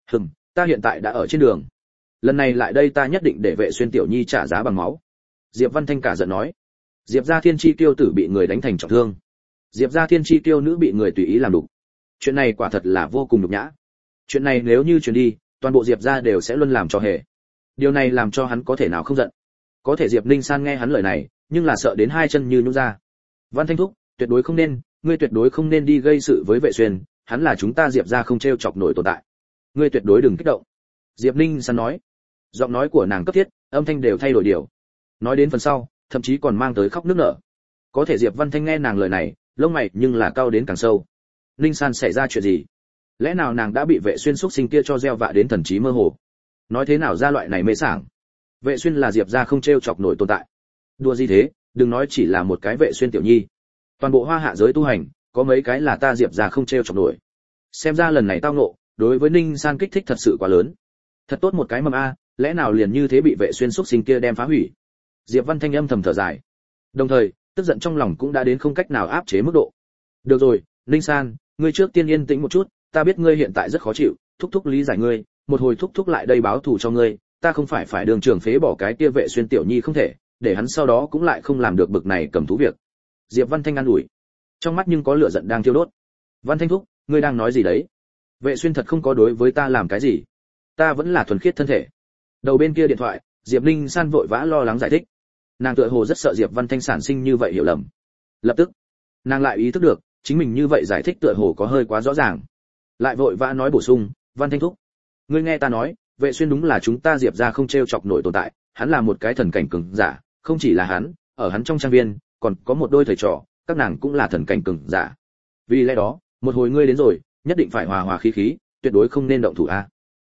Ta hiện tại đã ở trên đường. Lần này lại đây ta nhất định để Vệ Xuyên tiểu nhi trả giá bằng máu." Diệp Văn Thanh cả giận nói. Diệp gia thiên chi tiêu tử bị người đánh thành trọng thương, Diệp gia thiên chi tiêu nữ bị người tùy ý làm đục. Chuyện này quả thật là vô cùng nhục nhã. Chuyện này nếu như truyền đi, toàn bộ Diệp gia đều sẽ luôn làm trò hề. Điều này làm cho hắn có thể nào không giận. Có thể Diệp Ninh San nghe hắn lời này, nhưng là sợ đến hai chân như nhũn ra. "Văn Thanh thúc, tuyệt đối không nên, ngươi tuyệt đối không nên đi gây sự với Vệ Xuyên, hắn là chúng ta Diệp gia không trêu chọc nổi tồn tại. Ngươi tuyệt đối đừng kích động." Diệp Ninh San nói. Giọng nói của nàng cấp thiết, âm thanh đều thay đổi điều. Nói đến phần sau, thậm chí còn mang tới khóc nức nở. Có thể Diệp Văn Thanh nghe nàng lời này, lông mày nhưng là cau đến càng sâu. Ninh San xảy ra chuyện gì? Lẽ nào nàng đã bị Vệ Xuyên xúc sinh kia cho gieo vạ đến thần trí mơ hồ? Nói thế nào ra loại này mê sảng? Vệ Xuyên là Diệp gia không trêu chọc nổi tồn tại. Đùa gì thế, đừng nói chỉ là một cái Vệ Xuyên tiểu nhi. Toàn bộ Hoa Hạ giới tu hành, có mấy cái là ta Diệp gia không trêu chọc nổi. Xem ra lần này tao ngộ, đối với Ninh San kích thích thật sự quá lớn. Thật tốt một cái mầm a, lẽ nào liền như thế bị Vệ Xuyên xúc sinh kia đem phá hủy? Diệp Văn Thanh âm thầm thở dài. Đồng thời, tức giận trong lòng cũng đã đến không cách nào áp chế mức độ. Được rồi, Ninh San, ngươi trước tiên yên tĩnh một chút, ta biết ngươi hiện tại rất khó chịu, thúc thúc lý giải ngươi, một hồi thúc thúc lại đây báo thù cho ngươi, ta không phải đường trưởng phế bỏ cái kia Vệ Xuyên tiểu nhi không thể, để hắn sau đó cũng lại không làm được bực này cầm thú việc. Diệp Văn Thanh an ủi, trong mắt nhưng có lửa giận đang thiêu đốt. Văn Thanh thúc, ngươi đang nói gì đấy? Vệ Xuyên thật không có đối với ta làm cái gì, ta vẫn là thuần khiết thân thể. Đầu bên kia điện thoại, Diệp Ninh San vội vã lo lắng giải thích. Nàng tựa hồ rất sợ Diệp Văn Thanh sản sinh như vậy hiểu lầm. Lập tức, nàng lại ý thức được, chính mình như vậy giải thích tựa hồ có hơi quá rõ ràng. Lại vội vã nói bổ sung, "Văn Thanh thúc, ngươi nghe ta nói, Vệ Xuyên đúng là chúng ta Diệp gia không trêu chọc nổi tồn tại, hắn là một cái thần cảnh cường giả, không chỉ là hắn, ở hắn trong trang viên, còn có một đôi thầy trò, các nàng cũng là thần cảnh cường giả. Vì lẽ đó, một hồi ngươi đến rồi, nhất định phải hòa hòa khí khí, tuyệt đối không nên động thủ a."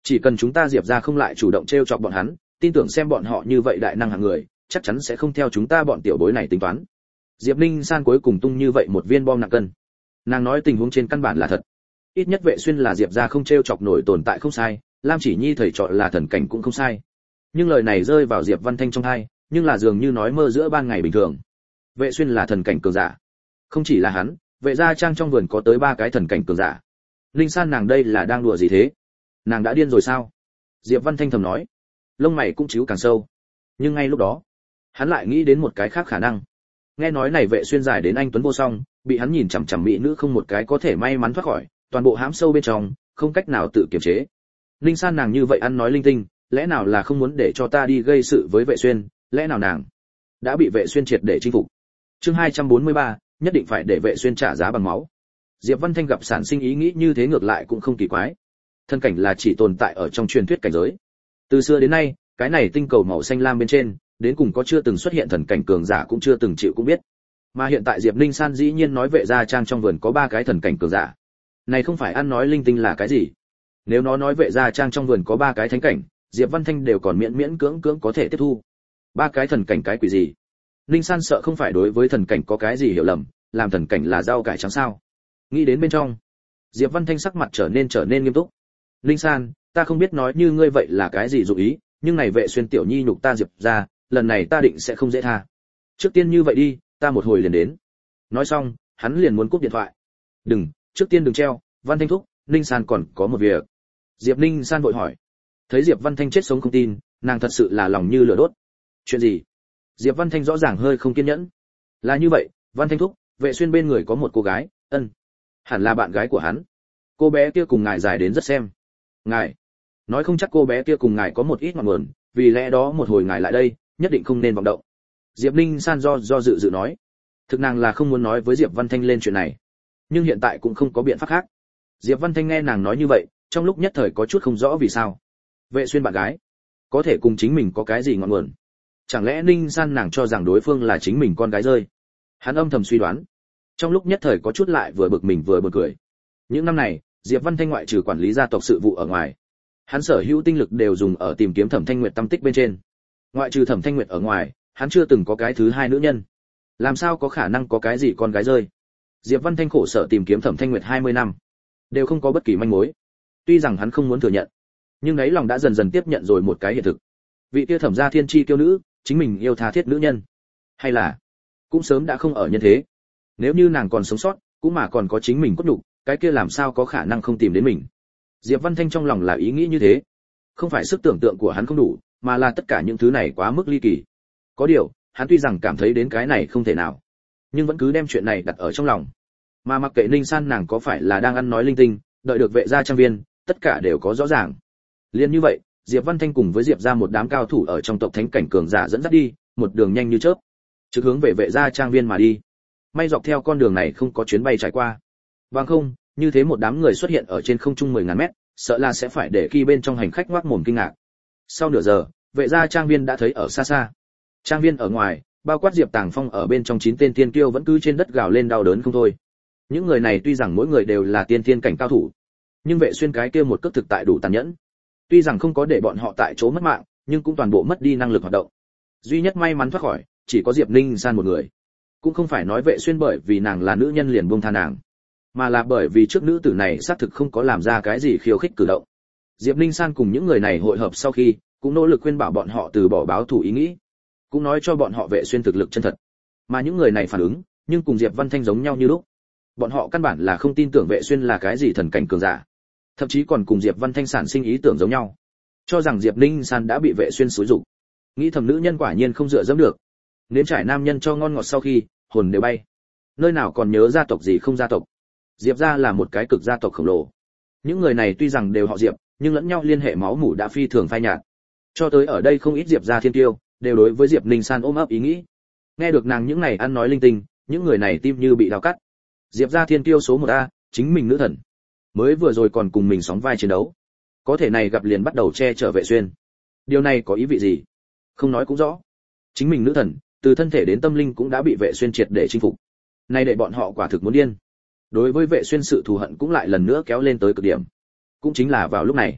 Chỉ cần chúng ta Diệp gia không lại chủ động trêu chọc bọn hắn, tin tưởng xem bọn họ như vậy đại năng hạng người, chắc chắn sẽ không theo chúng ta bọn tiểu bối này tính toán. Diệp Ninh San cuối cùng tung như vậy một viên bom nặng cân. Nàng nói tình huống trên căn bản là thật. Ít nhất Vệ Xuyên là Diệp gia không trêu chọc nổi tồn tại không sai, Lam Chỉ Nhi thầy trò là thần cảnh cũng không sai. Nhưng lời này rơi vào Diệp Văn Thanh trong tai, nhưng là dường như nói mơ giữa ban ngày bình thường. Vệ Xuyên là thần cảnh cường giả. Không chỉ là hắn, Vệ gia trang trong vườn có tới 3 cái thần cảnh cường giả. Linh San nàng đây là đang đùa gì thế? Nàng đã điên rồi sao? Diệp Văn Thanh thầm nói. Lông mày cũng chíu càng sâu. Nhưng ngay lúc đó, hắn lại nghĩ đến một cái khác khả năng. Nghe nói này Vệ Xuyên dài đến anh tuấn vô song, bị hắn nhìn chằm chằm mỹ nữ không một cái có thể may mắn thoát khỏi, toàn bộ hãm sâu bên trong, không cách nào tự kiềm chế. Linh San nàng như vậy ăn nói linh tinh, lẽ nào là không muốn để cho ta đi gây sự với Vệ Xuyên, lẽ nào nàng đã bị Vệ Xuyên triệt để chinh phục. Chương 243, nhất định phải để Vệ Xuyên trả giá bằng máu. Diệp Văn Thanh gặp sản sinh ý nghĩ như thế ngược lại cũng không kỳ quái. Thần cảnh là chỉ tồn tại ở trong truyền thuyết cảnh giới. Từ xưa đến nay, cái này tinh cầu màu xanh lam bên trên, đến cùng có chưa từng xuất hiện thần cảnh cường giả cũng chưa từng chịu cũng biết. Mà hiện tại Diệp Ninh San dĩ nhiên nói Vệ gia trang trong vườn có 3 cái thần cảnh cường giả. Này không phải ăn nói linh tinh là cái gì? Nếu nó nói Vệ gia trang trong vườn có 3 cái thánh cảnh, Diệp Văn Thanh đều còn miễn miễn cưỡng cưỡng có thể tiếp thu. 3 cái thần cảnh cái quỷ gì? Ninh San sợ không phải đối với thần cảnh có cái gì hiểu lầm, làm thần cảnh là rau cải trắng sao? Nghĩ đến bên trong, Diệp Văn Thanh sắc mặt trở nên nghiêm túc. Ninh San, ta không biết nói như ngươi vậy là cái gì dụ ý, nhưng này Vệ Xuyên tiểu nhi nhục ta Diệp gia, lần này ta định sẽ không dễ tha. Trước tiên như vậy đi, ta một hồi liền đến. Nói xong, hắn liền muốn cúp điện thoại. Trước tiên đừng treo, Văn Thanh thúc, Ninh San còn có một việc. Diệp Ninh San vội hỏi. Thấy Diệp Văn Thanh chết sống không tin, nàng thật sự là lòng như lửa đốt. Chuyện gì? Diệp Văn Thanh rõ ràng hơi không kiên nhẫn. Là như vậy, Văn Thanh thúc, Vệ Xuyên bên người có một cô gái, hẳn là bạn gái của hắn. Cô bé kia cùng ngài dài đến rất xem. Ngài nói không chắc cô bé kia cùng ngài có một ít ngọn nguồn, vì lẽ đó một hồi ngài lại đây, nhất định không nên vọng động. Diệp Ninh San do dự nói. Thực nàng là không muốn nói với Diệp Văn Thanh lên chuyện này, nhưng hiện tại cũng không có biện pháp khác. Diệp Văn Thanh nghe nàng nói như vậy, trong lúc nhất thời có chút không rõ vì sao. Vệ Xuyên bạn gái có thể cùng chính mình có cái gì ngọn nguồn? Chẳng lẽ Ninh San nàng cho rằng đối phương là chính mình con gái rơi? Hắn âm thầm suy đoán. Trong lúc nhất thời có chút lại vừa bực mình vừa buồn cười. Những năm này, Diệp Văn Thanh ngoại trừ quản lý gia tộc sự vụ ở ngoài, hắn sở hữu tinh lực đều dùng ở tìm kiếm Thẩm Thanh Nguyệt tâm tích bên trên. Ngoại trừ Thẩm Thanh Nguyệt ở ngoài, hắn chưa từng có cái thứ hai nữ nhân. Làm sao có khả năng có cái gì con gái rơi? Diệp Văn Thanh khổ sở tìm kiếm Thẩm Thanh Nguyệt 20 năm, đều không có bất kỳ manh mối. Tuy rằng hắn không muốn thừa nhận, nhưng đấy lòng đã dần dần tiếp nhận rồi một cái hiện thực. Vị kia Thẩm gia thiên chi kiêu nữ, chính mình yêu tha thiết nữ nhân, hay là cũng sớm đã không ở nhân thế. Nếu như nàng còn sống sót, cũng mà còn có chính mình cốt nhục, cái kia làm sao có khả năng không tìm đến mình. Diệp Văn Thanh trong lòng là ý nghĩ như thế. Không phải sức tưởng tượng của hắn không đủ, mà là tất cả những thứ này quá mức ly kỳ. Có điều, hắn tuy rằng cảm thấy đến cái này không thể nào, nhưng vẫn cứ đem chuyện này đặt ở trong lòng. Mà mặc kệ Ninh San nàng có phải là đang ăn nói linh tinh, đợi được Vệ gia trang viên, tất cả đều có rõ ràng. Liên như vậy, Diệp Văn Thanh cùng với Diệp gia một đám cao thủ ở trong tộc thánh cảnh cường giả dẫn dắt đi, một đường nhanh như chớp, trực hướng về Vệ gia trang viên mà đi. May dọc theo con đường này không có chuyến bay trải qua. Bằng không, như thế một đám người xuất hiện ở trên không trung 10.000 mét, sợ là sẽ phải để khi bên trong hành khách ngoác mồm kinh ngạc. Sau nửa giờ, Vệ gia trang viên đã thấy ở xa xa. Trang viên ở ngoài, bao quát Diệp Tàng Phong ở bên trong 9 tên tiên kiêu vẫn cứ trên đất gào lên đau đớn không thôi. Những người này tuy rằng mỗi người đều là tiên thiên cảnh cao thủ, nhưng Vệ Xuyên cái kia một cước thực tại đủ tàn nhẫn. Tuy rằng không có để bọn họ tại chỗ mất mạng, nhưng cũng toàn bộ mất đi năng lực hoạt động. Duy nhất may mắn thoát khỏi, chỉ có Diệp Ninh San một người. Cũng không phải nói Vệ Xuyên bởi vì nàng là nữ nhân liền buông tha nàng, mà là bởi vì trước nữ tử này xác thực không có làm ra cái gì khiêu khích cử động. Diệp Ninh San cùng những người này hội hợp sau khi, cũng nỗ lực khuyên bảo bọn họ từ bỏ báo thù ý nghĩ, cũng nói cho bọn họ Vệ Xuyên thực lực chân thật. Mà những người này phản ứng, nhưng cùng Diệp Văn Thanh giống nhau như lúc. Bọn họ căn bản là không tin tưởng Vệ Xuyên là cái gì thần cảnh cường giả, thậm chí còn cùng Diệp Văn Thanh sản sinh ý tưởng giống nhau, cho rằng Diệp Ninh San đã bị Vệ Xuyên xúi dục. Nghĩ thầm nữ nhân quả nhiên không dựa dẫm được. Nếm trải nam nhân cho ngon ngọt sau khi, hồn đều bay. Nơi nào còn nhớ gia tộc gì không gia tộc. Diệp gia là một cái cực gia tộc khổng lồ. Những người này tuy rằng đều họ Diệp, nhưng lẫn nhau liên hệ máu mủ đã phi thường phai nhạt. Cho tới ở đây không ít Diệp gia thiên tiêu, đều đối với Diệp Ninh San ôm ấp ý nghĩ. Nghe được nàng những này ăn nói linh tinh, những người này tim như bị đào cắt. Diệp gia thiên tiêu số 1A, chính mình nữ thần. Mới vừa rồi còn cùng mình sóng vai chiến đấu. Có thể này gặp liền bắt đầu che chở Vệ Xuyên. Điều này có ý vị gì? Không nói cũng rõ. Chính mình nữ thần, từ thân thể đến tâm linh cũng đã bị Vệ Xuyên triệt để chinh phục. Nay để bọn họ quả thực muốn điên. Đối với Vệ Xuyên sự thù hận cũng lại lần nữa kéo lên tới cực điểm. Cũng chính là vào lúc này,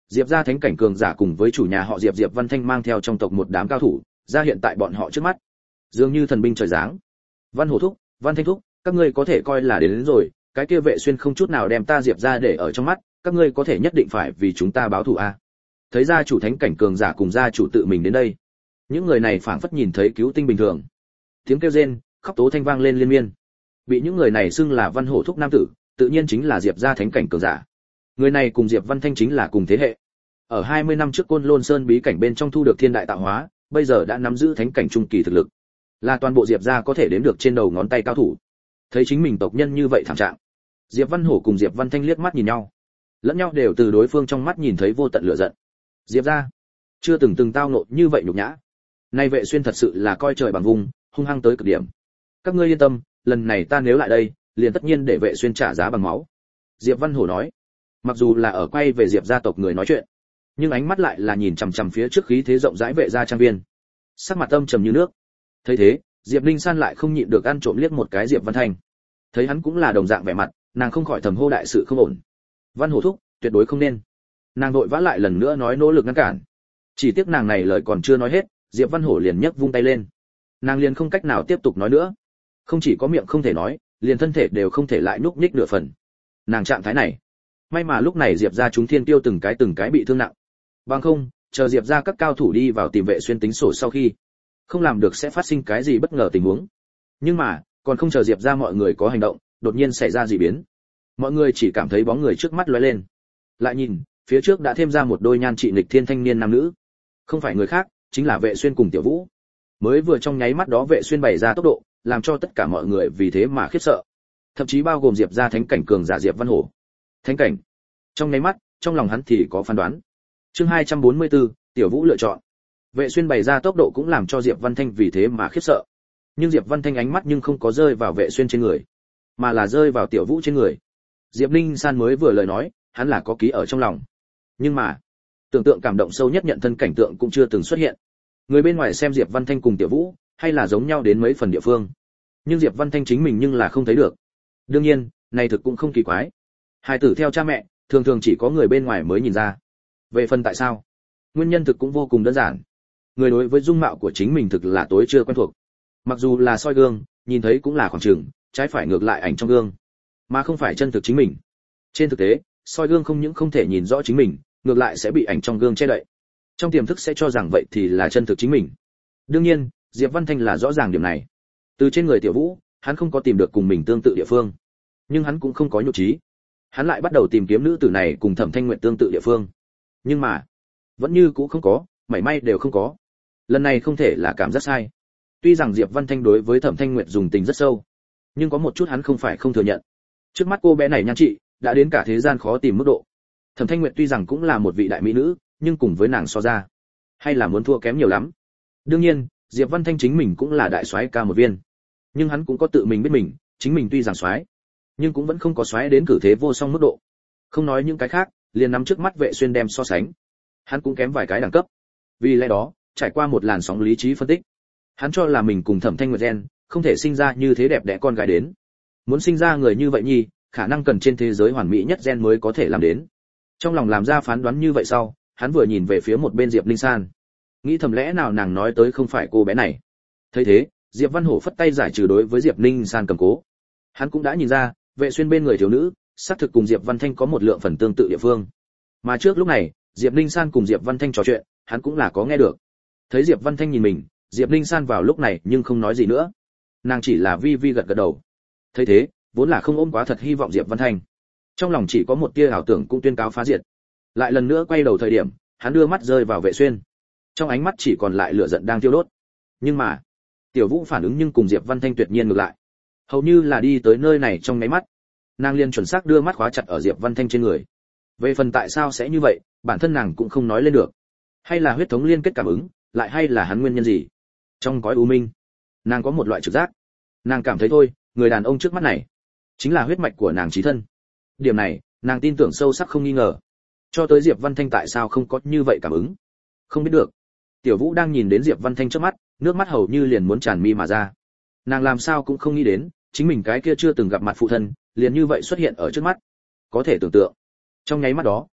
Diệp gia thánh cảnh cường giả cùng với chủ nhà họ Diệp Diệp Văn Thanh mang theo trong tộc một đám cao thủ, ra hiện tại bọn họ trước mắt. Dường như thần binh trời giáng. Văn Hổ thúc, Văn Thanh thúc, các ngươi có thể coi là đến rồi, cái kia Vệ Xuyên không chút nào đem ta Diệp gia để ở trong mắt, các ngươi có thể nhất định phải vì chúng ta báo thù a. Thấy gia chủ thánh cảnh cường giả cùng gia chủ tự mình đến đây. Những người này phảng phất nhìn thấy cứu tinh bình thường. Tiếng kêu rên, khóc tố thanh vang lên liên miên. Bị những người này xưng là Văn Hổ thúc nam tử, tự nhiên chính là Diệp gia thánh cảnh cường giả. Người này cùng Diệp Văn Thanh chính là cùng thế hệ. Ở 20 năm trước Côn Lôn Sơn bí cảnh bên trong thu được thiên đại tạo hóa, bây giờ đã nắm giữ thánh cảnh trung kỳ thực lực. Là toàn bộ Diệp gia có thể đếm được trên đầu ngón tay cao thủ. Thấy chính mình tộc nhân như vậy thảm trạng, Diệp Văn Hổ cùng Diệp Văn Thanh liếc mắt nhìn nhau. Lẫn nhau đều từ đối phương trong mắt nhìn thấy vô tận lửa giận. Diệp gia chưa từng tao nộ như vậy nhục nhã. Nay Vệ Xuyên thật sự là coi trời bằng vùng, hung hăng tới cực điểm. Các ngươi yên tâm, lần này ta nếu lại đây, liền tất nhiên để Vệ Xuyên trả giá bằng máu. Diệp Văn Hổ nói. Mặc dù là ở quay về Diệp gia tộc người nói chuyện, nhưng ánh mắt lại là nhìn chằm chằm phía trước khí thế rộng rãi Vệ gia trang viên. Sắc mặt âm trầm như nước. Thấy thế, Diệp Linh San lại không nhịn được ăn trộm liếc một cái Diệp Văn Thanh. Thấy hắn cũng là đồng dạng vẻ mặt, nàng không khỏi thầm hô đại sự không ổn. Văn Hổ thúc, tuyệt đối không nên. Nàng vội vã lại lần nữa nói nỗ lực ngăn cản. Chỉ tiếc nàng này lời còn chưa nói hết, Diệp Văn Hổ liền nhấc vung tay lên. Nàng liền không cách nào tiếp tục nói nữa. Không chỉ có miệng không thể nói, liền thân thể đều không thể lại nhúc nhích nửa phần. Nàng trạng thái này, may mà lúc này Diệp gia chúng thiên tiêu từng cái bị thương nặng. Bằng không, chờ Diệp gia các cao thủ đi vào tìm Vệ Xuyên tính sổ sau khi, không làm được sẽ phát sinh cái gì bất ngờ tình huống. Nhưng mà, còn không chờ Diệp gia mọi người có hành động, đột nhiên xảy ra dị biến. Mọi người chỉ cảm thấy bóng người trước mắt lóe lên. Lại nhìn, phía trước đã thêm ra một đôi nhan trị nghịch thiên thanh niên nam nữ. Không phải người khác, chính là Vệ Xuyên cùng Tiểu Vũ. Mới vừa trong nháy mắt đó Vệ Xuyên bày ra tốc độ, làm cho tất cả mọi người vì thế mà khiếp sợ. Thậm chí bao gồm Diệp gia thánh cảnh cường giả Diệp Văn Hổ. Thánh cảnh. Trong nháy mắt, trong lòng hắn thì có phán đoán. Chương 244, Tiểu Vũ lựa chọn. Vệ Xuyên bày ra tốc độ cũng làm cho Diệp Văn Thanh vì thế mà khiếp sợ. Nhưng Diệp Văn Thanh ánh mắt nhưng không có rơi vào Vệ Xuyên trên người, mà là rơi vào Tiểu Vũ trên người. Diệp Linh San mới vừa lời nói, hắn là có ký ở trong lòng. Nhưng mà, tưởng tượng cảm động sâu nhất nhận thân cảnh tượng cũng chưa từng xuất hiện. Người bên ngoài xem Diệp Văn Thanh cùng Tiểu Vũ, hay là giống nhau đến mấy phần địa phương. Nhưng Diệp Văn Thanh chính mình nhưng là không thấy được. Đương nhiên, này thực cũng không kỳ quái. Hai tử theo cha mẹ, thường thường chỉ có người bên ngoài mới nhìn ra. Về phần tại sao, nguyên nhân thực cũng vô cùng đơn giản. Người đối với dung mạo của chính mình thực là tối chưa quen thuộc. Mặc dù là soi gương, nhìn thấy cũng là khoảng chừng, trái phải ngược lại ảnh trong gương, mà không phải chân thực chính mình. Trên thực tế, soi gương không những không thể nhìn rõ chính mình, ngược lại sẽ bị ảnh trong gương che đậy. Trong tiềm thức sẽ cho rằng vậy thì là chân thực chính mình. Đương nhiên, Diệp Văn Thanh là rõ ràng điểm này. Từ trên người Tiểu Vũ, hắn không có tìm được cùng mình tương tự địa phương, nhưng hắn cũng không có nhục trí. Hắn lại bắt đầu tìm kiếm nữ tử này cùng Thẩm Thanh Nguyệt tương tự địa phương. Nhưng mà, vẫn như cũ không có, mảy may đều không có. Lần này không thể là cảm giác sai. Tuy rằng Diệp Văn Thanh đối với Thẩm Thanh Nguyệt dùng tình rất sâu, nhưng có một chút hắn không phải không thừa nhận. Trước mắt cô bé này nhan trị đã đến cả thế gian khó tìm mức độ. Thẩm Thanh Nguyệt tuy rằng cũng là một vị đại mỹ nữ, nhưng cùng với nàng so ra, hay là muốn thua kém nhiều lắm. Đương nhiên, Diệp Văn Thanh chính mình cũng là đại soái ca một viên, nhưng hắn cũng có tự mình biết mình, chính mình tuy rằng soái, nhưng cũng vẫn không có soái đến cử thế vô song mức độ. Không nói những cái khác, liền nắm trước mắt Vệ Xuyên đem so sánh, hắn cũng kém vài cái đẳng cấp. Vì lẽ đó, trải qua một làn sóng lý trí phân tích, hắn cho là mình cùng Thẩm Thanh Nguyệt gen không thể sinh ra như thế đẹp đẽ con gái đến. Muốn sinh ra người như vậy nhi, khả năng cần trên thế giới hoàn mỹ nhất gen mới có thể làm đến. Trong lòng làm ra phán đoán như vậy sau, hắn vừa nhìn về phía một bên Diệp Linh San, nghĩ thầm lẽ nào nàng nói tới không phải cô bé này. Thấy thế, Diệp Văn Hổ phất tay giải trừ đối với Diệp Linh San cầm cố. Hắn cũng đã nhìn ra, Vệ Xuyên bên người thiếu nữ, xác thực cùng Diệp Văn Thanh có một lượng phần tương tự địa phương. Mà trước lúc này, Diệp Linh San cùng Diệp Văn Thanh trò chuyện, hắn cũng là có nghe được. Thấy Diệp Văn Thanh nhìn mình, Diệp Linh San vào lúc này nhưng không nói gì nữa. Nàng chỉ là vi vi gật gật đầu. Thấy thế, vốn là không ôm quá thật hy vọng Diệp Văn Thanh, trong lòng chỉ có một tia ảo tưởng cũng tuyên cáo phá diệt. Lại lần nữa quay đầu thời điểm, hắn đưa mắt rơi vào Vệ Xuyên. Trong ánh mắt chỉ còn lại lửa giận đang thiêu đốt. Nhưng mà, Tiểu Vũ phản ứng nhưng cùng Diệp Văn Thanh tuyệt nhiên ngược lại. Hầu như là đi tới nơi này trong nháy mắt, nàng liền chuẩn xác đưa mắt khóa chặt ở Diệp Văn Thanh trên người. Về phần tại sao sẽ như vậy, bản thân nàng cũng không nói lên được. Hay là huyết thống liên kết cảm ứng, lại hay là hắn nguyên nhân gì? Trong cõi u minh, nàng có một loại trực giác. Nàng cảm thấy thôi, người đàn ông trước mắt này chính là huyết mạch của nàng chí thân. Điểm này, nàng tin tưởng sâu sắc không nghi ngờ. Cho tới Diệp Văn Thanh tại sao không có như vậy cảm ứng, không biết được. Tiểu Vũ đang nhìn đến Diệp Văn Thanh trước mắt, nước mắt hầu như liền muốn tràn mi mà ra. Nàng làm sao cũng không nghĩ đến, chính mình cái kia chưa từng gặp mặt phụ thân, liền như vậy xuất hiện ở trước mắt. Có thể tưởng tượng, trong nháy mắt đó,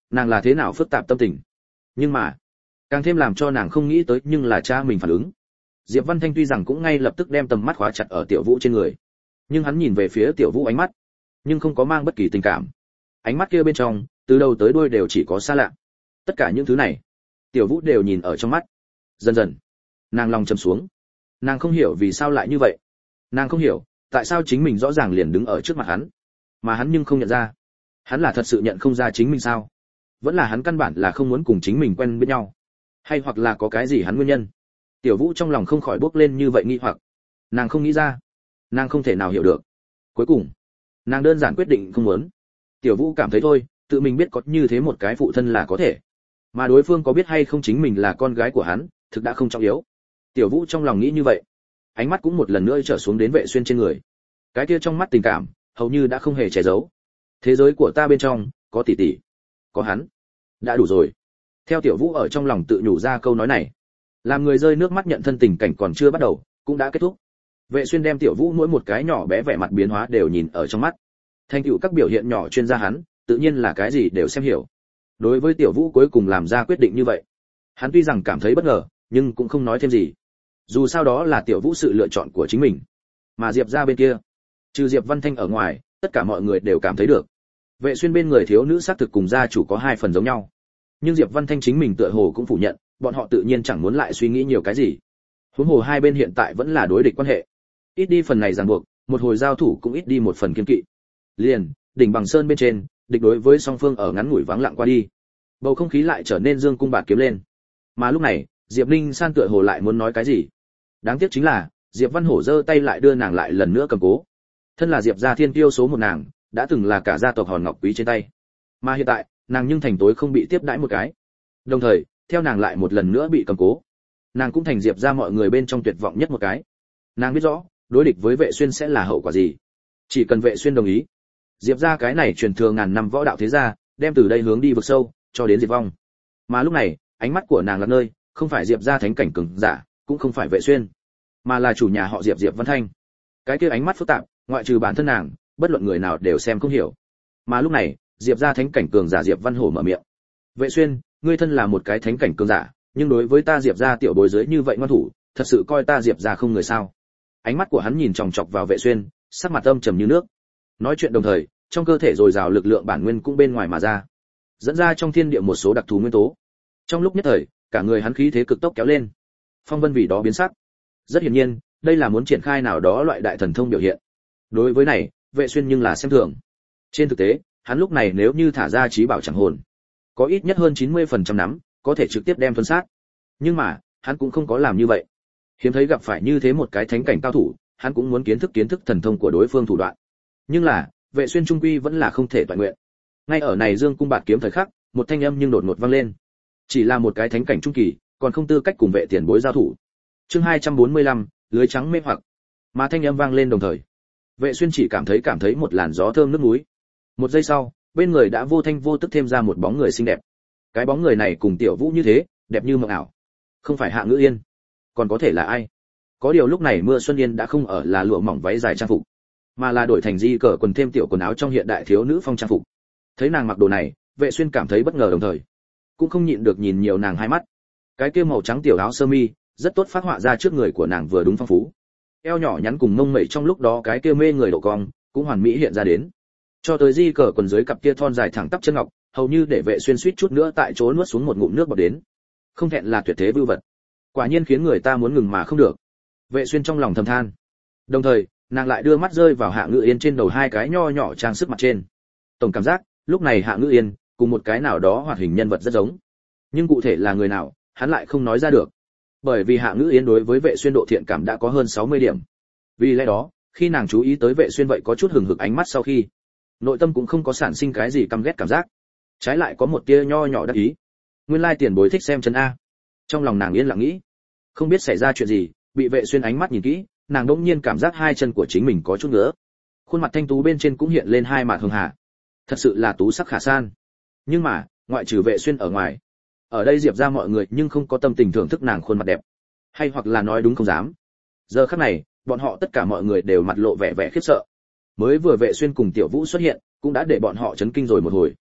nàng là thế nào phức tạp tâm tình. Nhưng mà càng thêm làm cho nàng không nghĩ tới nhưng là cha mình phản ứng. Diệp Văn Thanh tuy rằng cũng ngay lập tức đem tầm mắt khóa chặt ở Tiểu Vũ trên người, nhưng hắn nhìn về phía Tiểu Vũ ánh mắt, nhưng không có mang bất kỳ tình cảm. Ánh mắt kia bên trong, từ đầu tới đuôi đều chỉ có xa lạ. Tất cả những thứ này, Tiểu Vũ đều nhìn ở trong mắt. Dần dần, nàng lòng trầm xuống. Nàng không hiểu vì sao lại như vậy. Nàng không hiểu, tại sao chính mình rõ ràng liền đứng ở trước mặt hắn, mà hắn nhưng không nhận ra. Hắn là thật sự nhận không ra chính mình sao? Vẫn là hắn căn bản là không muốn cùng chính mình quen biết nhau? Hay hoặc là có cái gì hắn nguyên nhân? Tiểu Vũ trong lòng không khỏi bốc lên như vậy nghi hoặc. Nàng không nghĩ ra, nàng không thể nào hiểu được. Cuối cùng, nàng đơn giản quyết định không muốn. Tiểu Vũ cảm thấy thôi, tự mình biết có như thế một cái phụ thân là có thể, mà đối phương có biết hay không chính mình là con gái của hắn, thực đã không trọng yếu. Tiểu Vũ trong lòng nghĩ như vậy, ánh mắt cũng một lần nữa trở xuống đến Vệ Xuyên trên người. Cái kia trong mắt tình cảm, hầu như đã không hề che giấu. Thế giới của ta bên trong, có tỷ tỷ, có hắn, đã đủ rồi. Theo Tiểu Vũ ở trong lòng tự nhủ ra câu nói này, làm người rơi nước mắt nhận thân tình cảnh còn chưa bắt đầu, cũng đã kết thúc. Vệ Xuyên đem Tiểu Vũ mỗi một cái nhỏ bé vẻ mặt biến hóa đều nhìn ở trong mắt. Thành tựu các biểu hiện nhỏ chuyên gia hắn, tự nhiên là cái gì đều xem hiểu. Đối với Tiểu Vũ cuối cùng làm ra quyết định như vậy, hắn tuy rằng cảm thấy bất ngờ, nhưng cũng không nói thêm gì. Dù sao đó là Tiểu Vũ sự lựa chọn của chính mình. Mà Diệp gia bên kia, trừ Diệp Văn Thanh ở ngoài, tất cả mọi người đều cảm thấy được. Vệ Xuyên bên người thiếu nữ xác thực cùng gia chủ có hai phần giống nhau. Nhưng Diệp Văn Thanh chính mình tựa hồ cũng phủ nhận, bọn họ tự nhiên chẳng muốn lại suy nghĩ nhiều cái gì. Huống hồ hai bên hiện tại vẫn là đối địch quan hệ. Ít đi phần này ràng buộc, một hồi giao thủ cũng ít đi một phần kiên kỵ. Liền, đỉnh Bằng Sơn bên trên, địch đối với song phương ở ngắn ngủi vắng lặng qua đi. Bầu không khí lại trở nên dương cung bạt kiếm lên. Mà lúc này, Diệp Ninh San tựa hồ lại muốn nói cái gì. Đáng tiếc chính là, Diệp Văn Hổ giơ tay lại đưa nàng lại lần nữa cầm cố. Thân là Diệp gia thiên kiêu số một nàng, đã từng là cả gia tộc Hòn Ngọc Quý trên tay. Mà hiện tại, nàng nhưng thành tối không bị tiếp đãi một cái. Đồng thời, theo nàng lại một lần nữa bị cầm cố, nàng cũng thành Diệp gia mọi người bên trong tuyệt vọng nhất một cái. Nàng biết rõ, đối địch với Vệ Xuyên sẽ là hậu quả gì. Chỉ cần Vệ Xuyên đồng ý, Diệp gia cái này truyền thừa ngàn năm võ đạo thế gia, đem từ đây hướng đi vực sâu, cho đến diệt vong. Mà lúc này, ánh mắt của nàng là nơi, không phải Diệp gia thánh cảnh cường giả, cũng không phải Vệ Xuyên, mà là chủ nhà họ Diệp, Diệp Văn Thanh. Cái kia ánh mắt phức tạp, ngoại trừ bản thân nàng, bất luận người nào đều xem không hiểu. Mà lúc này, Diệp gia thánh cảnh cường giả Diệp Văn Hổ mở miệng. Vệ Xuyên, ngươi thân là một cái thánh cảnh cường giả, nhưng đối với ta Diệp gia tiểu bối dưới như vậy ngoan thủ, thật sự coi ta Diệp gia không người sao? Ánh mắt của hắn nhìn chòng chọc vào Vệ Xuyên, sắc mặt âm trầm như nước. Nói chuyện đồng thời, trong cơ thể dồi dào lực lượng bản nguyên cũng bên ngoài mà ra, dẫn ra trong thiên địa một số đặc thù nguyên tố. Trong lúc nhất thời, cả người hắn khí thế cực tốc kéo lên, phong vân vì đó biến sắc. Rất hiển nhiên, đây là muốn triển khai nào đó loại đại thần thông biểu hiện. Đối với này, Vệ Xuyên nhưng là xem thường. Trên thực tế, hắn lúc này nếu như thả ra trí bảo chẳng hồn, có ít nhất hơn 90% nắm, có thể trực tiếp đem thuần sát. Nhưng mà, hắn cũng không có làm như vậy. Hiếm thấy gặp phải như thế một cái thánh cảnh cao thủ, hắn cũng muốn kiến thức thần thông của đối phương thủ đoạn. Nhưng là, Vệ Xuyên trung quy vẫn là không thể toàn nguyện. Ngay ở này dương cung bạt kiếm thời khắc, một thanh âm nhưng đột ngột vang lên. Chỉ là một cái thánh cảnh trung kỳ, còn không tư cách cùng Vệ tiền bối giao thủ. Chương 245, lưới trắng mê hoặc. Mà thanh âm vang lên đồng thời, Vệ Xuyên chỉ cảm thấy một làn gió thơm nước núi. Một giây sau, bên người đã vô thanh vô tức thêm ra một bóng người xinh đẹp. Cái bóng người này cùng Tiểu Vũ như thế, đẹp như mộng ảo. Không phải Hạ Ngữ Yên, còn có thể là ai? Có điều lúc này Mưa Xuân Yên đã không ở là lụa mỏng váy dài trang phục, mà là đổi thành di cờ quần thêm tiểu quần áo trong hiện đại thiếu nữ phong trang phục. Thấy nàng mặc đồ này, Vệ Xuyên cảm thấy bất ngờ đồng thời, cũng không nhịn được nhìn nhiều nàng hai mắt. Cái kia màu trắng tiểu áo sơ mi, rất tốt phác họa ra trước người của nàng vừa đúng phong phú. Eo nhỏ nhắn cùng mông mẩy trong lúc đó cái kia mê người độ cong, cũng hoàn mỹ hiện ra đến. Cho tới di cờ quần dưới cặp kia thon dài thẳng tắp chân ngọc, hầu như để Vệ Xuyên suýt chút nữa tại chỗ nuốt xuống một ngụm nước bọt đến. Không thẹn là tuyệt thế vưu vật, quả nhiên khiến người ta muốn ngừng mà không được. Vệ Xuyên trong lòng thầm than. Đồng thời, nàng lại đưa mắt rơi vào Hạ Ngữ Yên trên đầu hai cái nho nhỏ trang sức mặt trên. Tổng cảm giác, lúc này Hạ Ngữ Yên cùng một cái nào đó hoạt hình nhân vật rất giống. Nhưng cụ thể là người nào, hắn lại không nói ra được. Bởi vì Hạ Ngữ Yên đối với Vệ Xuyên độ thiện cảm đã có hơn 60 điểm. Vì lẽ đó, khi nàng chú ý tới Vệ Xuyên vậy có chút hừng hực ánh mắt sau khi, nội tâm cũng không có sản sinh cái gì căm ghét cảm giác, trái lại có một tia nho nhỏ đắc ý. Nguyên lai tiền bối thích xem chân a. Trong lòng nàng yên lặng nghĩ, không biết xảy ra chuyện gì, bị Vệ Xuyên ánh mắt nhìn kỹ, nàng đỗng nhiên cảm giác hai chân của chính mình có chút ngứa. Khuôn mặt thanh tú bên trên cũng hiện lên hai mạt hường hà. Thật sự là tú sắc khả san. Nhưng mà, ngoại trừ Vệ Xuyên ở ngoài, ở đây Diệp ra mọi người nhưng không có tâm tình thưởng thức nàng khuôn mặt đẹp, hay hoặc là nói đúng không dám. Giờ khắc này, bọn họ tất cả mọi người đều mặt lộ vẻ vẻ khiếp sợ. Mới vừa Vệ Xuyên cùng Tiểu Vũ xuất hiện, cũng đã để bọn họ chấn kinh rồi một hồi.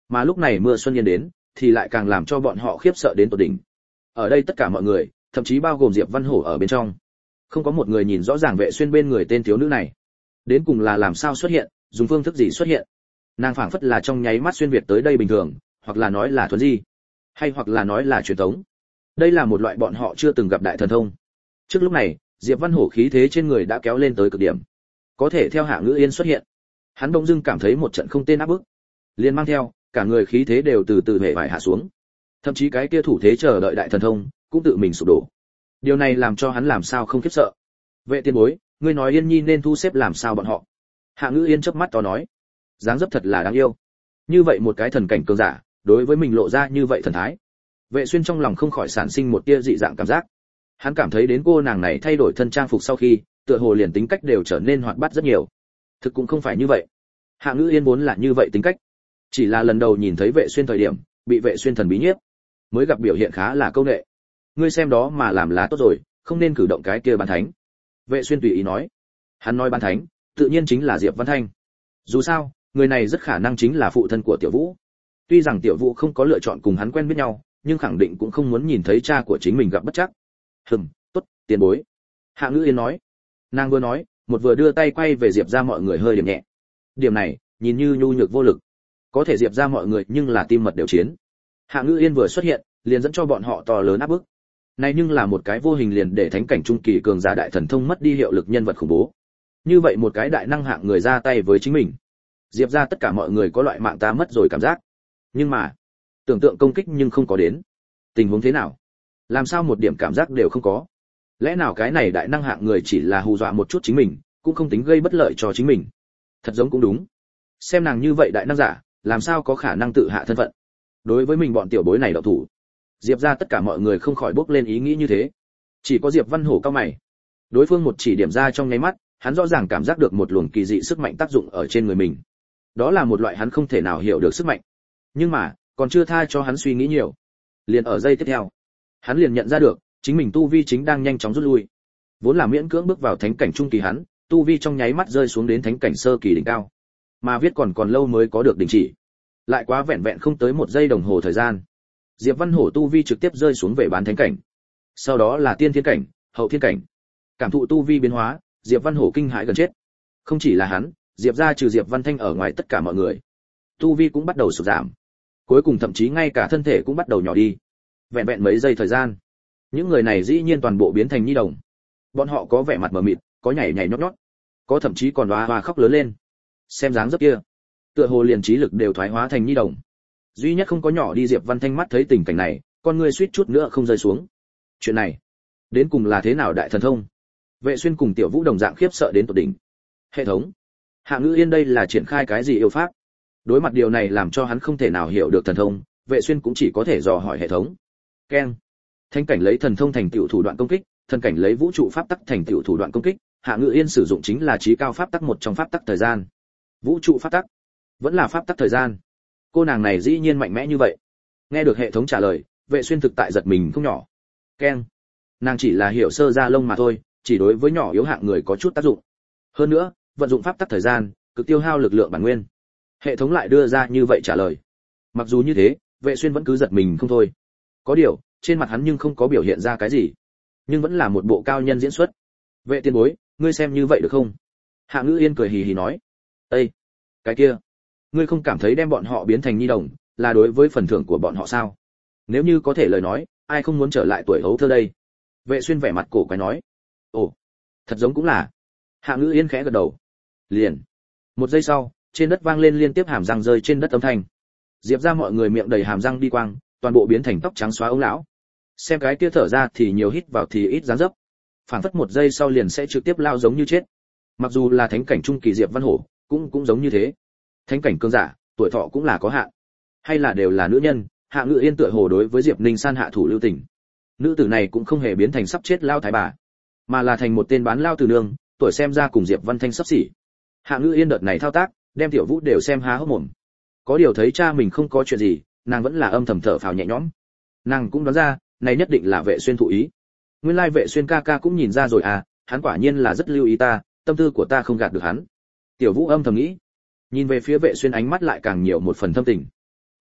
Mà lúc này mưa xuân yên đến, thì lại càng làm cho bọn họ khiếp sợ đến tột đỉnh. Ở đây tất cả mọi người, thậm chí bao gồm Diệp Văn Hổ ở bên trong, không có một người nhìn rõ ràng Vệ Xuyên bên người tên thiếu nữ này. Đến cùng là làm sao xuất hiện, dùng phương thức gì xuất hiện? Nàng phảng phất là trong nháy mắt xuyên việt tới đây bình thường, hoặc là nói là thuần di, hay hoặc là nói là truyền thống. Đây là một loại bọn họ chưa từng gặp đại thần thông. Trước lúc này, Diệp Văn Hổ khí thế trên người đã kéo lên tới cực điểm. Có thể theo Hạ Ngữ Yên xuất hiện, hắn bỗng dưng cảm thấy một trận không tên áp bức, liền mang theo cả người khí thế đều từ từ hệ vải hạ xuống, thậm chí cái kia thủ thế chờ đợi đại thần thông cũng tự mình sụp đổ. Điều này làm cho hắn làm sao không khiếp sợ. Vệ tiên bối, ngươi nói Yên Nhi nên thu xếp làm sao bọn họ? Hạ Ngữ Yên chớp mắt to nói, dáng dấp thật là đáng yêu. Như vậy một cái thần cảnh cường giả, đối với mình lộ ra như vậy thần thái. Vệ Xuyên trong lòng không khỏi sản sinh một tia dị dạng cảm giác. Hắn cảm thấy đến cô nàng này thay đổi thân trang phục sau khi, tựa hồ liền tính cách đều trở nên hoạt bát rất nhiều. Thực cũng không phải như vậy. Hạ Ngữ Yên vốn là như vậy tính cách, chỉ là lần đầu nhìn thấy Vệ Xuyên thời điểm, bị Vệ Xuyên thần bí nhiếp, mới gặp biểu hiện khá là câu nệ. Ngươi xem đó mà làm lá tốt rồi, không nên cử động cái kia bán thánh. Vệ Xuyên tùy ý nói. Hắn nói bán thánh, tự nhiên chính là Diệp Văn Thanh. Dù sao, người này rất khả năng chính là phụ thân của Tiểu Vũ. Tuy rằng Tiểu Vũ không có lựa chọn cùng hắn quen biết nhau, nhưng khẳng định cũng không muốn nhìn thấy cha của chính mình gặp bất trắc. Tốt, tiền bối. Hạ Ngữ Yên nói. Nàng vừa nói, một vừa đưa tay quay về Diệp gia mọi người hơi điểm nhẹ. Điểm này, nhìn như nhu nhược vô lực, có thể Diệp gia mọi người nhưng là tim mật đều chiến. Hạ Ngữ Yên vừa xuất hiện, liền dẫn cho bọn họ to lớn áp bức. Này nhưng là một cái vô hình liền để thánh cảnh trung kỳ cường giả đại thần thông mất đi hiệu lực nhân vật khủng bố. Như vậy một cái đại năng hạng người ra tay với chính mình, Diệp gia tất cả mọi người có loại mạng ta mất rồi cảm giác. Nhưng mà, tưởng tượng công kích nhưng không có đến. Tình huống thế nào? Làm sao một điểm cảm giác đều không có? Lẽ nào cái này đại năng hạng người chỉ là hù dọa một chút chính mình, cũng không tính gây bất lợi cho chính mình? Thật giống cũng đúng. Xem nàng như vậy đại năng giả, làm sao có khả năng tự hạ thân phận? Đối với mình bọn tiểu bối này động thủ, Diệp gia tất cả mọi người không khỏi bốc lên ý nghĩ như thế. Chỉ có Diệp Văn Hổ cao mày. Đối phương một chỉ điểm ra trong nháy mắt, hắn rõ ràng cảm giác được một luồng kỳ dị sức mạnh tác dụng ở trên người mình. Đó là một loại hắn không thể nào hiểu được sức mạnh. Nhưng mà, còn chưa tha cho hắn suy nghĩ nhiều. Liền ở giây tiếp theo, hắn liền nhận ra được, chính mình tu vi chính đang nhanh chóng rút lui. Vốn là miễn cưỡng bước vào thánh cảnh trung kỳ hắn, tu vi trong nháy mắt rơi xuống đến thánh cảnh sơ kỳ đỉnh cao. Mà viết còn lâu mới có được đình chỉ. Lại quá vẹn vẹn không tới 1 giây đồng hồ thời gian. Diệp Văn Hổ tu vi trực tiếp rơi xuống về bán thánh cảnh. Sau đó là tiên thiên cảnh, hậu thiên cảnh. Cảm thụ tu vi biến hóa, Diệp Văn Hổ kinh hãi gần chết. Không chỉ là hắn, Diệp gia trừ Diệp Văn Thanh ở ngoài tất cả mọi người, tu vi cũng bắt đầu sụt giảm. Cuối cùng thậm chí ngay cả thân thể cũng bắt đầu nhỏ đi. Vẹn vẹn mấy giây thời gian, những người này dĩ nhiên toàn bộ biến thành nhi đồng. Bọn họ có vẻ mặt mờ mịt, có nhảy nhảy nhót nhót, có thậm chí còn oa oa khóc lớn lên. Xem dáng dấp kia, tựa hồ liền trí lực đều thoái hóa thành nhi đồng. Duy nhất không có nhỏ đi Diệp Văn Thanh mắt thấy tình cảnh này, con người suýt chút nữa không rơi xuống. Chuyện này, đến cùng là thế nào đại thần thông? Vệ Xuyên cùng Tiểu Vũ đồng dạng khiếp sợ đến tột đỉnh. Hệ thống, Hạ Ngữ Yên đây là triển khai cái gì yêu pháp? Đối mặt điều này làm cho hắn không thể nào hiểu được thần thông, Vệ Xuyên cũng chỉ có thể dò hỏi hệ thống. Keng. Thánh cảnh lấy thần thông thành tựu thủ đoạn công kích, thần cảnh lấy vũ trụ pháp tắc thành tựu thủ đoạn công kích, Hạ Ngữ Yên sử dụng chính là chí cao pháp tắc một trong pháp tắc thời gian. Vũ trụ pháp tắc, vẫn là pháp tắc thời gian. Cô nàng này dĩ nhiên mạnh mẽ như vậy. Nghe được hệ thống trả lời, Vệ Xuyên thực tại giật mình không nhỏ. Keng. Nàng chỉ là hiểu sơ ra lông mà thôi, chỉ đối với nhỏ yếu hạng người có chút tác dụng. Hơn nữa, vận dụng pháp tắc thời gian, cực tiêu hao lực lượng bản nguyên. Hệ thống lại đưa ra như vậy trả lời. Mặc dù như thế, Vệ Xuyên vẫn cứ giật mình không thôi. Có điều, trên mặt hắn nhưng không có biểu hiện ra cái gì, nhưng vẫn là một bộ cao nhân diễn xuất. Vệ tiên bối, ngươi xem như vậy được không? Hạ Ngữ Yên cười hì hì nói. Ê, cái kia, ngươi không cảm thấy đem bọn họ biến thành nhi đồng là đối với phần thưởng của bọn họ sao? Nếu như có thể lời nói, ai không muốn trở lại tuổi hấu thơ đây? Vệ Xuyên vẻ mặt cổ quái nói. Ồ, thật giống cũng là. Hạ Ngữ Yên khẽ gật đầu. Liền, 1 giây sau, trên đất vang lên liên tiếp hàm răng rơi trên đất âm thanh. Diệp ra mọi người miệng đầy hàm răng đi quang, toàn bộ biến thành tóc trắng xóa ông lão. Xem cái kia thở ra thì nhiều, hít vào thì ít dáng dấp. Phản phất 1 giây sau liền sẽ trực tiếp lao giống như chết. Mặc dù là thánh cảnh trung kỳ Diệp Văn Hổ, cũng giống như thế. Thánh cảnh cường giả, tuổi thọ cũng là có hạn. Hay là đều là nữ nhân, Hạ Ngữ Yên tựa hồ đối với Diệp Ninh San hạ thủ lưu tình. Nữ tử này cũng không hề biến thành sắp chết lao thái bà, mà là thành một tên bán lao từ nương, tuổi xem ra cùng Diệp Văn Thanh sắp xỉ. Hạ Ngữ Yên đợt này thao tác, đem Tiểu Vũ đều xem há hốc mồm. Có điều thấy cha mình không có chuyện gì, nàng vẫn là âm thầm thở phào nhẹ nhõm. Nàng cũng đoán ra, này nhất định là Vệ Xuyên thụ ý. Nguyên lai Vệ Xuyên ca ca cũng nhìn ra rồi à, hắn quả nhiên là rất lưu ý ta, tâm tư của ta không gạt được hắn. Tiểu Vũ âm thầm nghĩ. Nhìn về phía Vệ Xuyên ánh mắt lại càng nhiều một phần thâm tình.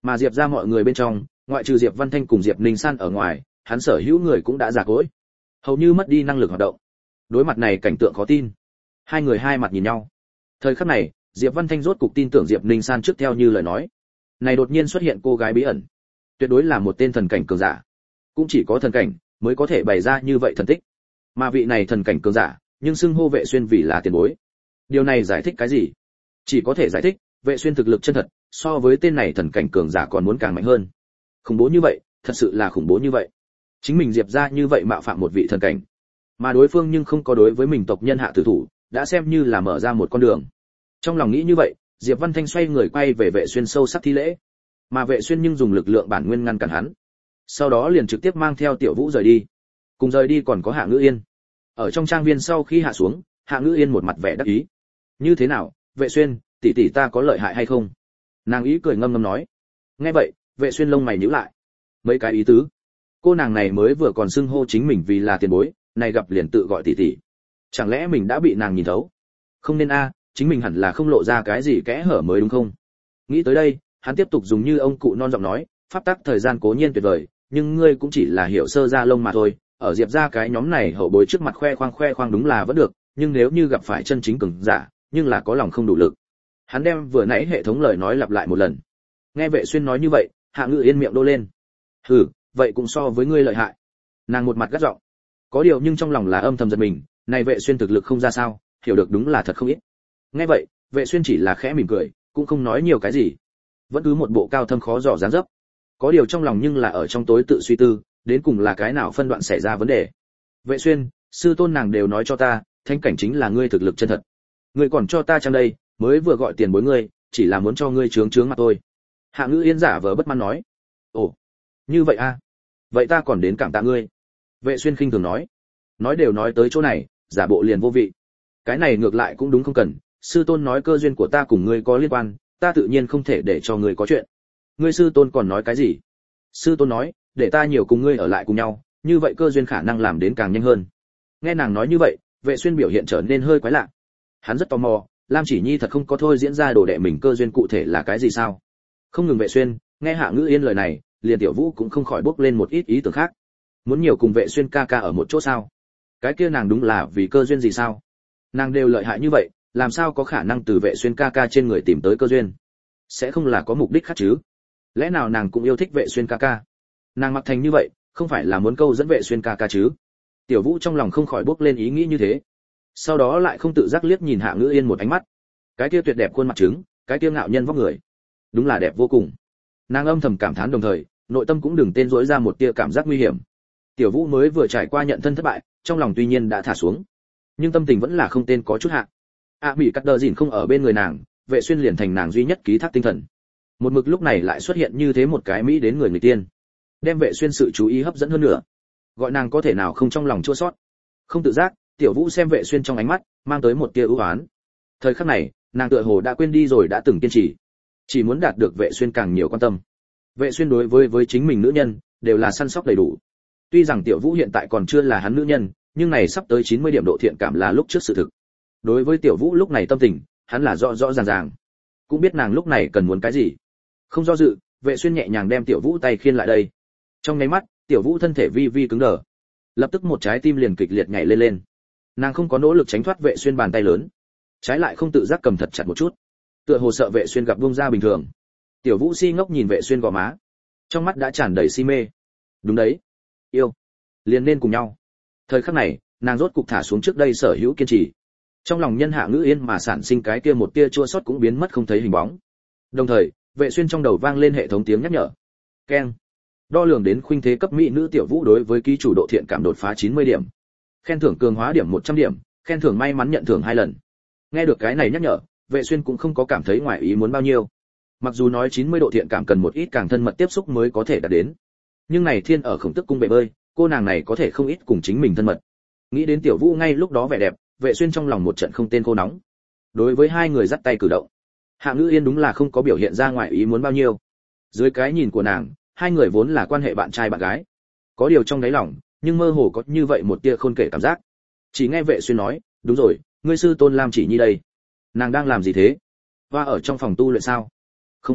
Mà Diệp gia mọi người bên trong, ngoại trừ Diệp Văn Thanh cùng Diệp Ninh San ở ngoài, hắn sở hữu người cũng đã già cỗi, hầu như mất đi năng lực hoạt động. Đối mặt này cảnh tượng khó tin, hai người hai mặt nhìn nhau. Thời khắc này, Diệp Văn Thanh rốt cục tin tưởng Diệp Ninh San trước theo như lời nói. Này đột nhiên xuất hiện cô gái bí ẩn, tuyệt đối là một tên thần cảnh cường giả. Cũng chỉ có thần cảnh mới có thể bày ra như vậy thần tích. Mà vị này thần cảnh cường giả, nhưng xưng hô Vệ Xuyên vì là tiền bối. Điều này giải thích cái gì? Chỉ có thể giải thích, Vệ Xuyên thực lực chân thật, so với tên này thần cảnh cường giả còn muốn càng mạnh hơn. Khủng bố như vậy, thật sự là khủng bố như vậy. Chính mình Diệp ra như vậy mạo phạm một vị thần cảnh, mà đối phương nhưng không có đối với mình tộc nhân hạ tử thủ, đã xem như là mở ra một con đường. Trong lòng nghĩ như vậy, Diệp Văn Thanh xoay người quay về Vệ Xuyên sâu sắc thi lễ, mà Vệ Xuyên nhưng dùng lực lượng bản nguyên ngăn cản hắn. Sau đó liền trực tiếp mang theo Tiểu Vũ rời đi. Cùng rời đi còn có Hạ Ngữ Yên. Ở trong trang viên sau khi hạ xuống, Hạ Ngữ Yên một mặt vẻ đắc ý. Như thế nào, Vệ Xuyên, tỷ tỷ ta có lợi hại hay không? Nàng ý cười ngâm ngâm nói. Nghe vậy, Vệ Xuyên lông mày nhíu lại. Mấy cái ý tứ? Cô nàng này mới vừa còn xưng hô chính mình vì là tiền bối, này gặp liền tự gọi tỷ tỷ. Chẳng lẽ mình đã bị nàng nhìn thấu? Không nên a, chính mình hẳn là không lộ ra cái gì kẽ hở mới đúng không? Nghĩ tới đây, hắn tiếp tục dùng như ông cụ non giọng nói, pháp tắc thời gian cố nhiên tuyệt vời, nhưng ngươi cũng chỉ là hiểu sơ ra lông mà thôi, ở Diệp gia cái nhóm này hậu bối trước mặt khoe khoang đúng là vẫn được, nhưng nếu như gặp phải chân chính cường giả, nhưng là có lòng không đủ lực. Hắn đem vừa nãy hệ thống lời nói lặp lại một lần. Nghe Vệ Xuyên nói như vậy, Hạ Ngữ Yên miệng đô lên. Hừ, vậy cũng so với ngươi lợi hại. Nàng một mặt gắt giọng. Có điều nhưng trong lòng là âm thầm giật mình, này Vệ Xuyên thực lực không ra sao, hiểu được đúng là thật không ít. Nghe vậy, Vệ Xuyên chỉ là khẽ mỉm cười, cũng không nói nhiều cái gì, vẫn cứ một bộ cao thâm khó dò dáng dấp. Có điều trong lòng nhưng là ở trong tối tự suy tư, đến cùng là cái nào phân đoạn xảy ra vấn đề. Vệ Xuyên, sư tôn nàng đều nói cho ta, thanh cảnh chính là ngươi thực lực chân thật. Ngươi còn cho ta chăng đây, mới vừa gọi tiền bối ngươi, chỉ là muốn cho ngươi trướng trướng mặt thôi. Hạ Ngữ Yên giả vờ bất mãn nói. Ồ, như vậy a? Vậy ta còn đến cảm tạ ngươi. Vệ Xuyên khinh thường nói. Nói đều nói tới chỗ này, giả bộ liền vô vị. Cái này ngược lại cũng đúng không cần, sư tôn nói cơ duyên của ta cùng ngươi có liên quan, ta tự nhiên không thể để cho ngươi có chuyện. Ngươi sư tôn còn nói cái gì? Sư tôn nói, để ta nhiều cùng ngươi ở lại cùng nhau, như vậy cơ duyên khả năng làm đến càng nhanh hơn. Nghe nàng nói như vậy, Vệ Xuyên biểu hiện trở nên hơi quái lạ. Hắn rất tò mò, Lam Chỉ Nhi thật không có thôi diễn ra đồ đệ mình cơ duyên cụ thể là cái gì sao? Không ngừng Vệ Xuyên, nghe Hạ Ngữ Yên lời này, liền Tiểu Vũ cũng không khỏi bốc lên một ít ý tưởng khác. Muốn nhiều cùng Vệ Xuyên ca ca ở một chỗ sao? Cái kia nàng đúng là vì cơ duyên gì sao? Nàng đều lợi hại như vậy, làm sao có khả năng từ Vệ Xuyên ca ca trên người tìm tới cơ duyên? Sẽ không là có mục đích khác chứ? Lẽ nào nàng cũng yêu thích Vệ Xuyên ca ca? Nàng mặc thành như vậy, không phải là muốn câu dẫn Vệ Xuyên ca ca chứ? Tiểu Vũ trong lòng không khỏi bốc lên ý nghĩ như thế. Sau đó lại không tự giác liếc nhìn Hạ Ngữ Yên một ánh mắt. Cái kia tuyệt đẹp khuôn mặt trứng, cái kia ngạo nhân vóc người, đúng là đẹp vô cùng. Nàng âm thầm cảm thán đồng thời, nội tâm cũng đừng tên rỗi ra một tia cảm giác nguy hiểm. Tiểu Vũ mới vừa trải qua nhận thân thất bại, trong lòng tuy nhiên đã thả xuống, nhưng tâm tình vẫn là không tên có chút hạ. Bị cắt đờ dỉn không ở bên người nàng, Vệ Xuyên liền thành nàng duy nhất ký thác tinh thần. Một mực lúc này lại xuất hiện như thế một cái mỹ đến người người tiên, đem Vệ Xuyên sự chú ý hấp dẫn hơn nữa, gọi nàng có thể nào không trong lòng chua xót. Không tự giác, Tiểu Vũ xem Vệ Xuyên trong ánh mắt mang tới một tia ưu ái. Thời khắc này, nàng tựa hồ đã quên đi rồi đã từng kiên trì, chỉ muốn đạt được Vệ Xuyên càng nhiều quan tâm. Vệ Xuyên đối với chính mình nữ nhân đều là săn sóc đầy đủ. Tuy rằng Tiểu Vũ hiện tại còn chưa là hắn nữ nhân, nhưng này sắp tới 90 điểm độ thiện cảm là lúc trước sự thực. Đối với Tiểu Vũ lúc này tâm tình, hắn là rõ rõ ràng ràng, cũng biết nàng lúc này cần muốn cái gì. Không do dự, Vệ Xuyên nhẹ nhàng đem Tiểu Vũ tay khiên lại đây. Trong nháy mắt, Tiểu Vũ thân thể vi vi cứng đờ, lập tức một trái tim liền kịch liệt nhảy lên lên. Nàng không có nỗ lực tránh thoát Vệ Xuyên bàn tay lớn, trái lại không tự giác cầm thật chặt một chút, tựa hồ sợ Vệ Xuyên gặp buông ra bình thường. Tiểu Vũ si ngốc nhìn Vệ Xuyên gò má, trong mắt đã tràn đầy si mê. Đúng đấy, yêu liền nên cùng nhau. Thời khắc này, nàng rốt cục thả xuống trước đây sở hữu kiên trì, trong lòng nhân Hạ Ngữ Yên mà sản sinh cái kia một tia chua xót cũng biến mất không thấy hình bóng. Đồng thời, Vệ Xuyên trong đầu vang lên hệ thống tiếng nhắc nhở. Keng. Đo lường đến khuynh thế cấp mỹ nữ Tiểu Vũ đối với ký chủ độ thiện cảm đột phá 90 điểm. Khen thưởng cường hóa điểm 100 điểm, khen thưởng may mắn nhận thưởng 2 lần. Nghe được cái này nhắc nhở, Vệ Xuyên cũng không có cảm thấy ngoài ý muốn bao nhiêu. Mặc dù nói 90 độ thiện cảm cần một ít càng thân mật tiếp xúc mới có thể đạt đến, nhưng này thiên ở Khổng Tức cung bể bơi, cô nàng này có thể không ít cùng chính mình thân mật. Nghĩ đến Tiểu Vũ ngay lúc đó vẻ đẹp, Vệ Xuyên trong lòng một trận không tên khô nóng. Đối với hai người dắt tay cử động, Hạ Ngữ Yên đúng là không có biểu hiện ra ngoài ý muốn bao nhiêu. Dưới cái nhìn của nàng, hai người vốn là quan hệ bạn trai bạn gái. Có điều trong đáy lòng, nhưng mơ hồ có như vậy một tia khôn kể cảm giác. Chỉ nghe Vệ Xuyên nói, đúng rồi, ngươi sư tôn Lam Chỉ Nhi đây, nàng đang làm gì thế? Hoa ở trong phòng tu luyện sao? Không có,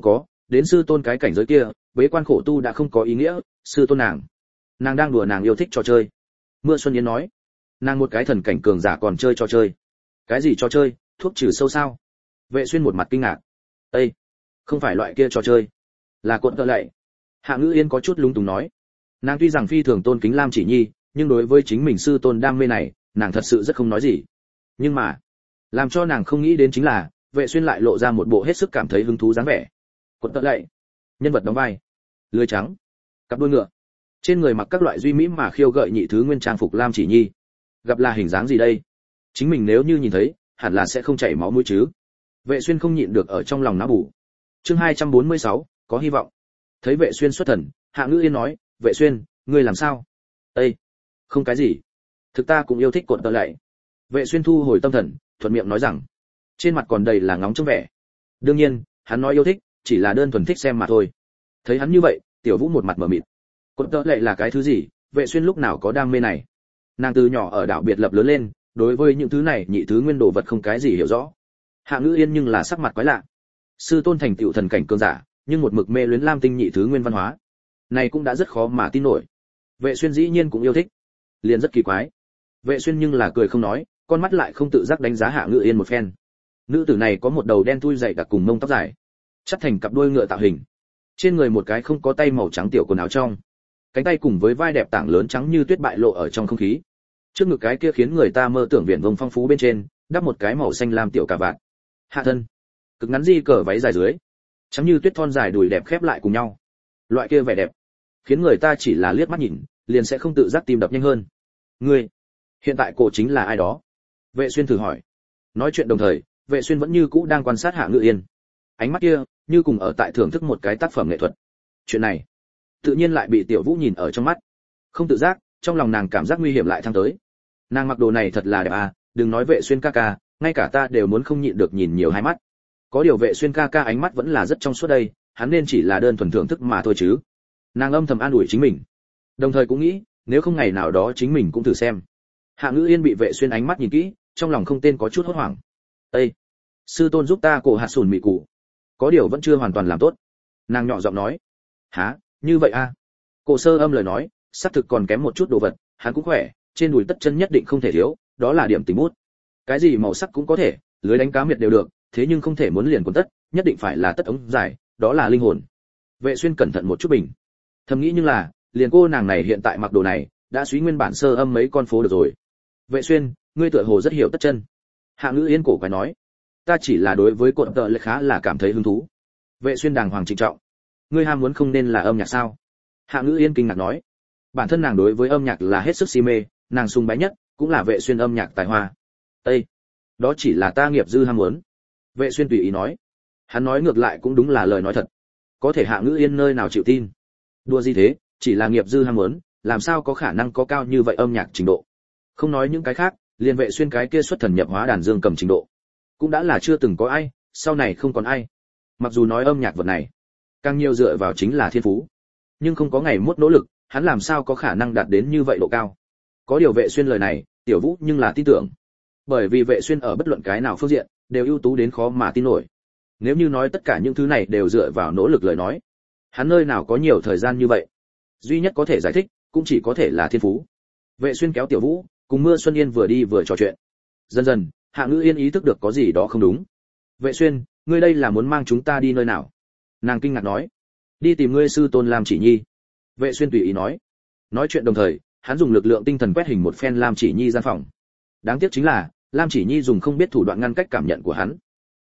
đến sư tôn cái cảnh giới kia, bế quan khổ tu đã không có ý nghĩa, sư tôn nàng đang đùa nàng yêu thích trò chơi. Mưa Xuân Yến nói, nàng một cái thần cảnh cường giả còn chơi trò chơi. Cái gì trò chơi, thuốc trừ sâu sao? Vệ Xuyên một mặt kinh ngạc. Ê, không phải loại kia trò chơi, là cuộn tợ lạy. Hạ Ngữ Yên có chút lúng túng nói, nàng tuy rằng phi thường tôn kính Lam Chỉ Nhi, nhưng đối với chính mình sư tôn đam mê này, nàng thật sự rất không nói gì. Nhưng mà, làm cho nàng không nghĩ đến chính là, Vệ Xuyên lại lộ ra một bộ hết sức cảm thấy hứng thú dáng vẻ. Cuộn tợ lạy, nhân vật đóng vai, lưỡi trắng, cặp đuôi ngựa, trên người mặc các loại duy mỹ mà khiêu gợi nhị thứ nguyên trang phục Lam Chỉ Nhi, gặp là hình dáng gì đây? Chính mình nếu như nhìn thấy, hẳn là sẽ không chảy máu mũi chứ. Vệ Xuyên không nhịn được ở trong lòng não bổ. Chương 246, có hy vọng. Thấy Vệ Xuyên xuất thần, Hạ Ngữ Yên nói, "Vệ Xuyên, ngươi làm sao?" "Ê, không cái gì. Thực ta cũng yêu thích cuộn tợ lạy." Vệ Xuyên thu hồi tâm thần, thuận miệng nói rằng, trên mặt còn đầy là ngóng trông vẻ. Đương nhiên, hắn nói yêu thích, chỉ là đơn thuần thích xem mà thôi. Thấy hắn như vậy, Tiểu Vũ một mặt mở mịt. Cuộn tợ lạy là cái thứ gì? Vệ Xuyên lúc nào có đam mê này? Nàng từ nhỏ ở đảo biệt lập lớn lên, đối với những thứ này nhị thứ nguyên đồ vật không cái gì hiểu rõ. Hạ Ngữ Yên nhưng là sắc mặt quái lạ. Sư tôn thành tựu thần cảnh cường giả, nhưng một mực mê luyến lam tinh nhị thứ nguyên văn hóa, này cũng đã rất khó mà tin nổi. Vệ Xuyên dĩ nhiên cũng yêu thích, liền rất kỳ quái. Vệ Xuyên nhưng là cười không nói, con mắt lại không tự giác đánh giá Hạ Ngữ Yên một phen. Nữ tử này có một đầu đen thui dày đặc cùng mông tóc dài, chắt thành cặp đuôi ngựa tạo hình, trên người một cái không có tay màu trắng tiểu quần áo trong, cánh tay cùng với vai đẹp tảng lớn trắng như tuyết bại lộ ở trong không khí. Trước ngực cái kia khiến người ta mơ tưởng viển vông phong phú bên trên, đắp một cái màu xanh lam tiểu cà vạt. Hạ thân, cực ngắn di cờ váy dài dưới, trắng như tuyết thon dài đùi đẹp khép lại cùng nhau. Loại kia vẻ đẹp, khiến người ta chỉ là liếc mắt nhìn, liền sẽ không tự giác tim đập nhanh hơn. Ngươi, hiện tại cô chính là ai đó? Vệ Xuyên thử hỏi. Nói chuyện đồng thời, Vệ Xuyên vẫn như cũ đang quan sát Hạ Ngữ Yên. Ánh mắt kia, như cùng ở tại thưởng thức một cái tác phẩm nghệ thuật. Chuyện này, tự nhiên lại bị Tiểu Vũ nhìn ở trong mắt. Không tự giác, trong lòng nàng cảm giác nguy hiểm lại thăng tới. Nàng mặc đồ này thật là đẹp à, đừng nói Vệ Xuyên ca ca, ngay cả ta đều muốn không nhịn được nhìn nhiều hai mắt. Có điều Vệ Xuyên ca ca ánh mắt vẫn là rất trong suốt đây, hắn nên chỉ là đơn thuần thưởng thức mà thôi chứ. Nàng âm thầm an ủi chính mình, đồng thời cũng nghĩ, nếu không ngày nào đó chính mình cũng thử xem. Hạ Ngữ Yên bị Vệ Xuyên ánh mắt nhìn kỹ, trong lòng không tên có chút hốt hoảng. "Ê, sư tôn giúp ta cổ hạt sùn mị cụ." Có điều vẫn chưa hoàn toàn làm tốt. Nàng nhỏ giọng nói. "Hả, như vậy a?" Cổ Sơ Âm lời nói, xác thực còn kém một chút đồ vật, hắn cũng khỏe, trên đùi tất chân nhất định không thể thiếu, đó là điểm tình bút. Cái gì màu sắc cũng có thể, lưới đánh cá miệt đều được, thế nhưng không thể muốn liền quần tất, nhất định phải là tất ống dài, đó là linh hồn. Vệ Xuyên cẩn thận một chút bình. Thầm nghĩ nhưng là, liền cô nàng này hiện tại mặc đồ này, đã suy nguyên bản Sơ Âm mấy con phố được rồi. "Vệ Xuyên, ngươi tựa hồ rất hiểu tất chân." Hạ Ngữ Yên cổ quái nói. "Ta chỉ là đối với cuộn tợ lệ khá là cảm thấy hứng thú." Vệ Xuyên đàng hoàng trịnh trọng. "Ngươi ham muốn không nên là âm nhạc sao?" Hạ Ngữ Yên kinh ngạc nói. Bản thân nàng đối với âm nhạc là hết sức si mê, nàng sùng bái nhất cũng là Vệ Xuyên âm nhạc tài hoa. "Ê, đó chỉ là ta nghiệp dư ham muốn." Vệ Xuyên tùy ý nói. Hắn nói ngược lại cũng đúng là lời nói thật. Có thể Hạ Ngữ Yên nơi nào chịu tin. Đùa gì thế, chỉ là nghiệp dư ham muốn, làm sao có khả năng có cao như vậy âm nhạc trình độ. Không nói những cái khác, liền Vệ Xuyên cái kia xuất thần nhập hóa đàn dương cầm trình độ, cũng đã là chưa từng có ai, sau này không còn ai. Mặc dù nói âm nhạc vật này, càng nhiều dựa vào chính là thiên phú, nhưng không có ngày mốt nỗ lực, hắn làm sao có khả năng đạt đến như vậy độ cao. Có điều Vệ Xuyên lời này, Tiểu Vũ nhưng là tin tưởng. Bởi vì Vệ Xuyên ở bất luận cái nào phương diện, đều ưu tú đến khó mà tin nổi. Nếu như nói tất cả những thứ này đều dựa vào nỗ lực lời nói, hắn nơi nào có nhiều thời gian như vậy. Duy nhất có thể giải thích, cũng chỉ có thể là thiên phú. Vệ Xuyên kéo Tiểu Vũ, cùng Mưa Xuân Yên vừa đi vừa trò chuyện. Dần dần, Hạ Ngữ Yên ý thức được có gì đó không đúng. "Vệ Xuyên, ngươi đây là muốn mang chúng ta đi nơi nào?" Nàng kinh ngạc nói. "Đi tìm ngươi sư tôn Lam Chỉ Nhi." Vệ Xuyên tùy ý nói. Nói chuyện đồng thời, hắn dùng lực lượng tinh thần quét hình một phen Lam Chỉ Nhi gian phòng. Đáng tiếc chính là, Lam Chỉ Nhi dùng không biết thủ đoạn ngăn cách cảm nhận của hắn.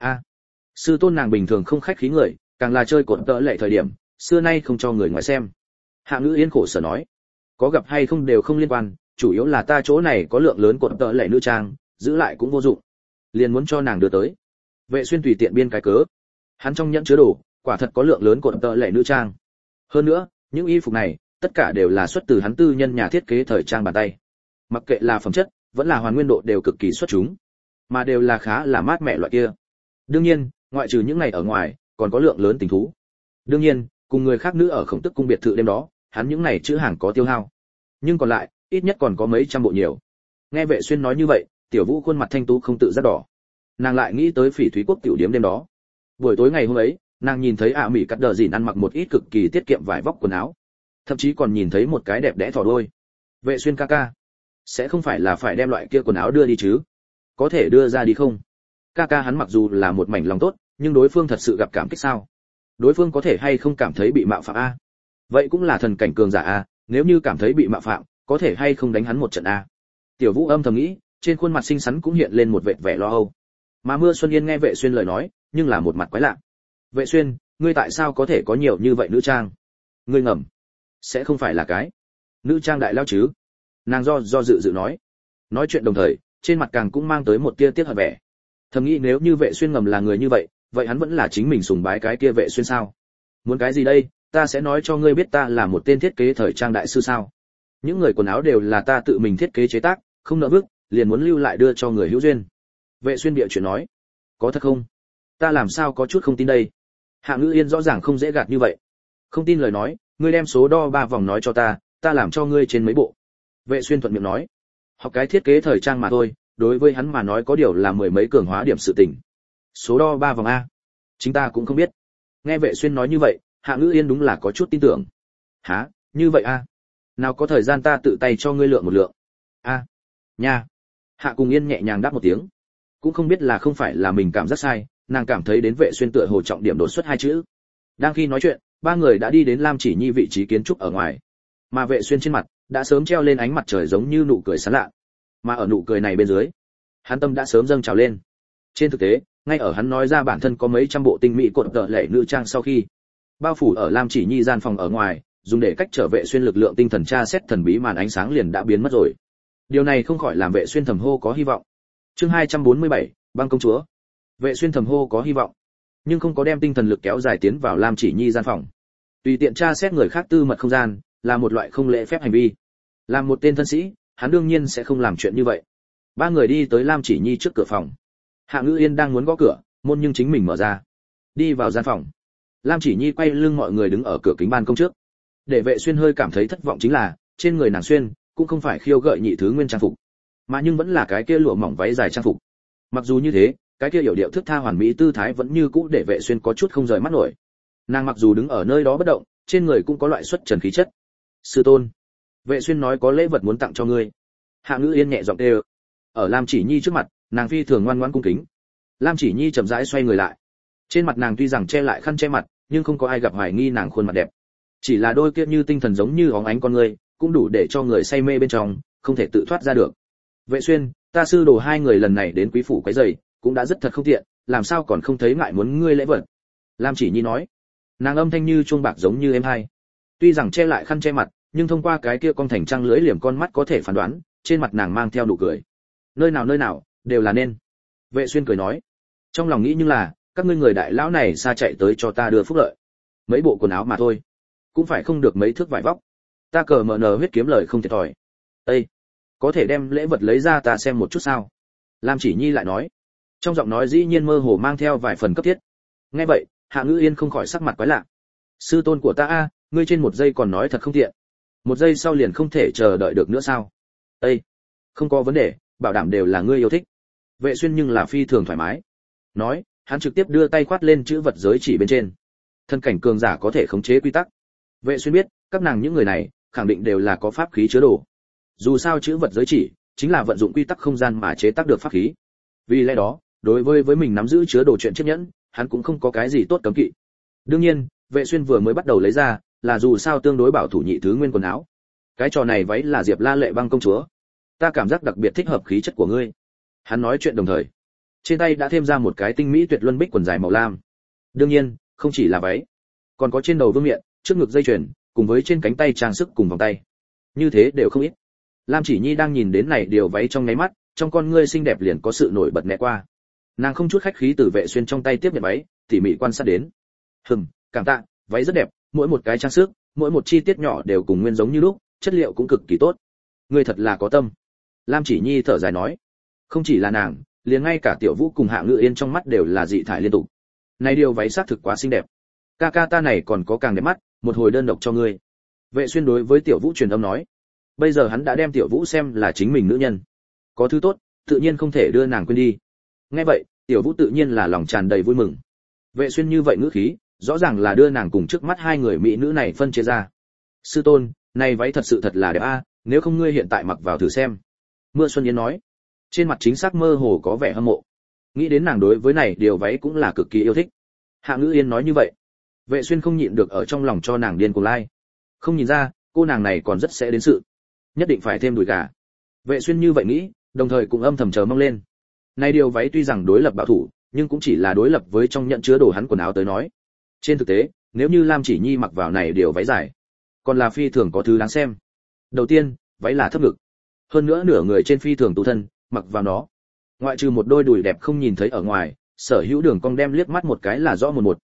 Sư tôn nàng bình thường không khách khí người, càng là chơi cuộn tợ lệ thời điểm, xưa nay không cho người ngoài xem. Hạ Ngữ Yên khổ sở nói. "Có gặp hay không đều không liên quan, chủ yếu là ta chỗ này có lượng lớn cuộn tợ lệ nữ trang, giữ lại cũng vô dụng, liền muốn cho nàng đưa tới." Vệ Xuyên tùy tiện biên cái cớ. Hắn trong nhẫn chứa đồ, quả thật có lượng lớn cuộn tợ lệ nữ trang. Hơn nữa, những y phục này, tất cả đều là xuất từ hắn tư nhân nhà thiết kế thời trang bàn tay. Mặc kệ là phẩm chất, vẫn là hoàn nguyên độ đều cực kỳ xuất chúng, mà đều là khá là mát mẻ loại kia. Đương nhiên, ngoại trừ những này ở ngoài, còn có lượng lớn tình thú. Đương nhiên, cùng người khác nữ ở Khổng Tức cung biệt thự đêm đó, hắn những này chữ hàng có tiêu hao. Nhưng còn lại, ít nhất còn có mấy trăm bộ nhiều. Nghe Vệ Xuyên nói như vậy, Tiểu Vũ khuôn mặt thanh tú không tự giác đỏ. Nàng lại nghĩ tới Phỉ Thúy Quốc tiểu điếm đêm đó. Buổi tối ngày hôm ấy, Nàng nhìn thấy mỹ cắt đờ dìn ăn mặc một ít cực kỳ tiết kiệm vải vóc quần áo, thậm chí còn nhìn thấy một cái đẹp đẽ thỏ đôi. Vệ Xuyên ca ca, sẽ không phải là phải đem loại kia quần áo đưa đi chứ? Có thể đưa ra đi không? Ca ca hắn mặc dù là một mảnh lòng tốt, nhưng đối phương thật sự gặp cảm kích sao? Đối phương có thể hay không cảm thấy bị mạo phạm a? Vậy cũng là thần cảnh cường giả a, nếu như cảm thấy bị mạo phạm, có thể hay không đánh hắn một trận a? Tiểu Vũ âm thầm nghĩ, trên khuôn mặt xinh xắn cũng hiện lên một vệt vẻ lo âu. Mà Mưa Xuân Yên nghe Vệ Xuyên lời nói, nhưng là một mặt quái lạ. Vệ Xuyên, ngươi tại sao có thể có nhiều như vậy nữ trang? Ngươi ngầm, sẽ không phải là cái nữ trang đại lao chứ? Nàng do dự nói. Nói chuyện đồng thời, trên mặt càng cũng mang tới một tia tiếc hận vẻ. Thầm nghĩ nếu như Vệ Xuyên ngầm là người như vậy, vậy hắn vẫn là chính mình sùng bái cái kia Vệ Xuyên sao? Muốn cái gì đây? Ta sẽ nói cho ngươi biết ta là một tên thiết kế thời trang đại sư sao? Những người quần áo đều là ta tự mình thiết kế chế tác, không nỡ vứt, liền muốn lưu lại đưa cho người hữu duyên. Vệ Xuyên bịa chuyện nói. Có thật không? Ta làm sao có chút không tin đây? Hạ Ngữ Yên rõ ràng không dễ gạt như vậy. Không tin lời nói, ngươi đem số đo 3 vòng nói cho ta làm cho ngươi trên mấy bộ. Vệ Xuyên thuận miệng nói. Học cái thiết kế thời trang mà thôi, đối với hắn mà nói có điều là mười mấy cường hóa điểm sự tình. Số đo 3 vòng a? Chính ta cũng không biết. Nghe Vệ Xuyên nói như vậy, Hạ Ngữ Yên đúng là có chút tin tưởng. Hả, như vậy a? Nào có thời gian ta tự tay cho ngươi lượng một lượng. A. Nha. Hạ Cùng Yên nhẹ nhàng đáp một tiếng. Cũng không biết là không phải là mình cảm giác sai, nàng cảm thấy đến Vệ Xuyên tựa hồ trọng điểm đột xuất hai chữ. Đang khi nói chuyện, ba người đã đi đến Lam Chỉ Nhi vị trí kiến trúc ở ngoài. Mà Vệ Xuyên trên mặt đã sớm treo lên ánh mặt trời giống như nụ cười sán lạ. Mà ở nụ cười này bên dưới, hắn tâm đã sớm dâng trào lên. Trên thực tế, ngay ở hắn nói ra bản thân có mấy trăm bộ tinh mỹ cột tợ lệ nữ trang sau khi, bao phủ ở Lam Chỉ Nhi gian phòng ở ngoài, dùng để cách trở Vệ Xuyên lực lượng tinh thần tra xét thần bí màn ánh sáng liền đã biến mất rồi. Điều này không khỏi làm Vệ Xuyên thầm hô có hy vọng. Chương 247, băng công chúa. Vệ Xuyên thầm hô có hy vọng, nhưng không có đem tinh thần lực kéo dài tiến vào Lam Chỉ Nhi gian phòng. Tùy tiện tra xét người khác tư mật không gian, là một loại không lễ phép hành vi. Làm một tên thân sĩ, hắn đương nhiên sẽ không làm chuyện như vậy. Ba người đi tới Lam Chỉ Nhi trước cửa phòng. Hạ Ngữ Yên đang muốn gõ cửa, môn nhưng chính mình mở ra. Đi vào gian phòng. Lam Chỉ Nhi quay lưng mọi người đứng ở cửa kính ban công trước. Để Vệ Xuyên hơi cảm thấy thất vọng chính là, trên người nàng xuyên cũng không phải khiêu gợi nhị thứ nguyên trang phục, mà nhưng vẫn là cái kia lụa mỏng váy dài trang phục. Mặc dù như thế, cái kia yểu điệu thước tha hoàn mỹ tư thái vẫn như cũ để Vệ Xuyên có chút không rời mắt nổi. Nàng mặc dù đứng ở nơi đó bất động, trên người cũng có loại xuất trần khí chất. Sư tôn, Vệ Xuyên nói có lễ vật muốn tặng cho ngươi. Hạ Ngữ Yên nhẹ giọng kêu. Ở Lam Chỉ Nhi trước mặt, nàng phi thường ngoan ngoãn cung kính. Lam Chỉ Nhi chậm rãi xoay người lại. Trên mặt nàng tuy rằng che lại khăn che mặt, nhưng không có ai gặp hoài nghi nàng khuôn mặt đẹp. Chỉ là đôi kia như tinh thần giống như óng ánh con người, cũng đủ để cho người say mê bên trong, không thể tự thoát ra được. Vệ Xuyên, ta sư đồ hai người lần này đến quý phủ quấy rầy, cũng đã rất thật không tiện, làm sao còn không thấy ngại muốn ngươi lễ vật. Lam Chỉ Nhi nói. Nàng âm thanh như chuông bạc giống như êm hai. Tuy rằng che lại khăn che mặt, nhưng thông qua cái kia con thành trăng lưỡi liềm con mắt có thể phán đoán, trên mặt nàng mang theo nụ cười. Nơi nào đều là nên. Vệ Xuyên cười nói. Trong lòng nghĩ nhưng là, các ngươi người đại lão này xa chạy tới cho ta đưa phúc lợi. Mấy bộ quần áo mà thôi, cũng phải không được mấy thước vải vóc. Ta cờ mở nở huyết kiếm lời không thiệt thòi. Ê, có thể đem lễ vật lấy ra ta xem một chút sao? Lam Chỉ Nhi lại nói. Trong giọng nói dĩ nhiên mơ hồ mang theo vài phần cấp thiết. Nghe vậy, Hạ Ngữ Yên không khỏi sắc mặt quái lạ. Sư tôn của ta a, ngươi trên một giây còn nói thật không tiện, một giây sau liền không thể chờ đợi được nữa sao? Ê, không có vấn đề, bảo đảm đều là ngươi yêu thích. Vệ Xuyên nhưng là phi thường thoải mái. Nói, hắn trực tiếp đưa tay khoát lên chữ vật giới chỉ bên trên. Thân cảnh cường giả có thể khống chế quy tắc. Vệ Xuyên biết, các nàng những người này khẳng định đều là có pháp khí chứa đồ. Dù sao chữ vật giới chỉ chính là vận dụng quy tắc không gian mà chế tác được pháp khí. Vì lẽ đó, đối với mình nắm giữ chứa đồ chuyện chiếc nhẫn, hắn cũng không có cái gì tốt cấm kỵ. Đương nhiên, Vệ Xuyên vừa mới bắt đầu lấy ra, là dù sao tương đối bảo thủ nhị thứ nguyên quần áo. Cái trò này váy là Diệp La Lệ băng công chúa, ta cảm giác đặc biệt thích hợp khí chất của ngươi. Hắn nói chuyện đồng thời, trên tay đã thêm ra một cái tinh mỹ tuyệt luân bích quần dài màu lam. Đương nhiên, không chỉ là váy, còn có trên đầu vương miện, trước ngực dây chuyền, cùng với trên cánh tay trang sức cùng vòng tay. Như thế đều không ít. Lam Chỉ Nhi đang nhìn đến này điều váy trong nháy mắt, trong con ngươi xinh đẹp liền có sự nổi bật nẹ qua. Nàng không chút khách khí từ Vệ Xuyên trong tay tiếp nhận váy, tỉ mỉ quan sát đến. Cảm tạ, váy rất đẹp, mỗi một cái trang sức, mỗi một chi tiết nhỏ đều cùng nguyên giống như lúc, chất liệu cũng cực kỳ tốt. Ngươi thật là có tâm. Lam Chỉ Nhi thở dài nói. Không chỉ là nàng, liền ngay cả Tiểu Vũ cùng Hạ Ngữ Yên trong mắt đều là dị thải liên tục. Này điều váy xác thực quá xinh đẹp. Ca ca ta này còn có càng đẹp mắt, một hồi đơn độc cho ngươi. Vệ Xuyên đối với Tiểu Vũ truyền âm nói. Bây giờ hắn đã đem Tiểu Vũ xem là chính mình nữ nhân. Có thứ tốt, tự nhiên không thể đưa nàng quên đi. Nghe vậy, Tiểu Vũ tự nhiên là lòng tràn đầy vui mừng. Vệ Xuyên như vậy ngữ khí, rõ ràng là đưa nàng cùng trước mắt hai người mỹ nữ này phân chia ra. Sư tôn, này váy thật sự thật là đẹp a, nếu không ngươi hiện tại mặc vào thử xem. Mưa Xuân Yến nói, trên mặt chính xác mơ hồ có vẻ hâm mộ. Nghĩ đến nàng đối với này điều váy cũng là cực kỳ yêu thích. Hạ Ngữ Yên nói như vậy, Vệ Xuyên không nhịn được ở trong lòng cho nàng điên cuồng lai. Không nhìn ra, cô nàng này còn rất sẽ đến sự, nhất định phải thêm đùi gà. Vệ Xuyên như vậy nghĩ, đồng thời cũng âm thầm chờ mong lên. Này điều váy tuy rằng đối lập bảo thủ, nhưng cũng chỉ là đối lập với trong nhận chứa đồ hắn quần áo tới nói. Trên thực tế, nếu như Lam Chỉ Nhi mặc vào này điều váy dài, còn là phi thường có thứ đáng xem. Đầu tiên, váy là thấp ngực, hơn nữa nửa người trên phi thường tu thân, mặc vào nó, ngoại trừ một đôi đùi đẹp không nhìn thấy ở ngoài, sở hữu đường cong đem liếc mắt một cái là rõ một.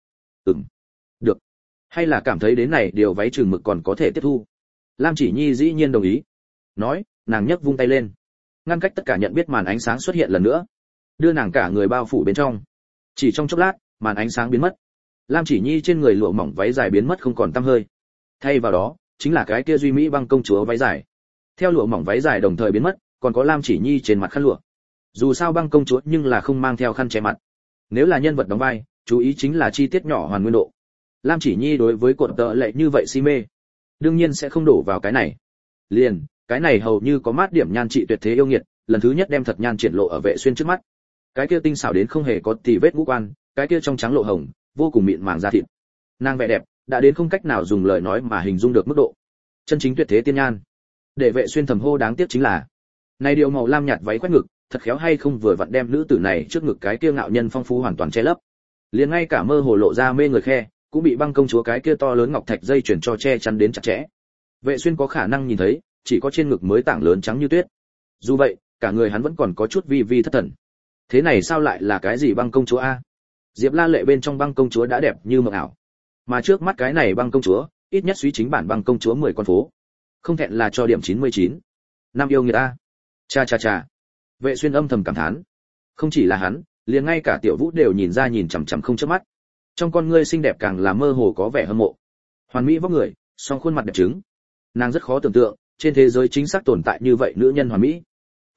Được. Hay là cảm thấy đến này điều váy chừng mực còn có thể tiếp thu. Lam Chỉ Nhi dĩ nhiên đồng ý. Nói, nàng nhấc vung tay lên, ngăn cách tất cả nhận biết màn ánh sáng xuất hiện lần nữa, đưa nàng cả người bao phủ bên trong. Chỉ trong chốc lát, màn ánh sáng biến mất. Lam Chỉ Nhi trên người lụa mỏng váy dài biến mất không còn tăm hơi. Thay vào đó, chính là cái kia duy mỹ băng công chúa váy dài. Theo lụa mỏng váy dài đồng thời biến mất, còn có Lam Chỉ Nhi trên mặt khăn lụa. Dù sao băng công chúa nhưng là không mang theo khăn che mặt. Nếu là nhân vật đóng vai, chú ý chính là chi tiết nhỏ hoàn nguyên độ. Lam Chỉ Nhi đối với cột tợ lệ như vậy si mê, đương nhiên sẽ không đổ vào cái này. Liền, cái này hầu như có mát điểm nhan trị tuyệt thế yêu nghiệt, lần thứ nhất đem thật nhan triển lộ ở Vệ Xuyên trước mắt. Cái kia tinh xảo đến không hề có tì vết ngũ quan, cái kia trong trắng lộ hồng, vô cùng mịn màng da thịt. Nàng vẻ đẹp, đã đến không cách nào dùng lời nói mà hình dung được mức độ. Chân chính tuyệt thế tiên nhan. Để Vệ Xuyên thầm hô đáng tiếc chính là, này điều màu lam nhạt váy khoét ngực, thật khéo hay không vừa vặn đem nữ tử này trước ngực cái kia ngạo nhân phong phú hoàn toàn che lấp. Liền ngay cả mơ hồ lộ ra mê người khe, cũng bị băng công chúa cái kia to lớn ngọc thạch dây chuyền cho che chắn đến chặt chẽ. Vệ Xuyên có khả năng nhìn thấy, chỉ có trên ngực mới tảng lớn trắng như tuyết. Dù vậy, cả người hắn vẫn còn có chút vi vi thất thần. Thế này sao lại là cái gì băng công chúa a? Diệp La Lệ bên trong băng công chúa đã đẹp như mộng ảo, mà trước mắt cái này băng công chúa, ít nhất suy chính bản băng công chúa 10 con phố. Không thẹn là cho điểm 99. Nam yêu người ta. Cha cha cha. Vệ Xuyên âm thầm cảm thán. Không chỉ là hắn, liền ngay cả Tiểu Vũ đều nhìn ra nhìn chằm chằm không chớp mắt. Trong con ngươi xinh đẹp càng là mơ hồ có vẻ hâm mộ. Hoàn mỹ vóc người, song khuôn mặt đẹp trứng. Nàng rất khó tưởng tượng, trên thế giới chính xác tồn tại như vậy nữ nhân hoàn mỹ.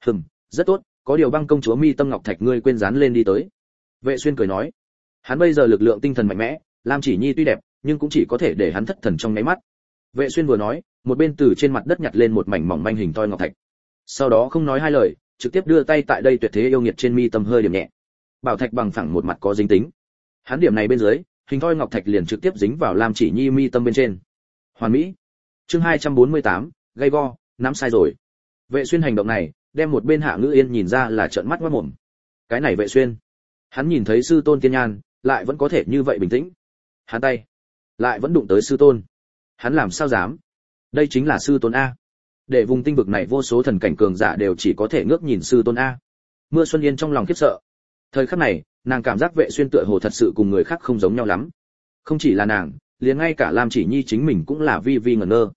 Rất tốt, có điều băng công chúa mi tâm ngọc thạch ngươi quên dán lên đi tới. Vệ Xuyên cười nói. Hắn bây giờ lực lượng tinh thần mạnh mẽ, Lam Chỉ Nhi tuy đẹp, nhưng cũng chỉ có thể để hắn thất thần trong nháy mắt. Vệ Xuyên vừa nói, một bên từ trên mặt đất nhặt lên một mảnh mỏng manh hình toi ngọc thạch. Sau đó không nói hai lời, trực tiếp đưa tay tại đây tuyệt thế yêu nghiệt trên mi tâm hơi điểm nhẹ. Bảo thạch bằng phẳng một mặt có dính tính. Hắn điểm này bên dưới, hình thoi ngọc thạch liền trực tiếp dính vào Lam Chỉ Nhi mi tâm bên trên. Hoàn mỹ. Chương 248, gay go, nắm sai rồi. Vệ Xuyên hành động này, đem một bên Hạ Ngữ Yên nhìn ra là trợn mắt ngoác mồm. Cái này Vệ Xuyên, hắn nhìn thấy sư tôn tiên nhan, lại vẫn có thể như vậy bình tĩnh. Hắn tay lại vẫn đụng tới sư tôn. Hắn làm sao dám? Đây chính là sư tôn a. Để vùng tinh vực này vô số thần cảnh cường giả đều chỉ có thể ngước nhìn sư tôn a. Mưa Xuân Yên trong lòng khiếp sợ. Thời khắc này, nàng cảm giác Vệ Xuyên tựa hồ thật sự cùng người khác không giống nhau lắm. Không chỉ là nàng, liền ngay cả Lam Chỉ Nhi chính mình cũng là vi vi ngẩn ngơ.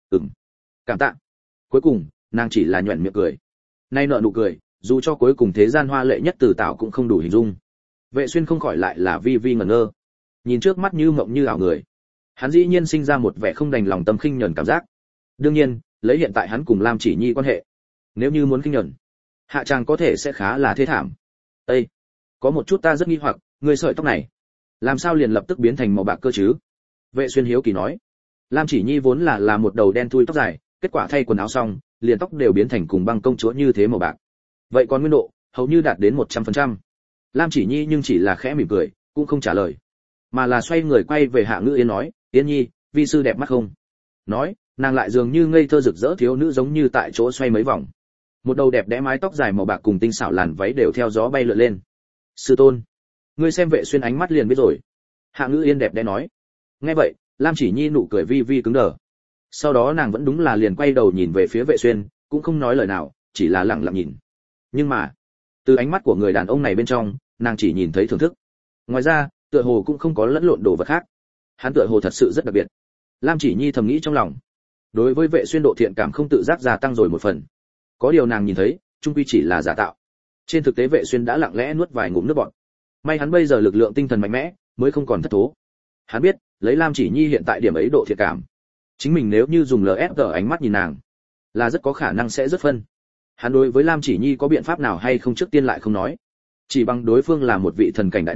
Cảm tạ. Cuối cùng, nàng chỉ là nhoẻn miệng cười. Nay nợ nụ cười, dù cho cuối cùng thế gian hoa lệ nhất từ tạo cũng không đủ hình dung. Vệ Xuyên không khỏi lại là vi vi ngẩn ngơ. Nhìn trước mắt như mộng như ảo người, hắn dĩ nhiên sinh ra một vẻ không đành lòng tâm khinh nhẫn cảm giác. Đương nhiên, lấy hiện tại hắn cùng Lam Chỉ Nhi quan hệ, nếu như muốn khinh nhẫn, hạ chàng có thể sẽ khá là thê thảm. Ê, có một chút ta rất nghi hoặc, người sợi tóc này, làm sao liền lập tức biến thành màu bạc cơ chứ? Vệ Xuyên hiếu kỳ nói. Lam Chỉ Nhi vốn là một đầu đen thui tóc dài, kết quả thay quần áo xong, liền tóc đều biến thành cùng băng công chúa như thế màu bạc. Vậy còn nguyên độ, hầu như đạt đến 100%. Lam Chỉ Nhi nhưng chỉ là khẽ mỉm cười, cũng không trả lời, mà là xoay người quay về Hạ Ngữ Yên nói, "Yên Nhi, vi sư đẹp mắt không?" Nói, nàng lại dường như ngây thơ rực rỡ thiếu nữ giống như tại chỗ xoay mấy vòng. Một đầu đẹp đẽ mái tóc dài màu bạc cùng tinh xảo làn váy đều theo gió bay lượn lên. "Sư tôn, ngươi xem." Vệ Xuyên ánh mắt liền biết rồi. Hạ Ngữ Yên đẹp đẽ nói. Nghe vậy, Lam Chỉ Nhi nụ cười vi vi cứng đờ. Sau đó nàng vẫn đúng là liền quay đầu nhìn về phía Vệ Xuyên, cũng không nói lời nào, chỉ là lặng lặng nhìn. Nhưng mà, từ ánh mắt của người đàn ông này bên trong, nàng chỉ nhìn thấy thưởng thức. Ngoài ra, tựa hồ cũng không có lẫn lộn đồ vật khác. Hắn tựa hồ thật sự rất đặc biệt. Lam Chỉ Nhi thầm nghĩ trong lòng. Đối với Vệ Xuyên độ thiện cảm không tự giác gia tăng rồi một phần. Có điều nàng nhìn thấy, chung quy chỉ là giả tạo. Trên thực tế Vệ Xuyên đã lặng lẽ nuốt vài ngụm nước bọt. May hắn bây giờ lực lượng tinh thần mạnh mẽ, mới không còn thất thố. Hắn biết, lấy Lam Chỉ Nhi hiện tại điểm ấy độ thiện cảm, chính mình nếu như dùng LSG ánh mắt nhìn nàng, là rất có khả năng sẽ rất phân. Hắn đối với Lam Chỉ Nhi có biện pháp nào hay không trước tiên lại không nói. Chỉ bằng đối phương là một vị thần cảnh đại năng,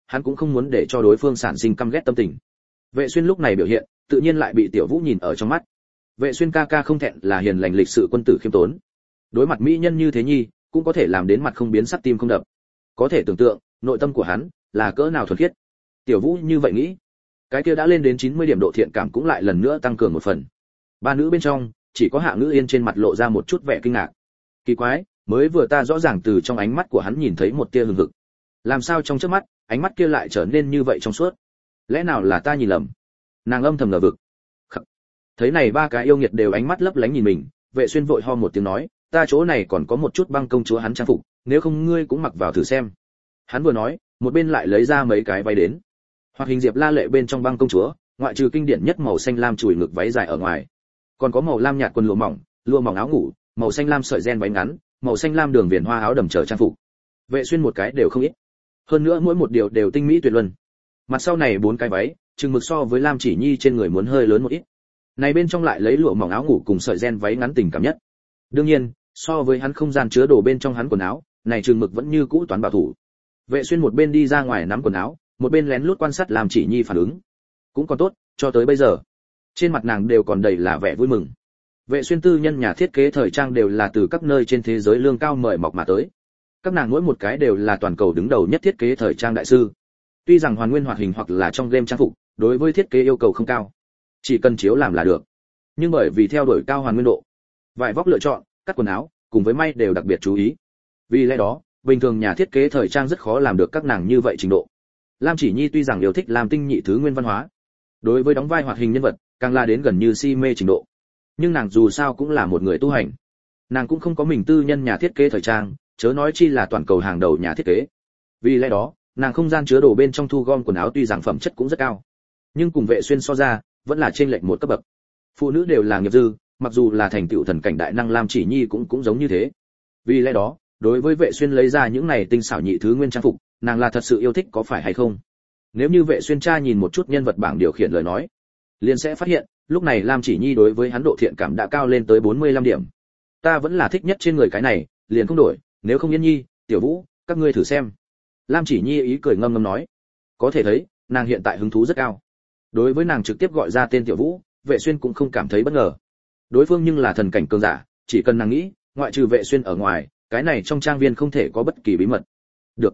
hắn cũng không muốn để cho đối phương sản sinh căm ghét tâm tình. Vệ Xuyên lúc này biểu hiện, tự nhiên lại bị Tiểu Vũ nhìn ở trong mắt. Vệ Xuyên ca ca không thẹn là hiền lành lịch sự quân tử khiêm tốn. Đối mặt mỹ nhân như thế nhi, cũng có thể làm đến mặt không biến sắc tim không đập. Có thể tưởng tượng, nội tâm của hắn là cỡ nào thuần khiết. Tiểu Vũ như vậy nghĩ, cái kia đã lên đến 90 điểm độ thiện cảm cũng lại lần nữa tăng cường một phần. Ba nữ bên trong, chỉ có Hạ Ngữ Yên trên mặt lộ ra một chút vẻ kinh ngạc. Kỳ quái, mới vừa ta rõ ràng từ trong ánh mắt của hắn nhìn thấy một tia hừng hực. Làm sao trong chớp mắt, ánh mắt kia lại trở nên như vậy trong suốt? Lẽ nào là ta nhìn lầm? Nàng âm thầm ngờ vực. Thấy này ba cái yêu nghiệt đều ánh mắt lấp lánh nhìn mình, Vệ Xuyên vội ho một tiếng nói, ta chỗ này còn có một chút băng công chúa hắn trang phục, nếu không ngươi cũng mặc vào thử xem. Hắn vừa nói, một bên lại lấy ra mấy cái váy đến. Hoặc hình diệp la lệ bên trong băng công chúa, ngoại trừ kinh điển nhất màu xanh lam chùi ngực váy dài ở ngoài, còn có màu lam nhạt quần lụa mỏng áo ngủ, màu xanh lam sợi ren váy ngắn, màu xanh lam đường viền hoa áo đầm chờ trang phục. Vệ Xuyên một cái đều không ít. Hơn nữa mỗi một điều đều tinh mỹ tuyệt luân. Mặt sau này bốn cái váy, chừng mực so với Lam Chỉ Nhi trên người muốn hơi lớn một ít. Này bên trong lại lấy lụa mỏng áo ngủ cùng sợi ren váy ngắn tình cảm nhất. Đương nhiên, so với hắn không gian chứa đồ bên trong hắn quần áo, này chừng mực vẫn như cũ toán bảo thủ. Vệ Xuyên một bên đi ra ngoài nắm quần áo, một bên lén lút quan sát Lam Chỉ Nhi phản ứng. Cũng còn tốt, cho tới bây giờ, trên mặt nàng đều còn đầy là vẻ vui mừng. Vệ Xuyên tư nhân nhà thiết kế thời trang đều là từ các nơi trên thế giới lương cao mời mọc mà tới. Các nàng mỗi một cái đều là toàn cầu đứng đầu nhất thiết kế thời trang đại sư. Tuy rằng hoàn nguyên hoạt hình hoặc là trong game trang phục, đối với thiết kế yêu cầu không cao, chỉ cần chiếu làm là được. Nhưng bởi vì theo đuổi cao hoàn nguyên độ, vải vóc lựa chọn, cắt quần áo, cùng với may đều đặc biệt chú ý. Vì lẽ đó, bình thường nhà thiết kế thời trang rất khó làm được các nàng như vậy trình độ. Lam Chỉ Nhi tuy rằng yêu thích làm tinh nhị thứ nguyên văn hóa, đối với đóng vai hoạt hình nhân vật, càng là đến gần như si mê trình độ. Nhưng nàng dù sao cũng là một người tu hành, nàng cũng không có mình tư nhân nhà thiết kế thời trang, chớ nói chi là toàn cầu hàng đầu nhà thiết kế. Vì lẽ đó, nàng không gian chứa đồ bên trong thu gom quần áo tuy rằng phẩm chất cũng rất cao, nhưng cùng Vệ Xuyên so ra, vẫn là trên lệch một cấp bậc. Phụ nữ đều là nghiệp dư, mặc dù là thành tựu thần cảnh đại năng Lam Chỉ Nhi cũng giống như thế. Vì lẽ đó, đối với Vệ Xuyên lấy ra những này tinh xảo nhị thứ nguyên trang phục, nàng là thật sự yêu thích có phải hay không? Nếu như Vệ Xuyên tra nhìn một chút nhân vật bảng điều khiển lời nói, liền sẽ phát hiện, lúc này Lam Chỉ Nhi đối với hắn độ thiện cảm đã cao lên tới 45 điểm. Ta vẫn là thích nhất trên người cái này, liền không đổi, nếu không Yên Nhi, Tiểu Vũ, các ngươi thử xem. Lam Chỉ Nhi ý cười ngâm ngâm nói, có thể thấy, nàng hiện tại hứng thú rất cao. Đối với nàng trực tiếp gọi ra tên Tiểu Vũ, Vệ Xuyên cũng không cảm thấy bất ngờ. Đối phương nhưng là thần cảnh cường giả, chỉ cần nàng nghĩ, ngoại trừ Vệ Xuyên ở ngoài, cái này trong trang viên không thể có bất kỳ bí mật. Được.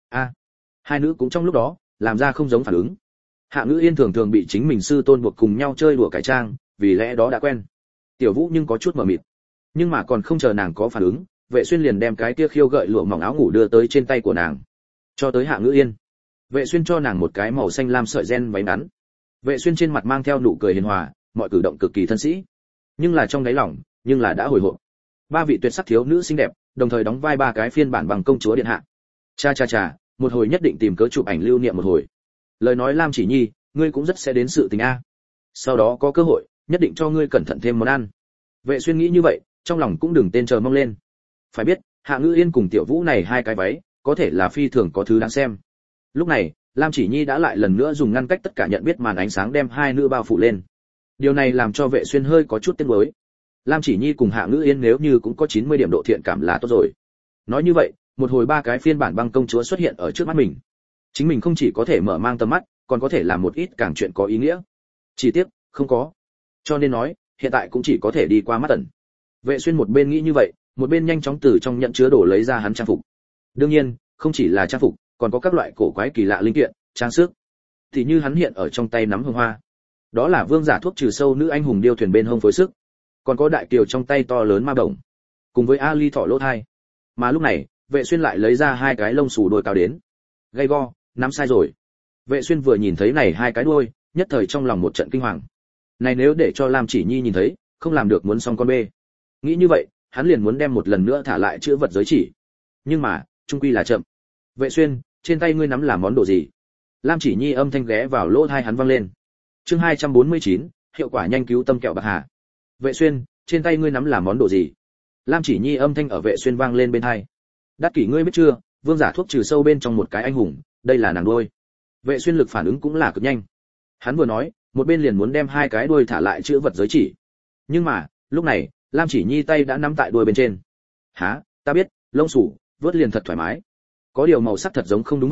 Hai nữ cũng trong lúc đó làm ra không giống phản ứng. Hạ Ngữ Yên thường thường bị chính mình sư tôn buộc cùng nhau chơi đùa cải trang, vì lẽ đó đã quen. Tiểu Vũ nhưng có chút mờ mịt. Nhưng mà còn không chờ nàng có phản ứng, Vệ Xuyên liền đem cái kia khiêu gợi lụa mỏng áo ngủ đưa tới trên tay của nàng. Cho tới Hạ Ngữ Yên, Vệ Xuyên cho nàng một cái màu xanh lam sợi ren váy ngắn. Vệ Xuyên trên mặt mang theo nụ cười hiền hòa, mọi cử động cực kỳ thân sĩ. Nhưng là trong đáy lòng, nhưng là đã hồi hộp. Ba vị tuyệt sắc thiếu nữ xinh đẹp, đồng thời đóng vai ba cái phiên bản bằng công chúa điện hạ. Cha, một hồi nhất định tìm cớ chụp ảnh lưu niệm một hồi. Lời nói Lam Chỉ Nhi, ngươi cũng rất sẽ đến sự tình a. Sau đó có cơ hội, nhất định cho ngươi cẩn thận thêm món ăn. Vệ Xuyên nghĩ như vậy, trong lòng cũng đừng tên chờ mong lên. Phải biết, Hạ Ngữ Yên cùng Tiểu Vũ này hai cái váy, có thể là phi thường có thứ đáng xem. Lúc này, Lam Chỉ Nhi đã lại lần nữa dùng ngăn cách tất cả nhận biết màn ánh sáng đem hai nữ bao phủ lên. Điều này làm cho Vệ Xuyên hơi có chút tiếc nuối. Lam Chỉ Nhi cùng Hạ Ngữ Yên nếu như cũng có 90 điểm độ thiện cảm là tốt rồi. Nói như vậy, một hồi ba cái phiên bản băng công chúa xuất hiện ở trước mắt mình. Chính mình không chỉ có thể mở mang tầm mắt, còn có thể làm một ít càng chuyện có ý nghĩa. Chỉ tiếc, không có. Cho nên nói, hiện tại cũng chỉ có thể đi qua mắt tần. Vệ Xuyên một bên nghĩ như vậy, một bên nhanh chóng từ trong nhận chứa đồ lấy ra hắn trang phục. Đương nhiên, không chỉ là trang phục, còn có các loại cổ quái kỳ lạ linh kiện, trang sức. Thì như hắn hiện ở trong tay nắm hương hoa. Đó là vương giả thuốc trừ sâu nữ anh hùng điêu thuyền bên hông phối sức. Còn có đại kiều trong tay to lớn ma đồng, cùng với Ali thỏ lỗ thai. Mà lúc này, Vệ Xuyên lại lấy ra hai cái lông xù đuôi cao đến. Gay go, nắm sai rồi. Vệ Xuyên vừa nhìn thấy này hai cái đuôi, nhất thời trong lòng một trận kinh hoàng. Này nếu để cho Lam Chỉ Nhi nhìn thấy, không làm được muốn xong con bê. Nghĩ như vậy, hắn liền muốn đem một lần nữa thả lại chữ vật giới chỉ. Nhưng mà, trung quy là chậm. Vệ Xuyên, trên tay ngươi nắm là món đồ gì? Lam Chỉ Nhi âm thanh ghé vào lỗ tai hắn vang lên. Chương 249, hiệu quả nhanh cứu tâm kẹo bạc hà. Vệ Xuyên, trên tay ngươi nắm là món đồ gì? Lam Chỉ Nhi âm thanh ở Vệ Xuyên vang lên bên tai. Đắc kỷ ngươi biết chưa, vương giả thuốc trừ sâu bên trong một cái anh hùng, đây là nàng đuôi. Vệ Xuyên lực phản ứng cũng là cực nhanh. Hắn vừa nói, một bên liền muốn đem hai cái đuôi thả lại chữ vật giới chỉ. Nhưng mà, lúc này, Lam Chỉ Nhi tay đã nắm tại đuôi bên trên. Hả, ta biết, lông sủ, vớt liền thật thoải mái. Có điều màu sắc thật giống không đúng vậy,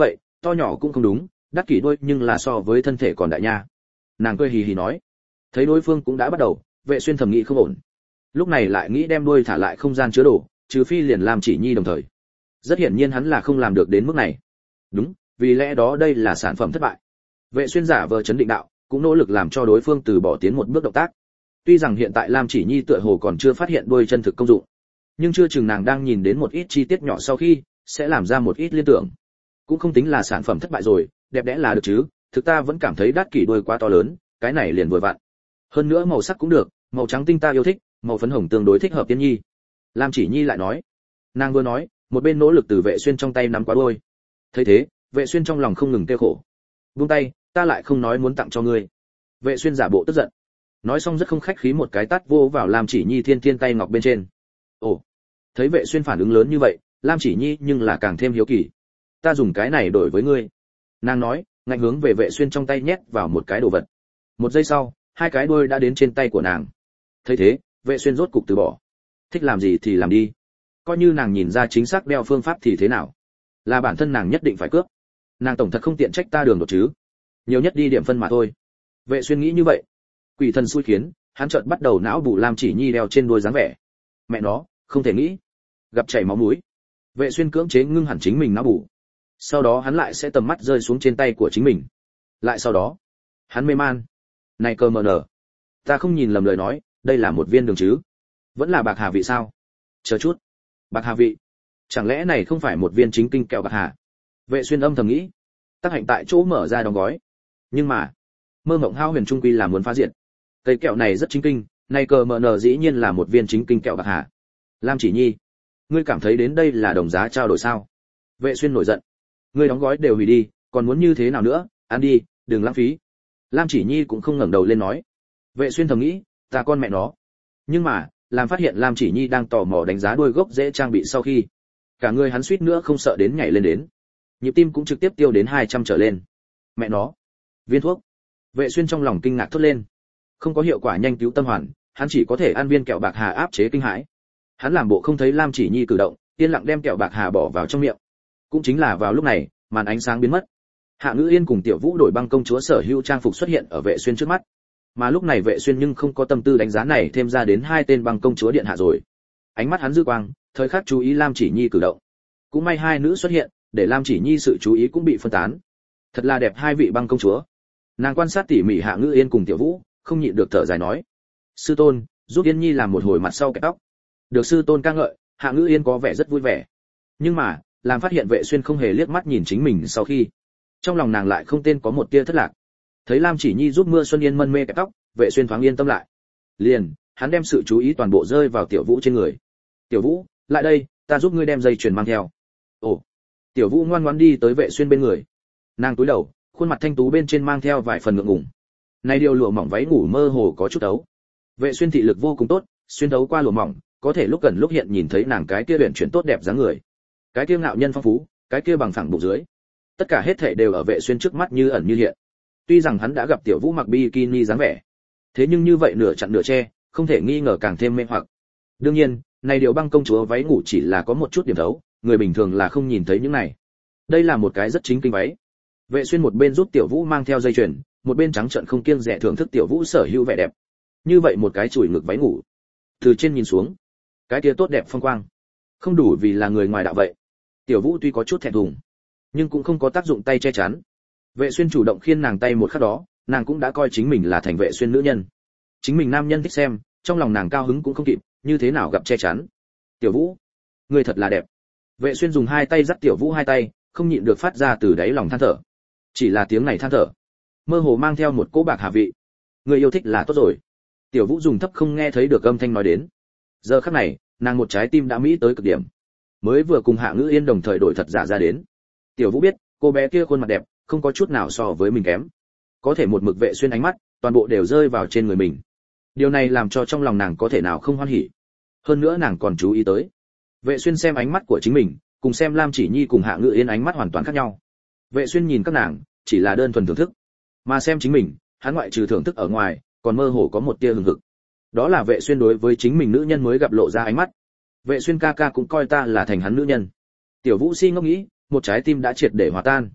to nhỏ cũng không đúng, đắt kỷ đôi nhưng là so với thân thể còn đại nha. Nàng cười hì hì nói. Thấy đối phương cũng đã bắt đầu, Vệ Xuyên thầm nghĩ không ổn. Lúc này lại nghĩ đem đuôi thả lại không gian chứa đồ, trừ phi liền làm chỉ nhi đồng thời. Rất hiển nhiên hắn là không làm được đến mức này. Đúng, vì lẽ đó đây là sản phẩm thất bại. Vệ Xuyên giả vờ chấn định đạo, cũng nỗ lực làm cho đối phương từ bỏ tiến một bước động tác. Tuy rằng hiện tại Lam Chỉ Nhi tựa hồ còn chưa phát hiện đuôi chân thực công dụng, nhưng chưa chừng nàng đang nhìn đến một ít chi tiết nhỏ sau khi sẽ làm ra một ít liên tưởng. Cũng không tính là sản phẩm thất bại rồi, đẹp đẽ là được chứ, thực ta vẫn cảm thấy đắt kỷ đuôi quá to lớn, cái này liền vừa vặn. Hơn nữa màu sắc cũng được, màu trắng tinh ta yêu thích, màu phấn hồng tương đối thích hợp Tiên Nhi. Lam Chỉ Nhi lại nói. Nàng vừa nói, một bên nỗ lực từ Vệ Xuyên trong tay nắm quá đuôi. Thấy thế, Vệ Xuyên trong lòng không ngừng kêu khổ. Buông tay, ta lại không nói muốn tặng cho ngươi. Vệ Xuyên giả bộ tức giận. Nói xong rất không khách khí một cái tát vô vào Lam Chỉ Nhi thiên thiên tay ngọc bên trên. Ồ, thấy Vệ Xuyên phản ứng lớn như vậy, Lam Chỉ Nhi nhưng là càng thêm hiếu kỳ. Ta dùng cái này đổi với ngươi. Nàng nói, ngạnh hướng về Vệ Xuyên trong tay nhét vào một cái đồ vật. Một giây sau, hai cái đuôi đã đến trên tay của nàng. Thấy thế, Vệ Xuyên rốt cục từ bỏ. Thích làm gì thì làm đi. Coi như nàng nhìn ra chính xác đeo phương pháp thì thế nào? Là bản thân nàng nhất định phải cướp. Nàng tổng thật không tiện trách ta đường đột chứ. Nhiều nhất đi điểm phân mà thôi. Vệ Xuyên nghĩ như vậy. Quỷ thần xui khiến, hắn chợt bắt đầu não bù Lam Chỉ Nhi đeo trên đuôi dáng vẻ. Mẹ nó, không thể nghĩ. Gặp chảy máu mũi. Vệ Xuyên cưỡng chế ngưng hẳn chính mình não bù. Sau đó hắn lại sẽ tầm mắt rơi xuống trên tay của chính mình. Lại sau đó, hắn mê man. Này cơ mờ nở. Ta không nhìn lầm lời nói, đây là một viên đường chứ? Vẫn là bạc hà vị sao? Chờ chút. Bạc hà vị? Chẳng lẽ này không phải một viên chính kinh kẹo bạc hà? Vệ Xuyên âm thầm nghĩ. Tác hạnh tại chỗ mở ra đóng gói. Nhưng mà, mơ mộng hao huyền trung quy là muốn phá diện. Cây kẹo này rất chính kinh, này cờ mờ nở dĩ nhiên là một viên chính kinh kẹo bạc hà. Lam Chỉ Nhi, ngươi cảm thấy đến đây là đồng giá trao đổi sao? Vệ Xuyên nổi giận. Ngươi đóng gói đều hủy đi, còn muốn như thế nào nữa? Ăn đi, đừng lãng phí. Lam Chỉ Nhi cũng không ngẩng đầu lên nói. Vệ Xuyên thầm nghĩ, ta con mẹ nó. Nhưng mà, làm phát hiện Lam Chỉ Nhi đang tò mò đánh giá đuôi gốc dễ trang bị sau khi, cả người hắn suýt nữa không sợ đến nhảy lên đến. Nhịp tim cũng trực tiếp tiêu đến 200 trở lên. Mẹ nó, viên thuốc. Vệ Xuyên trong lòng kinh ngạc thốt lên. Không có hiệu quả nhanh cứu tâm hoàn, hắn chỉ có thể ăn viên kẹo bạc hà áp chế kinh hãi. Hắn làm bộ không thấy Lam Chỉ Nhi cử động, yên lặng đem kẹo bạc hà bỏ vào trong miệng. Cũng chính là vào lúc này, màn ánh sáng biến mất. Hạ Ngữ Yên cùng Tiểu Vũ đổi băng công chúa sở hữu trang phục xuất hiện ở Vệ Xuyên trước mắt. Mà lúc này Vệ Xuyên nhưng không có tâm tư đánh giá này thêm ra đến hai tên băng công chúa điện hạ rồi. Ánh mắt hắn dư quang, thời khắc chú ý Lam Chỉ Nhi cử động. Cũng may hai nữ xuất hiện, để Lam Chỉ Nhi sự chú ý cũng bị phân tán. Thật là đẹp hai vị băng công chúa. Nàng quan sát tỉ mỉ Hạ Ngữ Yên cùng Tiểu Vũ, không nhịn được thở dài nói: sư tôn, giúp Yên Nhi làm một hồi mặt sau kẹp tóc. Được sư tôn ca ngợi, Hạ Ngữ Yên có vẻ rất vui vẻ. Nhưng mà, làm phát hiện Vệ Xuyên không hề liếc mắt nhìn chính mình sau khi, trong lòng nàng lại không tên có một tia thất lạc. Thấy Lam Chỉ Nhi giúp Mưa Xuân Yên mân mê kẹp tóc, Vệ Xuyên thoáng yên tâm lại. Liền, hắn đem sự chú ý toàn bộ rơi vào Tiểu Vũ trên người. Tiểu Vũ, lại đây, ta giúp ngươi đem dây chuyền mang theo. Ồ. Tiểu Vũ ngoan ngoãn đi tới Vệ Xuyên bên người. Nàng cúi đầu, khuôn mặt thanh tú bên trên mang theo vài phần ngượng ngùng. Này điều lụa mỏng váy ngủ mơ hồ có chút ấu. Vệ Xuyên thị lực vô cùng tốt, xuyên thấu qua lụa mỏng, có thể lúc gần lúc hiện nhìn thấy nàng cái kia luyện chuyển tốt đẹp dáng người, cái kia ngạo nhân phong phú, cái kia bằng phẳng bụng dưới. Tất cả hết thảy đều ở Vệ Xuyên trước mắt như ẩn như hiện. Tuy rằng hắn đã gặp Tiểu Vũ mặc bikini dáng vẻ, thế nhưng như vậy nửa chặn nửa che, không thể nghi ngờ càng thêm mê hoặc. Đương nhiên, này điều băng công chúa váy ngủ chỉ là có một chút điểm thấu, người bình thường là không nhìn thấy những này. Đây là một cái rất chính kinh váy. Vệ Xuyên một bên giúp Tiểu Vũ mang theo dây chuyền, một bên trắng trợn không kiêng dè thưởng thức Tiểu Vũ sở hữu vẻ đẹp. Như vậy một cái chùi ngực váy ngủ, từ trên nhìn xuống, cái kia tốt đẹp phong quang, không đủ vì là người ngoài đạo vậy. Tiểu Vũ tuy có chút thẹn thùng, nhưng cũng không có tác dụng tay che chắn. Vệ Xuyên chủ động khiên nàng tay một khắc đó, nàng cũng đã coi chính mình là thành Vệ Xuyên nữ nhân. Chính mình nam nhân thích xem, trong lòng nàng cao hứng cũng không kịp, như thế nào gặp che chắn. Tiểu Vũ, ngươi thật là đẹp. Vệ Xuyên dùng hai tay dắt Tiểu Vũ hai tay, không nhịn được phát ra từ đáy lòng than thở. Chỉ là tiếng này than thở, mơ hồ mang theo một cỗ bạc hà vị. Người yêu thích là tốt rồi. Tiểu Vũ dùng thấp không nghe thấy được âm thanh nói đến. Giờ khắc này, nàng một trái tim đã mỹ tới cực điểm. Mới vừa cùng Hạ Ngữ Yên đồng thời đổi thật giả ra đến. Tiểu Vũ biết, cô bé kia khuôn mặt đẹp, không có chút nào so với mình kém. Có thể một mực Vệ Xuyên ánh mắt, toàn bộ đều rơi vào trên người mình. Điều này làm cho trong lòng nàng có thể nào không hoan hỉ. Hơn nữa nàng còn chú ý tới, Vệ Xuyên xem ánh mắt của chính mình, cùng xem Lam Chỉ Nhi cùng Hạ Ngữ Yên ánh mắt hoàn toàn khác nhau. Vệ Xuyên nhìn các nàng, chỉ là đơn thuần thưởng thức, mà xem chính mình, hắn ngoại trừ thưởng thức ở ngoài, còn mơ hồ có một tia hừng hực. Đó là Vệ Xuyên đối với chính mình nữ nhân mới gặp lộ ra ánh mắt. Vệ Xuyên ca ca cũng coi ta là thành hắn nữ nhân. Tiểu Vũ si ngốc nghĩ, một trái tim đã triệt để hòa tan.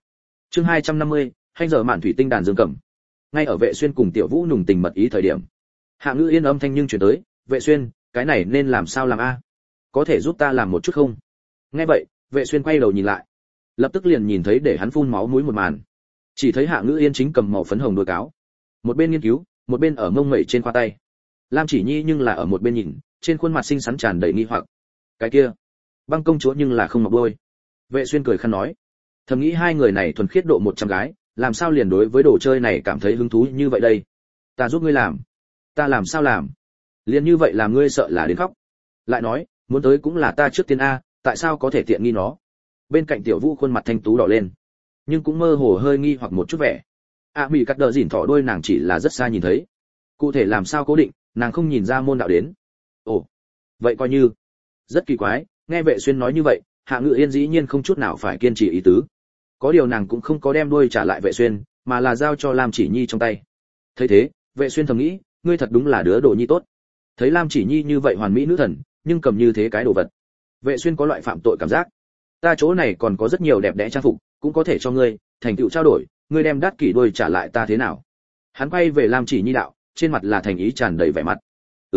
Chương 250, Hành giờ mạn thủy tinh đàn dương cầm. Ngay ở Vệ Xuyên cùng Tiểu Vũ nùng tình mật ý thời điểm, Hạ Ngữ Yên âm thanh nhưng truyền tới, "Vệ Xuyên, cái này nên làm sao làm a? Có thể giúp ta làm một chút không?" Nghe vậy, Vệ Xuyên quay đầu nhìn lại, lập tức liền nhìn thấy để hắn phun máu mũi một màn. Chỉ thấy Hạ Ngữ Yên chính cầm màu phấn hồng đuôi cáo, một bên nghiên cứu, một bên ở mông mẩy trên khoa tay. Lam Chỉ Nhi nhưng là ở một bên nhìn, trên khuôn mặt xinh xắn tràn đầy nghi hoặc. "Cái kia, Băng công chúa nhưng là không ngọc đôi." Vệ Xuyên cười khăn nói, thầm nghĩ hai người này thuần khiết độ 100 gái, làm sao liền đối với đồ chơi này cảm thấy hứng thú như vậy đây? "Ta giúp ngươi làm." "Ta làm sao làm? Liền như vậy làm ngươi sợ là đến khóc." Lại nói, muốn tới cũng là ta trước tiên a, tại sao có thể tiện nghi nó? Bên cạnh Tiểu Vũ khuôn mặt thanh tú đỏ lên, nhưng cũng mơ hồ hơi nghi hoặc một chút vẻ. Mỹ cắt đờ dỉn thỏ đôi nàng chỉ là rất xa nhìn thấy, cụ thể làm sao cố định, nàng không nhìn ra môn đạo đến. Ồ, vậy coi như rất kỳ quái. Nghe Vệ Xuyên nói như vậy, Hạ Ngữ Yên dĩ nhiên không chút nào phải kiên trì ý tứ. Có điều nàng cũng không có đem đuôi trả lại Vệ Xuyên, mà là giao cho Lam Chỉ Nhi trong tay. Thấy thế, Vệ Xuyên thầm nghĩ, ngươi thật đúng là đứa đồ nhi tốt. Thấy Lam Chỉ Nhi như vậy hoàn mỹ nữ thần, nhưng cầm như thế cái đồ vật, Vệ Xuyên có loại phạm tội cảm giác. Ta chỗ này còn có rất nhiều đẹp đẽ trang phục, cũng có thể cho ngươi, thành tựu trao đổi, ngươi đem đắt kỷ đuôi trả lại ta thế nào? Hắn quay về Lam Chỉ Nhi đạo, trên mặt là thành ý tràn đầy vẻ mặt.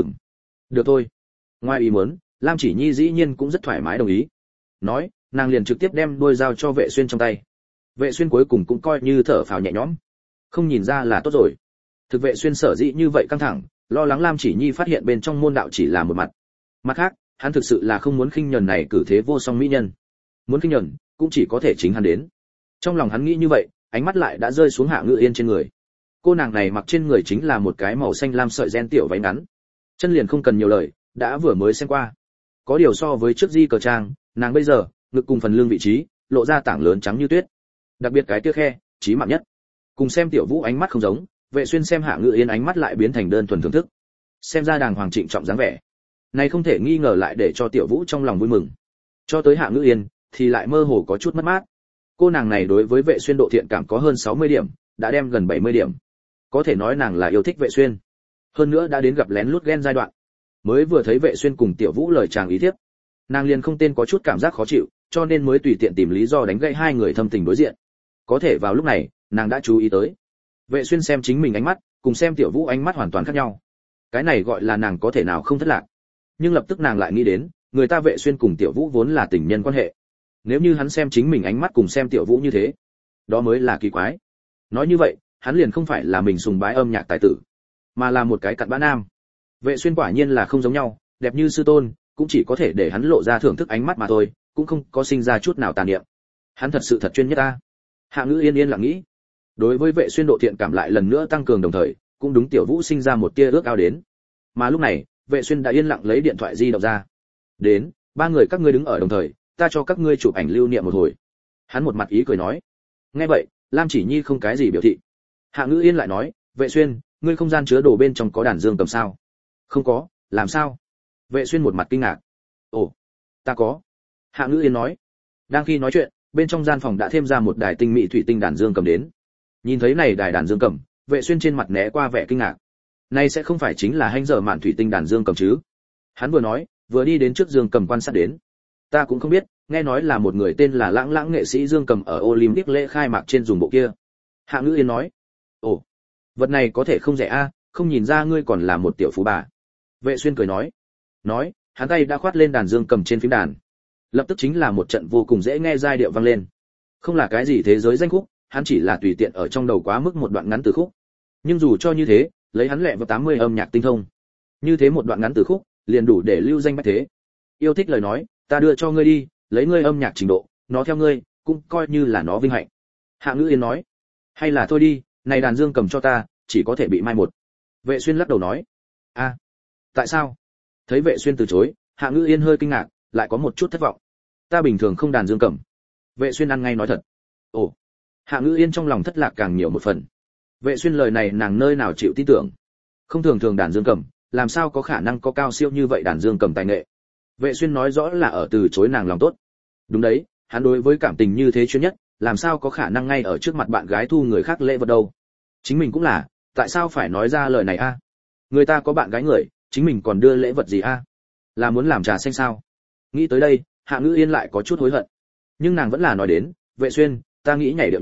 Được thôi. Ngoài ý muốn, Lam Chỉ Nhi dĩ nhiên cũng rất thoải mái đồng ý. Nói, nàng liền trực tiếp đem đuôi dao cho Vệ Xuyên trong tay. Vệ Xuyên cuối cùng cũng coi như thở phào nhẹ nhõm. Không nhìn ra là tốt rồi. Thực Vệ Xuyên sở dĩ như vậy căng thẳng, lo lắng Lam Chỉ Nhi phát hiện bên trong môn đạo chỉ là một mặt. Mặt khác, hắn thực sự là không muốn khinh nhẫn này cử thế vô song mỹ nhân. Muốn khinh nhẫn, cũng chỉ có thể chính hắn đến. Trong lòng hắn nghĩ như vậy, ánh mắt lại đã rơi xuống Hạ Ngữ Yên trên người. Cô nàng này mặc trên người chính là một cái màu xanh lam sợi ren tiểu váy ngắn, chân liền không cần nhiều lời, đã vừa mới xem qua. Có điều so với trước di cờ trang, nàng bây giờ ngực cùng phần lưng vị trí lộ ra tảng lớn trắng như tuyết, đặc biệt cái tia khe chí mạng nhất. Cùng xem Tiểu Vũ ánh mắt không giống, Vệ Xuyên xem Hạ Ngữ Yên ánh mắt lại biến thành đơn thuần thưởng thức, xem ra đàng hoàng trịnh trọng dáng vẻ này không thể nghi ngờ lại để cho Tiểu Vũ trong lòng vui mừng. Cho tới Hạ Ngữ Yên thì lại mơ hồ có chút mất mát. Cô nàng này đối với Vệ Xuyên độ thiện cảm có hơn 60 điểm, đã đem gần 70 điểm. Có thể nói nàng là yêu thích Vệ Xuyên. Hơn nữa đã đến gặp lén lút ghen giai đoạn. Mới vừa thấy Vệ Xuyên cùng Tiểu Vũ lời chàng ý thiếp, nàng liền không tên có chút cảm giác khó chịu, cho nên mới tùy tiện tìm lý do đánh gãy hai người thâm tình đối diện. Có thể vào lúc này, nàng đã chú ý tới, Vệ Xuyên xem chính mình ánh mắt, cùng xem Tiểu Vũ ánh mắt hoàn toàn khác nhau. Cái này gọi là nàng có thể nào không thất lạc. Nhưng lập tức nàng lại nghĩ đến, người ta Vệ Xuyên cùng Tiểu Vũ vốn là tình nhân quan hệ. Nếu như hắn xem chính mình ánh mắt cùng xem Tiểu Vũ như thế, đó mới là kỳ quái. Nói như vậy, hắn liền không phải là mình sùng bái âm nhạc tài tử, mà là một cái cặn bã nam. Vệ Xuyên quả nhiên là không giống nhau, đẹp như sư tôn, cũng chỉ có thể để hắn lộ ra thưởng thức ánh mắt mà thôi, cũng không có sinh ra chút nào tàn niệm. Hắn thật sự thật chuyên nhất ta. Hạ Ngữ Yên yên lặng nghĩ. Đối với Vệ Xuyên độ thiện cảm lại lần nữa tăng cường đồng thời, cũng đúng Tiểu Vũ sinh ra một tia ước ao đến. Mà lúc này, Vệ Xuyên đã yên lặng lấy điện thoại di động ra. Đến, ba người các ngươi đứng ở đồng thời, ta cho các ngươi chụp ảnh lưu niệm một hồi. Hắn một mặt ý cười nói. Nghe vậy, Lam Chỉ Nhi không cái gì biểu thị. Hạ Ngữ Yên lại nói, Vệ Xuyên, ngươi không gian chứa đồ bên trong có đàn dương cầm sao? Không có, làm sao? Vệ Xuyên một mặt kinh ngạc. Ồ, ta có. Hạ Ngữ Yên nói. Đang khi nói chuyện, bên trong gian phòng đã thêm ra một đài tinh mỹ thủy tinh đàn dương cầm đến. Nhìn thấy này đài đàn dương cầm, Vệ Xuyên trên mặt né qua vẻ kinh ngạc. Này sẽ không phải chính là Hành giờ mạn thủy tinh đàn dương cầm chứ? Hắn vừa nói, vừa đi đến trước dương cầm quan sát đến. Ta cũng không biết, nghe nói là một người tên là Lãng Lãng nghệ sĩ dương cầm ở Olympic lễ khai mạc trên dùng bộ kia. Hạ Ngữ Yên nói. Ồ, vật này có thể không rẻ a, không nhìn ra ngươi còn là một tiểu phú bà. Vệ Xuyên cười nói. Nói, hắn tay đã khoát lên đàn dương cầm trên phím đàn. Lập tức chính là một trận vô cùng dễ nghe giai điệu vang lên. Không là cái gì thế giới danh khúc, hắn chỉ là tùy tiện ở trong đầu quá mức một đoạn ngắn từ khúc. Nhưng dù cho như thế, lấy hắn lẹ vào 80 âm nhạc tinh thông, như thế một đoạn ngắn từ khúc, liền đủ để lưu danh bách thế. Yêu thích lời nói, ta đưa cho ngươi đi, lấy ngươi âm nhạc trình độ, nó theo ngươi, cũng coi như là nó vinh hạnh. Hạ Ngữ Yên nói. Hay là thôi đi, này đàn dương cầm cho ta, chỉ có thể bị mai một. Vệ Xuyên lắc đầu nói. A, tại sao? Thấy Vệ Xuyên từ chối, Hạ Ngữ Yên hơi kinh ngạc, lại có một chút thất vọng. Ta bình thường không đàn dương cầm. Vệ Xuyên ăn ngay nói thật. Ồ. Hạ Ngữ Yên trong lòng thất lạc càng nhiều một phần. Vệ Xuyên lời này nàng nơi nào chịu tin tưởng. Không thường thường đàn dương cầm, làm sao có khả năng có cao siêu như vậy đàn dương cầm tài nghệ. Vệ Xuyên nói rõ là ở từ chối nàng lòng tốt. Đúng đấy, hắn đối với cảm tình như thế chuyên nhất, làm sao có khả năng ngay ở trước mặt bạn gái thu người khác lễ vật đâu. Chính mình cũng là, tại sao phải nói ra lời này a? Người ta có bạn gái người, chính mình còn đưa lễ vật gì a? Là muốn làm trà xanh sao? Nghĩ tới đây, Hạ Ngữ Yên lại có chút hối hận. Nhưng nàng vẫn là nói đến, Vệ Xuyên, ta nghĩ nhảy điệu nhảy,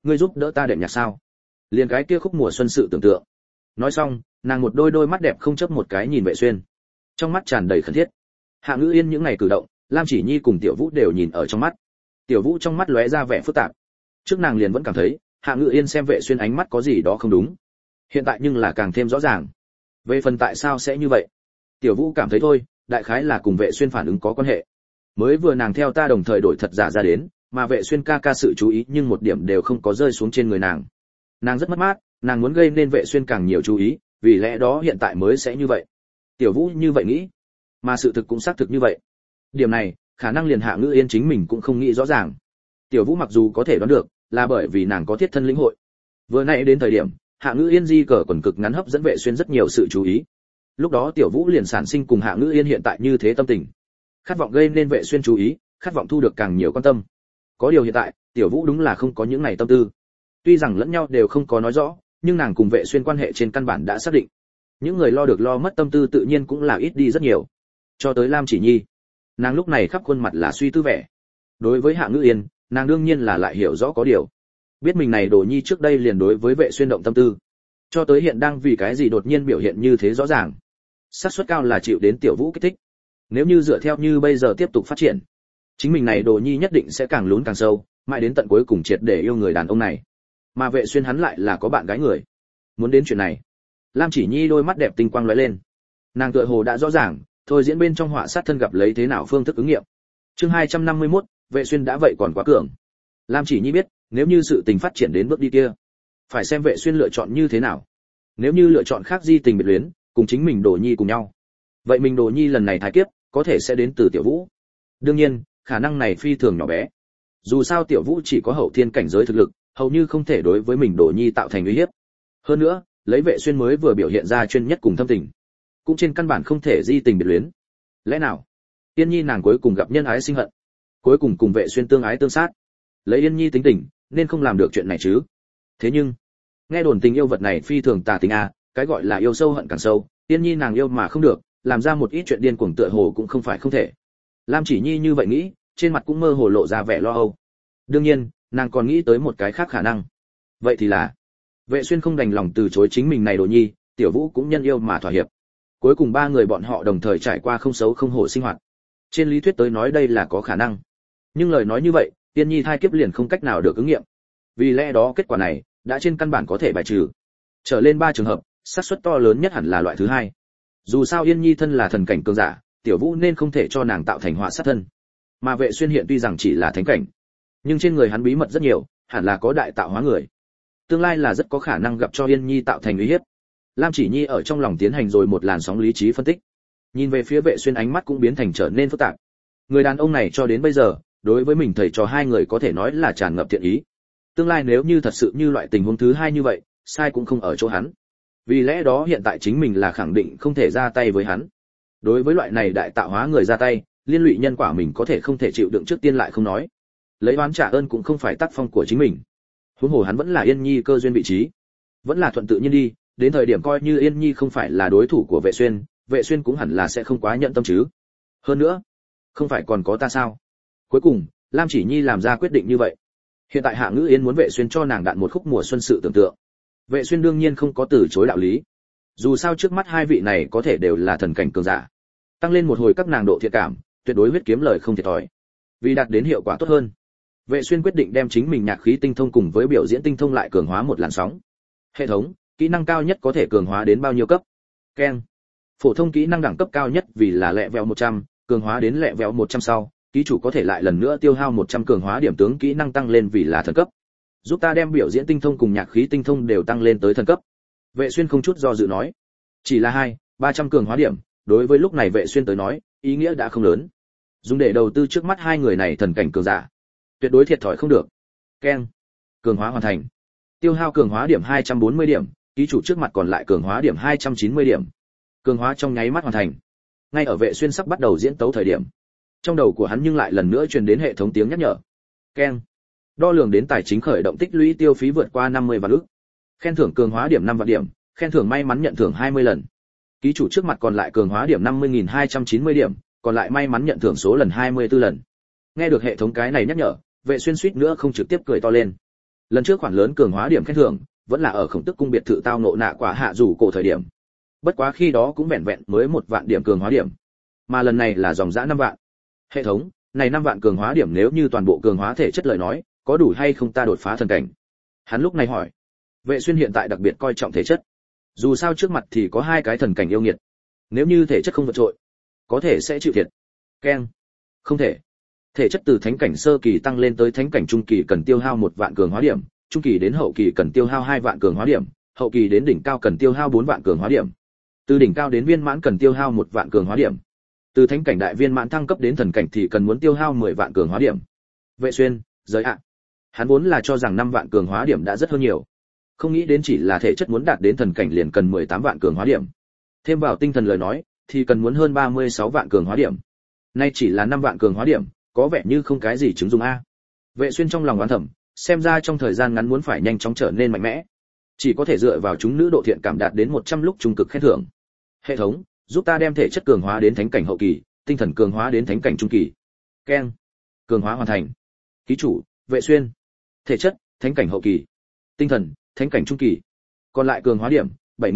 ngươi giúp đỡ ta đệm nhạc sao? Liền cái kia khúc mùa xuân sự tưởng tượng. Nói xong, nàng một đôi mắt đẹp không chớp một cái nhìn Vệ Xuyên, trong mắt tràn đầy khẩn thiết. Hạ Ngữ Yên những ngày cử động, Lam Chỉ Nhi cùng Tiểu Vũ đều nhìn ở trong mắt. Tiểu Vũ trong mắt lóe ra vẻ phức tạp. Trước nàng liền vẫn cảm thấy, Hạ Ngữ Yên xem Vệ Xuyên ánh mắt có gì đó không đúng. Hiện tại nhưng là càng thêm rõ ràng. Về phần tại sao sẽ như vậy, Tiểu Vũ cảm thấy thôi, đại khái là cùng Vệ Xuyên phản ứng có quan hệ. Mới vừa nàng theo ta đồng thời đổi thật giả ra đến, mà Vệ Xuyên ca ca sự chú ý nhưng một điểm đều không có rơi xuống trên người nàng. Nàng rất mất mát, nàng muốn gây nên Vệ Xuyên càng nhiều chú ý, vì lẽ đó hiện tại mới sẽ như vậy. Tiểu Vũ như vậy nghĩ, mà sự thực cũng xác thực như vậy. Điểm này, khả năng liền Hạ Ngữ Yên chính mình cũng không nghĩ rõ ràng. Tiểu Vũ mặc dù có thể đoán được, là bởi vì nàng có thiết thân lĩnh hội. Vừa nãy đến thời điểm, Hạ Ngữ Yên di cờ quần cực ngắn hấp dẫn Vệ Xuyên rất nhiều sự chú ý. Lúc đó Tiểu Vũ liền sản sinh cùng Hạ Ngữ Yên hiện tại như thế tâm tình, khát vọng gây nên Vệ Xuyên chú ý, khát vọng thu được càng nhiều quan tâm. Có điều hiện tại, Tiểu Vũ đúng là không có những này tâm tư. Tuy rằng lẫn nhau đều không có nói rõ, nhưng nàng cùng Vệ Xuyên quan hệ trên căn bản đã xác định. Những người lo được lo mất tâm tư tự nhiên cũng là ít đi rất nhiều. Cho tới Lam Chỉ Nhi, nàng lúc này khắp khuôn mặt là suy tư vẻ. Đối với Hạ Ngữ Yên, nàng đương nhiên là lại hiểu rõ có điều. Biết mình này Đồ Nhi trước đây liền đối với Vệ Xuyên động tâm tư, cho tới hiện đang vì cái gì đột nhiên biểu hiện như thế rõ ràng. Xác suất cao là chịu đến Tiểu Vũ kích thích. Nếu như dựa theo như bây giờ tiếp tục phát triển, chính mình này Đồ Nhi nhất định sẽ càng lún càng sâu, mãi đến tận cuối cùng triệt để yêu người đàn ông này. Mà Vệ Xuyên hắn lại là có bạn gái người. Muốn đến chuyện này, Lam Chỉ Nhi đôi mắt đẹp tinh quang lóe lên. Nàng tựa hồ đã rõ ràng, thôi diễn bên trong họa sát thân gặp lấy thế nào phương thức ứng nghiệm. Chương 251, Vệ Xuyên đã vậy còn quá cường. Lam Chỉ Nhi biết, nếu như sự tình phát triển đến bước đi kia, phải xem Vệ Xuyên lựa chọn như thế nào. Nếu như lựa chọn khác di tình biệt luyến, cùng chính mình Đồ Nhi cùng nhau, vậy mình Đồ Nhi lần này thái kiếp, có thể sẽ đến từ Tiểu Vũ. Đương nhiên, khả năng này phi thường nhỏ bé. Dù sao Tiểu Vũ chỉ có hậu thiên cảnh giới thực lực, hầu như không thể đối với mình Đồ Nhi tạo thành uy hiếp. Hơn nữa, lấy Vệ Xuyên mới vừa biểu hiện ra chuyên nhất cùng thâm tình, cũng trên căn bản không thể di tình biệt luyến. Lẽ nào Yên Nhi nàng cuối cùng gặp nhân ái sinh hận, cuối cùng cùng Vệ Xuyên tương ái tương sát? Lấy Yên Nhi tính tình, nên không làm được chuyện này chứ. Thế nhưng, nghe đồn tình yêu vật này phi thường tà tính a, cái gọi là yêu sâu hận càng sâu, Yên Nhi nàng yêu mà không được, làm ra một ít chuyện điên cuồng tựa hồ cũng không phải không thể. Lam Chỉ Nhi như vậy nghĩ, trên mặt cũng mơ hồ lộ ra vẻ lo âu. Đương nhiên, nàng còn nghĩ tới một cái khác khả năng. Vậy thì là, Vệ Xuyên không đành lòng từ chối chính mình này Đồ Nhi, Tiểu Vũ cũng nhân yêu mà thỏa hiệp. Cuối cùng ba người bọn họ đồng thời trải qua không xấu không hổ sinh hoạt. Trên lý thuyết tới nói đây là có khả năng. Nhưng lời nói như vậy, Yên Nhi thai kiếp liền không cách nào được ứng nghiệm. Vì lẽ đó kết quả này đã trên căn bản có thể bài trừ. Trở lên 3 trường hợp, xác suất to lớn nhất hẳn là loại thứ hai. Dù sao Yên Nhi thân là thần cảnh cường giả, Tiểu Vũ nên không thể cho nàng tạo thành họa sát thân. Mà Vệ Xuyên hiện tuy rằng chỉ là thánh cảnh, nhưng trên người hắn bí mật rất nhiều, hẳn là có đại tạo hóa người. Tương lai là rất có khả năng gặp cho Yên Nhi tạo thành uy hiếp. Lam Chỉ Nhi ở trong lòng tiến hành rồi một làn sóng lý trí phân tích. Nhìn về phía Vệ Xuyên ánh mắt cũng biến thành trở nên phức tạp. Người đàn ông này cho đến bây giờ, đối với mình thầy trò hai người có thể nói là tràn ngập thiện ý. Tương lai nếu như thật sự như loại tình huống thứ hai như vậy, sai cũng không ở chỗ hắn. Vì lẽ đó hiện tại chính mình là khẳng định không thể ra tay với hắn. Đối với loại này đại tạo hóa người ra tay, liên lụy nhân quả mình có thể không thể chịu đựng trước tiên lại không nói. Lấy oán trả ơn cũng không phải tác phong của chính mình. Huống hồ hắn vẫn là Yên Nhi cơ duyên vị trí, vẫn là thuận tự nhiên đi, đến thời điểm coi như Yên Nhi không phải là đối thủ của Vệ Xuyên, Vệ Xuyên cũng hẳn là sẽ không quá nhận tâm chứ. Hơn nữa, không phải còn có ta sao? Cuối cùng, Lam Chỉ Nhi làm ra quyết định như vậy. Hiện tại Hạ Ngữ Yên muốn Vệ Xuyên cho nàng đạn một khúc mùa xuân sự tưởng tượng. Vệ Xuyên đương nhiên không có từ chối đạo lý. Dù sao trước mắt hai vị này có thể đều là thần cảnh cường giả, tăng lên một hồi các nàng độ thiện cảm, tuyệt đối huyết kiếm lời không thiệt thòi. Vì đạt đến hiệu quả tốt hơn, Vệ Xuyên quyết định đem chính mình nhạc khí tinh thông cùng với biểu diễn tinh thông lại cường hóa một làn sóng. Hệ thống, kỹ năng cao nhất có thể cường hóa đến bao nhiêu cấp? Ken. Phổ thông kỹ năng đẳng cấp cao nhất vì là lẹ vẹo 100, cường hóa đến lẹ vẹo 100 sau, ký chủ có thể lại lần nữa tiêu hao 100 cường hóa điểm tướng kỹ năng tăng lên vì là thần cấp. Giúp ta đem biểu diễn tinh thông cùng nhạc khí tinh thông đều tăng lên tới thần cấp. Vệ Xuyên không chút do dự nói. Chỉ là 300 cường hóa điểm, đối với lúc này Vệ Xuyên tới nói, ý nghĩa đã không lớn. Dùng để đầu tư trước mắt hai người này thần cảnh cường giả, tuyệt đối thiệt thòi không được. Ken. Cường hóa hoàn thành. Tiêu hao cường hóa điểm 240 điểm, ký chủ trước mặt còn lại cường hóa điểm 290 điểm. Cường hóa trong nháy mắt hoàn thành. Ngay ở Vệ Xuyên sắp bắt đầu diễn tấu thời điểm, trong đầu của hắn nhưng lại lần nữa truyền đến hệ thống tiếng nhắc nhở. Ken. Đo lường đến tài chính khởi động tích lũy tiêu phí vượt qua 50 vạn ức. Khen thưởng cường hóa điểm 5 vạn điểm, khen thưởng may mắn nhận thưởng 20 lần. Ký chủ trước mặt còn lại cường hóa điểm 50.290 điểm, còn lại may mắn nhận thưởng số lần 24 lần. Nghe được hệ thống cái này nhắc nhở, Vệ Xuyên suýt nữa không trực tiếp cười to lên. Lần trước khoản lớn cường hóa điểm khen thưởng vẫn là ở Khổng Tức cung biệt thự tao ngộ nạ quả hạ rủ cổ thời điểm. Bất quá khi đó cũng vẹn vẹn mới 1 vạn điểm cường hóa điểm, mà lần này là dòng dã 5 vạn. Hệ thống, này 5 vạn cường hóa điểm nếu như toàn bộ cường hóa thể chất lời nói, có đủ hay không ta đột phá thần cảnh? Hắn lúc này hỏi. Vệ Xuyên hiện tại đặc biệt coi trọng thể chất. Dù sao trước mặt thì có 2 cái thần cảnh yêu nghiệt. Nếu như thể chất không vượt trội, có thể sẽ chịu thiệt. Keng. Không thể. Thể chất từ thánh cảnh sơ kỳ tăng lên tới thánh cảnh trung kỳ cần tiêu hao 1 vạn cường hóa điểm, trung kỳ đến hậu kỳ cần tiêu hao 2 vạn cường hóa điểm, hậu kỳ đến đỉnh cao cần tiêu hao 4 vạn cường hóa điểm. Từ đỉnh cao đến viên mãn cần tiêu hao 1 vạn cường hóa điểm. Từ thánh cảnh đại viên mãn thăng cấp đến thần cảnh thì cần muốn tiêu hao 10 vạn cường hóa điểm. Vệ Xuyên, giới ạ. Hắn vốn là cho rằng 5 vạn cường hóa điểm đã rất hơn nhiều. Không nghĩ đến chỉ là thể chất muốn đạt đến thần cảnh liền cần 18 vạn cường hóa điểm. Thêm vào tinh thần lời nói, thì cần muốn hơn 36 vạn cường hóa điểm. Nay chỉ là 5 vạn cường hóa điểm, có vẻ như không cái gì chứng dụng a. Vệ Xuyên trong lòng oán thầm, xem ra trong thời gian ngắn muốn phải nhanh chóng trở nên mạnh mẽ, chỉ có thể dựa vào chúng nữ độ thiện cảm đạt đến 100 lúc trung cực khen thưởng. Hệ thống, giúp ta đem thể chất cường hóa đến thánh cảnh hậu kỳ, tinh thần cường hóa đến thánh cảnh trung kỳ. Keng. Cường hóa hoàn thành. Ký chủ, Vệ Xuyên. Thể chất, thánh cảnh hậu kỳ. Tinh thần, thánh cảnh trung kỳ. Còn lại cường hóa điểm,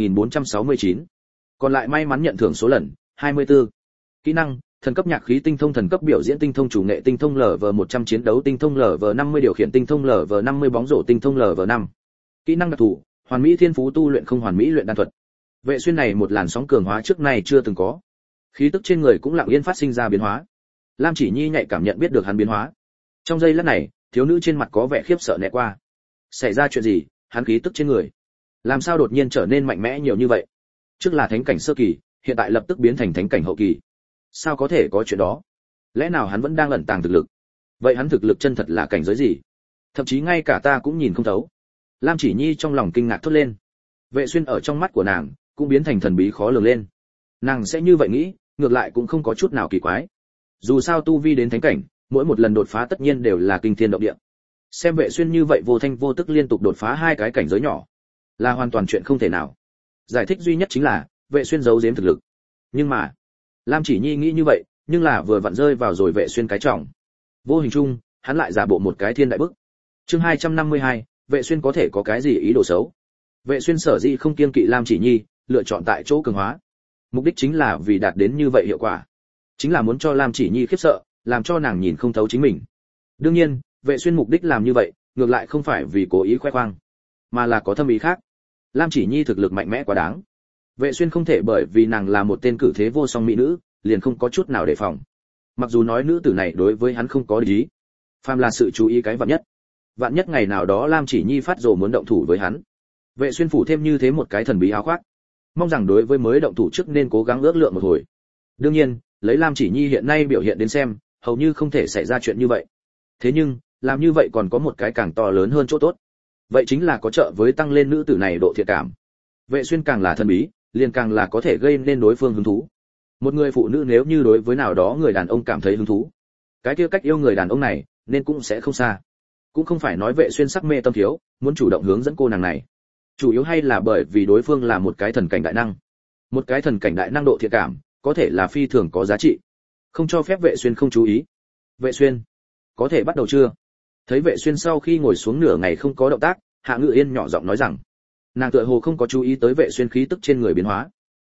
7469. Còn lại may mắn nhận thưởng số lần, 24. Kỹ năng, thần cấp nhạc khí tinh thông, thần cấp biểu diễn tinh thông, chủ nghệ tinh thông, LV100 chiến đấu tinh thông, LV50 điều khiển tinh thông, LV50 bóng rổ tinh thông, LV5. Kỹ năng đặc thù, hoàn mỹ thiên phú tu luyện không hoàn mỹ luyện đan thuật. Vệ Xuyên này một làn sóng cường hóa trước này chưa từng có. Khí tức trên người cũng lặng yên phát sinh ra biến hóa. Lam Chỉ Nhi nhạy cảm nhận biết được hắn biến hóa. Trong giây lát này, thiếu nữ trên mặt có vẻ khiếp sợ né qua. Xảy ra chuyện gì? Hắn khí tức trên người làm sao đột nhiên trở nên mạnh mẽ nhiều như vậy? Trước là thánh cảnh sơ kỳ, hiện tại lập tức biến thành thánh cảnh hậu kỳ. Sao có thể có chuyện đó? Lẽ nào hắn vẫn đang ẩn tàng thực lực? Vậy hắn thực lực chân thật là cảnh giới gì? Thậm chí ngay cả ta cũng nhìn không thấu. Lam Chỉ Nhi trong lòng kinh ngạc thốt lên. Vệ Xuyên ở trong mắt của nàng cũng biến thành thần bí khó lường lên. Nàng sẽ như vậy nghĩ, ngược lại cũng không có chút nào kỳ quái. Dù sao tu vi đến thánh cảnh, mỗi một lần đột phá tất nhiên đều là kinh thiên động địa. Xem Vệ Xuyên như vậy vô thanh vô tức liên tục đột phá 2 cái cảnh giới nhỏ, là hoàn toàn chuyện không thể nào. Giải thích duy nhất chính là Vệ Xuyên giấu giếm thực lực. Nhưng mà, Lam Chỉ Nhi nghĩ như vậy, nhưng là vừa vặn rơi vào rồi Vệ Xuyên cái trọng. Vô hình chung, hắn lại giả bộ một cái thiên đại bức. Chương 252, Vệ Xuyên có thể có cái gì ý đồ xấu? Vệ Xuyên sở dĩ không kiêng kỵ Lam Chỉ Nhi, lựa chọn tại chỗ cường hóa. Mục đích chính là vì đạt đến như vậy hiệu quả. Chính là muốn cho Lam Chỉ Nhi khiếp sợ, làm cho nàng nhìn không thấu chính mình. Đương nhiên, Vệ Xuyên mục đích làm như vậy, ngược lại không phải vì cố ý khoe khoang, mà là có thâm ý khác. Lam Chỉ Nhi thực lực mạnh mẽ quá đáng. Vệ Xuyên không thể bởi vì nàng là một tên cử thế vô song mỹ nữ, liền không có chút nào đề phòng. Mặc dù nói nữ tử này đối với hắn không có ý, phàm là sự chú ý cái vạn nhất ngày nào đó Lam Chỉ Nhi phát rồ muốn động thủ với hắn. Vệ Xuyên phủ thêm như thế một cái thần bí áo khoác, mong rằng đối với mới động thủ trước nên cố gắng ước lượng một hồi. Đương nhiên, lấy Lam Chỉ Nhi hiện nay biểu hiện đến xem, hầu như không thể xảy ra chuyện như vậy. Thế nhưng, làm như vậy còn có một cái càng to lớn hơn chỗ tốt. Vậy chính là có trợ với tăng lên nữ tử này độ thiện cảm. Vệ Xuyên càng là thần bí, liền càng là có thể gây nên đối phương hứng thú. Một người phụ nữ nếu như đối với nào đó người đàn ông cảm thấy hứng thú, cái kia cách yêu người đàn ông này nên cũng sẽ không xa. Cũng không phải nói Vệ Xuyên sắc mê tâm thiếu, muốn chủ động hướng dẫn cô nàng này. Chủ yếu hay là bởi vì đối phương là một cái thần cảnh đại năng. Một cái thần cảnh đại năng độ thiện cảm, có thể là phi thường có giá trị. Không cho phép Vệ Xuyên không chú ý. Vệ Xuyên, có thể bắt đầu chưa? Thấy Vệ Xuyên sau khi ngồi xuống nửa ngày không có động tác, Hạ Ngự Yên nhỏ giọng nói rằng, nàng tựa hồ không có chú ý tới Vệ Xuyên khí tức trên người biến hóa.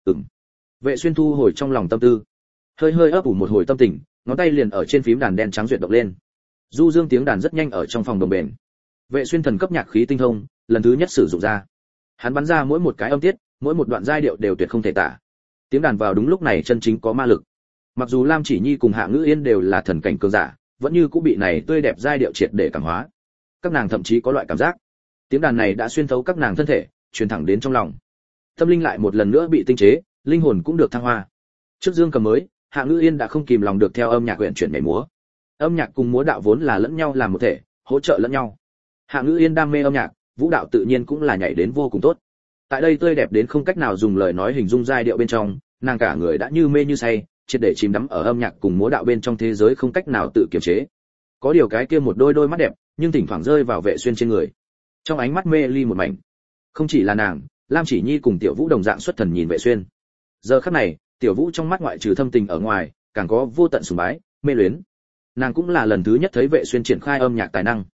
Vệ Xuyên thu hồi trong lòng tâm tư, hơi ấp ủ một hồi tâm tình, ngón tay liền ở trên phím đàn đen trắng duyệt động lên. Du dương tiếng đàn rất nhanh ở trong phòng đồng bền. Vệ Xuyên thần cấp nhạc khí tinh thông, lần thứ nhất sử dụng ra. Hắn bắn ra mỗi một cái âm tiết, mỗi một đoạn giai điệu đều tuyệt không thể tả. Tiếng đàn vào đúng lúc này chân chính có ma lực. Mặc dù Lam Chỉ Nhi cùng Hạ Ngữ Yên đều là thần cảnh cường giả, vẫn như cũng bị này tươi đẹp giai điệu triệt để cảm hóa. Các nàng thậm chí có loại cảm giác, tiếng đàn này đã xuyên thấu các nàng thân thể, truyền thẳng đến trong lòng. Tâm linh lại một lần nữa bị tinh chế, linh hồn cũng được thăng hoa. Trước dương cầm mới, Hạ Ngữ Yên đã không kìm lòng được theo âm nhạc quyển chuyển nhảy múa. Âm nhạc cùng múa đạo vốn là lẫn nhau làm một thể, hỗ trợ lẫn nhau. Hạ Ngữ Yên đam mê âm nhạc, vũ đạo tự nhiên cũng là nhảy đến vô cùng tốt. Tại đây tươi đẹp đến không cách nào dùng lời nói hình dung giai điệu bên trong, nàng cả người đã như mê như say, triệt để chìm đắm ở âm nhạc cùng múa đạo bên trong thế giới không cách nào tự kiềm chế. Có điều cái kia một đôi mắt đẹp, nhưng thỉnh thoảng rơi vào Vệ Xuyên trên người. Trong ánh mắt mê ly một mảnh. Không chỉ là nàng, Lam Chỉ Nhi cùng Tiểu Vũ đồng dạng xuất thần nhìn Vệ Xuyên. Giờ khắc này, Tiểu Vũ trong mắt ngoại trừ thâm tình ở ngoài, càng có vô tận sùng bái, mê luyến. Nàng cũng là lần thứ nhất thấy Vệ Xuyên triển khai âm nhạc tài năng.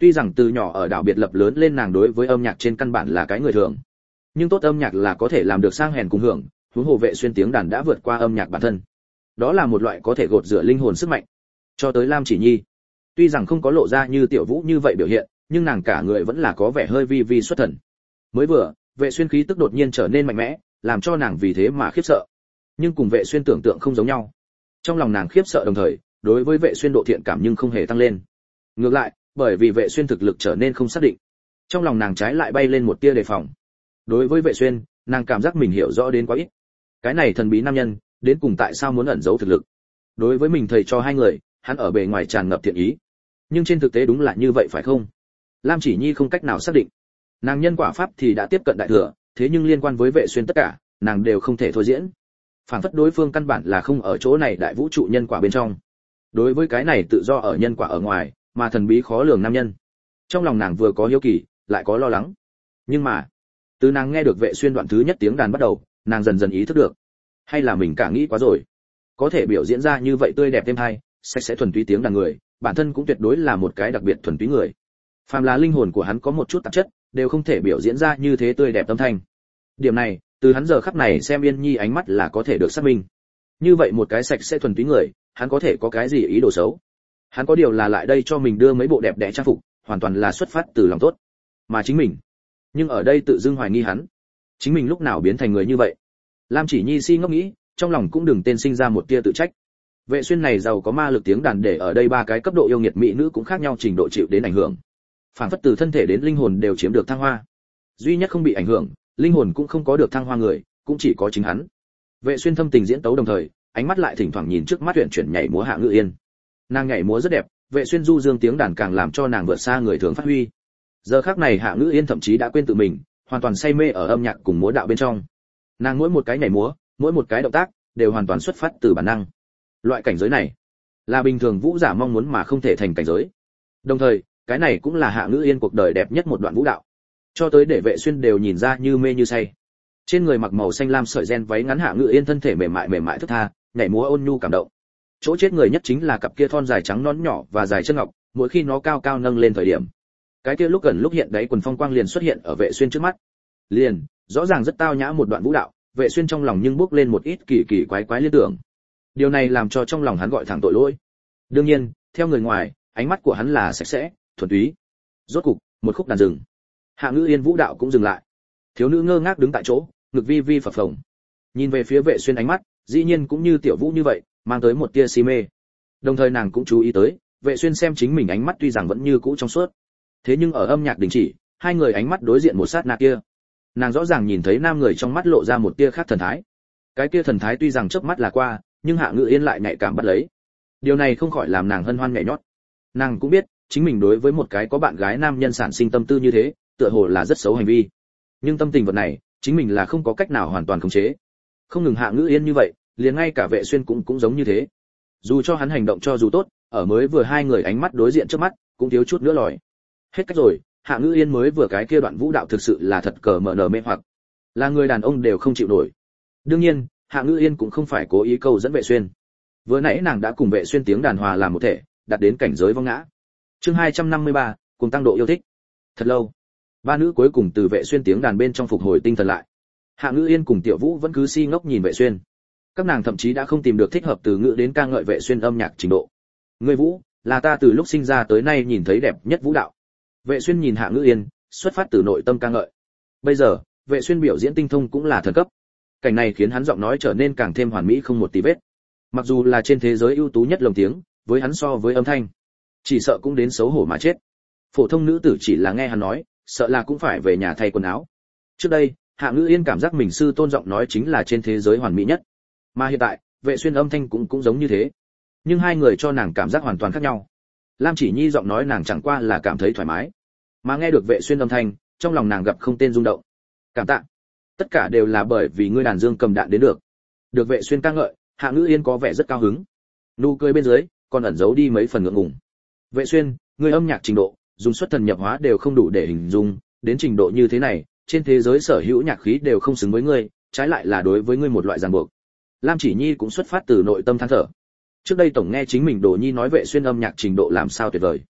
Tuy rằng từ nhỏ ở đảo biệt lập lớn lên, nàng đối với âm nhạc trên căn bản là cái người thường, nhưng tốt âm nhạc là có thể làm được sang hèn cùng hưởng, huống hồ Vệ Xuyên tiếng đàn đã vượt qua âm nhạc bản thân. Đó là một loại có thể gột rửa linh hồn sức mạnh. Cho tới Lam Chỉ Nhi, tuy rằng không có lộ ra như Tiểu Vũ như vậy biểu hiện, nhưng nàng cả người vẫn là có vẻ hơi vi vi xuất thần. Mới vừa, Vệ Xuyên khí tức đột nhiên trở nên mạnh mẽ, làm cho nàng vì thế mà khiếp sợ. Nhưng cùng Vệ Xuyên tưởng tượng không giống nhau. Trong lòng nàng khiếp sợ đồng thời, đối với Vệ Xuyên độ thiện cảm nhưng không hề tăng lên. Ngược lại, bởi vì Vệ Xuyên thực lực trở nên không xác định, trong lòng nàng trái lại bay lên một tia đề phòng. Đối với Vệ Xuyên, nàng cảm giác mình hiểu rõ đến quá ít. Cái này thần bí nam nhân, đến cùng tại sao muốn ẩn giấu thực lực? Đối với mình thầy cho hai người, hắn ở bề ngoài tràn ngập thiện ý, nhưng trên thực tế đúng là như vậy phải không? Lam Chỉ Nhi không cách nào xác định. Nàng nhân quả pháp thì đã tiếp cận đại thừa, thế nhưng liên quan với Vệ Xuyên tất cả, nàng đều không thể thôi diễn. Phản phất đối phương căn bản là không ở chỗ này đại vũ trụ nhân quả bên trong. Đối với cái này tự do ở nhân quả ở ngoài, mà thần bí khó lường nam nhân, trong lòng nàng vừa có hiếu kỳ, lại có lo lắng. Nhưng mà, từ nàng nghe được Vệ Xuyên đoạn thứ nhất tiếng đàn bắt đầu, nàng dần dần ý thức được, hay là mình cả nghĩ quá rồi. Có thể biểu diễn ra như vậy tươi đẹp êm hay, sạch sẽ thuần túy tiếng đàn người, bản thân cũng tuyệt đối là một cái đặc biệt thuần túy người. Phàm là linh hồn của hắn có một chút tạp chất, đều không thể biểu diễn ra như thế tươi đẹp âm thanh. Điểm này, từ hắn giờ khắc này xem Yên Nhi ánh mắt là có thể được xác minh. Như vậy một cái sạch sẽ thuần túy người, hắn có thể có cái gì ý đồ xấu? Hắn có điều là lại đây cho mình đưa mấy bộ đẹp đẽ trang phục, hoàn toàn là xuất phát từ lòng tốt. Mà chính mình, nhưng ở đây tự dưng hoài nghi hắn, chính mình lúc nào biến thành người như vậy? Lam Chỉ Nhi si ngốc nghĩ, trong lòng cũng đừng tên sinh ra một tia tự trách. Vệ Xuyên này giàu có ma lực tiếng đàn để ở đây ba cái cấp độ yêu nghiệt mỹ nữ cũng khác nhau trình độ chịu đến ảnh hưởng. Phản phất từ thân thể đến linh hồn đều chiếm được thăng hoa. Duy nhất không bị ảnh hưởng, linh hồn cũng không có được thăng hoa người, cũng chỉ có chính hắn. Vệ Xuyên thâm tình diễn tấu đồng thời, ánh mắt lại thỉnh thoảng nhìn trước mắt Uyển chuyển nhảy múa Hạ Ngự Yên. Nàng nhảy múa rất đẹp, Vệ Xuyên du dương tiếng đàn càng làm cho nàng vượt xa người thường phát huy. Giờ khắc này Hạ Ngự Yên thậm chí đã quên tự mình, hoàn toàn say mê ở âm nhạc cùng múa đạo bên trong. Nàng mỗi một cái nhảy múa, mỗi một cái động tác đều hoàn toàn xuất phát từ bản năng. Loại cảnh giới này là bình thường vũ giả mong muốn mà không thể thành cảnh giới. Đồng thời, cái này cũng là Hạ Ngự Yên cuộc đời đẹp nhất một đoạn vũ đạo. Cho tới để Vệ Xuyên đều nhìn ra như mê như say. Trên người mặc màu xanh lam sợi ren váy ngắn Hạ Ngự Yên thân thể mềm mại thức tha, nhảy múa ôn nhu cảm động. Chỗ chết người nhất chính là cặp kia thon dài trắng nõn nhỏ và dài chân ngọc, mỗi khi nó cao cao nâng lên thời điểm, cái kia lúc gần lúc hiện đấy quần phong quang liền xuất hiện ở Vệ Xuyên trước mắt. Liền, rõ ràng rất tao nhã một đoạn vũ đạo, Vệ Xuyên trong lòng nhưng bước lên một ít kỳ kỳ quái quái liên tưởng. Điều này làm cho trong lòng hắn gọi thẳng tội lỗi. Đương nhiên, theo người ngoài, ánh mắt của hắn là sạch sẽ, thuần túy. Rốt cục, một khúc đàn dừng. Hạ Ngự Yên vũ đạo cũng dừng lại. Thiếu nữ ngơ ngác đứng tại chỗ, ngực vi vi phập phồng. Nhìn về phía Vệ Xuyên ánh mắt, dĩ nhiên cũng như Tiểu Vũ như vậy, mang tới một tia si mê. Đồng thời nàng cũng chú ý tới, Vệ Xuyên xem chính mình ánh mắt tuy rằng vẫn như cũ trong suốt, thế nhưng ở âm nhạc đình chỉ, hai người ánh mắt đối diện một sát na kia, nàng rõ ràng nhìn thấy nam người trong mắt lộ ra một tia khác thần thái. Cái kia thần thái tuy rằng chớp mắt là qua, nhưng Hạ Ngự Yên lại nhạy cảm bắt lấy. Điều này không khỏi làm nàng hân hoan nhảy nhót. Nàng cũng biết, chính mình đối với một cái có bạn gái nam nhân sản sinh tâm tư như thế, tựa hồ là rất xấu hành vi. Nhưng tâm tình vật này, chính mình là không có cách nào hoàn toàn khống chế. Không ngừng Hạ Ngự Yên như vậy, liền ngay cả Vệ Xuyên cũng giống như thế. Dù cho hắn hành động cho dù tốt, ở mới vừa hai người ánh mắt đối diện trước mắt, cũng thiếu chút nữa lòi. Hết cách rồi, Hạ Ngự Yên mới vừa cái kia đoạn vũ đạo thực sự là thật cờ mở nở mê hoặc, là người đàn ông đều không chịu nổi. Đương nhiên, Hạ Ngự Yên cũng không phải cố ý câu dẫn Vệ Xuyên. Vừa nãy nàng đã cùng Vệ Xuyên tiếng đàn hòa làm một thể, đạt đến cảnh giới vong ngã. Chương 253, cùng tăng độ yêu thích. Thật lâu, ba nữ cuối cùng từ Vệ Xuyên tiếng đàn bên trong phục hồi tinh thần lại. Hạ Ngự Yên cùng Tiểu Vũ vẫn cứ si ngốc nhìn Vệ Xuyên. Các nàng thậm chí đã không tìm được thích hợp từ ngữ đến ca ngợi Vệ Xuyên âm nhạc trình độ. Người Vũ, là ta từ lúc sinh ra tới nay nhìn thấy đẹp nhất vũ đạo. Vệ Xuyên nhìn Hạ Ngự Yên, xuất phát từ nội tâm ca ngợi. Bây giờ, Vệ Xuyên biểu diễn tinh thông cũng là thần cấp. Cảnh này khiến hắn giọng nói trở nên càng thêm hoàn mỹ không một tí vết. Mặc dù là trên thế giới ưu tú nhất lồng tiếng, với hắn so với âm thanh, chỉ sợ cũng đến xấu hổ mà chết. Phổ thông nữ tử chỉ là nghe hắn nói, sợ là cũng phải về nhà thay quần áo. Trước đây, Hạ Ngự Yên cảm giác mình sư tôn giọng nói chính là trên thế giới hoàn mỹ nhất. Mà hiện tại, Vệ Xuyên âm thanh cũng giống như thế. Nhưng hai người cho nàng cảm giác hoàn toàn khác nhau. Lam Chỉ Nhi giọng nói nàng chẳng qua là cảm thấy thoải mái, mà nghe được Vệ Xuyên âm thanh, trong lòng nàng gặp không tên rung động. Cảm tạ. Tất cả đều là bởi vì ngươi đàn dương cầm đạn đến được. Được Vệ Xuyên ca ngợi, Hạ Ngự Yên có vẻ rất cao hứng. Nụ cười bên dưới, còn ẩn giấu đi mấy phần ngượng ngùng. Vệ Xuyên, ngươi âm nhạc trình độ, dùng xuất thần nhập hóa đều không đủ để hình dung, đến trình độ như thế này, trên thế giới sở hữu nhạc khí đều không xứng với ngươi, trái lại là đối với ngươi một loại ràng buộc. Lam Chỉ Nhi cũng xuất phát từ nội tâm than thở. Trước đây tổng nghe chính mình Đồ Nhi nói Vệ Xuyên âm nhạc trình độ làm sao tuyệt vời.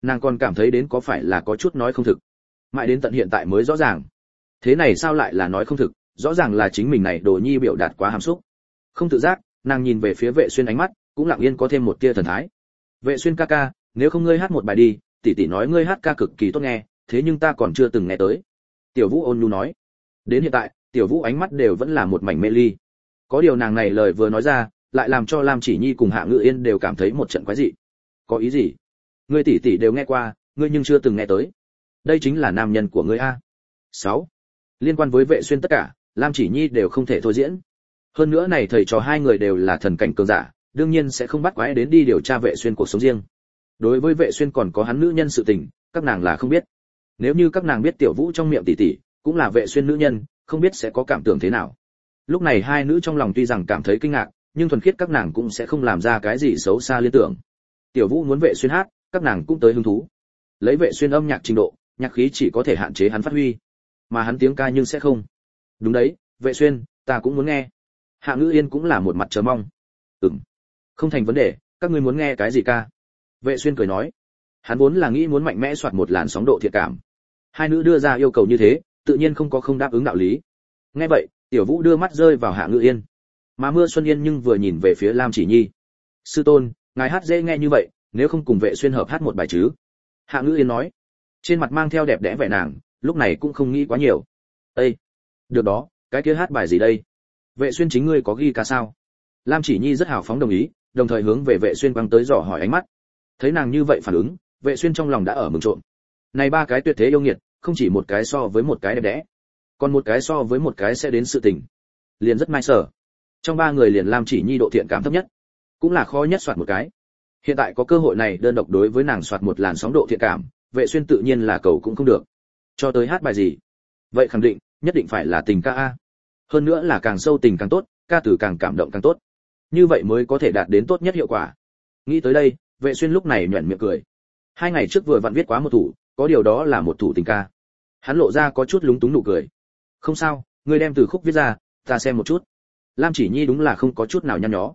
Nàng còn cảm thấy đến có phải là có chút nói không thực, mãi đến tận hiện tại mới rõ ràng. Thế này sao lại là nói không thực, rõ ràng là chính mình này đồ nhi biểu đạt quá hàm xúc. Không tự giác, nàng nhìn về phía Vệ Xuyên, ánh mắt cũng lặng yên có thêm một tia thần thái. Vệ Xuyên ca ca, nếu không ngươi hát một bài đi, tỷ tỷ nói ngươi hát ca cực kỳ tốt nghe, thế nhưng ta còn chưa từng nghe tới. Tiểu Vũ ôn nhu nói. Đến hiện tại, Tiểu Vũ ánh mắt đều vẫn là một mảnh mê ly. Có điều nàng này lời vừa nói ra, lại làm cho Lam Chỉ Nhi cùng Hạ Ngự Yên đều cảm thấy một trận quái dị. Có ý gì? Ngươi tỷ tỷ đều nghe qua, ngươi nhưng chưa từng nghe tới. Đây chính là nam nhân của ngươi a. 6. Liên quan với Vệ Xuyên tất cả, Lam Chỉ Nhi đều không thể thôi diễn. Hơn nữa này thầy trò hai người đều là thần cảnh cường giả, đương nhiên sẽ không bắt quái đến đi điều tra Vệ Xuyên cuộc sống riêng. Đối với Vệ Xuyên còn có hắn nữ nhân sự tình, các nàng là không biết. Nếu như các nàng biết Tiểu Vũ trong miệng tỷ tỷ cũng là Vệ Xuyên nữ nhân, không biết sẽ có cảm tưởng thế nào. Lúc này hai nữ trong lòng tuy rằng cảm thấy kinh ngạc, nhưng thuần khiết các nàng cũng sẽ không làm ra cái gì xấu xa liên tưởng. Tiểu Vũ muốn Vệ Xuyên hát, các nàng cũng tới hứng thú. Lấy Vệ Xuyên âm nhạc trình độ, nhạc khí chỉ có thể hạn chế hắn phát huy, mà hắn tiếng ca nhưng sẽ không. Đúng đấy, Vệ Xuyên, ta cũng muốn nghe. Hạ Ngữ Yên cũng là một mặt chờ mong. Không thành vấn đề, các ngươi muốn nghe cái gì ca? Vệ Xuyên cười nói. Hắn vốn là nghĩ muốn mạnh mẽ soạt một làn sóng độ thiện cảm. Hai nữ đưa ra yêu cầu như thế, tự nhiên không có không đáp ứng đạo lý. Nghe vậy, Tiểu Vũ đưa mắt rơi vào Hạ Ngữ Yên, mà Mưa Xuân Yên nhưng vừa nhìn về phía Lam Chỉ Nhi. Sư tôn, ngài hát dễ nghe như vậy, nếu không cùng Vệ Xuyên hợp hát một bài chứ? Hạ Ngữ Yên nói. Trên mặt mang theo đẹp đẽ vẻ nàng, lúc này cũng không nghĩ quá nhiều. Ê, được đó, cái kia hát bài gì đây? Vệ Xuyên chính ngươi có ghi ca sao? Lam Chỉ Nhi rất hào phóng đồng ý, đồng thời hướng về Vệ Xuyên quăng tới dò hỏi ánh mắt. Thấy nàng như vậy phản ứng, Vệ Xuyên trong lòng đã ở mừng trộm. Này ba cái tuyệt thế yêu nghiệt, không chỉ một cái so với một cái đẹp đẽ, còn một cái so với một cái sẽ đến sự tình, liền rất mai sở. Trong ba người liền Lam Chỉ Nhi độ thiện cảm thấp nhất, cũng là khó nhất soạt một cái. Hiện tại có cơ hội này đơn độc đối với nàng soạt một làn sóng độ thiện cảm, Vệ Xuyên tự nhiên là cầu cũng không được. Cho tới hát bài gì? Vậy khẳng định, nhất định phải là tình ca a. Hơn nữa là càng sâu tình càng tốt, ca từ càng cảm động càng tốt. Như vậy mới có thể đạt đến tốt nhất hiệu quả. Nghĩ tới đây, Vệ Xuyên lúc này nhuyễn miệng cười. 2 ngày trước vừa vặn viết quá một thủ, có điều đó là một thủ tình ca. Hắn lộ ra có chút lúng túng nụ cười. Không sao, ngươi đem từ khúc viết ra, ta xem một chút. Lam Chỉ Nhi đúng là không có chút nào nhăn nhó.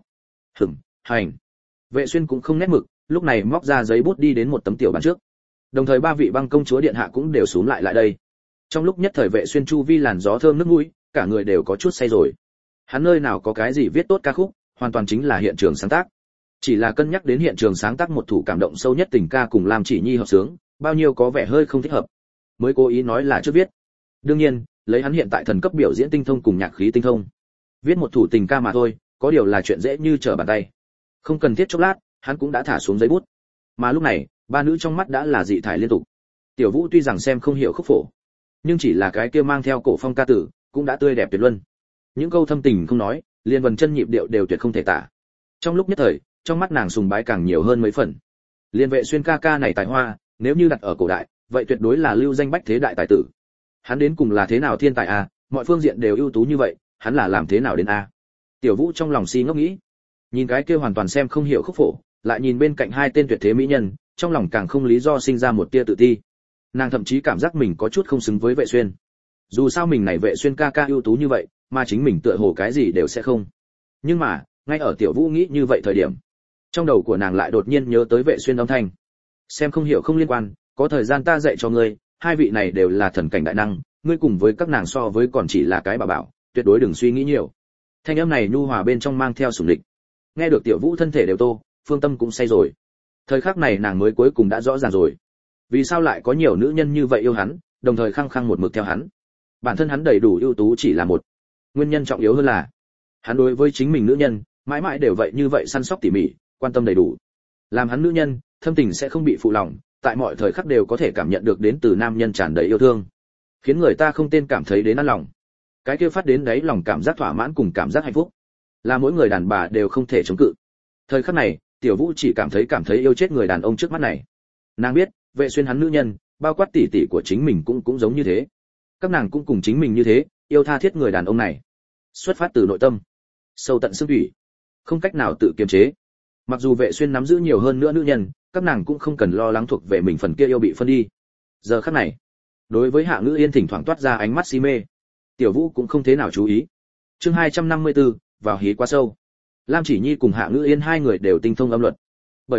Hành. Vệ Xuyên cũng không nét mực, lúc này móc ra giấy bút đi đến một tấm tiểu bản trước. Đồng thời ba vị băng công chúa điện hạ cũng đều xúm lại đây. Trong lúc nhất thời Vệ Xuyên chu vi làn gió thơm nước mũi, cả người đều có chút say rồi. Hắn nơi nào có cái gì viết tốt ca khúc, hoàn toàn chính là hiện trường sáng tác. Chỉ là cân nhắc đến hiện trường sáng tác một thủ cảm động sâu nhất tình ca cùng Lam Chỉ Nhi hợp sướng, bao nhiêu có vẻ hơi không thích hợp, mới cố ý nói là chưa viết. Đương nhiên, lấy hắn hiện tại thần cấp biểu diễn tinh thông cùng nhạc khí tinh thông, viết một thủ tình ca mà thôi, có điều là chuyện dễ như trở bàn tay. Không cần thiết chốc lát, hắn cũng đã thả xuống giấy bút. Mà lúc này, ba nữ trong mắt đã là dị thải liên tục. Tiểu Vũ tuy rằng xem không hiểu khúc phổ, nhưng chỉ là cái kia mang theo cổ phong ca tử, cũng đã tươi đẹp tuyệt luân. Những câu thâm tình không nói, liền vần chân nhịp điệu đều tuyệt không thể tả. Trong lúc nhất thời, trong mắt nàng sùng bái càng nhiều hơn mấy phần. Liên Vệ Xuyên ca ca này tài hoa, nếu như đặt ở cổ đại, vậy tuyệt đối là lưu danh bách thế đại tài tử. Hắn đến cùng là thế nào thiên tài a, mọi phương diện đều ưu tú như vậy, hắn là làm thế nào đến a? Tiểu Vũ trong lòng si ngốc nghĩ. Nhìn cái kia hoàn toàn xem không hiểu khúc phổ, lại nhìn bên cạnh hai tên tuyệt thế mỹ nhân, trong lòng càng không lý do sinh ra một tia tự ti. Nàng thậm chí cảm giác mình có chút không xứng với Vệ Xuyên. Dù sao mình này Vệ Xuyên ca ca ưu tú như vậy, mà chính mình tựa hồ cái gì đều sẽ không. Nhưng mà, ngay ở Tiểu Vũ nghĩ như vậy thời điểm, trong đầu của nàng lại đột nhiên nhớ tới Vệ Xuyên âm thanh. Xem không hiểu không liên quan, có thời gian ta dạy cho ngươi, hai vị này đều là thần cảnh đại năng, ngươi cùng với các nàng so với còn chỉ là cái bà bảo, tuyệt đối đừng suy nghĩ nhiều. Thanh âm này nhu hòa bên trong mang theo sủng lịch. Nghe được Tiểu Vũ thân thể đều tô, phương tâm cũng say rồi. Thời khắc này nàng mới cuối cùng đã rõ ràng rồi. Vì sao lại có nhiều nữ nhân như vậy yêu hắn, đồng thời khăng khăng một mực theo hắn. Bản thân hắn đầy đủ ưu tú chỉ là một. Nguyên nhân trọng yếu hơn là, hắn đối với chính mình nữ nhân, mãi mãi đều vậy như vậy săn sóc tỉ mỉ, quan tâm đầy đủ. Làm hắn nữ nhân, thâm tình sẽ không bị phụ lòng, tại mọi thời khắc đều có thể cảm nhận được đến từ nam nhân tràn đầy yêu thương, khiến người ta không tên cảm thấy đến an lòng. Cái kia phát đến đấy lòng cảm giác thỏa mãn cùng cảm giác hạnh phúc, là mỗi người đàn bà đều không thể chống cự. Thời khắc này, Tiểu Vũ chỉ cảm thấy yêu chết người đàn ông trước mắt này. Nàng biết, Vệ Xuyên hắn nữ nhân, bao quát tỷ tỷ của chính mình cũng giống như thế. Các nàng cũng cùng chính mình như thế, yêu tha thiết người đàn ông này. Xuất phát từ nội tâm, sâu tận xương thủy, không cách nào tự kiềm chế. Mặc dù Vệ Xuyên nắm giữ nhiều hơn nữa nữ nhân, các nàng cũng không cần lo lắng thuộc về mình phần kia yêu bị phân đi. Giờ khắc này, đối với Hạ Ngữ Yên thỉnh thoảng toát ra ánh mắt si mê, Tiểu Vũ cũng không thế nào chú ý. Chương 254, vào hí quá sâu. Lam Chỉ Nhi cùng Hạ Ngữ Yên hai người đều tinh thông âm luật. Bởi vậy,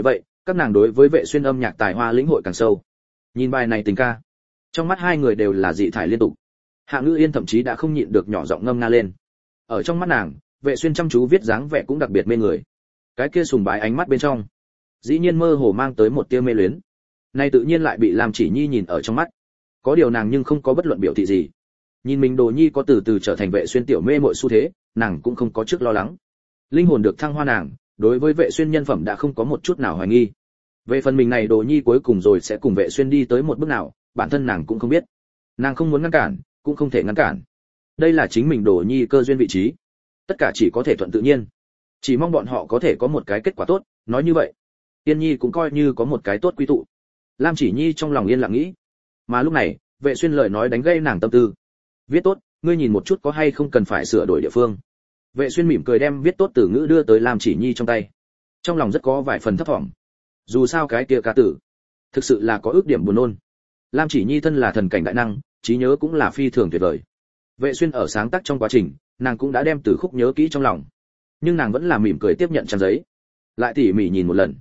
các nàng đối với Vệ Xuyên âm nhạc tài hoa lĩnh hội càng sâu. Nhìn bài này tình ca, trong mắt hai người đều là dị thải liên tục. Hạ Ngữ Yên thậm chí đã không nhịn được nhỏ giọng ngâm nga lên. Ở trong mắt nàng, Vệ Xuyên chăm chú viết dáng vẻ cũng đặc biệt mê người. Cái kia sùng bái ánh mắt bên trong, dĩ nhiên mơ hồ mang tới một tia mê luyến. Nay tự nhiên lại bị Lam Chỉ Nhi nhìn ở trong mắt. Có điều nàng nhưng không có bất luận biểu thị gì. Nhìn mình Đồ Nhi có từ từ trở thành Vệ Xuyên tiểu mê muội xu thế, nàng cũng không có trước lo lắng. Linh hồn được thăng hoa nàng, đối với Vệ Xuyên nhân phẩm đã không có một chút nào hoài nghi. Về phần mình này Đồ Nhi cuối cùng rồi sẽ cùng Vệ Xuyên đi tới một bước nào, bản thân nàng cũng không biết. Nàng không muốn ngăn cản, cũng không thể ngăn cản. Đây là chính mình Đồ Nhi cơ duyên vị trí, tất cả chỉ có thể thuận tự nhiên. Chỉ mong bọn họ có thể có một cái kết quả tốt, nói như vậy, Tiên Nhi cũng coi như có một cái tốt quy tụ. Lam Chỉ Nhi trong lòng yên lặng nghĩ. Mà lúc này, Vệ Xuyên lời nói đánh gây nàng tâm tư. Viết tốt, ngươi nhìn một chút có hay không cần phải sửa đổi địa phương. Vệ Xuyên mỉm cười đem viết tốt từ ngữ đưa tới Lam Chỉ Nhi trong tay. Trong lòng rất có vài phần thấp thỏm. Dù sao cái kia ca tử, thực sự là có ước điểm buồn nôn. Lam Chỉ Nhi thân là thần cảnh đại năng, trí nhớ cũng là phi thường tuyệt vời. Vệ Xuyên ở sáng tác trong quá trình, nàng cũng đã đem từ khúc nhớ kỹ trong lòng. Nhưng nàng vẫn là mỉm cười tiếp nhận trang giấy, lại tỉ mỉ nhìn một lần.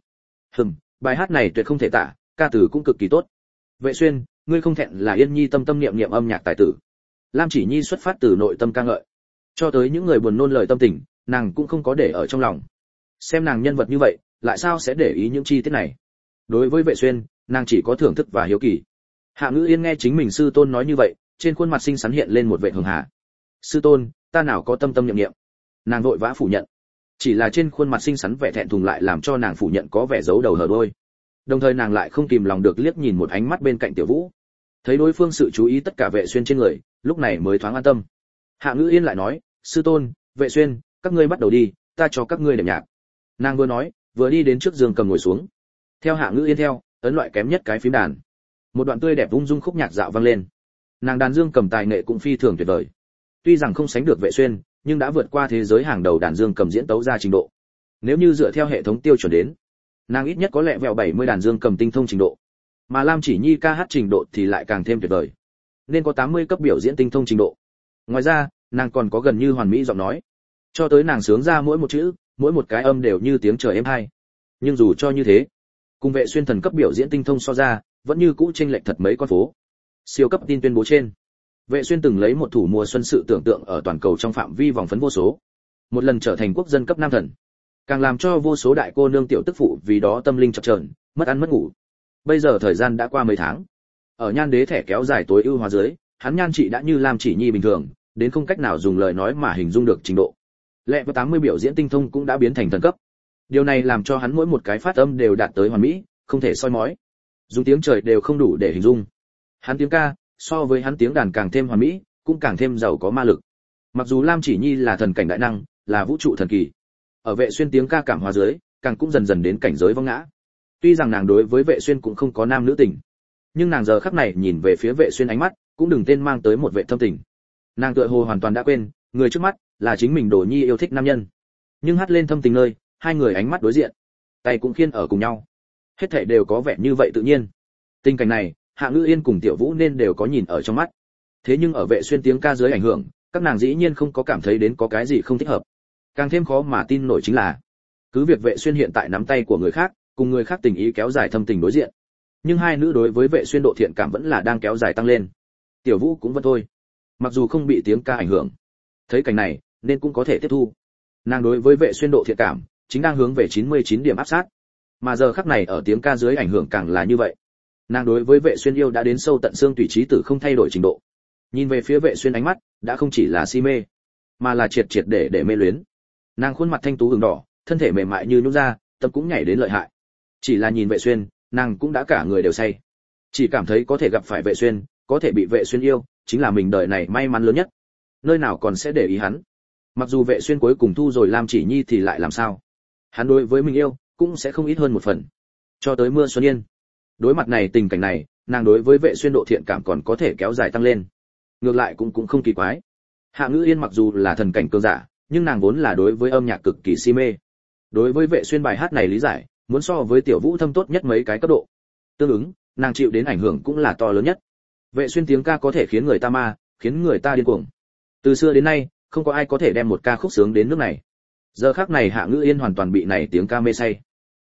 Bài hát này tuyệt không thể tả, ca từ cũng cực kỳ tốt. Vệ Xuyên, ngươi không thẹn là Yên Nhi tâm tâm niệm niệm âm nhạc tài tử. Lam Chỉ Nhi xuất phát từ nội tâm ca ngợi. Cho tới những người buồn nôn lời tâm tình, nàng cũng không có để ở trong lòng. Xem nàng nhân vật như vậy, lại sao sẽ để ý những chi tiết này. Đối với Vệ Xuyên, nàng chỉ có thưởng thức và hiếu kỳ. Hạ Ngữ Yên nghe chính mình sư tôn nói như vậy, trên khuôn mặt xinh xắn hiện lên một vẻ hường hà. Sư tôn, ta nào có tâm tâm niệm niệm. Nàng vội vã phủ nhận. Chỉ là trên khuôn mặt xinh xắn vẻ thẹn thùng lại làm cho nàng phủ nhận có vẻ giấu đầu hở đuôi. Đồng thời nàng lại không kìm lòng được liếc nhìn một ánh mắt bên cạnh Tiểu Vũ. Thấy đối phương sự chú ý tất cả Vệ Xuyên trên người, lúc này mới thoáng an tâm. Hạ Ngữ Yên lại nói, sư tôn, Vệ Xuyên, các ngươi bắt đầu đi, ta cho các ngươi đệm nhạc. Nàng vừa nói, vừa đi đến trước giường cầm ngồi xuống. Theo Hạ Ngữ Yên theo, ấn loại kém nhất cái phím đàn. Một đoạn tươi đẹp ung dung khúc nhạc dạo vang lên. Nàng đàn dương cầm tài nghệ cũng phi thường tuyệt vời. Tuy rằng không sánh được Vệ Xuyên, nhưng đã vượt qua thế giới hàng đầu đàn dương cầm diễn tấu ra trình độ. Nếu như dựa theo hệ thống tiêu chuẩn đến, nàng ít nhất có lẽ vẹo 70 đàn dương cầm tinh thông trình độ. Mà Lam Chỉ Nhi ca hát trình độ thì lại càng thêm tuyệt vời, nên có 80 cấp biểu diễn tinh thông trình độ. Ngoài ra, nàng còn có gần như hoàn mỹ giọng nói. Cho tới nàng sướng ra mỗi một chữ, mỗi một cái âm đều như tiếng trời êm tai. Nhưng dù cho như thế, cùng Vệ Xuyên thần cấp biểu diễn tinh thông so ra, vẫn như cũ chênh lệch thật mấy con phố. Siêu cấp tin tuyên bố trên, Vệ Xuyên từng lấy một thủ mùa xuân sự tưởng tượng ở toàn cầu trong phạm vi vòng phấn vô số, một lần trở thành quốc dân cấp nam thần, càng làm cho vô số đại cô nương tiểu tức phụ vì đó tâm linh chập chờn, mất ăn mất ngủ. Bây giờ thời gian đã qua mấy tháng, ở nhan đế thẻ kéo dài tối ưu hóa dưới, hắn nhan trị đã như Lam Chỉ Nhi bình thường, đến không cách nào dùng lời nói mà hình dung được trình độ. Lệ với 80 biểu diễn tinh thông cũng đã biến thành thần cấp. Điều này làm cho hắn mỗi một cái phát âm đều đạt tới hoàn mỹ, không thể soi mói. Dùng tiếng trời đều không đủ để hình dung. Hắn tiếng ca, so với hắn tiếng đàn càng thêm hoàn mỹ, cũng càng thêm giàu có ma lực. Mặc dù Lam Chỉ Nhi là thần cảnh đại năng, là vũ trụ thần kỳ, ở Vệ Xuyên tiếng ca cảm hóa dưới, càng cũng dần dần đến cảnh giới vong ngã. Tuy rằng nàng đối với Vệ Xuyên cũng không có nam nữ tình, nhưng nàng giờ khắc này nhìn về phía Vệ Xuyên ánh mắt, cũng đừng tên mang tới một vệ thâm tình. Nàng tựa hồ hoàn toàn đã quên, người trước mắt là chính mình Đồ Nhi yêu thích nam nhân. Nhưng hát lên thâm tình nơi, hai người ánh mắt đối diện, tay cũng khiên ở cùng nhau. Hết thảy đều có vẻ như vậy tự nhiên. Tình cảnh này, Hạ Ngữ Yên cùng Tiểu Vũ nên đều có nhìn ở trong mắt. Thế nhưng ở Vệ Xuyên tiếng ca dưới ảnh hưởng, các nàng dĩ nhiên không có cảm thấy đến có cái gì không thích hợp. Càng thêm khó mà tin nổi chính là, cứ việc Vệ Xuyên hiện tại nắm tay của người khác, cùng người khác tình ý kéo dài thâm tình đối diện, nhưng hai nữ đối với Vệ Xuyên độ thiện cảm vẫn là đang kéo dài tăng lên. Tiểu Vũ cũng vẫn thôi, mặc dù không bị tiếng ca ảnh hưởng, thấy cảnh này nên cũng có thể tiếp thu. Nàng đối với Vệ Xuyên độ thiện cảm chính đang hướng về 99 điểm áp sát, mà giờ khắc này ở tiếng ca dưới ảnh hưởng càng là như vậy. Nàng đối với Vệ Xuyên yêu đã đến sâu tận xương tủy trí tử không thay đổi trình độ. Nhìn về phía Vệ Xuyên ánh mắt đã không chỉ là si mê, mà là triệt triệt để mê luyến. Nàng khuôn mặt thanh tú ửng đỏ, thân thể mềm mại như nhũn ra, tâm cũng nhảy đến lợi hại. Chỉ là nhìn Vệ Xuyên, nàng cũng đã cả người đều say. Chỉ cảm thấy có thể gặp phải Vệ Xuyên, có thể bị Vệ Xuyên yêu, chính là mình đời này may mắn lớn nhất. Nơi nào còn sẽ để ý hắn. Mặc dù Vệ Xuyên cuối cùng thu rồi Lam Chỉ Nhi thì lại làm sao? Hắn đối với mình yêu cũng sẽ không ít hơn một phần. Cho tới mưa xuân yên. Đối mặt này tình cảnh này, nàng đối với Vệ Xuyên độ thiện cảm còn có thể kéo dài tăng lên. Ngược lại cũng không kỳ quái. Hạ Ngữ Yên mặc dù là thần cảnh cường giả, nhưng nàng vốn là đối với âm nhạc cực kỳ si mê. Đối với Vệ Xuyên bài hát này lý giải, muốn so với Tiểu Vũ thâm tốt nhất mấy cái cấp độ. Tương ứng, nàng chịu đến ảnh hưởng cũng là to lớn nhất. Vệ Xuyên tiếng ca có thể khiến người ta ma, khiến người ta điên cuồng. Từ xưa đến nay, không có ai có thể đem một ca khúc sướng đến nước này. Giờ khắc này Hạ Ngữ Yên hoàn toàn bị này tiếng ca mê say.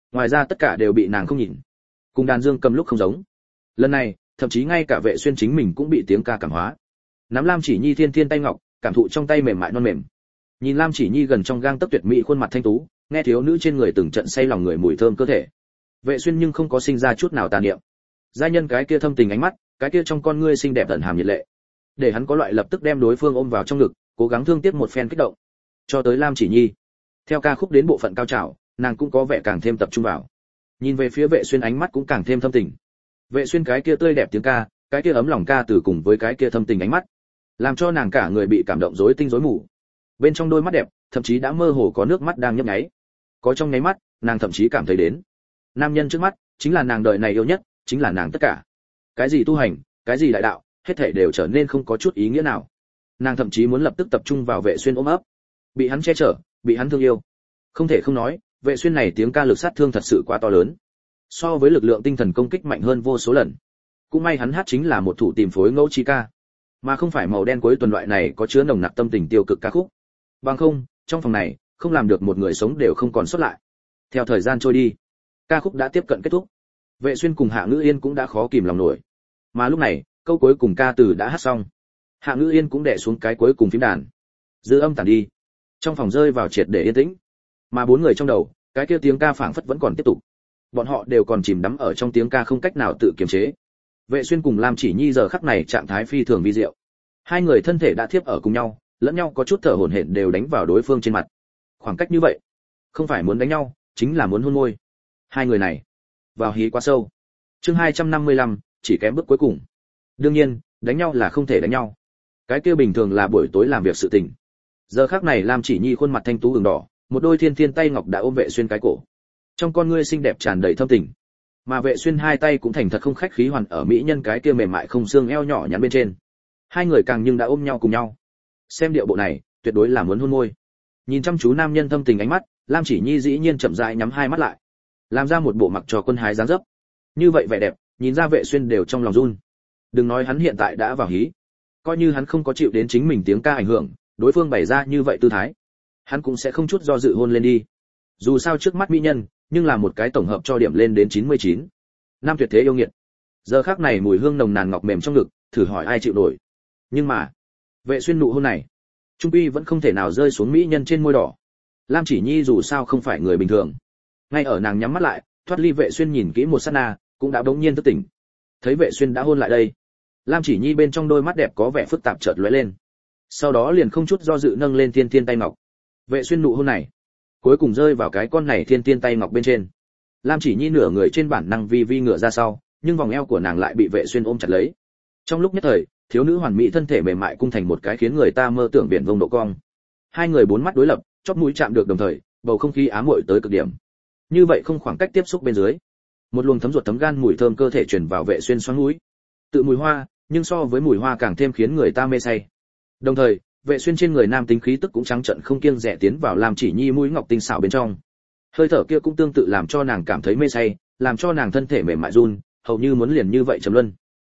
ngoài ra tất cả đều bị nàng không nhìn. Cùng đàn dương cầm lúc không giống. Lần này, thậm chí ngay cả Vệ Xuyên chính mình cũng bị tiếng ca cảm hóa. Nắm Lam Chỉ Nhi thiên thiên tay ngọc, cảm thụ trong tay mềm mại non mềm. Nhìn Lam Chỉ Nhi gần trong gang tấc tuyệt mỹ khuôn mặt thanh tú, nghe thiếu nữ trên người từng trận say lòng người mùi thơm cơ thể. Vệ Xuyên nhưng không có sinh ra chút nào tà niệm. Giai nhân cái kia thâm tình ánh mắt, cái kia trong con ngươi xinh đẹp tận hàm nhiệt lệ, để hắn có loại lập tức đem đối phương ôm vào trong ngực, cố gắng thương tiếc một phen kích động. Cho tới Lam Chỉ Nhi, theo ca khúc đến bộ phận cao trào, nàng cũng có vẻ càng thêm tập trung vào. Nhìn về phía Vệ Xuyên ánh mắt cũng càng thêm thâm tình. Vệ Xuyên cái kia tươi đẹp tiếng ca, cái kia ấm lòng ca từ cùng với cái kia thâm tình ánh mắt, làm cho nàng cả người bị cảm động rối tinh rối mù. Bên trong đôi mắt đẹp, thậm chí đã mơ hồ có nước mắt đang nhấp nháy. Có trong nháy mắt, nàng thậm chí cảm thấy đến, nam nhân trước mắt chính là nàng đời này yêu nhất, chính là nàng tất cả. Cái gì tu hành, cái gì đại đạo, hết thảy đều trở nên không có chút ý nghĩa nào. Nàng thậm chí muốn lập tức tập trung vào Vệ Xuyên ôm ấp, bị hắn che chở, bị hắn thương yêu. Không thể không nói, Vệ Xuyên này tiếng ca lực sát thương thật sự quá to lớn, so với lực lượng tinh thần công kích mạnh hơn vô số lần. Cũng may hắn hát chính là một thủ tìm phối ngẫu chi ca, mà không phải màu đen cuối tuần loại này có chứa nồng nặc tâm tình tiêu cực ca khúc. Bằng không, trong phòng này không làm được một người sống đều không còn sót lại. Theo thời gian trôi đi, ca khúc đã tiếp cận kết thúc. Vệ Xuyên cùng Hạ Ngữ Yên cũng đã khó kìm lòng nổi. Mà lúc này, câu cuối cùng ca từ đã hát xong. Hạ Ngữ Yên cũng đè xuống cái cuối cùng phím đàn. Dư âm tản đi, trong phòng rơi vào triệt để yên tĩnh. Mà bốn người trong đầu, cái kia tiếng ca phảng phất vẫn còn tiếp tục. Bọn họ đều còn chìm đắm ở trong tiếng ca không cách nào tự kiềm chế. Vệ Xuyên cùng Lam Chỉ Nhi giờ khắc này trạng thái phi thường vi diệu. Hai người thân thể đã thiếp ở cùng nhau, lẫn nhau có chút thở hổn hển đều đánh vào đối phương trên mặt. Khoảng cách như vậy, không phải muốn đánh nhau, chính là muốn hôn môi. Hai người này, vào hí quá sâu. Chương 255, chỉ kém bước cuối cùng. Đương nhiên, đánh nhau là không thể đánh nhau. Cái kia bình thường là buổi tối làm việc sự tình. Giờ khắc này Lam Chỉ Nhi khuôn mặt thanh tú ửng đỏ, một đôi thiên thiên tay ngọc đã ôm Vệ Xuyên cái cổ. Trong con ngươi xinh đẹp tràn đầy thâm tình. Mà Vệ Xuyên hai tay cũng thành thật không khách khí hoàn ở mỹ nhân cái kia mềm mại không xương eo nhỏ nhắn bên trên. Hai người càng nhưng đã ôm nhau cùng nhau. Xem điệu bộ này, tuyệt đối là muốn hôn môi. Nhìn chăm chú nam nhân thâm tình ánh mắt, Lam Chỉ Nhi dĩ nhiên chậm rãi nhắm hai mắt lại, làm ra một bộ mặc trò quân hái dáng dấp. Như vậy vẻ đẹp, nhìn ra Vệ Xuyên đều trong lòng run. Đừng nói hắn hiện tại đã vào hí, coi như hắn không có chịu đến chính mình tiếng ca ảnh hưởng, đối phương bày ra như vậy tư thái, hắn cũng sẽ không chút do dự hôn lên đi. Dù sao trước mắt mỹ nhân, nhưng là một cái tổng hợp cho điểm lên đến 99. Nam tuyệt thế yêu nghiệt. Giờ khắc này mùi hương nồng nàn ngọc mềm trong ngực, thử hỏi ai chịu nổi. Nhưng mà, Vệ Xuyên nụ hôn này, trung quy vẫn không thể nào rơi xuống mỹ nhân trên môi đỏ. Lam Chỉ Nhi dù sao không phải người bình thường. Ngay ở nàng nhắm mắt lại, thoát ly Vệ Xuyên nhìn kỹ một sát na, cũng đã bỗng nhiên thức tỉnh. Thấy Vệ Xuyên đã hôn lại đây, Lam Chỉ Nhi bên trong đôi mắt đẹp có vẻ phức tạp chợt lóe lên. Sau đó liền không chút do dự nâng lên thiên thiên tay ngọc. Vệ Xuyên nụ hôn này, cuối cùng rơi vào cái con này thiên thiên tay ngọc bên trên. Lam Chỉ Nhi nửa người trên bản năng vi vi ngửa ra sau, nhưng vòng eo của nàng lại bị Vệ Xuyên ôm chặt lấy. Trong lúc nhất thời, thiếu nữ hoàn mỹ thân thể mềm mại cung thành một cái khiến người ta mơ tưởng biển vông độ cong. Hai người bốn mắt đối lập, chóp mũi chạm được đồng thời, bầu không khí ám muội tới cực điểm. Như vậy không khoảng cách tiếp xúc bên dưới, một luồng thấm ruột thấm gan mùi thơm cơ thể truyền vào Vệ Xuyên xoắn mũi. Tự mùi hoa, nhưng so với mùi hoa càng thêm khiến người ta mê say. Đồng thời, Vệ Xuyên trên người nam tính khí tức cũng trắng trợn không kiêng dè tiến vào Lam Chỉ Nhi mũi ngọc tinh xảo bên trong. Hơi thở kia cũng tương tự làm cho nàng cảm thấy mê say, làm cho nàng thân thể mềm mại run, hầu như muốn liền như vậy trầm luân.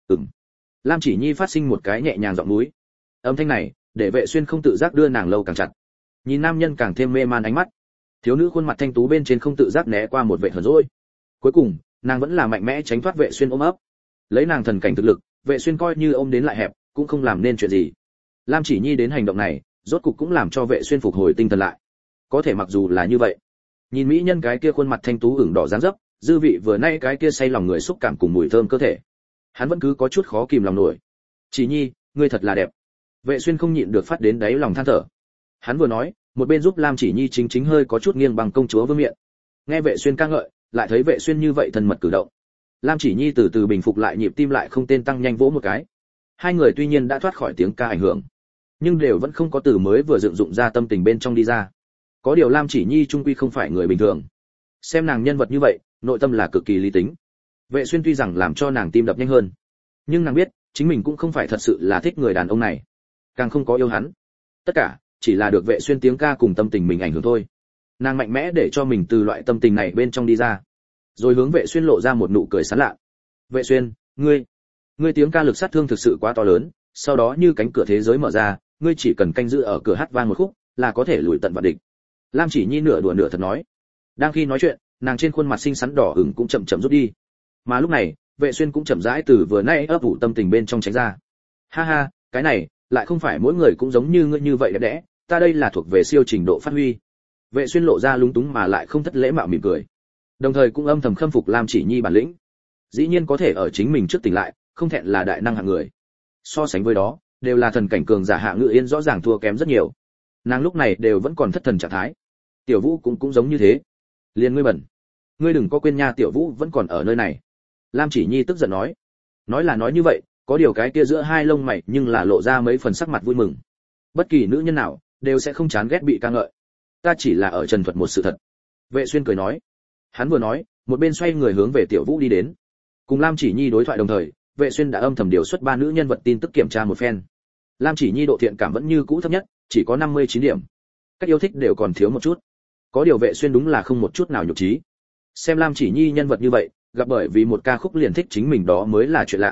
Lam Chỉ Nhi phát sinh một cái nhẹ nhàng giọng núi. Âm thanh này, để Vệ Xuyên không tự giác đưa nàng lâu càng chặt. Nhìn nam nhân càng thêm mê man ánh mắt. Thiếu nữ khuôn mặt thanh tú bên trên không tự giác né qua một vẻ hờn dỗi. Cuối cùng, nàng vẫn là mạnh mẽ tránh thoát Vệ Xuyên ôm ấp. Lấy nàng thần cảnh thực lực, Vệ Xuyên coi như ôm đến lại hẹp, cũng không làm nên chuyện gì. Lam Chỉ Nhi đến hành động này, rốt cục cũng làm cho Vệ Xuyên phục hồi tinh thần lại. Có thể mặc dù là như vậy, nhìn mỹ nhân cái kia khuôn mặt thanh tú ửng đỏ dáng dấp, dư vị vừa nay cái kia say lòng người xúc cảm cùng mùi thơm cơ thể, hắn vẫn cứ có chút khó kìm lòng nổi. Chỉ Nhi, ngươi thật là đẹp. Vệ Xuyên không nhịn được phát đến đáy lòng than thở. Hắn vừa nói, một bên giúp Lam Chỉ Nhi chính hơi có chút nghiêng bằng công chúa vương miện. Nghe Vệ Xuyên ca ngợi, lại thấy Vệ Xuyên như vậy thân mật cử động, Lam Chỉ Nhi từ từ bình phục lại nhịp tim lại không tên tăng nhanh vỗ một cái. Hai người tuy nhiên đã thoát khỏi tiếng ca ảnh hưởng, nhưng đều vẫn không có từ mới vừa dựng dụng ra tâm tình bên trong đi ra. Có điều Lam Chỉ Nhi trung quy không phải người bình thường. Xem nàng nhân vật như vậy, nội tâm là cực kỳ lý tính. Vệ Xuyên tuy rằng làm cho nàng tim đập nhanh hơn, nhưng nàng biết, chính mình cũng không phải thật sự là thích người đàn ông này, càng không có yêu hắn. Tất cả chỉ là được Vệ Xuyên tiếng ca cùng tâm tình mình ảnh hưởng thôi. Nàng mạnh mẽ để cho mình từ loại tâm tình này bên trong đi ra, rồi hướng Vệ Xuyên lộ ra một nụ cười sán lạ. Vệ Xuyên, ngươi tiếng ca lực sát thương thực sự quá to lớn, sau đó như cánh cửa thế giới mở ra, ngươi chỉ cần canh giữ ở cửa hát vang một khúc, là có thể lùi tận vạn địch. Lam Chỉ Nhi nửa đùa nửa thật nói. Đang khi nói chuyện, nàng trên khuôn mặt xinh xắn đỏ ửng cũng chậm chậm rút đi. Mà lúc này, Vệ Xuyên cũng chậm rãi từ vừa nãy ấp ủ tâm tình bên trong tránh ra. Ha ha, cái này, lại không phải mỗi người cũng giống như ngươi như vậy đẹp đẽ, ta đây là thuộc về siêu trình độ phát huy. Vệ Xuyên lộ ra lúng túng mà lại không thất lễ mạo mỉm cười, đồng thời cũng âm thầm khâm phục Lam Chỉ Nhi bản lĩnh. Dĩ nhiên có thể ở chính mình trước tỉnh lại, không thẹn là đại năng hạng người. So sánh với đó, đều là thần cảnh cường giả Hạ Ngự Yên rõ ràng thua kém rất nhiều. Nàng lúc này đều vẫn còn thất thần trạng thái. Tiểu Vũ cũng giống như thế. Liên ngươi bẩn, ngươi đừng có quên nha, Tiểu Vũ vẫn còn ở nơi này. Lam Chỉ Nhi tức giận nói. Nói là nói như vậy, có điều cái kia giữa hai lông mày nhưng là lộ ra mấy phần sắc mặt vui mừng. Bất kỳ nữ nhân nào đều sẽ không chán ghét bị ca ngợi. Ta chỉ là ở trần thuật một sự thật. Vệ Xuyên cười nói. Hắn vừa nói, một bên xoay người hướng về Tiểu Vũ đi đến. Cùng Lam Chỉ Nhi đối thoại đồng thời, Vệ Xuyên đã âm thầm điều xuất 3 nữ nhân vật tin tức kiểm tra một phen. Lam Chỉ Nhi độ thiện cảm vẫn như cũ thấp nhất, chỉ có 59 điểm. Các yêu thích đều còn thiếu một chút. Có điều Vệ Xuyên đúng là không một chút nào nhục trí. Xem Lam Chỉ Nhi nhân vật như vậy, gặp bởi vì một ca khúc liền thích chính mình đó mới là chuyện lạ.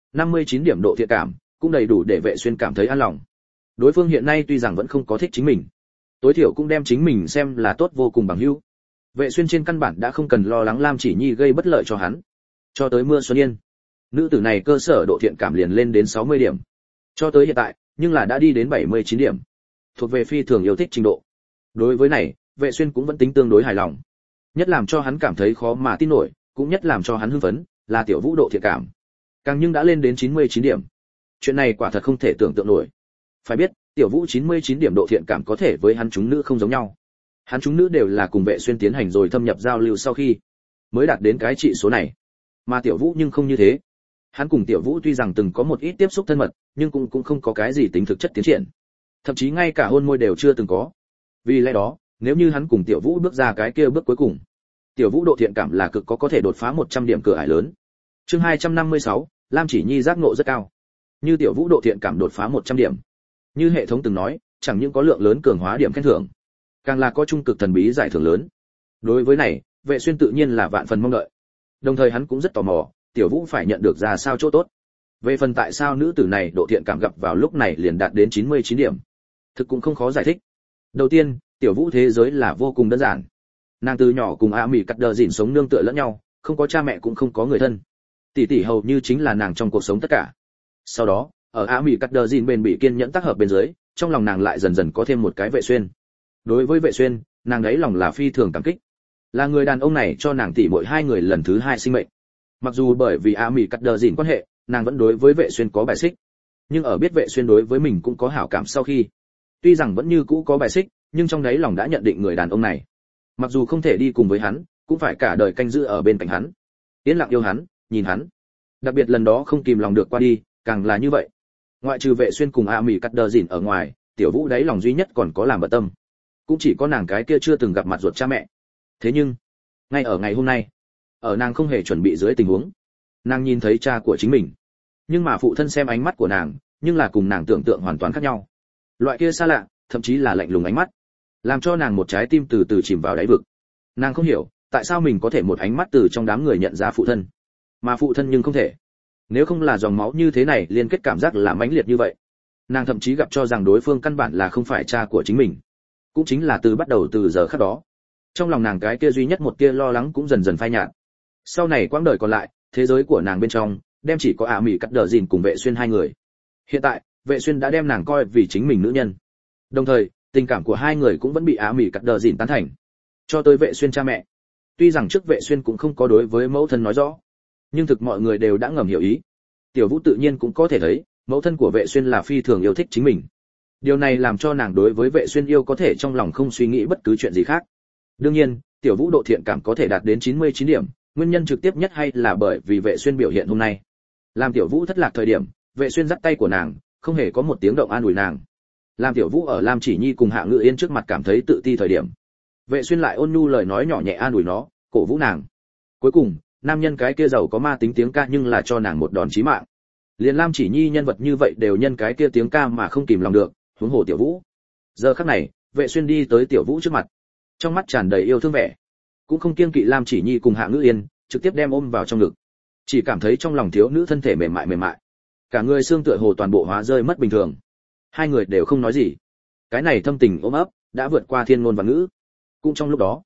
59 điểm độ thiện cảm, cũng đầy đủ để Vệ Xuyên cảm thấy an lòng. Đối phương hiện nay tuy rằng vẫn không có thích chính mình, tối thiểu cũng đem chính mình xem là tốt vô cùng bằng hữu. Vệ Xuyên trên căn bản đã không cần lo lắng Lam Chỉ Nhi gây bất lợi cho hắn. Cho tới Mưa Xuân Yên, nữ tử này cơ sở độ thiện cảm liền lên đến 60 điểm. Cho tới hiện tại, nhưng là đã đi đến 79 điểm. Thuộc về phi thường yêu thích trình độ. Đối với này, Vệ Xuyên cũng vẫn tính tương đối hài lòng. Nhất làm cho hắn cảm thấy khó mà tin nổi, cũng nhất làm cho hắn hưng phấn, là Tiểu Vũ độ thiện cảm. Càng nhưng đã lên đến 99 điểm. Chuyện này quả thật không thể tưởng tượng nổi. Phải biết, Tiểu Vũ 99 điểm độ thiện cảm có thể với hắn chúng nữ không giống nhau. Hắn chúng nữ đều là cùng Vệ Xuyên tiến hành rồi thâm nhập giao lưu sau khi mới đạt đến cái trị số này. Mà Tiểu Vũ nhưng không như thế. Hắn cùng Tiểu Vũ tuy rằng từng có một ít tiếp xúc thân mật, nhưng cũng không có cái gì tính thực chất tiến triển. Thậm chí ngay cả hôn môi đều chưa từng có. Vì lẽ đó, nếu như hắn cùng Tiểu Vũ bước ra cái kia bước cuối cùng, Tiểu Vũ độ thiện cảm là cực có thể đột phá 100 điểm cửa ải lớn. Chương 256, Lam Chỉ Nhi giác ngộ rất cao. Như Tiểu Vũ độ thiện cảm đột phá 100 điểm, như hệ thống từng nói, chẳng những có lượng lớn cường hóa điểm khen thưởng, càng là có trung cực thần bí giải thưởng lớn. Đối với này, Vệ Xuyên tự nhiên là vạn phần mong đợi. Đồng thời hắn cũng rất tò mò, Tiểu Vũ phải nhận được ra sao chỗ tốt. Về phần tại sao nữ tử này độ thiện cảm gặp vào lúc này liền đạt đến 99 điểm, thực cũng không khó giải thích. Đầu tiên, Tiểu Vũ thế giới là vô cùng đơn giản. Nàng từ nhỏ cùng A Mỹ cắt đờ dỉn sống nương tựa lẫn nhau, không có cha mẹ cũng không có người thân. Tỷ tỷ hầu như chính là nàng trong cuộc sống tất cả. Sau đó, ở A Mỹ cắt đờ dỉn bền bỉ kiên nhẫn tác hợp bên dưới, trong lòng nàng lại dần dần có thêm một cái Vệ Xuyên. Đối với Vệ Xuyên, nàng đấy lòng là phi thường cảm kích. Là người đàn ông này cho nàng tỷ muội hai người lần thứ hai sinh mệnh. Mặc dù bởi vì A Mỹ cắt đờ dỉn quan hệ, nàng vẫn đối với Vệ Xuyên có bài xích, nhưng ở biết Vệ Xuyên đối với mình cũng có hảo cảm sau khi, tuy rằng vẫn như cũ có bài xích, nhưng trong đấy lòng đã nhận định người đàn ông này, mặc dù không thể đi cùng với hắn, cũng phải cả đời canh giữ ở bên cạnh hắn, yên lặng yêu hắn, nhìn hắn. Đặc biệt lần đó không kìm lòng được qua đi, càng là như vậy. Ngoại trừ Vệ Xuyên cùng A Mỹ cắt đờ dỉn ở ngoài, Tiểu Vũ đấy lòng duy nhất còn có làm bận tâm, cũng chỉ có nàng cái kia chưa từng gặp mặt ruột cha mẹ. Thế nhưng, ngay ở ngày hôm nay, ở nàng không hề chuẩn bị dưới tình huống, nàng nhìn thấy cha của chính mình. Nhưng mà phụ thân xem ánh mắt của nàng, nhưng là cùng nàng tưởng tượng hoàn toàn khác nhau. Loại kia xa lạ, thậm chí là lạnh lùng ánh mắt, làm cho nàng một trái tim từ từ chìm vào đáy vực. Nàng không hiểu, tại sao mình có thể một ánh mắt từ trong đám người nhận ra phụ thân, mà phụ thân nhưng không thể. Nếu không là dòng máu như thế này liên kết cảm giác là mãnh liệt như vậy, nàng thậm chí gặp cho rằng đối phương căn bản là không phải cha của chính mình. Cũng chính là từ bắt đầu từ giờ khắc đó, trong lòng nàng cái kia duy nhất một tia lo lắng cũng dần dần phai nhạt. Sau này quãng đời còn lại, thế giới của nàng bên trong đem chỉ có A Mỹ cắt đờ dìn cùng Vệ Xuyên hai người. Hiện tại, Vệ Xuyên đã đem nàng coi vì chính mình nữ nhân. Đồng thời, tình cảm của hai người cũng vẫn bị A Mỹ cắt đờ dìn tán thành. Cho tới Vệ Xuyên cha mẹ, tuy rằng trước Vệ Xuyên cũng không có đối với mẫu thân nói rõ, nhưng thực mọi người đều đã ngầm hiểu ý. Tiểu Vũ tự nhiên cũng có thể thấy, mẫu thân của Vệ Xuyên là phi thường yêu thích chính mình. Điều này làm cho nàng đối với Vệ Xuyên yêu có thể trong lòng không suy nghĩ bất cứ chuyện gì khác. Đương nhiên, Tiểu Vũ độ thiện cảm có thể đạt đến 99 điểm, nguyên nhân trực tiếp nhất hay là bởi vì Vệ Xuyên biểu hiện hôm nay. Làm Tiểu Vũ thất lạc thời điểm, Vệ Xuyên dắt tay của nàng, không hề có một tiếng động an ủi nàng. Làm Tiểu Vũ ở Lam Chỉ Nhi cùng Hạ Ngự Yên trước mặt cảm thấy tự ti thời điểm, Vệ Xuyên lại ôn nhu lời nói nhỏ nhẹ an ủi nó, cổ vũ nàng. Cuối cùng, nam nhân cái kia giàu có ma tính tiếng ca nhưng là cho nàng một đòn chí mạng. Liền Lam Chỉ Nhi nhân vật như vậy đều nhân cái kia tiếng ca mà không kìm lòng được, huống hồ Tiểu Vũ. Giờ khắc này, Vệ Xuyên đi tới Tiểu Vũ trước mặt, trong mắt tràn đầy yêu thương vẻ, cũng không kiêng kỵ Lam Chỉ Nhi cùng Hạ Ngự Yên, trực tiếp đem ôm vào trong ngực. Chỉ cảm thấy trong lòng thiếu nữ thân thể mềm mại, cả người xương tựa hồ toàn bộ hóa rơi mất bình thường. Hai người đều không nói gì. Cái này thâm tình ôm ấp đã vượt qua thiên ngôn và ngữ. Cũng trong lúc đó,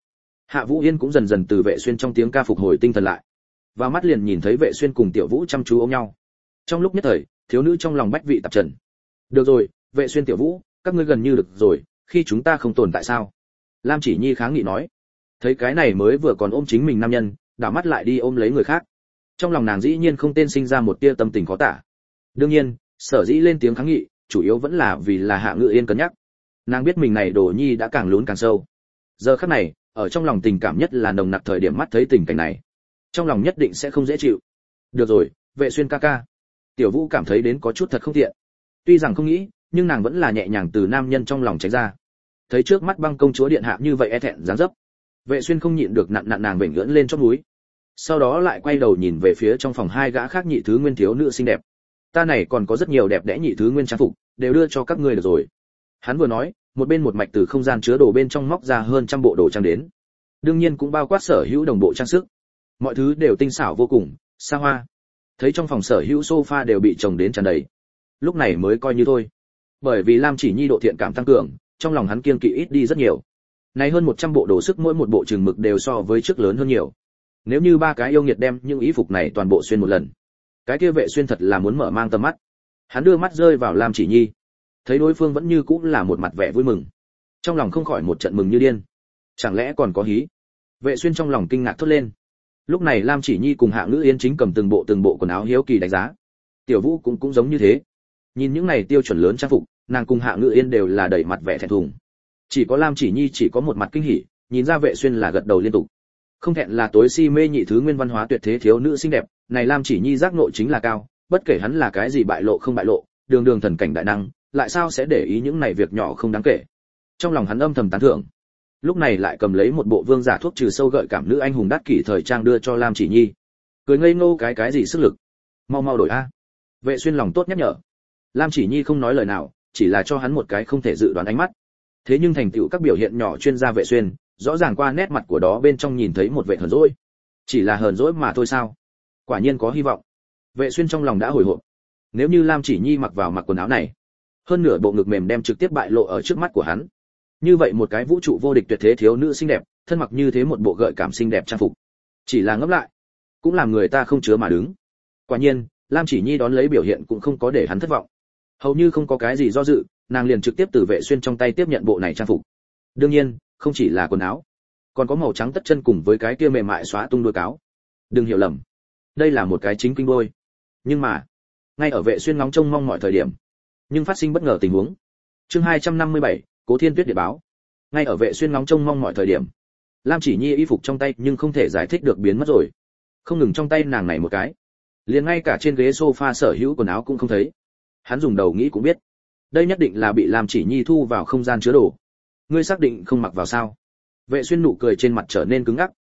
Hạ Vũ Yên cũng dần dần từ Vệ Xuyên trong tiếng ca phục hồi tinh thần lại. Và mắt liền nhìn thấy Vệ Xuyên cùng Tiểu Vũ chăm chú ôm nhau. Trong lúc nhất thời, thiếu nữ trong lòng bách vị tạp trần. Được rồi, Vệ Xuyên, Tiểu Vũ, các ngươi gần như được rồi, khi chúng ta không tồn tại sao? Lam Chỉ Nhi kháng nghị nói. Thấy cái này mới vừa còn ôm chính mình nam nhân, đảo mắt lại đi ôm lấy người khác. Trong lòng nàng dĩ nhiên không tên sinh ra một tia tâm tình khó tả. Đương nhiên, sở dĩ lên tiếng kháng nghị, chủ yếu vẫn là vì là Hạ Ngự Yên cân nhắc. Nàng biết mình này đồ nhi đã càng lún càng sâu. Giờ khắc này, ở trong lòng tình cảm nhất là nồng nặc thời điểm mắt thấy tình cảnh này, trong lòng nhất định sẽ không dễ chịu. Được rồi, Vệ Xuyên ca ca. Tiểu Vũ cảm thấy đến có chút thật không tiện. Tuy rằng không nghĩ, nhưng nàng vẫn là nhẹ nhàng từ nam nhân trong lòng tránh ra. Thấy trước mắt băng công chúa điện hạ như vậy e thẹn dáng dấp, Vệ Xuyên không nhịn được nặn nàng vểnh ưỡn lên chóp núi. Sau đó lại quay đầu nhìn về phía trong phòng hai gã khác nhị thứ nguyên thiếu nữ xinh đẹp. Ta này còn có rất nhiều đẹp đẽ nhị thứ nguyên trang phục, đều đưa cho các ngươi được rồi. Hắn vừa nói, một bên một mạch từ không gian chứa đồ bên trong móc ra hơn trăm bộ đồ trang đến. Đương nhiên cũng bao quát sở hữu đồng bộ trang sức. Mọi thứ đều tinh xảo vô cùng, xa hoa. Thấy trong phòng sở hữu sofa đều bị chồng đến tràn đầy. Lúc này mới coi như thôi. Bởi vì Lam Chỉ Nhi độ thiện cảm tăng cường, trong lòng hắn kiêng kỵ ít đi rất nhiều. Này hơn 100 bộ đồ sức mỗi một bộ chừng mực đều so với trước lớn hơn nhiều. Nếu như ba cái yêu nghiệt đem những y phục này toàn bộ xuyên một lần, cái kia Vệ Xuyên thật là muốn mở mang tầm mắt. Hắn đưa mắt rơi vào Lam Chỉ Nhi, thấy đối phương vẫn như cũ là một mặt vẻ vui mừng, trong lòng không khỏi một trận mừng như điên. Chẳng lẽ còn có hí? Vệ Xuyên trong lòng kinh ngạc thốt lên. Lúc này Lam Chỉ Nhi cùng Hạ Ngữ Yên chính cầm từng bộ quần áo hiếu kỳ đánh giá. Tiểu Vũ cũng giống như thế. Nhìn những này tiêu chuẩn lớn trang phục, nàng cùng Hạ Ngữ Yên đều là đầy mặt vẻ thẹn thùng. Chỉ có Lam Chỉ Nhi chỉ có một mặt kinh hỉ, nhìn ra Vệ Xuyên là gật đầu liên tục. Không thẹn là tối si mê nhị thứ nguyên văn hóa tuyệt thế thiếu nữ xinh đẹp, này Lam Chỉ Nhi giác ngộ chính là cao, bất kể hắn là cái gì bại lộ không bại lộ, đường đường thần cảnh đại năng, lại sao sẽ để ý những này việc nhỏ không đáng kể. Trong lòng hắn âm thầm tán thưởng. Lúc này lại cầm lấy một bộ vương giả thuốc trừ sâu gợi cảm nữ anh hùng đắt kỷ thời trang đưa cho Lam Chỉ Nhi. Cười ngây ngô cái gì sức lực, mau mau đổi a. Vệ Xuyên lòng tốt nhắc nhở. Lam Chỉ Nhi không nói lời nào, chỉ là cho hắn một cái không thể dự đoán ánh mắt. Thế nhưng thành tựu các biểu hiện nhỏ chuyên gia Vệ Xuyên, rõ ràng qua nét mặt của đó bên trong nhìn thấy một vẻ hờn dỗi. Chỉ là hờn dỗi mà thôi sao? Quả nhiên có hy vọng. Vệ Xuyên trong lòng đã hồi hộp. Nếu như Lam Chỉ Nhi mặc quần áo này, hơn nửa bộ ngực mềm đem trực tiếp bại lộ ở trước mắt của hắn. Như vậy một cái vũ trụ vô địch tuyệt thế thiếu nữ xinh đẹp, thân mặc như thế một bộ gợi cảm xinh đẹp trang phục, chỉ là ngẫm lại, cũng làm người ta không chứa mà đứng. Quả nhiên, Lam Chỉ Nhi đón lấy biểu hiện cũng không có để hắn thất vọng. Hầu như không có cái gì do dự, nàng liền trực tiếp từ Vệ Xuyên trong tay tiếp nhận bộ này trang phục. Đương nhiên, không chỉ là quần áo, còn có màu trắng tất chân cùng với cái kia mềm mại xóa tung đuôi cáo. Đừng hiểu lầm, đây là một cái chính kinh đôi. Nhưng mà, ngay ở Vệ Xuyên ngóng trông mong mọi thời điểm, nhưng phát sinh bất ngờ tình huống. Chương 257, Cố Thiên Tuyết điện báo. Ngay ở Vệ Xuyên ngóng trông mong mọi thời điểm, Lam Chỉ Nhi y phục trong tay nhưng không thể giải thích được biến mất rồi. Không ngừng trong tay nàng này một cái, liền ngay cả trên ghế sofa sở hữu quần áo cũng không thấy. Hắn dùng đầu nghĩ cũng biết, đây nhất định là bị Lam Chỉ Nhi thu vào không gian chứa đồ. Ngươi xác định không mặc vào sao? Vệ Xuyên nụ cười trên mặt trở nên cứng ngắc,